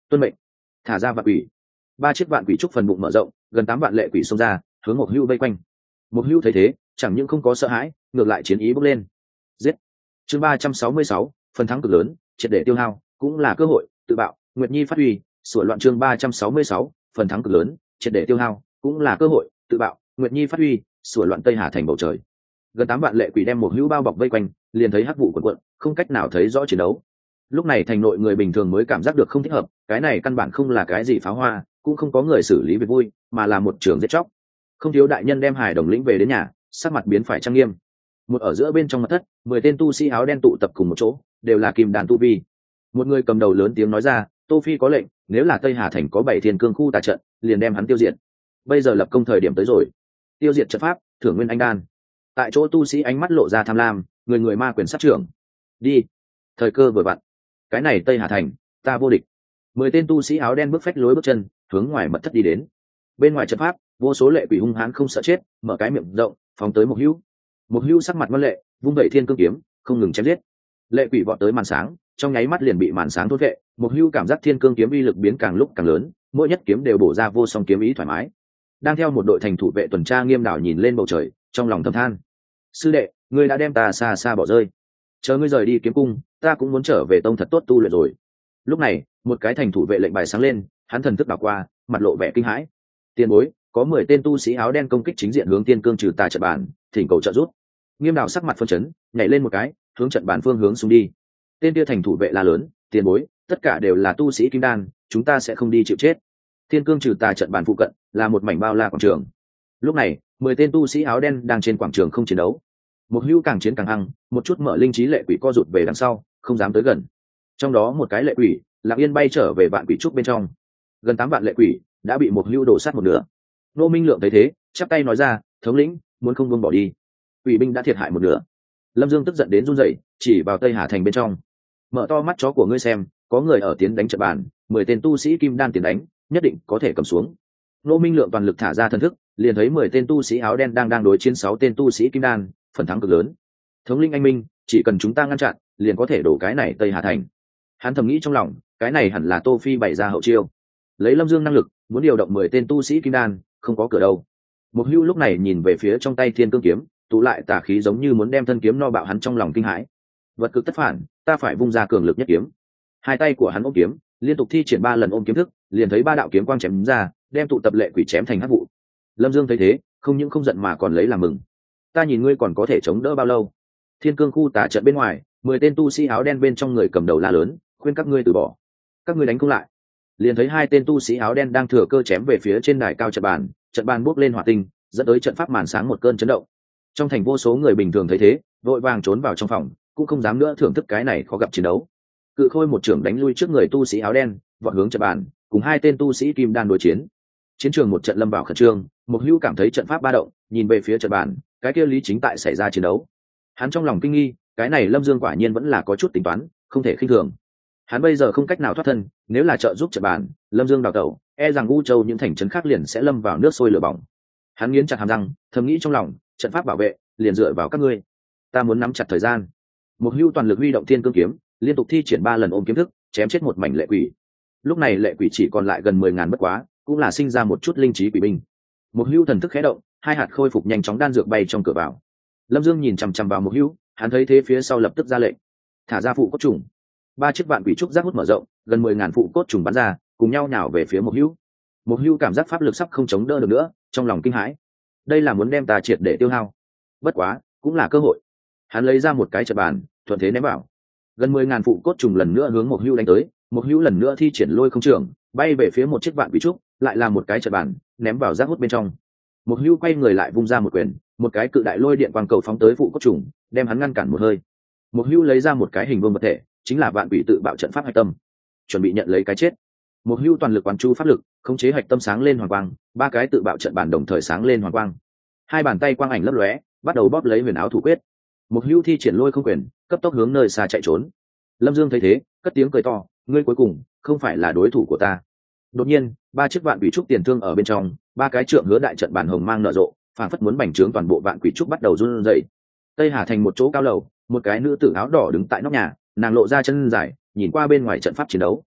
tuân mệnh. Thả ra vạn quỷ. 3 chiếc vạn quỷ trúc phần bụng mở rộng, gần 8 vạn lệ quỷ xông ra, hướng Mộc Hưu vây quanh. Mộc Hưu thấy thế, chẳng những không có sợ hãi, ngược lại chiến ý bốc lên. Giết. Chương 366, phần thắng cực lớn, triệt để tiêu hao, cũng là cơ hội, tự bạo, Nguyệt Nhi phát huy, sửa loạn. Chương 366, phần thắng cực lớn, triệt để tiêu hao, cũng là cơ hội, tự bạo, Nguyệt Nhi phát huy, sửa loạn. Tây Hà thành bầu trời. Gần 8 vạn lệ quỷ đem Mộc Hưu bao bọc vây quanh, liền thấy hắc vụ cuộn cuộn, không cách nào thấy rõ chiến đấu. Lúc này thành nội người bình thường mới cảm giác được không thích hợp, cái này căn bản không là cái gì pháo hoa, cũng không có người xử lý việc vui, mà là một trường giết chóc. Không thiếu đại nhân đem Hải Đồng lĩnh về đến nhà, sắc mặt biến phải trang nghiêm. Một ở giữa bên trong mật thất, 10 tên tu sĩ áo đen tụ tập cùng một chỗ, đều là kim đan tu vi. Một người cầm đầu lớn tiếng nói ra, Tô Phi có lệnh, nếu là Tây Hà thành có 7 thiên cương khu tà trận, liền đem hắn tiêu diệt. Bây giờ lập công thời điểm tới rồi. Tiêu diệt trận pháp, thưởng nguyên anh đan. Tại chỗ tu sĩ ánh mắt lộ ra tham lam, người người ma quyền sát trưởng. Đi. Thời cơ vừa vặn. Cái này Tây Hà thành, ta vô địch. 10 tên tu sĩ áo đen bước phách lối bước chân, hướng ngoài mật thất đi đến. Bên ngoài trận pháp, vô số lệ quỷ hung hãn không sợ chết, mở cái miệng rộng, phóng tới Mộc Hưu. Mộc Hưu sắc mặt ngoan lệ, vung vẩy thiên cương kiếm, không ngừng chém giết. Lệ quỷ vọt tới màn sáng, trong nháy mắt liền bị màn sáng thôn vệ. Mộc Hưu cảm giác thiên cương kiếm uy lực biến càng lúc càng lớn, mỗi nhất kiếm đều bổ ra vô song kiếm ý thoải mái. Đang theo một đội thành thủ vệ tuần tra nghiêm đảo nhìn lên bầu trời, trong lòng thầm than: sư đệ, ngươi đã đem ta xa xa bỏ rơi. Chờ ngươi rời đi kiếm cung, ta cũng muốn trở về tông thật tốt tu luyện rồi. Lúc này, một cái thành thủ vệ lệnh bài sáng lên, hắn thần thức đảo qua, mặt lộ vẻ kinh hãi. Tiền bối, có 10 tên tu sĩ áo đen công kích chính diện hướng tiên cương trừ tà trận bàn, thỉnh cầu trợ giúp. Nghiêm đảo sắc mặt phân chấn, nhảy lên một cái, hướng trận bàn phương hướng xuống đi. Tên kia thành thủ vệ la lớn: tiền bối, tất cả đều là tu sĩ kim đan, chúng ta sẽ không đi chịu chết. Tiên cương trừ tà trận bàn phụ cận là một mảnh bao la quảng trường. Lúc này, 10 tên tu sĩ áo đen đang trên quảng trường không chiến đấu. Một Hưu càng chiến càng hăng, một chút mở linh trí lệ quỷ co rụt về đằng sau, không dám tới gần. Trong đó một cái lệ quỷ lặng yên bay trở về vạn quỷ trúc bên trong. Gần 8 vạn lệ quỷ đã bị một Hưu đổ sát một nửa. Nô Minh Lượng thấy thế, chắp tay nói ra: thống lĩnh, muốn không buông bỏ đi. Quỷ binh đã thiệt hại một nửa. Lâm Dương tức giận đến run rẩy, chỉ vào Tây Hà thành bên trong: mở to mắt chó của ngươi xem, có người ở tiến đánh trận bàn, 10 tên tu sĩ kim đan tiến đánh, nhất định có thể cầm xuống. Nô Minh Lượng toàn lực thả ra thần thức, liền thấy 10 tên tu sĩ áo đen đang đối chiến 6 tên tu sĩ kim đan, phần thắng cực lớn. Thống linh anh minh, chỉ cần chúng ta ngăn chặn, liền có thể đổ cái này Tây Hà thành. Hắn thầm nghĩ trong lòng, cái này hẳn là Tô Phi bày ra hậu chiêu. Lấy Lâm Dương năng lực, muốn điều động 10 tên tu sĩ kim đan, không có cửa đâu. Một Hưu lúc này nhìn về phía trong tay thiên cương kiếm, tụ lại tà khí giống như muốn đem thân kiếm no bạo hắn trong lòng kinh hãi. Vật cực tất phản, ta phải vung ra cường lực nhất kiếm. Hai tay của hắn ôm kiếm, liên tục thi triển 3 lần ôm kiếm thức, liền thấy 3 đạo kiếm quang chém ra, đem tụ tập lệ quỷ chém thành hắc vụ. Lâm Dương thấy thế, không những không giận mà còn lấy làm mừng. Ta nhìn ngươi còn có thể chống đỡ bao lâu? Thiên cương khu tà trận bên ngoài, 10 tên tu sĩ áo đen bên trong người cầm đầu la lớn, khuyên các ngươi từ bỏ. Các ngươi đánh không lại. Liền thấy 2 tên tu sĩ áo đen đang thừa cơ chém về phía trên đài cao trận bàn bốc lên hỏa tinh, dẫn tới trận pháp màn sáng một cơn chấn động. Trong thành vô số người bình thường thấy thế, vội vàng trốn vào trong phòng, cũng không dám nữa thưởng thức cái này khó gặp chiến đấu. Cự Khôi một trưởng đánh lui trước người tu sĩ áo đen, vọt hướng trận bàn, cùng 2 tên tu sĩ kim đan đối chiến. Chiến trường một trận lâm vào khẩn trương, Một Hưu cảm thấy trận pháp ba động, nhìn về phía trận bàn, cái kia Lý Chính tại xảy ra chiến đấu. Hắn trong lòng kinh nghi, cái này Lâm Dương quả nhiên vẫn là có chút tính toán, không thể khinh thường. Hắn bây giờ không cách nào thoát thân, nếu là trợ giúp trận bàn, Lâm Dương đào tẩu, e rằng U Châu những thành trấn khác liền sẽ lâm vào nước sôi lửa bỏng. Hắn nghiến chặt hàm răng, thầm nghĩ trong lòng, trận pháp bảo vệ liền dựa vào các ngươi, ta muốn nắm chặt thời gian. Một Hưu toàn lực huy động thiên cương kiếm, liên tục thi triển 3 lần ôm kiếm thức, chém chết một mảnh lệ quỷ. Lúc này lệ quỷ chỉ còn lại gần 10.000 bất quá, cũng là sinh ra một chút linh trí quỷ binh. Một Hưu thần thức khẽ động, 2 hạt khôi phục nhanh chóng đan dược bay trong cửa vào. Lâm Dương nhìn chằm chằm vào Một Hưu, hắn thấy thế phía sau lập tức ra lệnh, thả ra phụ cốt trùng. 3 chiếc vạn quỷ trúc giác hút mở rộng, gần 10.000 phụ cốt trùng bắn ra, cùng nhau nhào về phía Một Hưu. Một Hưu cảm giác pháp lực sắp không chống đỡ được nữa, trong lòng kinh hãi. Đây là muốn đem ta triệt để tiêu hao. Bất quá, cũng là cơ hội. Hắn lấy ra một cái trận bàn, thuận thế ném vào. Gần 10.000 phụ cốt trùng lần nữa hướng Một Hưu đánh tới, Một Hưu lần nữa thi triển lôi không trường, bay về phía một chiếc vạn quỷ trúc, lại là một cái trận bàn, ném vào giác hút bên trong. Một Hưu quay người lại vung ra một quyền, một cái cự đại lôi điện quang cầu phóng tới phụ cốt trùng, đem hắn ngăn cản một hơi. Một Hưu lấy ra một cái hình vuông vật thể, chính là vạn quỷ tự bạo trận pháp hạch tâm, chuẩn bị nhận lấy cái chết. Một Hưu toàn lực quán chú pháp lực, khống chế hạch tâm sáng lên hoàng quang, 3 cái tự bạo trận bàn đồng thời sáng lên hoàng quang. 2 bàn tay quang ảnh lấp lóe, bắt đầu bóp lấy huyền áo thủ quyết. Một Hưu thi triển lôi không quyền, cấp tốc hướng nơi xa chạy trốn. Lâm Dương thấy thế, cất tiếng cười to, ngươi cuối cùng không phải là đối thủ của ta. Đột nhiên, 3 chiếc vạn quỷ trúc tiền thương ở bên trong, 3 cái trượng hứa đại trận bản hồng mang nở rộ, phản phất muốn bành trướng toàn bộ vạn quỷ trúc bắt đầu run rẩy. Tây Hà thành một chỗ cao lầu, một cái nữ tử áo đỏ đứng tại nóc nhà, nàng lộ ra chân dài, nhìn qua bên ngoài trận pháp chiến đấu.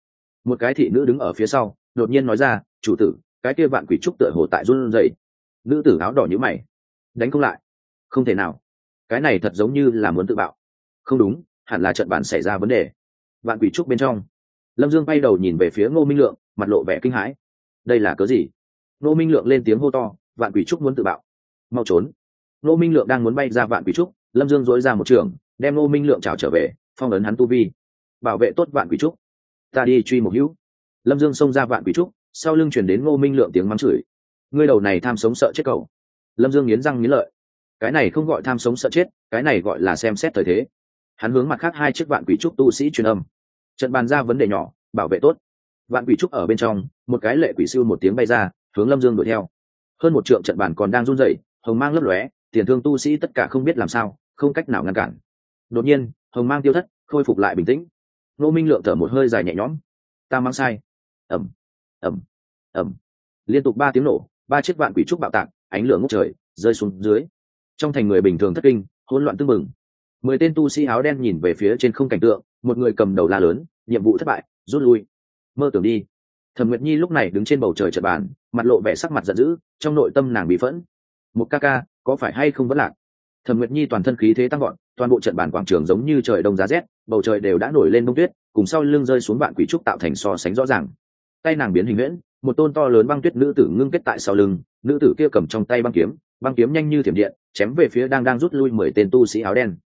Một cái thị nữ đứng ở phía sau đột nhiên nói ra, chủ tử, cái kia vạn quỷ trúc tựa hồ tại run rẩy. Nữ tử áo đỏ nhíu mày, đánh không lại? Không thể nào, cái này thật giống như là muốn tự bạo. Không đúng, hẳn là trận bàn xảy ra vấn đề. Vạn quỷ trúc bên trong. Lâm Dương bay đầu nhìn về phía Ngô Minh Lượng, mặt lộ vẻ kinh hãi. Đây là cớ gì? Ngô Minh Lượng lên tiếng hô to, vạn quỷ trúc muốn tự bạo, mau trốn. Ngô Minh Lượng đang muốn bay ra vạn quỷ trúc, Lâm Dương dỗi ra một trường, đem Ngô Minh Lượng trảo trở về, phong ấn hắn tu vi, bảo vệ tốt vạn quỷ trúc. Ta đi truy một hữu. Lâm Dương xông ra vạn quỷ trúc, sau lưng chuyển đến Ngô Minh Lượng tiếng mắng chửi. Ngươi đầu này tham sống sợ chết cậu. Lâm Dương nghiến răng nghiến lợi. Cái này không gọi tham sống sợ chết, cái này gọi là xem xét thời thế. Hắn hướng mặt khác hai chiếc vạn quỷ trúc tu sĩ truyền âm. Trận bàn ra vấn đề nhỏ, bảo vệ tốt. Vạn quỷ trúc ở bên trong, một cái lệ quỷ siêu một tiếng bay ra, hướng Lâm Dương đuổi theo. Hơn một trượng trận bàn còn đang run rẩy, hồng mang lấp lóe, tiền thương tu sĩ tất cả không biết làm sao, không cách nào ngăn cản. Đột nhiên, hồng mang tiêu thất, khôi phục lại bình tĩnh. Ngô Minh Lượng thở một hơi dài nhẹ nhõm. Ta mang sai. Ầm, ầm, ầm. Liên tục 3 tiếng nổ, 3 chiếc vạn quỷ trúc bạo tạc, ánh lửa ngút trời, rơi xuống dưới. Trong thành người bình thường thất kinh, hỗn loạn tưng bừng. 10 tên tu sĩ áo đen nhìn về phía trên không cảnh tượng, một người cầm đầu la lớn, nhiệm vụ thất bại, rút lui. Mơ tưởng đi. Thẩm Nguyệt Nhi lúc này đứng trên bầu trời trận bàn, mặt lộ vẻ sắc mặt giận dữ, trong nội tâm nàng bị phẫn. Một ca ca, có phải hay không vẫn lạc? Thẩm Nguyệt Nhi toàn thân khí thế tăng gọn, toàn bộ trận bàn quảng trường giống như trời đông giá rét, bầu trời đều đã nổi lên bông tuyết, cùng sau lưng rơi xuống vạn quỷ trúc tạo thành so sánh rõ ràng. Tay nàng biến hình huyễn, một tôn to lớn băng tuyết nữ tử ngưng kết tại sau lưng, nữ tử kia cầm trong tay băng kiếm nhanh như thiểm điện, chém về phía đang rút lui 10 tên tu sĩ áo đen.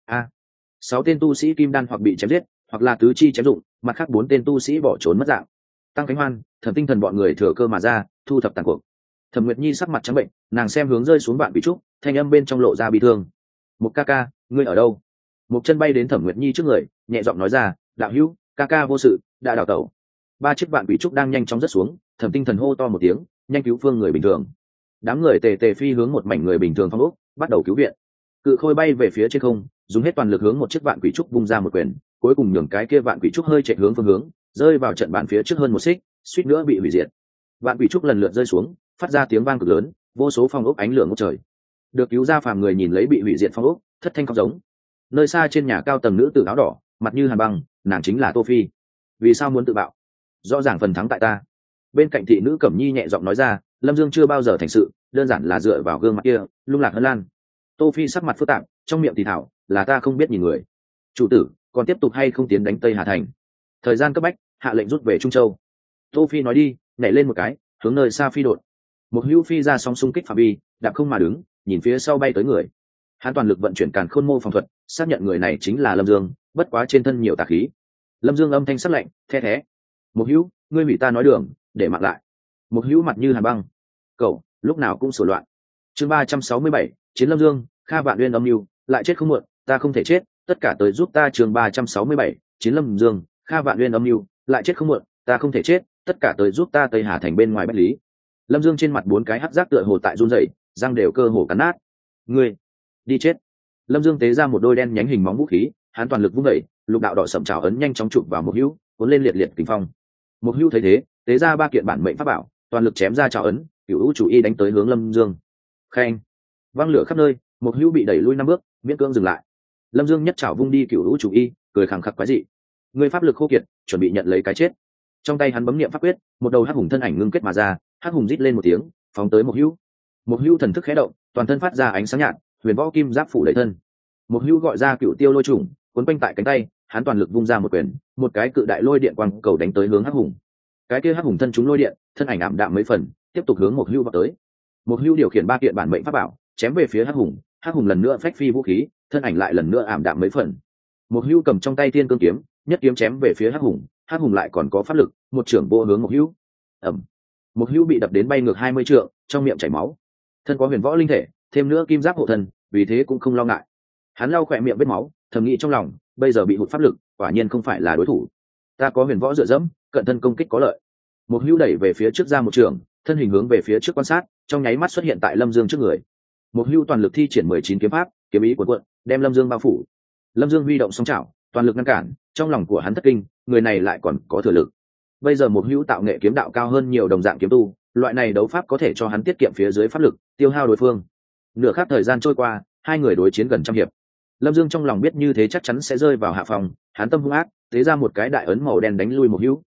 6 tên tu sĩ kim đan hoặc bị chém giết, hoặc là tứ chi chém dụng, mặt khác 4 tên tu sĩ bỏ trốn mất dạng. Tăng Khánh Hoan, Thẩm Tinh Thần bọn người thừa cơ mà ra, thu thập tàn cuộc. Thẩm Nguyệt Nhi sắc mặt trắng bệnh, nàng xem hướng rơi xuống vạn quỷ trúc, thanh âm bên trong lộ ra bi thương. Một ca ca, ngươi ở đâu? Một chân bay đến Thẩm Nguyệt Nhi trước người, nhẹ giọng nói ra, đạo hữu, ca ca vô sự, đã đào tẩu. 3 chiếc vạn quỷ trúc đang nhanh chóng rớt xuống, Thẩm Tinh Thần hô to một tiếng, nhanh cứu phương người bình thường. Đám người tề tề phi hướng một mảnh người bình thường phong ốc, bắt đầu cứu viện. Cự khôi bay về phía trên không, dùng hết toàn lực hướng một chiếc vạn quỷ trúc vung ra một quyền, cuối cùng nhường cái kia vạn quỷ trúc hơi chạy hướng phương hướng, rơi vào trận bàn phía trước hơn một xích, suýt nữa bị hủy diệt. Vạn quỷ trúc lần lượt rơi xuống, phát ra tiếng vang cực lớn, vô số phong ốc ánh lửa ngút trời. Được cứu ra phàm người nhìn lấy bị hủy diệt phong ốc, thất thanh khóc giống. Nơi xa trên nhà cao tầng nữ tử áo đỏ, mặt như hàn băng, nàng chính là Tô Phi. Vì sao muốn tự bạo? Rõ ràng phần thắng tại ta. Bên cạnh thị nữ Cẩm Nhi nhẹ giọng nói ra, Lâm Dương chưa bao giờ thành sự, đơn giản là dựa vào gương mặt kia, lung lạc hơn lan. Tô Phi sắc mặt phức tạp, trong miệng thì thảo, là ta không biết nhìn người. Chủ tử, còn tiếp tục hay không tiến đánh Tây Hà Thành? Thời gian cấp bách, hạ lệnh rút về Trung Châu. Tô Phi nói đi, nhảy lên một cái, hướng nơi xa phi đột. Một hữu phi ra sóng xung kích phạm vi, đạp không mà đứng, nhìn phía sau bay tới người. Hắn toàn lực vận chuyển càn khôn mô phòng thuật, xác nhận người này chính là Lâm Dương, bất quá trên thân nhiều tà khí. Lâm Dương âm thanh sắc lạnh, the thé. Một hữu, ngươi hủy ta nói đường, để mặc lại. Một hữu mặt như hàn băng. Cậu, lúc nào cũng sổ loạn. Chương 367, Chiến Lâm Dương, Kha Vạn Uyên âm mưu, lại chết không muộn, ta không thể chết, tất cả tới giúp ta. Chương 367, Chiến Lâm Dương, Kha Vạn Uyên âm mưu, lại chết không muộn, ta không thể chết, tất cả tới giúp ta. Tây Hà Thành bên ngoài Bách Lý. Lâm Dương trên mặt 4 cái hắc giác tựa hồ tại run rẩy, răng đều cơ hồ cắn nát. Ngươi, đi chết. Lâm Dương tế ra một đôi đen nhánh hình móng vũ khí, hắn toàn lực vung đẩy, lục đạo đỏ sậm trảo ấn nhanh chóng chụp vào Một hữu, cuốn lên liệt liệt kình phong. Một hữu thấy thế, tế ra 3 kiện bản mệnh pháp bảo, toàn lực chém ra trảo ấn, cửu hữu chủ y đánh tới hướng Lâm Dương. Khen, văng lửa khắp nơi, Một hữu bị đẩy lui 5 bước, miễn cưỡng dừng lại. Lâm Dương nhất trảo vung đi cửu hữu chủ y, cười khẳng khặc quái dị. Ngươi pháp lực khô kiệt, chuẩn bị nhận lấy cái chết. Trong tay hắn bấm niệm pháp quyết, một đầu hắc hùng thân ảnh ngưng kết mà ra, hắc hùng rít lên một tiếng, phóng tới Một hữu. Một hữu thần thức khẽ động, toàn thân phát ra ánh sáng nhạt, huyền võ kim giáp phủ đầy thân. Một hữu gọi ra cựu tiêu lôi trùng, cuốn quanh tại cánh tay, hắn toàn lực vung ra một quyền, một cái cự đại lôi điện quang cầu đánh tới hướng hắc hùng. Cái kia hắc hùng thân trúng lôi điện, thân ảnh ảm đạm mấy phần, tiếp tục hướng Một hữu vào tới. Một hữu điều khiển 3 kiện bản mệnh pháp bảo, chém về phía hắc hùng lần nữa phách phi vũ khí, thân ảnh lại lần nữa ảm đạm mấy phần. Một hữu cầm trong tay thiên cương kiếm, nhất kiếm chém về phía hắc hùng lại còn có pháp lực, một trưởng vô hướng Một hữu. Ầm. Một hữu bị đập đến bay ngược 20 trượng, trong miệng chảy máu. Thân có huyền võ linh thể, thêm nữa kim giáp hộ thân, vì thế cũng không lo ngại. Hắn lau khỏe miệng vết máu, thầm nghĩ trong lòng, bây giờ bị hụt pháp lực, quả nhiên không phải là đối thủ. Ta có huyền võ dựa dẫm, cận thân công kích có lợi. Một hữu đẩy về phía trước ra một trường, thân hình hướng về phía trước quan sát, trong nháy mắt xuất hiện tại Lâm Dương trước người. Một hữu toàn lực thi triển 19 kiếm pháp, kiếm ý cuộn cuộn, đem Lâm Dương bao phủ. Lâm Dương huy động song chảo, toàn lực ngăn cản, trong lòng của hắn thất kinh, người này lại còn có thừa lực. Bây giờ Một hữu tạo nghệ kiếm đạo cao hơn nhiều đồng dạng kiếm tu, loại này đấu pháp có thể cho hắn tiết kiệm phía dưới pháp lực, tiêu hao đối phương. Nửa khắc thời gian trôi qua, hai người đối chiến gần trăm hiệp. Lâm Dương trong lòng biết như thế chắc chắn sẽ rơi vào hạ phòng, hắn tâm hung ác, tế ra một cái đại ấn màu đen đánh lui Một hữu,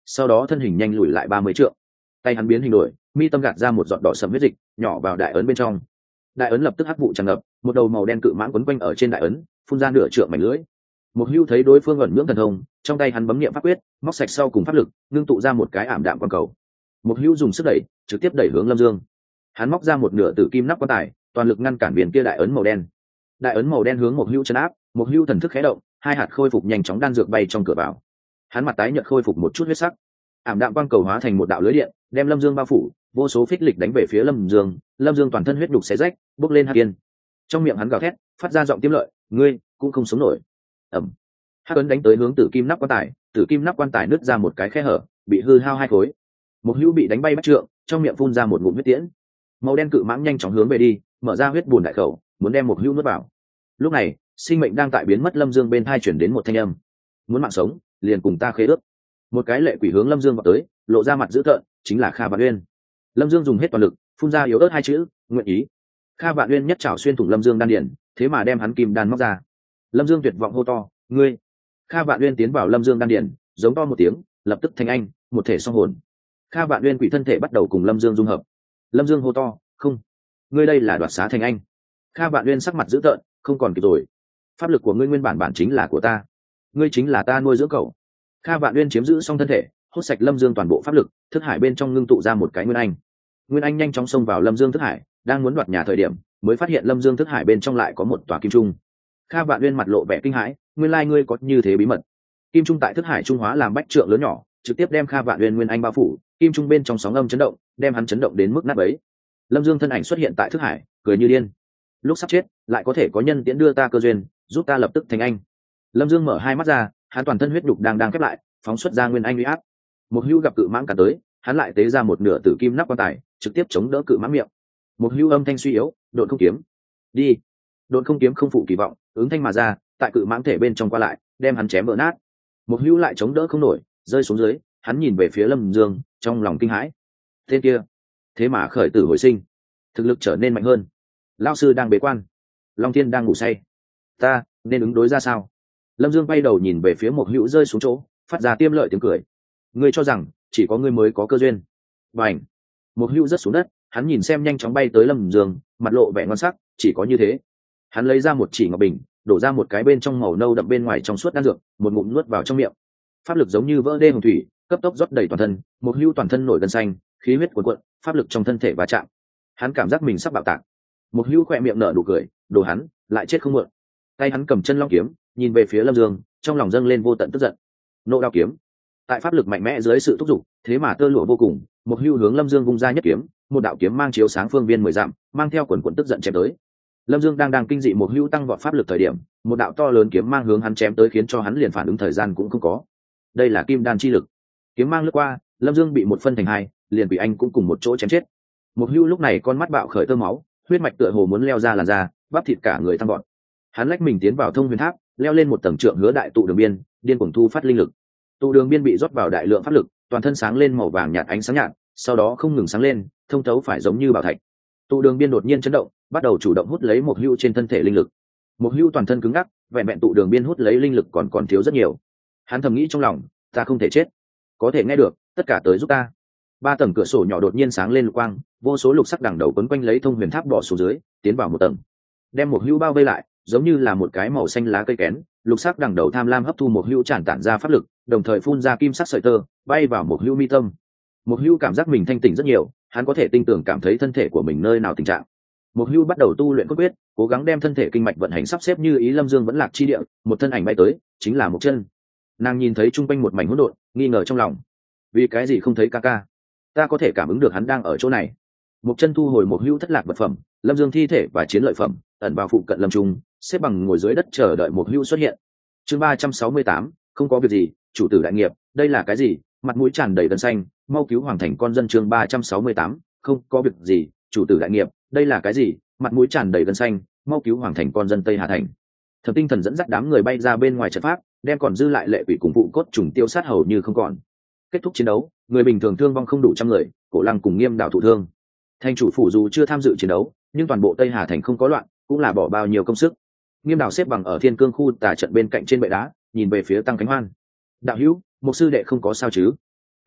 sau đó thân hình nhanh lùi lại 30 trượng. Tay hắn biến hình đổi, mi tâm gạt ra một giọt đỏ sẫm huyết dịch nhỏ vào đại ấn bên trong. Đại ấn lập tức hắc vụ tràn ngập, một đầu màu đen cự mãng quấn quanh ở trên đại ấn, phun ra nửa trượng mảnh lưỡi. Một Hưu thấy đối phương ẩn nhưỡng thần thông, trong tay hắn bấm niệm pháp quyết, móc sạch sau cùng pháp lực, ngưng tụ ra một cái ảm đạm quang cầu. Một Hưu dùng sức đẩy, trực tiếp đẩy hướng Lâm Dương. Hắn móc ra một nửa tử kim nắp quan tài, toàn lực ngăn cản biển kia đại ấn màu đen. Đại ấn màu đen hướng Một Hưu chấn áp, Một Hưu thần thức khẽ động, hai hạt khôi phục nhanh chóng đan dược bay trong cửa vào. Hắn mặt tái nhợt khôi phục một chút huyết sắc. Ảm đạm quang cầu hóa thành một đạo lưới điện, đem Lâm Dương bao phủ, vô số phích lịch đánh về phía Lâm Dương. Lâm Dương toàn thân huyết đục xé rách, bốc lên hắc yên. Trong miệng hắn gào thét, phát ra giọng tiêm lợi, ngươi cũng không sống nổi. Ầm. Hắc ấn đánh tới hướng tử kim nắp quan tài, tử kim nắp quan tài nứt ra một cái khe hở, bị hư hao hai khối. Một Hưu bị đánh bay bắt trượng, trong miệng phun ra một ngụm huyết tiễn. Màu đen cự mãng nhanh chóng hướng về đi, mở ra huyết bùn đại khẩu, muốn đem Một Hưu nuốt vào. Lúc này, sinh mệnh đang tại biến mất Lâm Dương bên tai chuyển đến một thanh âm. Muốn mạng sống, liền cùng ta khế ước. Một cái lệ quỷ hướng Lâm Dương vọt tới, lộ ra mặt dữ tợn, chính là Kha Vạn Uyên. Lâm Dương dùng hết toàn lực, phun ra yếu ớt hai chữ, nguyện ý. Kha Vạn Uyên nhất trảo xuyên thủng Lâm Dương đan điền, thế mà đem hắn kim đan móc ra. Lâm Dương tuyệt vọng hô to, ngươi. Kha Vạn Uyên tiến vào Lâm Dương đan điền, giống to một tiếng, lập tức thành anh, một thể song hồn. Kha Vạn Uyên quỷ thân thể bắt đầu cùng Lâm Dương dung hợp. Lâm Dương hô to, không, ngươi đây là đoạt xá thành anh. Kha Vạn Uyên sắc mặt dữ tợn, không còn kịp rồi. Pháp lực của ngươi nguyên bản chính là của ta, ngươi chính là ta nuôi dưỡng cậu. Kha Vạn Uyên chiếm giữ xong thân thể, hút sạch Lâm Dương toàn bộ pháp lực, thức hải bên trong ngưng tụ ra một cái nguyên anh. Nguyên anh nhanh chóng xông vào Lâm Dương thức hải, đang muốn đoạt nhà thời điểm, mới phát hiện Lâm Dương thức hải bên trong lại có một tòa kim trung. Kha Vạn Uyên mặt lộ vẻ kinh hãi, nguyên lai ngươi có như thế bí mật. Kim trung tại thức hải trung hóa làm bách trượng lớn nhỏ, trực tiếp đem Kha Vạn Uyên nguyên anh bao phủ, kim trung bên trong sóng âm chấn động, đem hắn chấn động đến mức nát bấy. Lâm Dương thân ảnh xuất hiện tại thức hải, cười như điên. Lúc sắp chết, lại có thể có nhân tiễn đưa ta cơ duyên, giúp ta lập tức thành anh. Lâm Dương mở hai mắt ra, hắn toàn thân huyết đục đang khép lại, phóng xuất ra nguyên anh uy áp. Một Hưu gặp cự mãng cả tới, hắn lại tế ra một nửa tử kim nắp quan tài, trực tiếp chống đỡ cự mãng miệng. Một Hưu âm thanh suy yếu, độn không kiếm. Đi. Độn không kiếm không phụ kỳ vọng, ứng thanh mà ra, tại cự mãng thể bên trong qua lại, đem hắn chém vỡ nát. Một Hưu lại chống đỡ không nổi, rơi xuống dưới, hắn nhìn về phía Lâm Dương, trong lòng kinh hãi. Tên kia, thế mà khởi tử hồi sinh, thực lực trở nên mạnh hơn. Lão sư đang bế quan, Long Thiên đang ngủ say, ta nên ứng đối ra sao? Lâm Dương bay đầu nhìn về phía Một Hữu rơi xuống chỗ, phát ra tiêm lợi tiếng cười. Ngươi cho rằng chỉ có ngươi mới có cơ duyên? Bành! Một Hữu rớt xuống đất, hắn nhìn xem nhanh chóng bay tới Lâm Dương, mặt lộ vẻ ngon sắc, chỉ có như thế. Hắn lấy ra một chỉ ngọc bình, đổ ra một cái bên trong màu nâu đậm bên ngoài trong suốt đan dược, một ngụm nuốt vào trong miệng. Pháp lực giống như vỡ đê hồng thủy, cấp tốc rót đầy toàn thân. Một Hữu toàn thân nổi gân xanh, khí huyết cuồn cuộn, pháp lực trong thân thể va chạm. Hắn cảm giác mình sắp bạo tạc. Một Hữu khỏe miệng nở nụ cười, đồ hắn, lại chết không muộn. Tay hắn cầm chân long kiếm, nhìn về phía Lâm Dương, trong lòng dâng lên vô tận tức giận. Nộ đao kiếm, tại pháp lực mạnh mẽ dưới sự thúc giục, thế mà tơ lụa vô cùng. Một Hưu hướng Lâm Dương vung ra nhất kiếm, một đạo kiếm mang chiếu sáng phương viên 10 dặm, mang theo quần quần tức giận chém tới. Lâm Dương đang kinh dị Một Hưu tăng vọt pháp lực thời điểm, một đạo to lớn kiếm mang hướng hắn chém tới, khiến cho hắn liền phản ứng thời gian cũng không có. Đây là kim đan chi lực. Kiếm mang lướt qua, Lâm Dương bị một phân thành hai, liền bị anh cũng cùng một chỗ chém chết. Một Hưu lúc này con mắt bạo khởi tơ máu, huyết mạch tựa hồ muốn leo ra làn da, bắp thịt cả người tăng vọt. Hắn lách mình tiến vào thông huyền tháp, leo lên một tầng trượng hứa đại tụ đường biên, điên cuồng thu phát linh lực. Tụ đường biên bị rót vào đại lượng pháp lực, toàn thân sáng lên màu vàng nhạt ánh sáng nhạt, sau đó không ngừng sáng lên, thông thấu phải giống như bảo thạch. Tụ đường biên đột nhiên chấn động, bắt đầu chủ động hút lấy Một Hưu trên thân thể linh lực. Một Hưu toàn thân cứng ngắc, vẹn vẹn tụ đường biên hút lấy linh lực còn thiếu rất nhiều. Hắn thầm nghĩ trong lòng, ta không thể chết, có thể nghe được, tất cả tới giúp ta. 3 tầng cửa sổ nhỏ đột nhiên sáng lên lục quang, vô số lục sắc đằng đầu quấn quanh lấy thông huyền tháp bỏ xuống dưới, tiến vào một tầng, đem Một Hưu bao vây lại, giống như là một cái màu xanh lá cây kén. Lục sắc đằng đầu tham lam hấp thu Một Hưu tràn tản ra pháp lực, đồng thời phun ra kim sắc sợi tơ, bay vào Một Hưu mi tâm. Một Hưu cảm giác mình thanh tỉnh rất nhiều, hắn có thể tinh tường cảm thấy thân thể của mình nơi nào tình trạng. Một Hưu bắt đầu tu luyện cốt quyết, cố gắng đem thân thể kinh mạch vận hành sắp xếp như ý. Lâm Dương vẫn lạc chi địa, một thân ảnh bay tới, chính là Một Chân. Nàng nhìn thấy chung quanh một mảnh hỗn độn, nghi ngờ trong lòng, vì cái gì không thấy ca ca? Ta có thể cảm ứng được hắn đang ở chỗ này. Một Chân thu hồi Một Hưu thất lạc vật phẩm, Lâm Dương thi thể và chiến lợi phẩm, ẩn vào phụ cận Lâm Trung, xếp bằng ngồi dưới đất chờ đợi Một Hưu xuất hiện. Chương 368, không có việc gì, chủ tử đại nghiệp, đây là cái gì? Mặt mũi tràn đầy gân xanh, mau cứu hoàng thành con dân. Chương 368, không có việc gì, chủ tử đại nghiệp, đây là cái gì? Mặt mũi tràn đầy gân xanh, mau cứu hoàng thành con dân Tây Hà thành. Thẩm Tinh Thần dẫn dắt đám người bay ra bên ngoài trận pháp, đem còn dư lại lệ quỷ cùng vụ cốt trùng tiêu sát hầu như không còn. Kết thúc chiến đấu, người bình thường thương vong không đủ 100 người, Cổ Lăng cùng Nghiêm Đào thụ thương. Thành chủ phủ dù chưa tham dự chiến đấu, nhưng toàn bộ Tây Hà thành không có loạn, cũng là bỏ bao nhiêu công sức. Nghiêm Đào xếp bằng ở Thiên Cương khu tà trận bên cạnh trên bệ đá, nhìn về phía Tăng Khánh Hoan. Đạo hữu, một sư đệ không có sao chứ?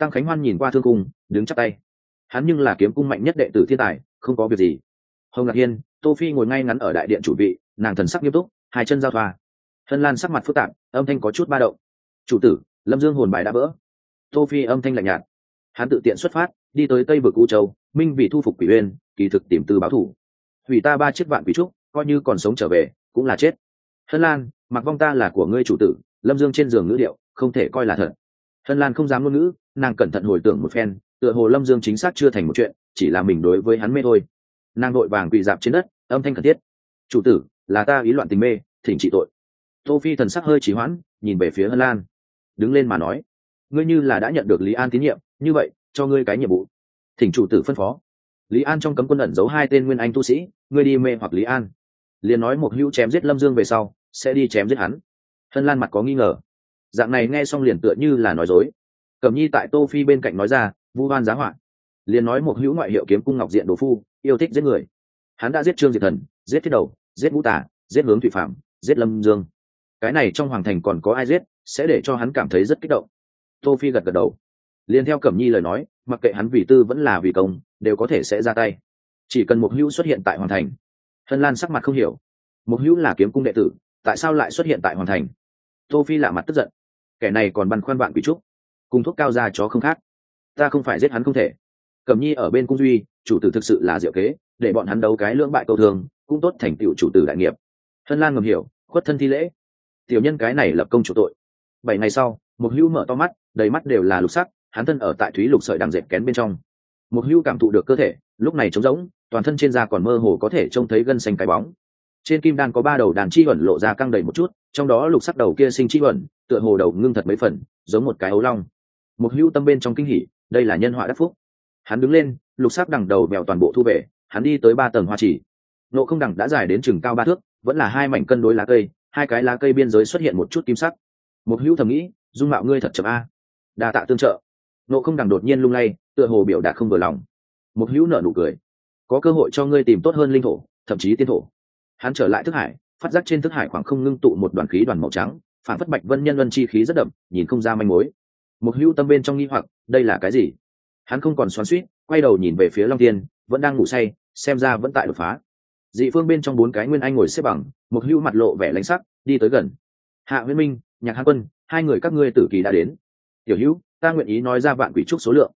Tăng Khánh Hoan nhìn qua thương cung, đứng chắp tay. Hắn nhưng là kiếm cung mạnh nhất đệ tử thiên tài, không có việc gì. Hồng Ngạc Hiên, Tô Phi ngồi ngay ngắn ở đại điện chủ vị, nàng thần sắc nghiêm túc, hai chân giao thoa. Hân Lan sắc mặt phức tạp, âm thanh có chút ba động. Chủ tử, Lâm Dương hồn bài đã vỡ. Tô Phi âm thanh lạnh nhạt. Hắn tự tiện xuất phát, đi tới Tây vực U Châu, minh vì thu phục Quỷ Uyên, kỳ thực tìm tư báo thủ. Hủy ta 3 chiếc vạn quỷ trúc, coi như còn sống trở về, cũng là chết. Hân Lan, mặc vong ta là của ngươi chủ tử. Lâm Dương trên giường ngữ điệu, không thể coi là thật. Hân Lan không dám ngôn ngữ, nàng cẩn thận hồi tưởng một phen, tựa hồ Lâm Dương chính xác chưa thành một chuyện, chỉ là mình đối với hắn mê thôi. Nàng vội vàng quỳ dạp trên đất, âm thanh khẩn thiết. Chủ tử, là ta ý loạn tình mê, thỉnh trị tội. Tô Phi thần sắc hơi trì hoãn, nhìn về phía Hân Lan, đứng lên mà nói: ngươi như là đã nhận được Lý An tín nhiệm, như vậy cho ngươi cái nhiệm vụ, thỉnh chủ tử phân phó. Lý An trong cấm quân ẩn giấu 2 tên nguyên anh tu sĩ, ngươi đi mê hoặc Lý An, liền nói một hữu chém giết Lâm Dương về sau sẽ đi chém giết hắn. Hân Lan mặt có nghi ngờ, dạng này nghe xong liền tựa như là nói dối. Cẩm Nhi tại Tô Phi bên cạnh nói ra, vu oan giá họa, liền nói một hữu ngoại hiệu kiếm cung ngọc diện đồ phu, yêu thích giết người. Hắn đã giết Trương Diệp Thần, giết Thiết Đầu, giết Ngũ Tả, giết Hướng Thủy Phạm, giết Lâm Dương. Cái này trong hoàng thành còn có ai giết, sẽ để cho hắn cảm thấy rất kích động. Tô Phi gật gật đầu, liền theo Cẩm Nhi lời nói, mặc kệ hắn vì tư vẫn là vì công, đều có thể sẽ ra tay. Chỉ cần một hữu xuất hiện tại hoàng thành. Hân Lan sắc mặt không hiểu, một hữu là kiếm cung đệ tử, tại sao lại xuất hiện tại hoàng thành? Tô Phi lạ mặt tức giận, kẻ này còn băn khoăn vạn quỷ trúc, cùng thuốc cao ra chó không khác. Ta không phải giết hắn không thể. Cẩm Nhi ở bên cung duy, chủ tử thực sự là diệu kế, để bọn hắn đấu cái lưỡng bại câu thường, cũng tốt thành tựu chủ tử đại nghiệp. Hân Lan ngầm hiểu, khuất thân thi lễ. Tiểu nhân cái này lập công chủ tội. 7 ngày sau, một hữu mở to mắt, đầy mắt đều là lục sắc, hắn thân ở tại thúy lục sợi đằng dệt kén bên trong. Một hữu cảm thụ được cơ thể lúc này trống rỗng, toàn thân trên da còn mơ hồ có thể trông thấy gân xanh cái bóng. Trên kim đan có 3 đầu đàn chi ẩn lộ ra căng đầy một chút, trong đó lục sắc đầu kia sinh chi ẩn, tựa hồ đầu ngưng thật mấy phần, giống một cái ấu long. Một hữu tâm bên trong kinh hỉ, đây là nhân họa đắc phúc. Hắn đứng lên, lục sắc đằng đầu bèo toàn bộ thu về, hắn đi tới 3 tầng hoa chỉ. Nộ không đằng đã dài đến chừng cao 3 thước, vẫn là 2 mảnh cân đối lá cây, 2 cái lá cây biên giới xuất hiện một chút kim sắc. Một hữu thầm nghĩ, dung mạo ngươi thật chậm a. Đa tạ tương trợ. Nộ không đằng đột nhiên lung lay, tựa hồ biểu đạt không vừa lòng. Một hữu nở nụ cười, có cơ hội cho ngươi tìm tốt hơn linh thổ, thậm chí tiên thổ. Hắn trở lại thức hải, phát giác trên thức hải khoảng không ngưng tụ một đoàn khí đoàn màu trắng, phản phất bạch vân nhân luân chi khí rất đậm, nhìn không ra manh mối. Một hữu tâm bên trong nghi hoặc, đây là cái gì? Hắn không còn xoắn xuýt, quay đầu nhìn về phía Long Tiên, vẫn đang ngủ say, xem ra vẫn tại đột phá. Dị phương bên trong 4 cái nguyên anh ngồi xếp bằng, một hữu mặt lộ vẻ lãnh sắc, đi tới gần. Hạ Huyễn Minh, Nhạc Hán Quân, 2 người các ngươi tử kỳ đã đến. Tiểu hữu, ta nguyện ý nói ra vạn quỷ trúc số lượng.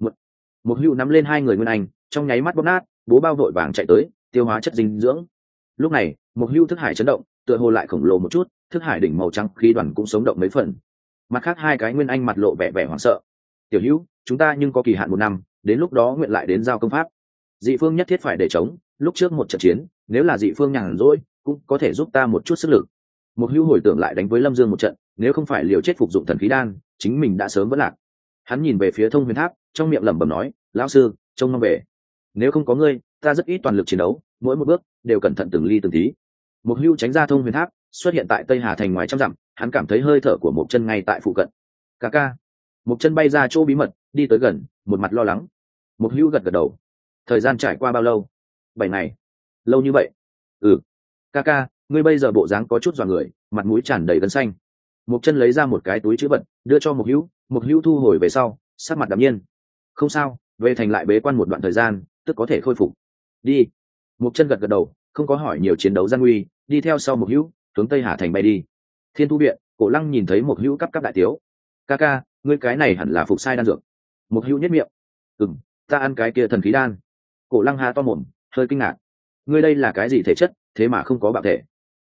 Một hữu nắm lên 2 người nguyên anh, trong nháy mắt bóp nát, bố bao vội vàng chạy tới, tiêu hóa chất dinh dưỡng. Lúc này, một hữu thức hải chấn động, tựa hồ lại khổng lồ một chút, thức hải đỉnh màu trắng khí đoàn cũng sống động mấy phần. Mặt khác 2 cái nguyên anh mặt lộ vẻ vẻ hoảng sợ. Tiểu hữu, chúng ta nhưng có kỳ hạn 1 năm, đến lúc đó nguyện lại đến giao công pháp. Dị phương nhất thiết phải để chống, lúc trước một trận chiến, nếu là dị phương nhàn rỗi, cũng có thể giúp ta một chút sức lực. Một hữu hồi tưởng lại đánh với Lâm Dương một trận, nếu không phải liều chết phục dụng thần khí đan, chính mình đã sớm vỡ lạc. Hắn nhìn về phía Thông Huyền Tháp, trong miệng lẩm bẩm nói, lão sư, trông mong về. Nếu không có ngươi, ta rất ít toàn lực chiến đấu, mỗi một bước đều cẩn thận từng ly từng tí. Một hữu tránh ra Thông Huyền Tháp, xuất hiện tại Tây Hà thành ngoài trăm dặm, hắn cảm thấy hơi thở của một chân ngay tại phụ cận. Ca ca. Một chân bay ra chỗ bí mật, đi tới gần, một mặt lo lắng. Một hữu gật gật đầu. Thời gian trải qua bao lâu? 7 ngày. Lâu như vậy? Ừ. Ca ca, ngươi bây giờ bộ dáng có chút dọa người, mặt mũi tràn đầy gân xanh. Một chân lấy ra một cái túi trữ vật, đưa cho một hữu thu hồi về sau, sắc mặt đạm nhiên. Không sao, về thành lại bế quan một đoạn thời gian, tức có thể khôi phục. Đi. Một chân gật gật đầu, không có hỏi nhiều chiến đấu gian nguy, đi theo sau một hữu, hướng Tây Hà thành bay đi. Thiên Thu viện, Cổ Lăng nhìn thấy một hữu cắp đại tiếu. Ca ca, ngươi cái này hẳn là phục sai đan dược. Một hữu nhất miệng. Ta ăn cái kia thần khí đan. Cổ Lăng há to mồm, hơi kinh ngạc. Ngươi đây là cái gì thể chất, thế mà không có bạo thể?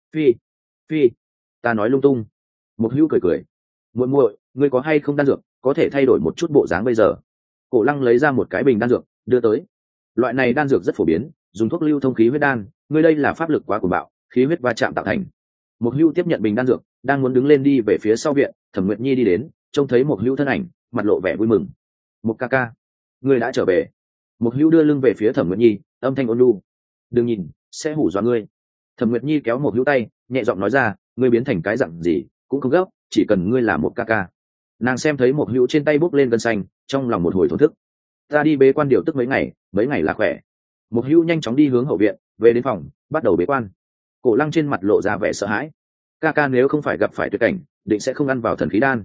Phi, ta nói lung tung. Một hữu cười cười. Muội muội, ngươi có hay không đan dược, có thể thay đổi một chút bộ dáng bây giờ? Cổ Lăng lấy ra một cái bình đan dược, đưa tới. Loại này đan dược rất phổ biến, dùng thuốc lưu thông khí huyết đan, ngươi đây là pháp lực quá cuồng bạo, khí huyết va chạm tạo thành. Một hữu tiếp nhận bình đan dược, đang muốn đứng lên đi về phía sau viện, Thẩm Nguyệt Nhi đi đến, trông thấy một hữu thân ảnh, mặt lộ vẻ vui mừng. Một ca ca, ngươi đã trở về. Một hữu đưa lưng về phía Thẩm Nguyệt Nhi, âm thanh ôn nhu. Đừng nhìn, sẽ hù dọa ngươi. Thẩm Nguyệt Nhi kéo một hữu tay, nhẹ giọng nói ra, ngươi biến thành cái dạng gì cũng không gấp, chỉ cần ngươi là một ca ca. Nàng xem thấy một hữu trên tay bốc lên gân xanh, trong lòng một hồi thổn thức. Ta đi bế quan điều tức mấy ngày là khỏe. Một hữu nhanh chóng đi hướng hậu viện, về đến phòng, bắt đầu bế quan. Cổ Lăng trên mặt lộ ra vẻ sợ hãi. Ca ca nếu không phải gặp phải tuyệt cảnh, định sẽ không ăn vào thần khí đan.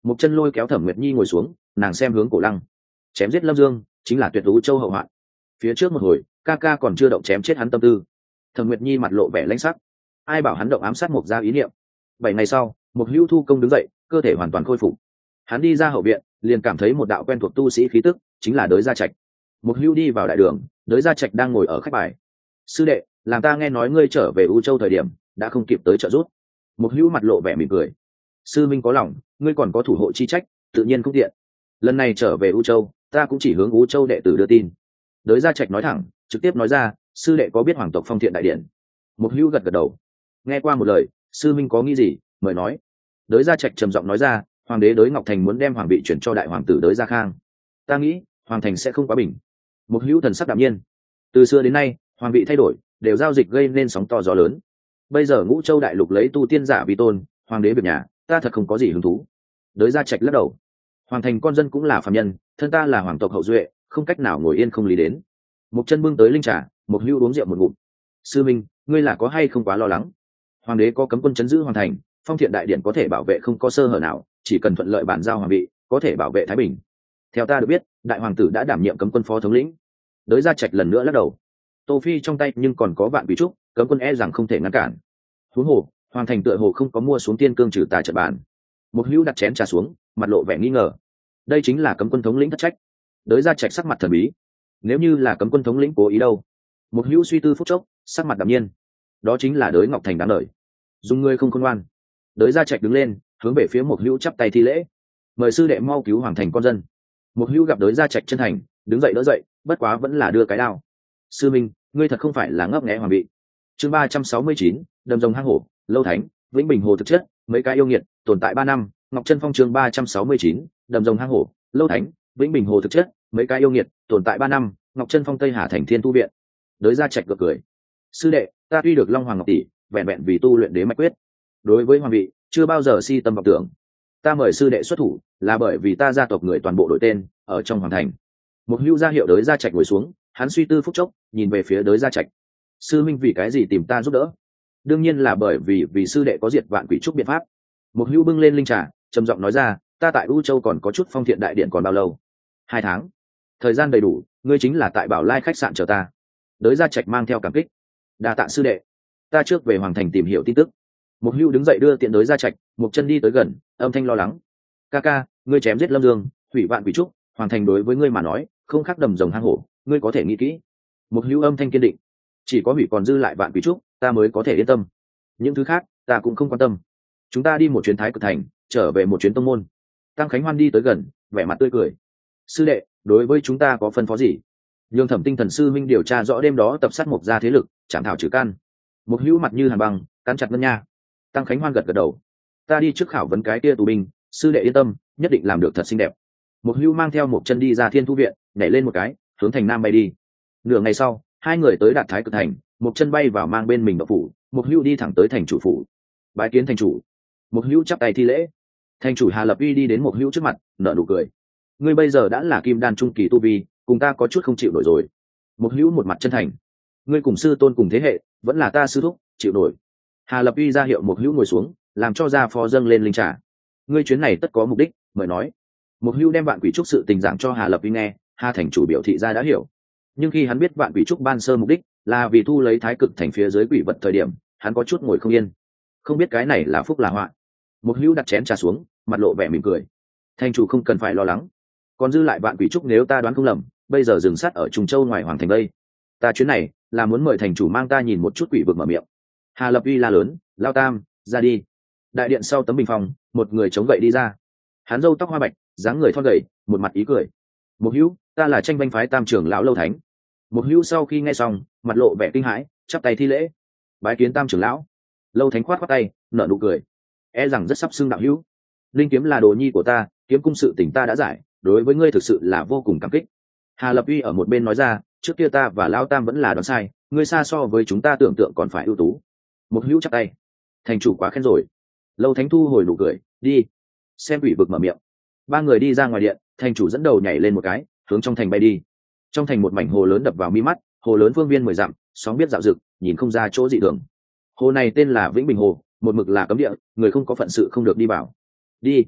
Một chân lôi kéo Thẩm Nguyệt Nhi ngồi xuống, nàng xem hướng Cổ Lăng. Chém giết Lâm Dương chính là tuyệt tú châu hậu hoạn. Phía trước một hồi, ca ca còn chưa động chém chết hắn tâm tư. Thẩm Nguyệt Nhi mặt lộ vẻ lãnh sắc. Ai bảo hắn động ám sát Mộc gia ý niệm. 7 ngày sau, Mộc Hữu Thu công đứng dậy, cơ thể hoàn toàn khôi phục. Hắn đi ra hậu viện, liền cảm thấy một đạo quen thuộc tu sĩ khí tức, chính là Đới Gia Trạch. Mộc Hữu đi vào đại đường, Đới Gia Trạch đang ngồi ở khách bài. Sư đệ, làm ta nghe nói ngươi trở về U Châu thời điểm, đã không kịp tới trợ giúp. Mộc Hữu mặt lộ vẻ mỉm cười. Sư minh có lòng, ngươi còn có thủ hộ chi trách, tự nhiên cũng tiện. Lần này trở về U Châu, ta cũng chỉ hướng U Châu đệ tử đưa tin. Đới Gia Trạch nói thẳng, trực tiếp nói ra, sư đệ có biết hoàng tộc Phong Thiện đại điện? Mộc Hữu gật gật đầu. Nghe qua một lời, sư minh có nghĩ gì, mời nói. Đới Gia Trạch trầm giọng nói ra, hoàng đế Đới Ngọc Thành muốn đem hoàng vị chuyển cho đại hoàng tử Đới Gia Khang. Ta nghĩ, hoàng thành sẽ không quá bình. Mộc Hữu thần sắc đạm nhiên. Từ xưa đến nay, hoàng vị thay đổi, đều giao dịch gây nên sóng to gió lớn. Bây giờ Ngũ Châu đại lục lấy tu tiên giả vi tôn, hoàng đế việc nhà, ta thật không có gì hứng thú. Đới Gia Trạch lắc đầu. Hoàng thành con dân cũng là phàm nhân, thân ta là hoàng tộc hậu duệ, không cách nào ngồi yên không lý đến. Một chân bưng tới linh trà, Mộc Hữu uống rượu một ngụm. Sư minh, ngươi là có hay không quá lo lắng? Hoàng đế có cấm quân chấn giữ hoàng thành, Phong Thiện đại điện có thể bảo vệ không có sơ hở nào, chỉ cần thuận lợi bàn giao hoàng vị, có thể bảo vệ thái bình. Theo ta được biết, đại hoàng tử đã đảm nhiệm cấm quân phó thống lĩnh. Đới Gia Trạch lần nữa lắc đầu. Tô Phi trong tay nhưng còn có vạn quỷ trúc, cấm quân e rằng không thể ngăn cản. Huống hồ, hoàng thành tựa hồ không có mua xuống tiên cương trừ tà trận bàn. Một Hữu đặt chén trà xuống, mặt lộ vẻ nghi ngờ. Đây chính là cấm quân thống lĩnh thất trách. Đới Gia Trạch sắc mặt thần bí. Nếu như là cấm quân thống lĩnh cố ý đâu? Một Hữu suy tư phút chốc, sắc mặt đạm nhiên. Đó chính là Đới Ngọc Thành đáng lời. Dùng ngươi không khôn ngoan. Đới Gia Trạch đứng lên, hướng về phía Một Hữu chắp tay thi lễ. Mời sư đệ mau cứu hoàng thành con dân. Một Hữu gặp Đới Gia Trạch chân thành, đứng dậy đỡ dậy, bất quá vẫn là đưa cái đao. Sư minh, ngươi thật không phải là ngấp nghé hoàng vị. Chương 369, đầm rồng hang hổ, Lâu Thánh, Vĩnh Bình Hồ thực chất, mấy cái yêu nghiệt, tồn tại 3 năm, Ngọc Chân Phong chương 369, đầm rồng hang hổ, Lâu Thánh, Vĩnh Bình Hồ thực chất, mấy cái yêu nghiệt, tồn tại 3 năm, Ngọc Chân Phong Tây Hà thành Thiên Tu viện. Đới Gia Trạch cười. Sư đệ, ta tuy được Long Hoàng Ngọc tỷ, vẹn vẹn vì tu luyện đế mạch quyết. Đối với hoàng vị, chưa bao giờ si tâm vọng tưởng. Ta mời sư đệ xuất thủ, là bởi vì ta gia tộc người toàn bộ đổi tên ở trong hoàng thành. Một Hữu ra hiệu Đới Gia Trạch ngồi xuống, hắn suy tư phút chốc, nhìn về phía Đới Gia Trạch. Sư minh vì cái gì tìm ta giúp đỡ? Đương nhiên là bởi vì sư đệ có diệt vạn quỷ trúc biện pháp. Một Hữu bưng lên linh trà, trầm giọng nói ra, ta tại U Châu còn có chút Phong Thiện đại điện còn bao lâu? 2 tháng. Thời gian đầy đủ, ngươi chính là tại Bảo Lai khách sạn chờ ta. Đới Gia Trạch mang theo cảm kích. Đa tạ sư đệ. Ta trước về hoàng thành tìm hiểu tin tức. Một Hữu đứng dậy đưa tiện Đới Gia Trạch, một chân đi tới gần, âm thanh lo lắng. Ca ca, ngươi chém giết Lâm Dương, hủy vạn quỷ trúc, hoàng thành đối với ngươi mà nói, không khác đầm rồng hang hổ, ngươi có thể nghĩ kỹ. Một Hữu âm thanh kiên định. Chỉ có hủy còn dư lại vạn quỷ trúc, ta mới có thể yên tâm. Những thứ khác, ta cũng không quan tâm. Chúng ta đi một chuyến Thái Cực thành, trở về một chuyến tông môn. Tăng Khánh Hoan đi tới gần, vẻ mặt tươi cười. Sư đệ, đối với chúng ta có phân phó gì? Nhường Thẩm Tinh Thần sư minh điều tra rõ đêm đó tập sát Mộc gia thế lực, chạm thảo trừ căn. Một Hữu mặt như hàn băng, cắn chặt ngân nha. Tăng Khánh Hoan gật gật đầu. Ta đi trước khảo vấn cái kia tù binh, sư đệ yên tâm, nhất định làm được thật xinh đẹp. Một Hữu mang theo một chân đi ra Thiên Thu viện, nhảy lên một cái, hướng thành nam bay đi. Nửa ngày sau, hai người tới đạt Thái Cực thành, một chân bay vào mang bên mình đậu phủ, một Hữu đi thẳng tới thành chủ phủ. Bái kiến thành chủ. Một Hữu chắp tay thi lễ. Thành chủ Hà Lập Uy đi đến một Hữu trước mặt, nở nụ cười. Ngươi bây giờ đã là kim đan trung kỳ tu vi, cùng ta có chút không chịu nổi rồi. Một Hữu một mặt chân thành. Ngươi cùng sư tôn cùng thế hệ, vẫn là ta sư thúc, chịu nổi. Hà Lập Uy ra hiệu một Hữu ngồi xuống, làm cho gia phó dâng lên linh trà. Ngươi chuyến này tất có mục đích, mời nói. Một Hữu đem vạn quỷ trúc sự tình giảng cho Hà Lập Uy nghe, Hà thành chủ biểu thị ra đã hiểu. Nhưng khi hắn biết vạn quỷ trúc ban sơ mục đích là vì thu lấy Thái Cực thành phía dưới quỷ vật thời điểm, hắn có chút ngồi không yên. Không biết cái này là phúc là họa. Một Hữu đặt chén trà xuống, mặt lộ vẻ mỉm cười. Thành chủ không cần phải lo lắng, còn dư lại vạn quỷ trúc nếu ta đoán không lầm, bây giờ dừng sát ở Trùng Châu ngoài hoàng thành đây. Ta chuyến này là muốn mời thành chủ mang ta nhìn một chút quỷ vực mở miệng. Hà Lập Uy la lớn, Lao Tam, ra đi. Đại điện sau tấm bình phong, một người chống gậy đi ra. Hắn râu tóc hoa bạch, dáng người thon gầy, một mặt ý cười. Một Hữu, ta là Tranh Banh phái Tam trưởng lão Lâu Thánh. Một Hữu sau khi nghe xong, mặt lộ vẻ kinh hãi, chắp tay thi lễ. Bái kiến Tam trưởng lão. Lâu Thánh khoát khoát tay, nở nụ cười. E rằng rất sắp xưng đạo hữu. Linh kiếm là đồ nhi của ta, kiếm cung sự tình ta đã giải, đối với ngươi thực sự là vô cùng cảm kích. Hà Lập Uy ở một bên nói ra, trước kia ta và Lao Tam vẫn là đoán sai, ngươi xa so với chúng ta tưởng tượng còn phải ưu tú. Một Hữu chắp tay. Thành chủ quá khen rồi. Lâu Thánh thu hồi nụ cười, đi. Xem quỷ vực mở miệng. 3 người đi ra ngoài điện, thành chủ dẫn đầu nhảy lên một cái, hướng trong thành bay đi. Trong thành một mảnh hồ lớn đập vào mi mắt, hồ lớn phương viên 10 dặm, sóng biết dạo dực, nhìn không ra chỗ dị thường. Hồ này tên là Vĩnh Bình Hồ, một mực là cấm địa, người không có phận sự không được đi vào. Đi.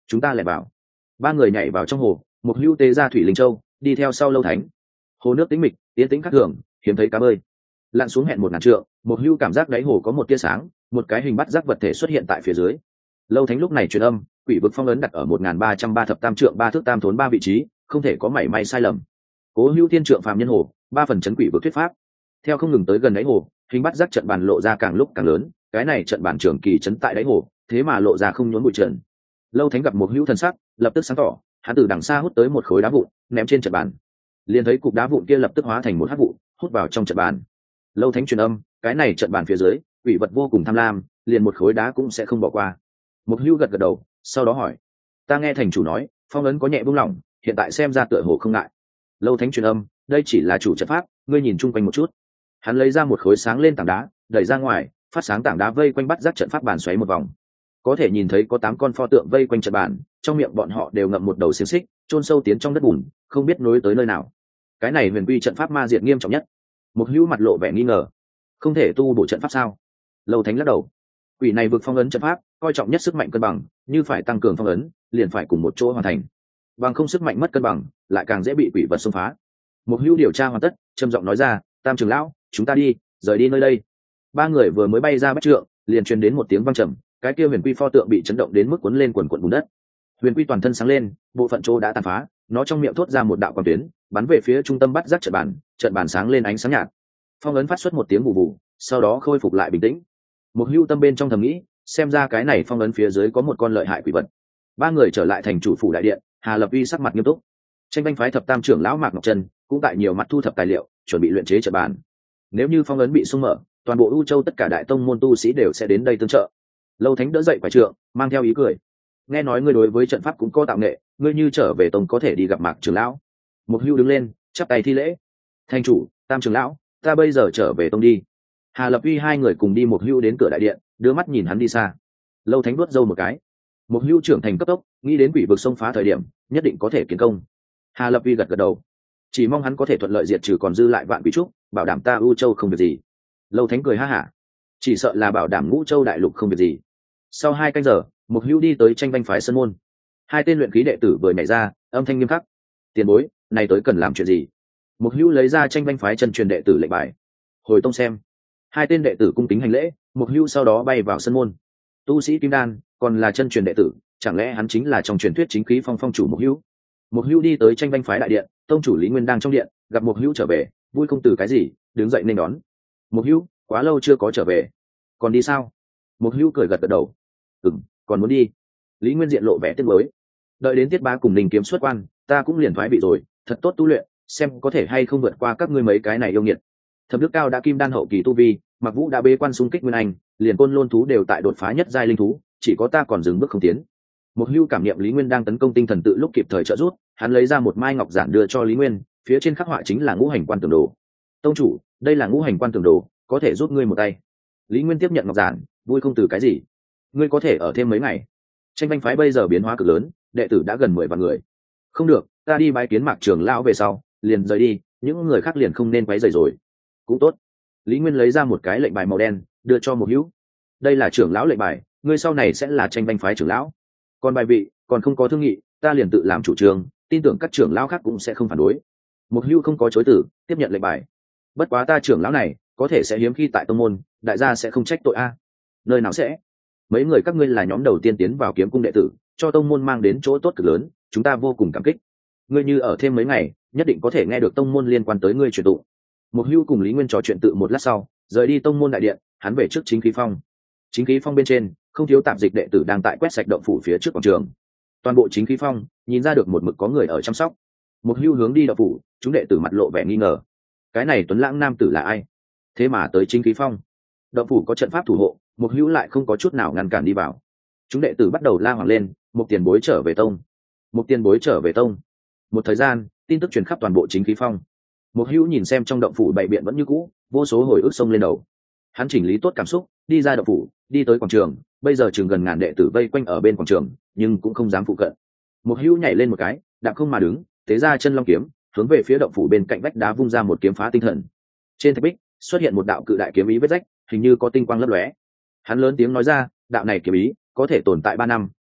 chúng ta lại vào. Ba người nhảy vào trong hồ, một hưu tế ra thủy linh châu đi theo sau Lâu Thánh. Hồ nước tĩnh mịch, yên tĩnh khác thường, hiếm thấy cá bơi. Lặn xuống hẹn 1.000 trượng, một hưu cảm giác đáy hồ có một tia sáng, một cái hình bắt giác vật thể xuất hiện tại phía dưới. Lâu Thánh lúc này truyền âm, quỷ vực phong ấn đặt ở 1.303 thập tam trượng 3 thước tam thốn 3 vị trí, không thể có mảy may sai lầm. Cố hưu thiên trượng phàm nhân hồ, 3 phần chấn quỷ vực thuyết pháp. Theo không ngừng tới gần đáy hồ, hình bắt giác trận bàn lộ ra càng lúc càng lớn, cái này trận bàn trường kỳ chấn tại đáy hồ, thế mà lộ ra không nhốn bụi trận. Lâu Thánh gặp một hữu thần sắc, lập tức sáng tỏ, hắn từ đằng xa hút tới một khối đá vụn, ném trên trận bàn. Liền thấy cục đá vụn kia lập tức hóa thành một hắc vụ, hút vào trong trận bàn. Lâu Thánh truyền âm, cái này trận bàn phía dưới, quỷ vật vô cùng tham lam, liền một khối đá cũng sẽ không bỏ qua. Một hữu gật gật đầu, sau đó hỏi, ta nghe thành chủ nói, phong ấn có nhẹ buông lỏng, hiện tại xem ra tựa hồ không ngại. Lâu Thánh truyền âm, đây chỉ là chủ trận pháp, ngươi nhìn chung quanh một chút. Hắn lấy ra một khối sáng lên tảng đá, đẩy ra ngoài, phát sáng tảng đá vây quanh bắt giác trận pháp bàn xoáy một vòng. Có thể nhìn thấy có 8 con pho tượng vây quanh trận bàn, trong miệng bọn họ đều ngậm một đầu xiềng xích, chôn sâu tiến trong đất bùn, không biết nối tới nơi nào. Cái này huyền quy trận pháp ma diệt nghiêm trọng nhất. Một hữu mặt lộ vẻ nghi ngờ, không thể tu bổ trận pháp sao? Lâu Thánh lắc đầu, quỷ này vực phong ấn trận pháp, coi trọng nhất sức mạnh cân bằng, như phải tăng cường phong ấn, liền phải cùng một chỗ hoàn thành. Bằng không sức mạnh mất cân bằng, lại càng dễ bị quỷ vật xông phá. Một hữu điều tra hoàn tất, trầm giọng nói ra, Tam trưởng lão, chúng ta đi, rời đi nơi đây. Ba người vừa mới bay ra bách trượng, liền truyền đến một tiếng vang trầm, cái kia huyền quy pho tượng bị chấn động đến mức cuốn lên quần quần bùn đất. Huyền quy toàn thân sáng lên, bộ phận chỗ đã tàn phá, nó trong miệng thốt ra một đạo quang tuyến, bắn về phía trung tâm bắt giác trận bàn sáng lên ánh sáng nhạt. Phong ấn phát xuất một tiếng bù bù, sau đó khôi phục lại bình tĩnh. Một hưu tâm bên trong thầm nghĩ, xem ra cái này phong ấn phía dưới có một con lợi hại quỷ vật. Ba người trở lại thành chủ phủ đại điện, Hà Lập Uy sắc mặt nghiêm túc. Tranh banh phái thập tam trưởng lão Mạc Ngọc Trân cũng tại nhiều mặt thu thập tài liệu, chuẩn bị luyện chế trận bàn. Nếu như phong ấn bị xung mở, toàn bộ U Châu tất cả đại tông môn tu sĩ đều sẽ đến đây tương trợ. Lâu Thánh đỡ dậy quải trượng, mang theo ý cười, nghe nói ngươi đối với trận pháp cũng có tạo nghệ, ngươi như trở về tông có thể đi gặp Mạc trưởng lão. Một hưu đứng lên, chắp tay thi lễ, thành chủ, Tam trưởng lão, ta bây giờ trở về tông đi. Hà Lập Uy hai người cùng đi một hưu đến cửa đại điện, đưa mắt nhìn hắn đi xa. Lâu Thánh vuốt râu một cái, một hưu trưởng thành cấp tốc, nghĩ đến quỷ vực xông phá thời điểm nhất định có thể kiến công. Hà Lập Uy gật gật đầu, chỉ mong hắn có thể thuận lợi diệt trừ còn dư lại vạn quỷ trúc, bảo đảm ta U Châu không việc gì. Lâu Thánh cười ha hả, chỉ sợ là bảo đảm Ngũ Châu đại lục không việc gì. Sau 2 canh giờ, một hưu đi tới tranh banh phái sân môn. 2 tên luyện khí đệ tử vừa nhảy ra, âm thanh nghiêm khắc, tiền bối, này tới cần làm chuyện gì? Một hưu lấy ra tranh banh phái chân truyền đệ tử lệnh bài, hồi tông xem. 2 tên đệ tử cung kính hành lễ, một hưu sau đó bay vào sân môn. Tu sĩ kim đan, còn là chân truyền đệ tử, chẳng lẽ hắn chính là trong truyền thuyết chính khí phong phong chủ một hưu? Một hưu đi tới tranh banh phái đại điện, tông chủ Lý Nguyên đang trong điện, gặp một hưu trở về, vui không từ cái gì, đứng dậy nên đón. Một hưu, quá lâu chưa có trở về, còn đi sao? Một hưu cười gật gật đầu, còn muốn đi. Lý Nguyên diện lộ vẻ tiếc nuối, đợi đến Tiết Bá cùng Ninh Kiếm xuất quan, ta cũng liền thoái vị rồi, thật tốt tu luyện, xem có thể hay không vượt qua các ngươi mấy cái này yêu nghiệt. Thập Đức Cao đã kim đan hậu kỳ tu vi, Mặc Vũ đã bế quan xung kích Nguyên Anh, liền Côn Lôn thú đều tại đột phá nhất giai linh thú, chỉ có ta còn dừng bước không tiến. Một hưu cảm nghiệm Lý Nguyên đang tấn công tinh thần tự lúc kịp thời trợ giúp, hắn lấy ra một mai ngọc giản đưa cho Lý Nguyên, phía trên khắc họa chính là ngũ hành quan tường đồ. Tông chủ, đây là ngũ hành quan tường đồ, có thể giúp ngươi một tay. Lý Nguyên tiếp nhận ngọc giản, vui không từ cái gì. Ngươi có thể ở thêm mấy ngày. Tranh banh phái bây giờ biến hóa cực lớn, đệ tử đã gần 10 vạn người. Không được, ta đi bái kiến Mạc trưởng lão về sau, liền rời đi, những người khác liền không nên quấy rầy rồi. Cũng tốt. Lý Nguyên lấy ra một cái lệnh bài màu đen, đưa cho một hữu. Đây là trưởng lão lệnh bài, ngươi sau này sẽ là tranh banh phái trưởng lão. Còn bài vị, còn không có thương nghị, ta liền tự làm chủ trương, tin tưởng các trưởng lão khác cũng sẽ không phản đối. Một hữu không có chối từ, tiếp nhận lệnh bài. Bất quá ta trưởng lão này, có thể sẽ hiếm khi tại tông môn, đại gia sẽ không trách tội a. Nơi nào sẽ? Mấy người các ngươi là nhóm đầu tiên tiến vào kiếm cung đệ tử, cho tông môn mang đến chỗ tốt cực lớn, chúng ta vô cùng cảm kích. Ngươi như ở thêm mấy ngày, nhất định có thể nghe được tông môn liên quan tới ngươi truyền tụng. Một hưu cùng Lý Nguyên trò chuyện tự một lát sau, rời đi tông môn đại điện, hắn về trước chính khí phong. Chính khí phong bên trên, không thiếu tạp dịch đệ tử đang tại quét sạch động phủ phía trước quảng trường. Toàn bộ chính khí phong, nhìn ra được một mực có người ở chăm sóc. Một hưu hướng đi động phủ, chúng đệ tử mặt lộ vẻ nghi ngờ. Cái này tuấn lãng nam tử là ai? Thế mà tới chính khí phong. Động phủ có trận pháp thủ hộ, một hữu lại không có chút nào ngăn cản đi vào. Chúng đệ tử bắt đầu la hoảng lên, một tiền bối trở về tông, một tiền bối trở về tông. Một thời gian, tin tức truyền khắp toàn bộ chính khí phong. Một hữu nhìn xem trong động phủ bày biện vẫn như cũ, vô số hồi ức xông lên đầu. Hắn chỉnh lý tốt cảm xúc, đi ra động phủ, đi tới quảng trường. Bây giờ chừng gần ngàn đệ tử vây quanh ở bên quảng trường, nhưng cũng không dám phụ cận. Một hữu nhảy lên một cái, đạp không mà đứng, tế ra chân long kiếm, hướng về phía động phủ bên cạnh vách đá vung ra một kiếm phá tinh thần. Trên thạch bích xuất hiện một đạo cự đại kiếm ý vết rách, hình như có tinh quang lấp lóe. Hắn lớn tiếng nói ra, đạo này kiếm ý có thể tồn tại 3 năm,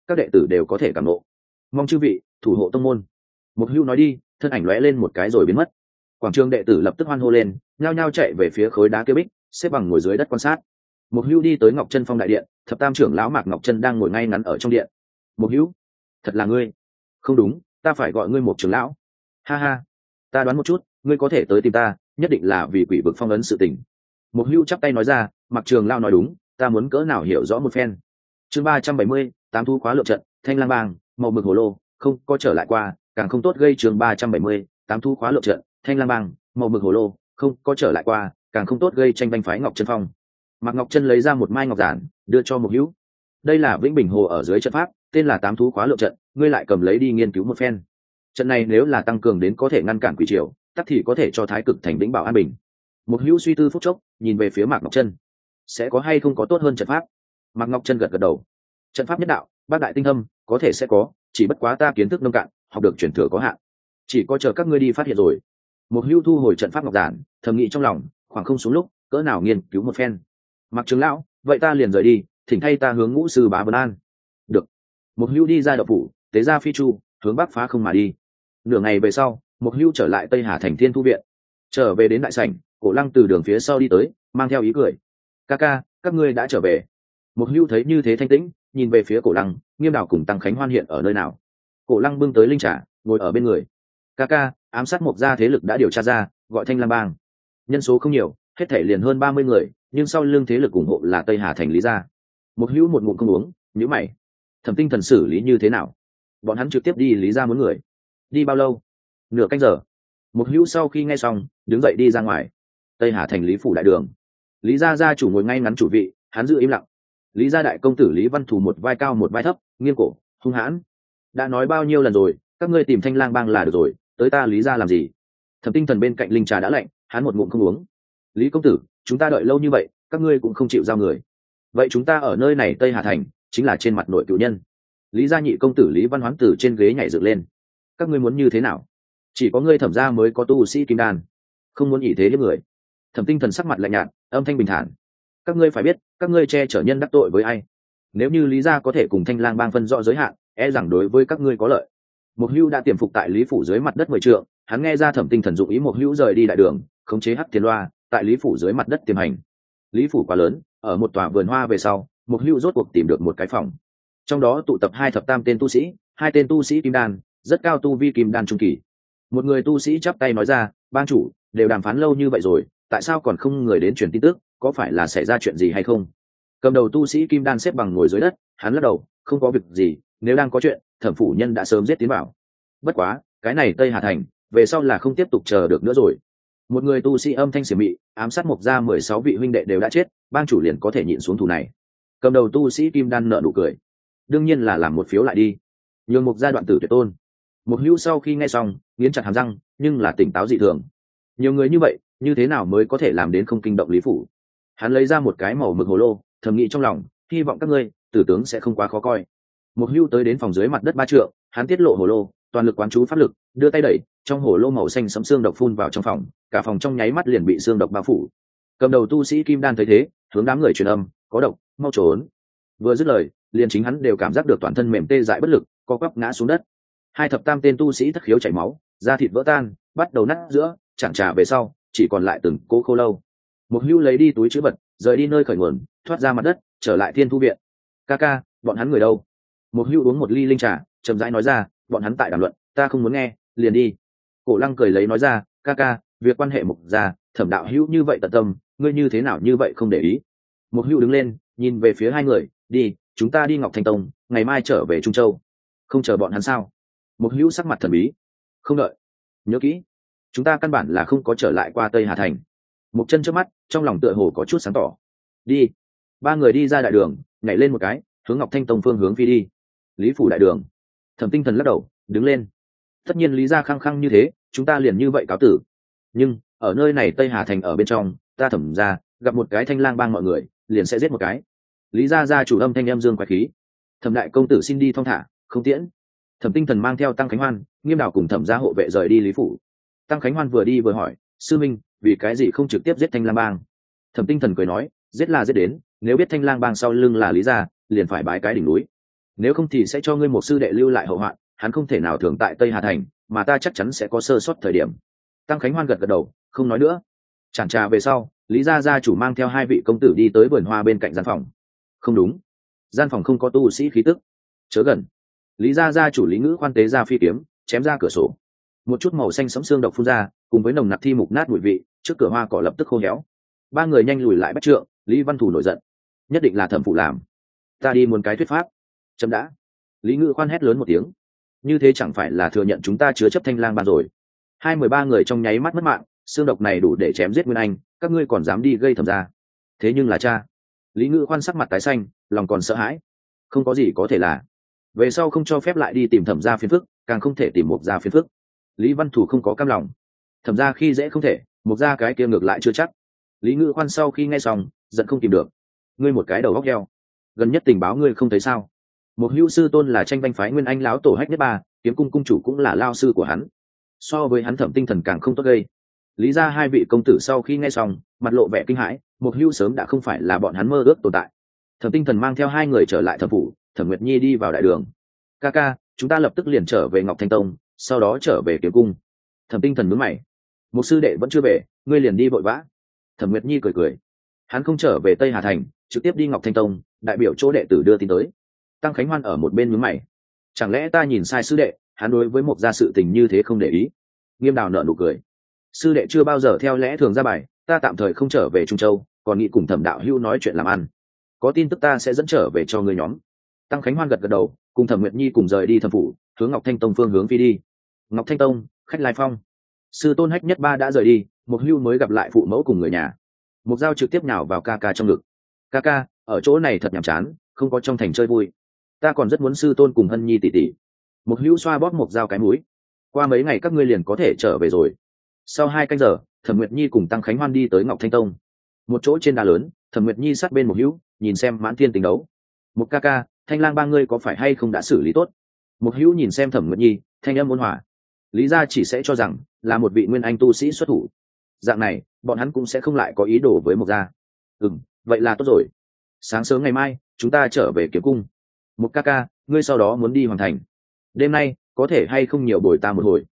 các đệ tử đều có thể cảm ngộ. Mong chư vị thủ hộ tông môn. Mục Hưu nói đi, thân ảnh lóe lên một cái rồi biến mất. Quảng trường đệ tử lập tức hoan hô lên, nhao nhao chạy về phía khối đá kia bích, xếp bằng ngồi dưới đất quan sát. Mục Hưu đi tới Ngọc Chân Phong đại điện, thập tam trưởng lão Mạc Ngọc Chân đang ngồi ngay ngắn ở trong điện. Mục Hưu, thật là ngươi? Không đúng, ta phải gọi ngươi một trưởng lão. Ha ha, ta đoán một chút, ngươi có thể tới tìm ta, nhất định là vì quỷ vực phong ấn sự tình. Mục Hưu chắp tay nói ra, Mạc trưởng lão nói đúng, ta muốn cỡ nào hiểu rõ một phen. Chương 370, tám thu khóa lượng trận, Thanh Lang Bang, màu mực hồ lô, không có trở lại qua, càng không tốt gây. Chương 370, tám thu khóa lượng trận, Thanh Lang Bang, màu mực hồ lô, không có trở lại qua, càng không tốt gây tranh banh phái Ngọc Chân Phong. Mạc Ngọc Chân lấy ra một mai ngọc giản, đưa cho Mục Hữu. Đây là Vĩnh Bình Hồ ở dưới trận pháp, tên là tám thú khóa lượng trận, ngươi lại cầm lấy đi nghiên cứu một phen. Trận này nếu là tăng cường đến có thể ngăn cản quỷ triều, tất thì có thể cho Thái Cực thành Vĩnh Bảo an bình. Mục Hữu suy tư phút chốc, nhìn về phía Mạc Ngọc Chân, sẽ có hay không có tốt hơn trận pháp? Mạc Ngọc Chân gật gật đầu. Trận pháp nhất đạo, bác đại tinh thâm, có thể sẽ có, chỉ bất quá ta kiến thức nông cạn, học được truyền thừa có hạn, chỉ có chờ các ngươi đi phát hiện rồi. Mục Hữu thu hồi trận pháp ngọc giản, thầm nghĩ trong lòng, khoảng không xuống lúc, cỡ nào nghiên cứu một phen. Mạc trưởng lão, vậy ta liền rời đi, thỉnh thay ta hướng Ngũ sư bá vấn an. Được. Mục Hữu đi ra động phủ, tế ra phi chu, hướng bắc phá không mà đi. Nửa ngày về sau, Mục Hữu trở lại Tây Hà thành Thiên Thu viện. Trở về đến đại sảnh, Cổ Lăng từ đường phía sau đi tới, mang theo ý cười. Ca ca, các ngươi đã trở về. Mục Hữu thấy như thế thanh tĩnh, nhìn về phía Cổ Lăng, Nghiêm Đào cùng Tăng Khánh Hoan hiện ở nơi nào. Cổ Lăng bưng tới linh trà, ngồi ở bên người. Ca ca, ám sát Mộc gia thế lực đã điều tra ra, gọi Thanh Lang Bang. Nhân số không nhiều, hết thể liền hơn 30 người, nhưng sau lưng thế lực ủng hộ là Tây Hà thành Lý gia. Mục Hữu một ngụm không uống, nhíu mày. Thẩm Tinh Thần xử lý như thế nào? Bọn hắn trực tiếp đi Lý gia muốn người. Đi bao lâu? Nửa canh giờ. Mục Hữu sau khi nghe xong, đứng dậy đi ra ngoài. Tây Hà thành Lý phủ đại đường. Lý gia gia chủ ngồi ngay ngắn chủ vị, hắn giữ im lặng. Lý gia đại công tử Lý Văn Thù một vai cao một vai thấp, nghiêng cổ, hung hãn. Đã nói bao nhiêu lần rồi, các ngươi tìm Thanh Lang Bang là được rồi, tới ta Lý gia làm gì? Thẩm Tinh Thần bên cạnh linh trà đã lạnh, hắn một ngụm không uống. Lý công tử, chúng ta đợi lâu như vậy, các ngươi cũng không chịu giao người. Vậy chúng ta ở nơi này Tây Hà thành, chính là trên mặt nội cựu nhân. Lý gia nhị công tử Lý Văn Hoán từ trên ghế nhảy dựng lên. Các ngươi muốn như thế nào? Chỉ có ngươi Thẩm gia mới có tu sĩ kim đan, không muốn ỷ thế hiếp người. Thẩm Tinh Thần sắc mặt lạnh nhạt, âm thanh bình thản. Các ngươi phải biết, các ngươi che chở nhân đắc tội với ai? Nếu như Lý gia có thể cùng Thanh Lang Bang phân rõ giới hạn, e rằng đối với các ngươi có lợi. Mục Hữu đã tiềm phục tại Lý phủ dưới mặt đất 10 trượng, hắn nghe ra Thẩm Tinh Thần dụng ý Mục Hữu rời đi đại đường, khống chế hắc tiền loa, tại Lý phủ dưới mặt đất tiềm hành. Lý phủ quá lớn, ở một tòa vườn hoa về sau, Mục Hữu rốt cuộc tìm được một cái phòng. Trong đó tụ tập hai thập tam tên tu sĩ, hai tên tu sĩ kim đan, rất cao tu vi kim đan trung kỳ. Một người tu sĩ chắp tay nói ra, "Bang chủ, đều đàm phán lâu như vậy rồi, tại sao còn không người đến truyền tin tức, có phải là xảy ra chuyện gì hay không?" Cầm đầu tu sĩ kim đan xếp bằng ngồi dưới đất, hắn lắc đầu, "Không có việc gì, nếu đang có chuyện, Thẩm phủ nhân đã sớm giết tiến vào. Bất quá, cái này Tây Hà thành, về sau là không tiếp tục chờ được nữa rồi." Một người tu sĩ âm thanh xiểm mị, "Ám sát Mộc gia 16 vị huynh đệ đều đã chết, bang chủ liền có thể nhịn xuống thù này." Cầm đầu tu sĩ kim đan nở nụ cười, "Đương nhiên là làm một phiếu lại đi, nhường Mộc gia đoạn tử tuyệt tôn." Mục Hữu sau khi nghe xong, nghiến chặt hàm răng, nhưng là tỉnh táo dị thường. Nhiều người như vậy, như thế nào mới có thể làm đến không kinh động Lý phủ? Hắn lấy ra một cái màu mực hồ lô, thầm nghĩ trong lòng, hy vọng các ngươi tử tướng sẽ không quá khó coi. Mục Hữu tới đến phòng dưới mặt đất 3 trượng, hắn tiết lộ hồ lô, toàn lực quán chú pháp lực, đưa tay đẩy, trong hồ lô màu xanh sẫm xương độc phun vào trong phòng, cả phòng trong nháy mắt liền bị xương độc bao phủ. Cầm đầu tu sĩ kim đan thấy thế, hướng đám người truyền âm, "Có độc, mau trốn." Vừa dứt lời, liền chính hắn đều cảm giác được toàn thân mềm tê dại bất lực, co quắp ngã xuống đất. Hai thập tam tên tu sĩ thất khiếu chảy máu, da thịt vỡ tan, bắt đầu nát giữa, chẳng trả về sau, chỉ còn lại từng cỗ khô lâu. Mục Hữu lấy đi túi trữ vật, rời đi nơi khởi nguồn, thoát ra mặt đất, trở lại Thiên Thu viện. "Ca ca, bọn hắn người đâu?" Mục Hữu uống một ly linh trà, chậm rãi nói ra, "Bọn hắn tại đàm luận, ta không muốn nghe, liền đi." Cổ Lăng cười lấy nói ra, "Ca ca, việc quan hệ Mục gia, Thẩm đạo hữu như vậy tận tâm, ngươi như thế nào như vậy không để ý?" Mục Hữu đứng lên, nhìn về phía hai người, "Đi, chúng ta đi Ngọc Thanh Tông, ngày mai trở về Trung Châu." "Không chờ bọn hắn sao?" Mục Hữu sắc mặt thần bí, "Không đợi. Nhớ kỹ, chúng ta căn bản là không có trở lại qua Tây Hà thành." Mục Chân trước mắt, trong lòng tựa hồ có chút sáng tỏ. "Đi." Ba người đi ra đại đường, nhảy lên một cái, hướng Ngọc Thanh Tông phương hướng phi đi. Lý phủ đại đường. Thẩm Tinh Thần lắc đầu, đứng lên. "Tất nhiên Lý gia khăng khăng như thế, chúng ta liền như vậy cáo tử. Nhưng ở nơi này Tây Hà thành ở bên trong, ta Thẩm gia gặp một cái Thanh Lang Bang mọi người, liền sẽ giết một cái." Lý gia gia chủ âm thanh em dương quái khí. "Thẩm đại công tử xin đi thong thả, không tiễn." Thẩm Tinh Thần mang theo Tăng Khánh Hoan, Nghiêm Đào cùng Thẩm gia hộ vệ rời đi Lý phủ. Tăng Khánh Hoan vừa đi vừa hỏi, "Sư minh, vì cái gì không trực tiếp giết Thanh Lang Bang?" Thẩm Tinh Thần cười nói, "Giết là giết đến, nếu biết Thanh Lang Bang sau lưng là Lý gia, liền phải bái cái đỉnh núi." nếu không thì sẽ cho ngươi một sư đệ lưu lại hậu hoạn, hắn không thể nào thường tại Tây Hà thành, mà ta chắc chắn sẽ có sơ sót thời điểm. Tăng Khánh Hoan gật gật đầu, không nói nữa. Chản trà về sau, Lý gia gia chủ mang theo hai vị công tử đi tới vườn hoa bên cạnh gian phòng. Không đúng, gian phòng không có tu sĩ khí tức. Chớ gần. Lý gia gia chủ Lý Ngữ khoan tế ra phi kiếm, chém ra cửa sổ. Một chút màu xanh sẫm xương độc phun ra, cùng với nồng nặc thi mục nát mùi vị, trước cửa hoa cỏ lập tức khô héo. Ba người nhanh lùi lại bắt trượng. Lý Văn Thủ nổi giận, nhất định là thẩm phụ làm. Ta đi muốn cái thuyết pháp. Chấm đã. Lý Ngữ khoan hét lớn một tiếng. Như thế chẳng phải là thừa nhận chúng ta chứa chấp Thanh Lang ban rồi? 13 người trong nháy mắt mất mạng, xương độc này đủ để chém giết Nguyên Anh, các ngươi còn dám đi gây thẩm gia? Thế nhưng là cha. Lý Ngữ khoan sắc mặt tái xanh, lòng còn sợ hãi. Không có gì có thể là. Về sau không cho phép lại đi tìm thẩm gia phiền phức, càng không thể tìm Mục gia phiền phức. Lý Văn Thủ không có cam lòng. Thẩm gia khi dễ không thể, Mục gia cái kia ngược lại chưa chắc. Lý Ngữ khoan sau khi nghe xong, giận không kìm được. Ngươi một cái đầu óc heo, gần nhất tình báo ngươi không thấy sao? Một hữu sư tôn là tranh banh phái Nguyên Anh lão tổ Hách Nhất Ba, kiếm cung cung chủ cũng là lao sư của hắn. So với hắn Thẩm tinh thần càng không tốt gây. Lý ra hai vị công tử sau khi nghe xong, mặt lộ vẻ kinh hãi, một hữu sớm đã không phải là bọn hắn mơ ước tồn tại. Thẩm tinh thần mang theo hai người trở lại thẩm phủ, Thẩm Nguyệt Nhi đi vào đại đường. Ca ca, chúng ta lập tức liền trở về Ngọc Thanh Tông, sau đó trở về kiếm cung. Thẩm tinh thần nhướng mày, một sư đệ vẫn chưa về, ngươi liền đi vội vã. Thẩm Nguyệt Nhi cười cười, hắn không trở về Tây Hà thành, trực tiếp đi Ngọc Thanh Tông, đại biểu chỗ đệ tử đưa tin tới. Tăng Khánh Hoan ở một bên nhướng mày, chẳng lẽ ta nhìn sai sư đệ, hắn đối với một gia sự tình như thế không để ý. Nghiêm Đào nở nụ cười, sư đệ chưa bao giờ theo lẽ thường ra bài, ta tạm thời không trở về Trung Châu, còn nghĩ cùng Thẩm đạo hữu nói chuyện làm ăn, có tin tức ta sẽ dẫn trở về cho người nhóm. Tăng Khánh Hoan gật gật đầu, cùng Thẩm Nguyệt Nhi cùng rời đi thẩm phủ, hướng Ngọc Thanh Tông phương hướng phi đi. Ngọc Thanh Tông, khách lai phong. Sư tôn Hách Nhất Ba đã rời đi, Mục Hưu mới gặp lại phụ mẫu cùng người nhà. Mục Giao trực tiếp nhào vào ca ca trong ngực. Ca ca, ở chỗ này thật nhàm chán, không có trong thành chơi vui. Ta còn rất muốn sư tôn cùng Hân Nhi tỷ tỷ. Mục Hưu xoa bóp Mục Giao cái mũi. Qua mấy ngày các ngươi liền có thể trở về rồi. Sau 2 canh giờ, Thẩm Nguyệt Nhi cùng Tăng Khánh Hoan đi tới Ngọc Thanh Tông. Một chỗ trên đá lớn, Thẩm Nguyệt Nhi sát bên Mục Hưu, nhìn xem Mãn Thiên tình đấu. Mục ca ca, Thanh Lang ba ngươi có phải hay không đã xử lý tốt? Mục Hưu nhìn xem Thẩm Nguyệt Nhi, thanh âm ôn hòa. Lý gia chỉ sẽ cho rằng là một vị nguyên anh tu sĩ xuất thủ, dạng này bọn hắn cũng sẽ không lại có ý đồ với Mục gia. Vậy là tốt rồi. Sáng sớm ngày mai chúng ta trở về kiếm cung. Mục ca ca, ngươi sau đó muốn đi hoàn thành, đêm nay có thể hay không nhiều bồi ta một hồi?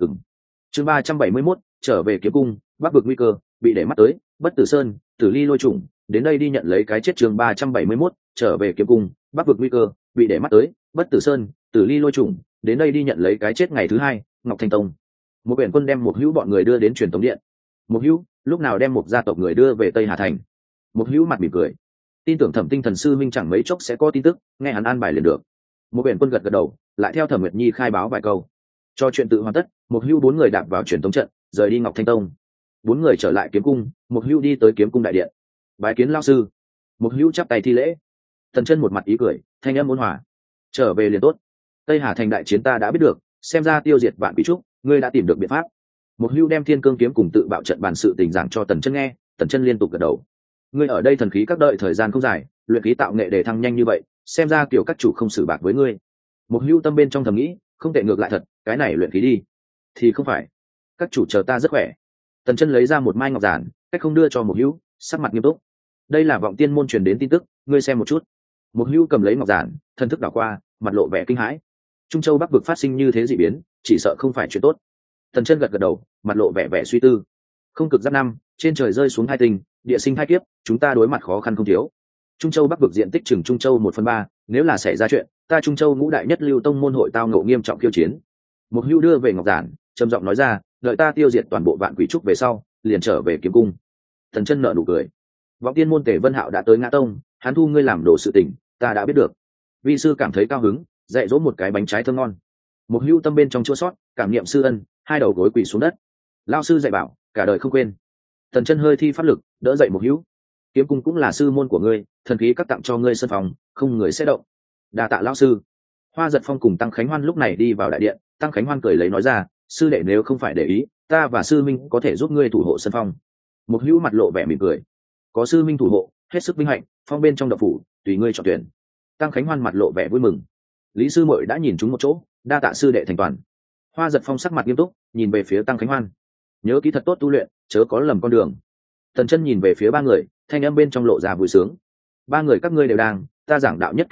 Chương 371, trở về kiếm cung. Bắc vực nguy cơ bị để mắt tới, Bất Tử Sơn, Tử Ly lôi trùng đến đây đi nhận lấy cái chết. Chương 371, trở về kiếm cung. Bắc vực nguy cơ bị để mắt tới, Bất Tử Sơn, Tử Ly lôi trùng đến đây đi nhận lấy cái chết. Ngày thứ 2, Ngọc Thanh Tông. Một biển quân đem Mục Hữu bọn người đưa đến truyền tống điện. Mục Hữu lúc nào đem một gia tộc người đưa về Tây Hà thành? Mục Hữu mặt mỉm cười, tin tưởng Thẩm tinh thần sư minh chẳng mấy chốc sẽ có tin tức, nghe hắn an bài liền được. Một biển quân gật gật đầu, lại theo Thẩm Nguyệt Nhi khai báo vài câu. Cho chuyện tự hoàn tất, Mục Hữu 4 người đạp vào truyền tống trận, rời đi Ngọc Thanh Tông. 4 người trở lại kiếm cung, Mục Hữu đi tới kiếm cung đại điện, bái kiến lão sư. Mục Hữu chắp tay thi lễ. Tần Chân một mặt ý cười, thanh âm ôn hòa, trở về liền tốt. Tây Hà thành đại chiến ta đã biết được, xem ra tiêu diệt vạn quỷ trúc, ngươi đã tìm được biện pháp. Mục Hữu đem Thiên Cương kiếm cùng tự bạo trận bàn sự tình giảng cho Tần Chân nghe. Tần Chân liên tục gật đầu. Ngươi ở đây thần khí các đợi thời gian không dài, luyện khí tạo nghệ để thăng nhanh như vậy, xem ra kiểu các chủ không xử bạc với ngươi. Mục Hữu tâm bên trong thầm nghĩ, không tệ, ngược lại thật, cái này luyện khí đi thì không phải, các chủ chờ ta rất khỏe. Tần Chân lấy ra một mai ngọc giản, cách không đưa cho Mục Hữu, sắc mặt nghiêm túc. Đây là Vọng Tiên môn truyền đến tin tức, ngươi xem một chút. Mục Hữu cầm lấy ngọc giản, thần thức đảo qua, mặt lộ vẻ kinh hãi. Trung Châu Bắc vực phát sinh như thế dị biến, chỉ sợ không phải chuyện tốt. Tần Chân gật gật đầu, mặt lộ vẻ vẻ suy tư. Không cực giáp năm, trên trời rơi xuống 2 tinh, địa sinh 2 kiếp, chúng ta đối mặt khó khăn không thiếu. Trung Châu Bắc vực diện tích chừng Trung Châu 1/3, nếu là xảy ra chuyện, ta Trung Châu ngũ đại nhất lưu tông môn hội tao ngộ nghiêm trọng khiêu chiến. Mục Hữu đưa về ngọc giản, trầm giọng nói ra, đợi ta tiêu diệt toàn bộ vạn quỷ trúc về sau, liền trở về kiếm cung. Tần Chân nở nụ cười. Vọng Tiên môn Tề Vân Hạo đã tới Ngã Tông, hắn thu ngươi làm đồ sự tình, ta đã biết được. Vi sư cảm thấy cao hứng, dạy dỗ một cái bánh trái thơm ngon. Mục Hữu tâm bên trong chua xót, cảm niệm sư ân, 2 đầu gối quỳ xuống đất. Lão sư dạy bảo, cả đời không quên. Tần Chân hơi thi pháp lực, đỡ dậy Mục Hữu. Kiếm cung cũng là sư môn của ngươi, thần khí các tặng cho ngươi sân phòng, không người sẽ động. Đa tạ lão sư. Hoa Giật Phong cùng Tăng Khánh Hoan lúc này đi vào đại điện. Tăng Khánh Hoan cười lấy nói ra, sư đệ nếu không phải để ý, ta và sư minh có thể giúp ngươi thủ hộ sân phong. Mục Hữu mặt lộ vẻ mỉm cười, có sư minh thủ hộ, hết sức vinh hạnh, phong bên trong đậu phủ, tùy ngươi chọn tuyển. Tăng Khánh Hoan mặt lộ vẻ vui mừng. Lý sư muội đã nhìn chúng một chỗ, đa tạ sư đệ thành toàn. Hoa Giật Phong sắc mặt nghiêm túc, nhìn về phía Tăng Khánh Hoan, nhớ kỹ thật tốt tu luyện, chớ có lầm con đường. Tần Chân nhìn về phía 3 người, thanh âm bên trong lộ ra vui sướng. 3 người các ngươi đều đang, ta giảng đạo nhất canh giờ,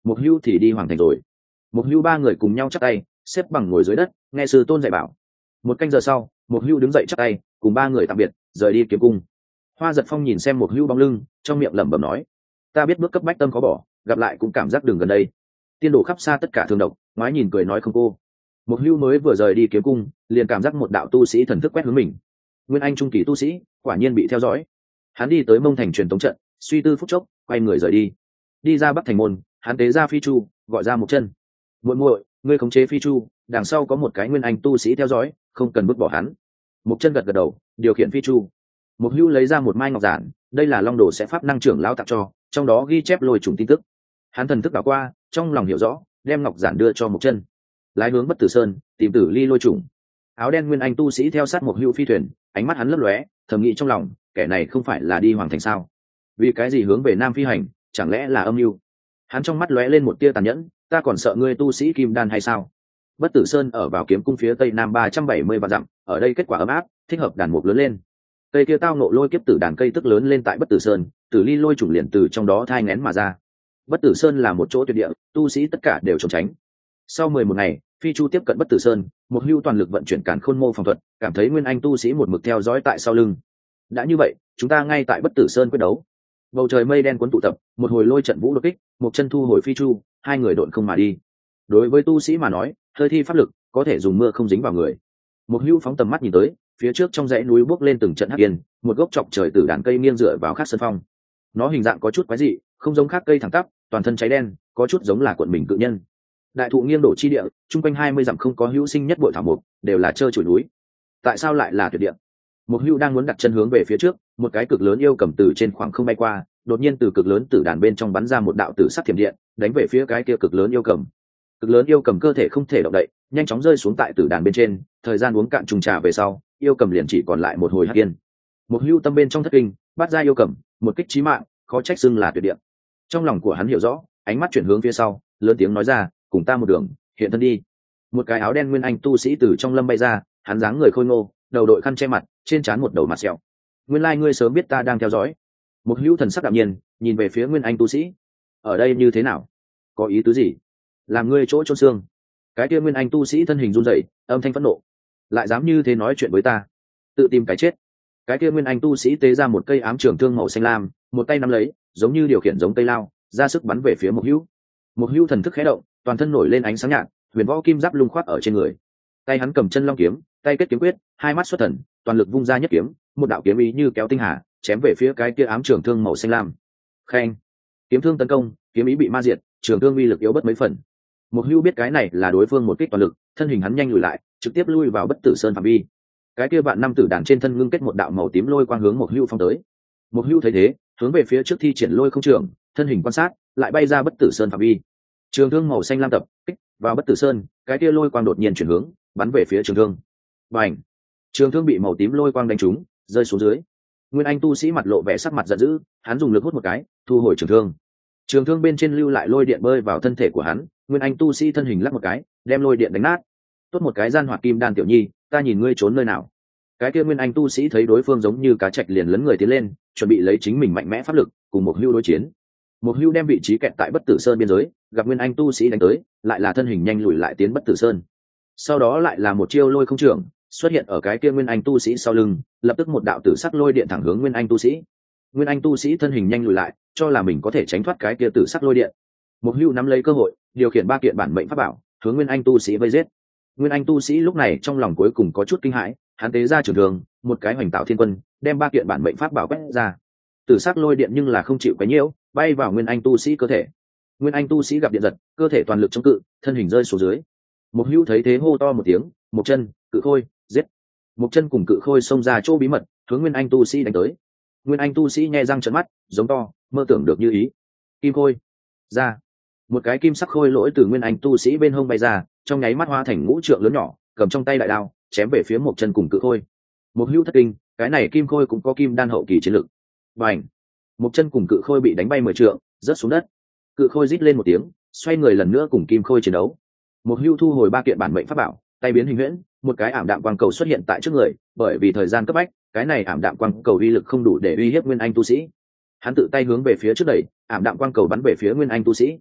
Mục Hưu thì đi hoàng thành rồi. Mục Hưu ba người cùng nhau chắp tay, xếp bằng ngồi dưới đất, nghe sư tôn dạy bảo. Một canh giờ sau, Mục Hưu đứng dậy chắp tay, cùng ba người tạm biệt, rời đi kiếm cung. Hoa Giật Phong nhìn xem Mục Hưu bóng lưng, trong miệng lẩm bẩm nói: ta biết bước cấp bách tâm khó bỏ, gặp lại cũng cảm giác đường gần đây. Tiên đồ khắp xa tất cả thương độc, ngoái nhìn cười nói không cô. Mục Hưu mới vừa rời đi kiếm cung, liền cảm giác một đạo tu sĩ thần thức quét hướng mình. Nguyên Anh trung kỳ tu sĩ, quả nhiên bị theo dõi. Hắn đi tới Mông Thành truyền tống trận, suy tư phút chốc, quay người rời đi. Đi ra Bắc Thành môn, hắn tế ra phi chu, gọi ra Mục Chân. Muội muội, ngươi khống chế phi chu, đằng sau có một cái Nguyên Anh tu sĩ theo dõi, không cần bước bỏ hắn. Mục Chân gật gật đầu, điều khiển phi chu. Mục Hưu lấy ra một mai ngọc giản, đây là Long Đồ sẽ pháp năng trưởng lão tặng cho, trong đó ghi chép lôi trùng tin tức. Hắn thần thức đảo qua, trong lòng hiểu rõ, đem ngọc giản đưa cho Mục Chân. Lái hướng Bất Tử Sơn, tìm Tử Ly lôi trùng. Áo đen Nguyên Anh tu sĩ theo sát Mục Hưu phi thuyền, ánh mắt hắn lấp lóe, thầm nghĩ trong lòng, kẻ này không phải là đi hoàng thành sao? Vì cái gì hướng về nam phi hành, chẳng lẽ là âm mưu? Hắn trong mắt lóe lên một tia tàn nhẫn, ta còn sợ ngươi tu sĩ kim đan hay sao? Bất Tử Sơn ở vào kiếm cung phía tây nam 370 vạn dặm, ở đây kết quả ấm áp, thích hợp đàn mục lớn lên. Cây kia tao nộ lôi kiếp tử đàn cây tức lớn lên tại Bất Tử Sơn, Tử Ly lôi trùng liền từ trong đó thai nghén mà ra. Bất Tử Sơn là một chỗ tuyệt địa, tu sĩ tất cả đều trốn tránh. Sau 11 ngày, phi chu tiếp cận Bất Tử Sơn, Mục Hưu toàn lực vận chuyển càn khôn mô phòng thuật, cảm thấy Nguyên Anh tu sĩ một mực theo dõi tại sau lưng. Đã như vậy, chúng ta ngay tại Bất Tử Sơn quyết đấu. Bầu trời mây đen cuốn tụ tập, một hồi lôi trận vũ đột kích, Mục Chân thu hồi phi chu, hai người độn không mà đi. Đối với tu sĩ mà nói, hơi thi pháp lực có thể dùng mưa không dính vào người. Mục Hưu phóng tầm mắt nhìn tới, phía trước trong dãy núi bước lên từng trận hắc yên, một gốc chọc trời từ đàn cây nghiêng dựa vào khác sơn phong. Nó hình dạng có chút quái dị, không giống khác cây thẳng tắp, toàn thân cháy đen, có chút giống là cuộn mình cự nhân. Đại thụ nghiêng đổ chi địa, chung quanh 20 dặm không có hữu sinh nhất bội thảo mục, đều là trơ trụi núi. Tại sao lại là tuyệt địa? Mục Hưu đang muốn đặt chân hướng về phía trước, một cái cực lớn yêu cầm từ trên khoảng không bay qua, đột nhiên từ cực lớn tử đàn bên trong bắn ra một đạo tử sắc thiểm điện, đánh về phía cái kia cực lớn yêu cầm. Cực lớn yêu cầm cơ thể không thể động đậy, nhanh chóng rơi xuống tại tử đàn bên trên, thời gian uống cạn trùng trà về sau, yêu cầm liền chỉ còn lại một hồi hắc yên. Mục Hưu tâm bên trong thất kinh, bắt ra yêu cầm, một kích chí mạng, khó trách xưng là tuyệt địa. Trong lòng của hắn hiểu rõ, ánh mắt chuyển hướng phía sau, lớn tiếng nói ra, cùng ta một đường, hiện thân đi. Một cái áo đen Nguyên Anh tu sĩ từ trong lâm bay ra, hắn dáng người khôi ngô, đầu đội khăn che mặt, trên trán một đầu mặt sẹo. Nguyên lai ngươi sớm biết ta đang theo dõi. Một hữu thần sắc đạm nhiên, nhìn về phía Nguyên Anh tu sĩ. Ở đây như thế nào? Có ý tứ gì? Làm ngươi chỗ chôn xương. Cái kia Nguyên Anh tu sĩ thân hình run rẩy, âm thanh phẫn nộ. Lại dám như thế nói chuyện với ta? Tự tìm cái chết. Cái kia Nguyên Anh tu sĩ tế ra một cây ám trường thương màu xanh lam, một tay nắm lấy, giống như điều khiển giống cây lao, ra sức bắn về phía Một hữu. Một hữu thần thức khẽ động, toàn thân nổi lên ánh sáng nhạt, huyền võ kim giáp lung khoác ở trên người. Tay hắn cầm chân long kiếm, tay kết kiếm quyết, hai mắt xuất thần, toàn lực vung ra nhất kiếm, một đạo kiếm ý như kéo tinh hà, chém về phía cái kia ám trường thương màu xanh lam. Khen, kiếm thương tấn công, kiếm ý bị ma diệt, trường thương uy lực yếu bất mấy phần. Một hưu biết cái này là đối phương một kích toàn lực, thân hình hắn nhanh lùi lại, trực tiếp lui vào Bất Tử Sơn phạm vi. Cái kia vạn năm tử đàn trên thân ngưng kết một đạo màu tím lôi quang hướng một hưu phong tới. Một hưu thấy thế, hướng về phía trước thi triển lôi không trường, thân hình quan sát, lại bay ra Bất Tử Sơn phạm vi. Trường thương màu xanh lam tập kích vào Bất Tử Sơn, cái kia lôi quang đột nhiên chuyển hướng, bắn về phía trường thương. Bành! Trường thương bị màu tím lôi quang đánh trúng, rơi xuống dưới. Nguyên Anh tu sĩ mặt lộ vẻ sắc mặt giận dữ, hắn dùng lực hút một cái, thu hồi trường thương. Trường thương bên trên lưu lại lôi điện bơi vào thân thể của hắn, Nguyên Anh tu sĩ thân hình lắc một cái, đem lôi điện đánh nát. Tốt một cái gian hoạt kim đan tiểu nhi, ta nhìn ngươi trốn nơi nào? Cái kia Nguyên Anh tu sĩ thấy đối phương giống như cá trạch liền lấn người tiến lên, chuẩn bị lấy chính mình mạnh mẽ pháp lực cùng một hưu đối chiến. Một hưu đem vị trí kẹt tại Bất Tử Sơn biên giới, gặp Nguyên Anh tu sĩ đánh tới, lại là thân hình nhanh lùi lại tiến Bất Tử Sơn. Sau đó lại là một chiêu lôi không trưởng xuất hiện ở cái kia Nguyên Anh tu sĩ sau lưng, lập tức một đạo tử sắc lôi điện thẳng hướng Nguyên Anh tu sĩ. Nguyên Anh tu sĩ thân hình nhanh lùi lại, cho là mình có thể tránh thoát cái kia tử sắc lôi điện. Một hưu nắm lấy cơ hội, điều khiển ba kiện bản mệnh pháp bảo, hướng Nguyên Anh tu sĩ vây giết. Nguyên Anh tu sĩ lúc này trong lòng cuối cùng có chút kinh hãi, hắn tế ra trường thương, một cái hoành tạo thiên quân, đem ba kiện bản mệnh pháp bảo quét ra. Tử sắc lôi điện nhưng là không chịu quấy nhiễu, bay vào Nguyên Anh tu sĩ cơ thể. Nguyên Anh tu sĩ gặp điện giật, cơ thể toàn lực chống cự, thân hình rơi xuống dưới. Một hưu thấy thế hô to một tiếng, một chân, cự khôi, giết. Một chân cùng cự khôi xông ra chỗ bí mật, hướng Nguyên Anh tu sĩ đánh tới. Nguyên Anh tu sĩ nhe răng trợn mắt, giống to, mơ tưởng được như ý. Kim khôi, ra. Một cái kim sắc khôi lỗi từ Nguyên Anh tu sĩ bên hông bay ra, trong nháy mắt hóa thành ngũ trượng lớn nhỏ, cầm trong tay đại đao, chém về phía một chân cùng cự khôi. Một hưu thất kinh, cái này kim khôi cũng có kim đan hậu kỳ chiến lực. Bành! Một chân cùng cự khôi bị đánh bay 10 trượng, rớt xuống đất. Cự khôi rít lên một tiếng, xoay người lần nữa cùng kim khôi chiến đấu. Một hưu thu hồi ba kiện bản mệnh pháp bảo, tay biến hình huyễn, một cái ảm đạm quang cầu xuất hiện tại trước người, bởi vì thời gian cấp bách, cái này ảm đạm quang cầu uy lực không đủ để uy hiếp Nguyên Anh tu sĩ. Hắn tự tay hướng về phía trước đẩy, ảm đạm quang cầu bắn về phía Nguyên Anh tu sĩ.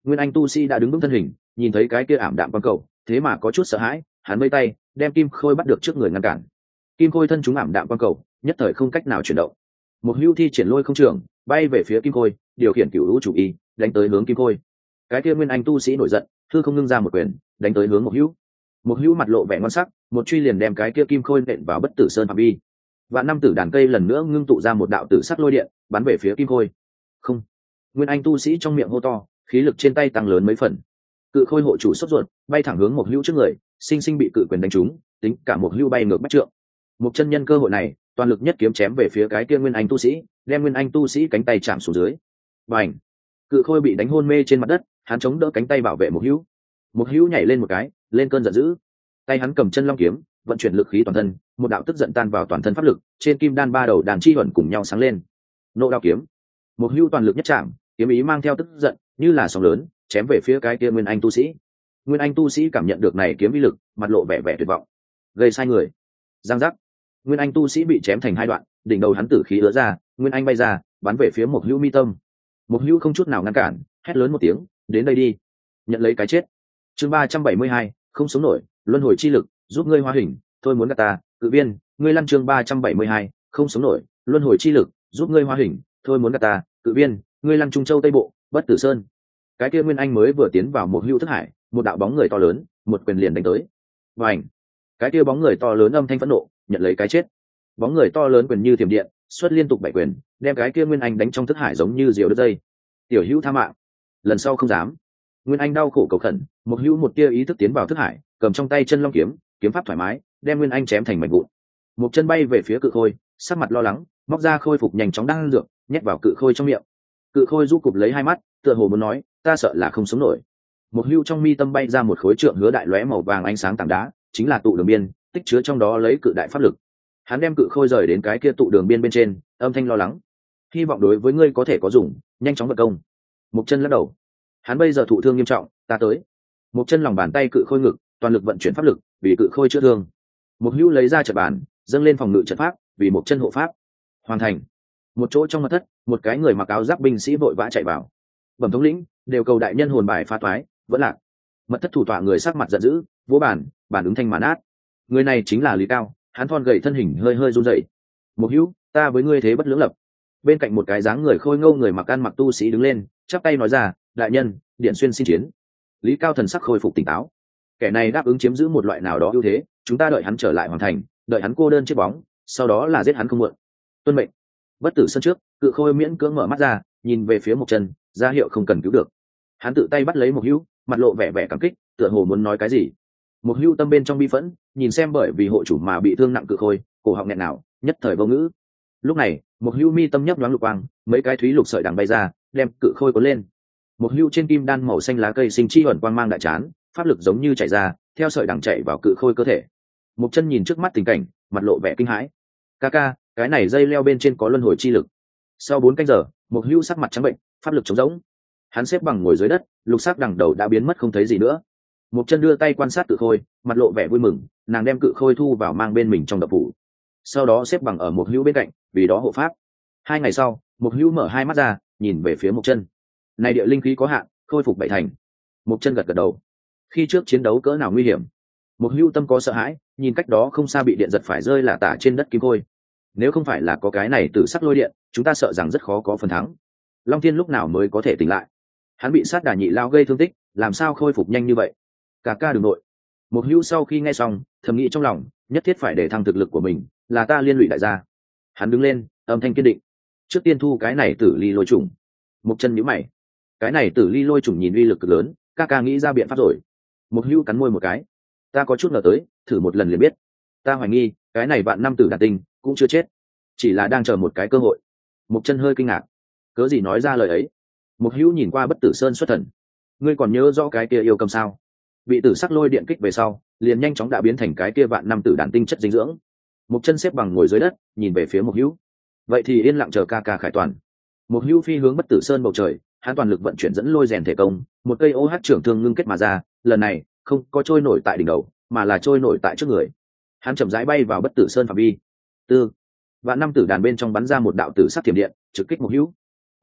Nguyên Anh tu sĩ đã đứng vững thân hình, nhìn thấy cái kia ảm đạm quang cầu, thế mà có chút sợ hãi, hắn vẫy tay, đem kim khôi bắt được trước người ngăn cản. Kim khôi thân chúng ảm đạm quang cầu, nhất thời không cách nào chuyển động. Một hưu thi triển lôi không trường, bay về phía kim khôi, điều khiển cửu lũ chủ y, đánh tới hướng kim khôi. Cái kia Nguyên Anh tu sĩ nổi giận, thư không ngưng ra một quyền, đánh tới hướng một hưu. Một hưu mặt lộ vẻ ngon sắc, một truy liền đem cái kia kim khôi nện vào bất tử sơn phạm vi. Vạn năm tử đàn cây lần nữa ngưng tụ ra một đạo tử sắc lôi điện, bắn về phía kim khôi. Không. Nguyên Anh tu sĩ trong miệng hô to, khí lực trên tay tăng lớn mấy phần. Cự khôi hộ chủ sốt ruột, bay thẳng hướng một hưu trước người, sinh sinh bị cự quyền đánh trúng, tính cả một hưu bay ngược bách trượng. Một chân nhân cơ hội này, toàn lực nhất kiếm chém về phía cái kia Nguyên Anh tu sĩ, đem Nguyên Anh tu sĩ cánh tay chạm xuống dưới. Bành! Cự khôi bị đánh hôn mê trên mặt đất, hắn chống đỡ cánh tay bảo vệ một hưu. Một hưu nhảy lên một cái, lên cơn giận dữ. Tay hắn cầm chân long kiếm, vận chuyển lực khí toàn thân, một đạo tức giận tan vào toàn thân pháp lực, trên kim đan ba đầu đàn chi huẩn cùng nhau sáng lên. Nộ đao kiếm. Một hưu toàn lực nhất chạm, kiếm ý mang theo tức giận, như là sóng lớn, chém về phía cái kia Nguyên Anh tu sĩ. Nguyên Anh tu sĩ cảm nhận được này kiếm uy lực, mặt lộ vẻ vẻ tuyệt vọng. Gây sai người. Giang giác. Nguyên Anh tu sĩ bị chém thành hai đoạn, đỉnh đầu hắn tử khí ứa ra, Nguyên Anh bay ra, bắn về phía một hưu mi tâm. Một hưu không chút nào ngăn cản, hét lớn một tiếng, đến đây đi, nhận lấy cái chết. Chương 372, không sống nổi, luân hồi chi lực, giúp ngươi hóa hình, thôi muốn gạt ta, cự viên, ngươi lăn. Chương 372, không sống nổi, luân hồi chi lực, giúp ngươi hóa hình, thôi muốn gạt ta, cự viên, ngươi lăn Trung Châu Tây Bộ, Bất Tử Sơn. Cái kia Nguyên Anh mới vừa tiến vào một hưu thức hải, một đạo bóng người to lớn, một quyền liền đánh tới. Bành! Cái kia bóng người to lớn âm thanh phẫn nộ, nhận lấy cái chết. Bóng người to lớn quyền như thiểm điện, xuất liên tục bảy quyền, đem cái kia Nguyên Anh đánh trong thức hải giống như diều đứt dây. Tiểu hữu tha mạng, lần sau không dám. Nguyên Anh đau khổ cầu khẩn, một hữu một tia ý thức tiến vào thức hải, cầm trong tay chân long kiếm, kiếm pháp thoải mái, đem Nguyên Anh chém thành mảnh vụn. Một chân bay về phía cự khôi, sắc mặt lo lắng, móc ra khôi phục nhanh chóng đang dược, nhét vào cự khôi trong miệng. Cự khôi du cụp lấy hai mắt, tựa hồ muốn nói, ta sợ là không sống nổi. Một hưu trong mi tâm bay ra một khối trượng hứa đại lóe màu vàng ánh sáng tảng đá, chính là tụ đường biên, tích chứa trong đó lấy cự đại pháp lực. Hắn đem cự khôi rời đến cái kia tụ đường biên bên trên, âm thanh lo lắng, hy vọng đối với ngươi có thể có dùng, nhanh chóng vận công. Một chân lắc đầu, hắn bây giờ thụ thương nghiêm trọng, ta tới. Một chân lòng bàn tay cự khôi ngực, toàn lực vận chuyển pháp lực, vì cự khôi chữa thương. Một hưu lấy ra trận bàn, dâng lên phòng ngự trận pháp, vì một chân hộ pháp. Hoàn thành. Một chỗ trong mật thất, một cái người mặc áo giáp binh sĩ vội vã chạy vào. Bẩm thống lĩnh, đều cầu đại nhân hồn bài phá toái, vẫn lạc. Mật thất thủ tọa người sắc mặt giận dữ, vỗ bàn ứng thanh màn át. Người này chính là Lý Cao, hắn thon gầy thân hình hơi hơi run rẩy. Một hữu, ta với ngươi thế bất lưỡng lập. Bên cạnh một cái dáng người khôi ngô người mặc ăn mặc tu sĩ đứng lên, chắp tay nói ra, đại nhân, điện xuyên xin chiến. Lý Cao thần sắc khôi phục tỉnh táo. Kẻ này đáp ứng chiếm giữ một loại nào đó ưu thế, chúng ta đợi hắn trở lại hoàn thành, đợi hắn cô đơn chiếc bóng, sau đó là giết hắn không muộn. Tuân mệnh. Bất tử sân trước, cự khôi miễn cưỡng mở mắt ra, nhìn về phía một chân, ra hiệu không cần cứu được. Hắn tự tay bắt lấy một hữu, mặt lộ vẻ vẻ cảm kích, tựa hồ muốn nói cái gì. Một hữu tâm bên trong bi phẫn, nhìn xem bởi vì hộ chủ mà bị thương nặng cự khôi, cổ họng nghẹn nào, nhất thời vô ngữ. Lúc này, một hữu mi tâm nhấp nhoáng lục quang, mấy cái thúy lục sợi đằng bay ra, đem cự khôi cuốn lên. Một hữu trên kim đan màu xanh lá cây sinh chi ẩn quang mang đại chán, pháp lực giống như chảy ra, theo sợi đằng chạy vào cự khôi cơ thể. Một chân nhìn trước mắt tình cảnh, mặt lộ vẻ kinh hãi. Ca, cái này dây leo bên trên có luân hồi chi lực. Sau 4 canh giờ, một hữu sắc mặt trắng bệnh, pháp lực trống rỗng. Hắn xếp bằng ngồi dưới đất, lục sắc đằng đầu đã biến mất không thấy gì nữa. Một chân đưa tay quan sát cự khôi, mặt lộ vẻ vui mừng, nàng đem cự khôi thu vào mang bên mình trong đập phủ. Sau đó xếp bằng ở một hữu bên cạnh, vì đó hộ pháp. 2 ngày sau, một hữu mở hai mắt ra, nhìn về phía một chân. Này địa linh khí có hạn, khôi phục 7 thành. Một chân gật gật đầu. Khi trước chiến đấu cỡ nào nguy hiểm, một hữu tâm có sợ hãi, nhìn cách đó không xa bị điện giật phải rơi là tả trên đất kim khôi. Nếu không phải là có cái này tử sắc lôi điện, chúng ta sợ rằng rất khó có phần thắng. Long Thiên lúc nào mới có thể tỉnh lại? Hắn bị sát đà nhị lao gây thương tích, làm sao khôi phục nhanh như vậy? Ca đừng nội. Một hữu sau khi nghe xong, thầm nghĩ trong lòng, nhất thiết phải để thăng thực lực của mình, là ta liên lụy đại gia. Hắn đứng lên, âm thanh kiên định. Trước tiên thu cái này tử ly lôi trùng. Một chân nhíu mày. Cái này tử ly lôi trùng nhìn uy lực cực lớn, ca nghĩ ra biện pháp rồi. Một hữu cắn môi một cái. Ta có chút ngờ tới, thử một lần liền biết. Ta hoài nghi, cái này vạn năm tử đàn tinh cũng chưa chết, chỉ là đang chờ một cái cơ hội. Một chân hơi kinh ngạc. Cớ gì nói ra lời ấy? Một hữu nhìn qua Bất Tử Sơn xuất thần. Ngươi còn nhớ rõ cái kia yêu cầm sao? Bị tử sắc lôi điện kích về sau, liền nhanh chóng đã biến thành cái kia vạn năm tử đàn tinh chất dinh dưỡng. Một chân xếp bằng ngồi dưới đất, nhìn về phía một hữu. Vậy thì yên lặng chờ ca khải toàn. Một hữu phi hướng Bất Tử Sơn bầu trời, hắn toàn lực vận chuyển dẫn lôi rèn thể công, một cây OH trưởng thương ngưng kết mà ra, lần này không có trôi nổi tại đỉnh đầu, mà là trôi nổi tại trước người. Hắn chậm rãi bay vào Bất Tử Sơn phạm vi. Vạn năm tử đàn bên trong bắn ra một đạo tử sắc thiểm điện, trực kích một hữu.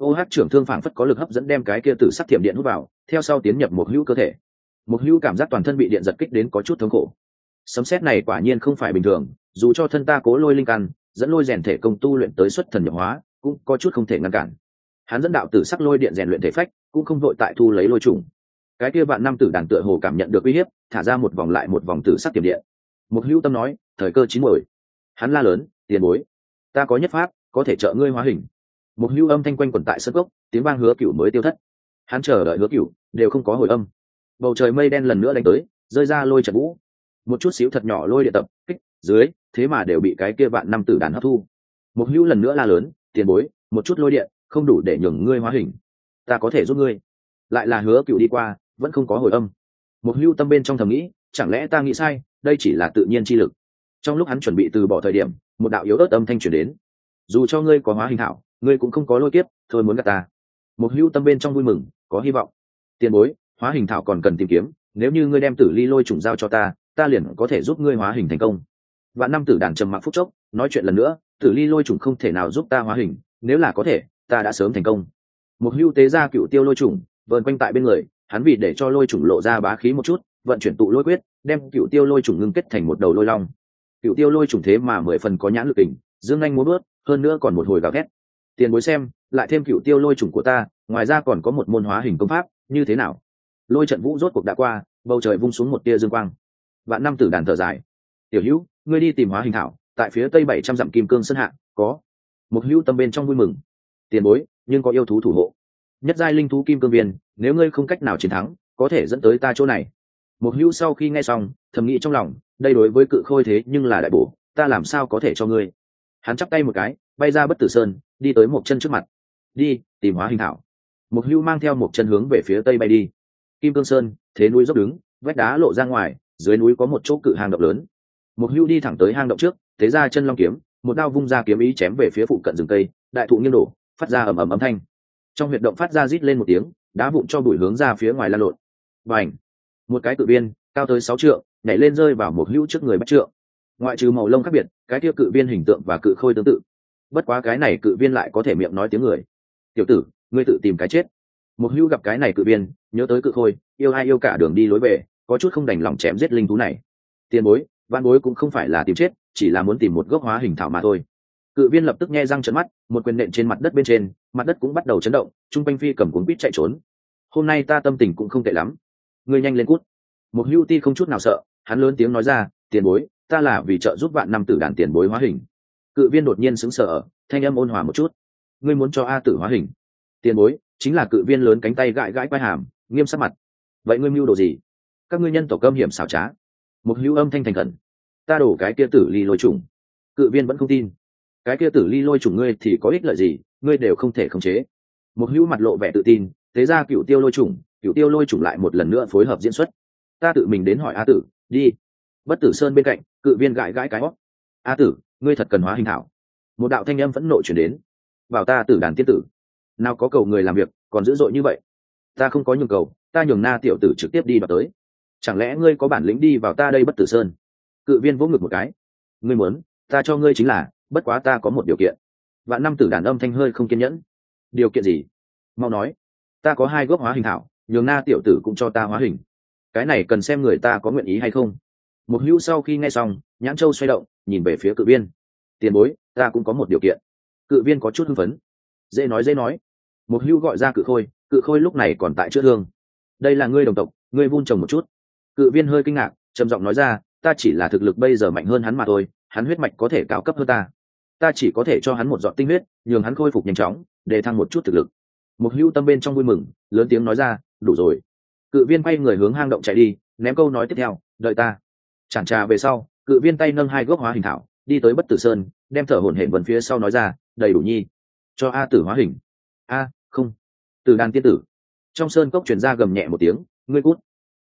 OH trưởng thương phảng phất có lực hấp dẫn đem cái kia tử sắc thiểm điện hút vào, theo sau tiến nhập một hữu cơ thể. Một hữu cảm giác toàn thân bị điện giật kích đến có chút thống khổ. Sấm sét này quả nhiên không phải bình thường, dù cho thân ta cố lôi linh căn, dẫn lôi rèn thể công tu luyện tới xuất thần nhập hóa, cũng có chút không thể ngăn cản. Hắn dẫn đạo tử sắc lôi điện rèn luyện thể phách, cũng không vội tại thu lấy lôi trùng. Cái kia vạn năm tử đàn tựa hồ cảm nhận được uy hiếp, thả ra một vòng lại một vòng tử sắc tiềm điện. Một hữu tâm nói, thời cơ chín muồi. Hắn la lớn, tiền bối, ta có nhất pháp, có thể trợ ngươi hóa hình. Một hữu âm thanh quanh quẩn tại sân gốc, tiếng vang Hứa Cửu mới tiêu thất. Hắn chờ đợi Hứa Cửu, đều không có hồi âm. Bầu trời mây đen lần nữa đánh tới, rơi ra lôi trận vũ. Một chút xíu thật nhỏ lôi điện tập kích dưới, thế mà đều bị cái kia vạn năm tử đàn hấp thu. Một hữu lần nữa la lớn, tiền bối, một chút lôi điện không đủ để nhường ngươi hóa hình, ta có thể giúp ngươi. Lại là Hứa Cửu đi qua, vẫn không có hồi âm. Một hữu tâm bên trong thầm nghĩ, chẳng lẽ ta nghĩ sai, đây chỉ là tự nhiên chi lực. Trong lúc hắn chuẩn bị từ bỏ thời điểm, một đạo yếu ớt âm thanh truyền đến, dù cho ngươi có hóa hình thảo, ngươi cũng không có lôi kiếp, thôi muốn gạt ta. Một hữu tâm bên trong vui mừng, có hy vọng. Tiền bối, hóa hình thảo còn cần tìm kiếm, nếu như ngươi đem tử ly lôi trùng giao cho ta, ta liền có thể giúp ngươi hóa hình thành công. Vạn năm tử đàn trầm mặc phút chốc, nói chuyện lần nữa, tử ly lôi trùng không thể nào giúp ta hóa hình, nếu là có thể, ta đã sớm thành công. Một hữu tế ra cựu tiêu lôi trùng, vờn quanh tại bên người, hắn vì để cho lôi trùng lộ ra bá khí một chút, vận chuyển tụ lôi quyết, đem cựu tiêu lôi trùng ngưng kết thành một đầu lôi long. Cựu tiêu lôi trùng thế mà 10 phần có nhãn lực đỉnh, dương anh múa bước, hơn nữa còn một hồi gào thét. Tiền bối xem, lại thêm cựu tiêu lôi trùng của ta, ngoài ra còn có một môn hóa hình công pháp, như thế nào? Lôi trận vũ rốt cuộc đã qua, bầu trời vung xuống một tia dương quang. Vạn năm tử đàn thở dài, tiểu hữu, ngươi đi tìm hóa hình thảo, tại phía tây 700 dặm kim cương sơn hạ có. Một hữu tâm bên trong vui mừng, tiền bối, nhưng có yêu thú thủ hộ, nhất giai linh thú kim cương viên, nếu ngươi không cách nào chiến thắng, có thể dẫn tới ta chỗ này. Một hữu sau khi nghe xong, thầm nghĩ trong lòng, đây đối với cự khôi thế nhưng là đại bổ, ta làm sao có thể cho ngươi. Hắn chắp tay một cái, bay ra bất tử sơn, đi tới một chân trước mặt. Đi tìm hóa hình thảo. Một hữu mang theo một chân hướng về phía tây bay đi. Kim cương sơn, thế núi dốc đứng, vách đá lộ ra ngoài, dưới núi có một chỗ cự hang động lớn. Một hữu đi thẳng tới hang động trước, thế ra chân long kiếm, một đao vung ra kiếm ý chém về phía phụ cận rừng cây, đại thụ nghiêng đổ, phát ra ầm ầm âm thanh. Trong huyệt động phát ra rít lên một tiếng, đá vụn cho bụi hướng ra phía ngoài lan lộn. Bành! Một cái cự viên cao tới 6 trượng, nhảy lên rơi vào một hữu trước người Bách Trượng. Ngoại trừ màu lông khác biệt, cái kia cự viên hình tượng và cự khôi tương tự. Bất quá cái này cự viên lại có thể miệng nói tiếng người. Tiểu tử, ngươi tự tìm cái chết. Một hữu gặp cái này cự viên, nhớ tới cự khôi, yêu ai yêu cả đường đi lối về, có chút không đành lòng chém giết linh thú này. Tiền bối, van bối cũng không phải là tìm chết, chỉ là muốn tìm một gốc hóa hình thảo mà thôi. Cự viên lập tức nhe răng trợn mắt, một quyền nện trên mặt đất bên trên, mặt đất cũng bắt đầu chấn động, trung quanh phi cầm cuốn quýt chạy trốn. Hôm nay ta tâm tình cũng không tệ lắm, ngươi nhanh lên cút. Một hữu ti không chút nào sợ, hắn lớn tiếng nói ra, tiền bối, ta là vì trợ giúp vạn năm tử đàn tiền bối hóa hình. Cự viên đột nhiên sững sờ, thanh âm ôn hòa một chút, ngươi muốn cho A tử hóa hình? Tiền bối, chính là cự viên lớn cánh tay gãi gãi quai hàm, nghiêm sắc mặt. Vậy ngươi mưu đồ gì? Các ngươi nhân tộc âm hiểm xảo trá. Một hữu âm thanh thành khẩn, ta đổ cái kia tử ly lôi trùng. Cự viên vẫn không tin, cái kia tử ly lôi trùng ngươi thì có ích lợi gì, ngươi đều không thể khống chế. Một hữu mặt lộ vẻ tự tin, thế ra cựu tiêu lôi trùng, cựu tiêu lôi trùng lại một lần nữa phối hợp diễn xuất. Ta tự mình đến hỏi A tử, đi. Bất tử sơn bên cạnh, cự viên gãi gãi cái hót. A tử, ngươi thật cần hóa hình thảo. Một đạo thanh âm phẫn nộ chuyển đến, bảo ta tử đàn tiên tử, nào có cầu người làm việc còn dữ dội như vậy. Ta không có nhường cầu, ta nhường na tiểu tử trực tiếp đi vào tới. Chẳng lẽ ngươi có bản lĩnh đi vào ta đây bất tử sơn? Cự viên vỗ ngực một cái, ngươi muốn, ta cho ngươi chính là, bất quá ta có một điều kiện. Vạn năm tử đàn âm thanh hơi không kiên nhẫn. Điều kiện gì? Mau nói. Ta có 2 gốc hóa hình thảo, nhường na tiểu tử cũng cho ta hóa hình. Cái này cần xem người ta có nguyện ý hay không. Một hữu sau khi nghe xong, nhãn châu xoay động, nhìn về phía cự viên. Tiền bối, ta cũng có một điều kiện. Cự viên có chút hưng phấn. Dễ nói dễ nói. Một hữu gọi ra cự khôi lúc này còn tại chữa thương. Đây là ngươi đồng tộc, ngươi vun trồng một chút. Cự viên hơi kinh ngạc, trầm giọng nói ra, ta chỉ là thực lực bây giờ mạnh hơn hắn mà thôi, hắn huyết mạch có thể cao cấp hơn ta. Ta chỉ có thể cho hắn một giọt tinh huyết, nhường hắn khôi phục nhanh chóng, để thăng một chút thực lực. Một hữu tâm bên trong vui mừng, lớn tiếng nói ra, đủ rồi. Cự viên quay người hướng hang động chạy đi, ném câu nói tiếp theo, đợi ta. Chản trà về sau, cự viên tay nâng 2 gốc hóa hình thảo, đi tới bất tử sơn, đem thở hổn hển vần phía sau nói ra, đầy đủ nhi, cho A tử hóa hình. A, không. Tử đàn tiên tử. Trong sơn cốc truyền ra gầm nhẹ một tiếng, ngươi cút.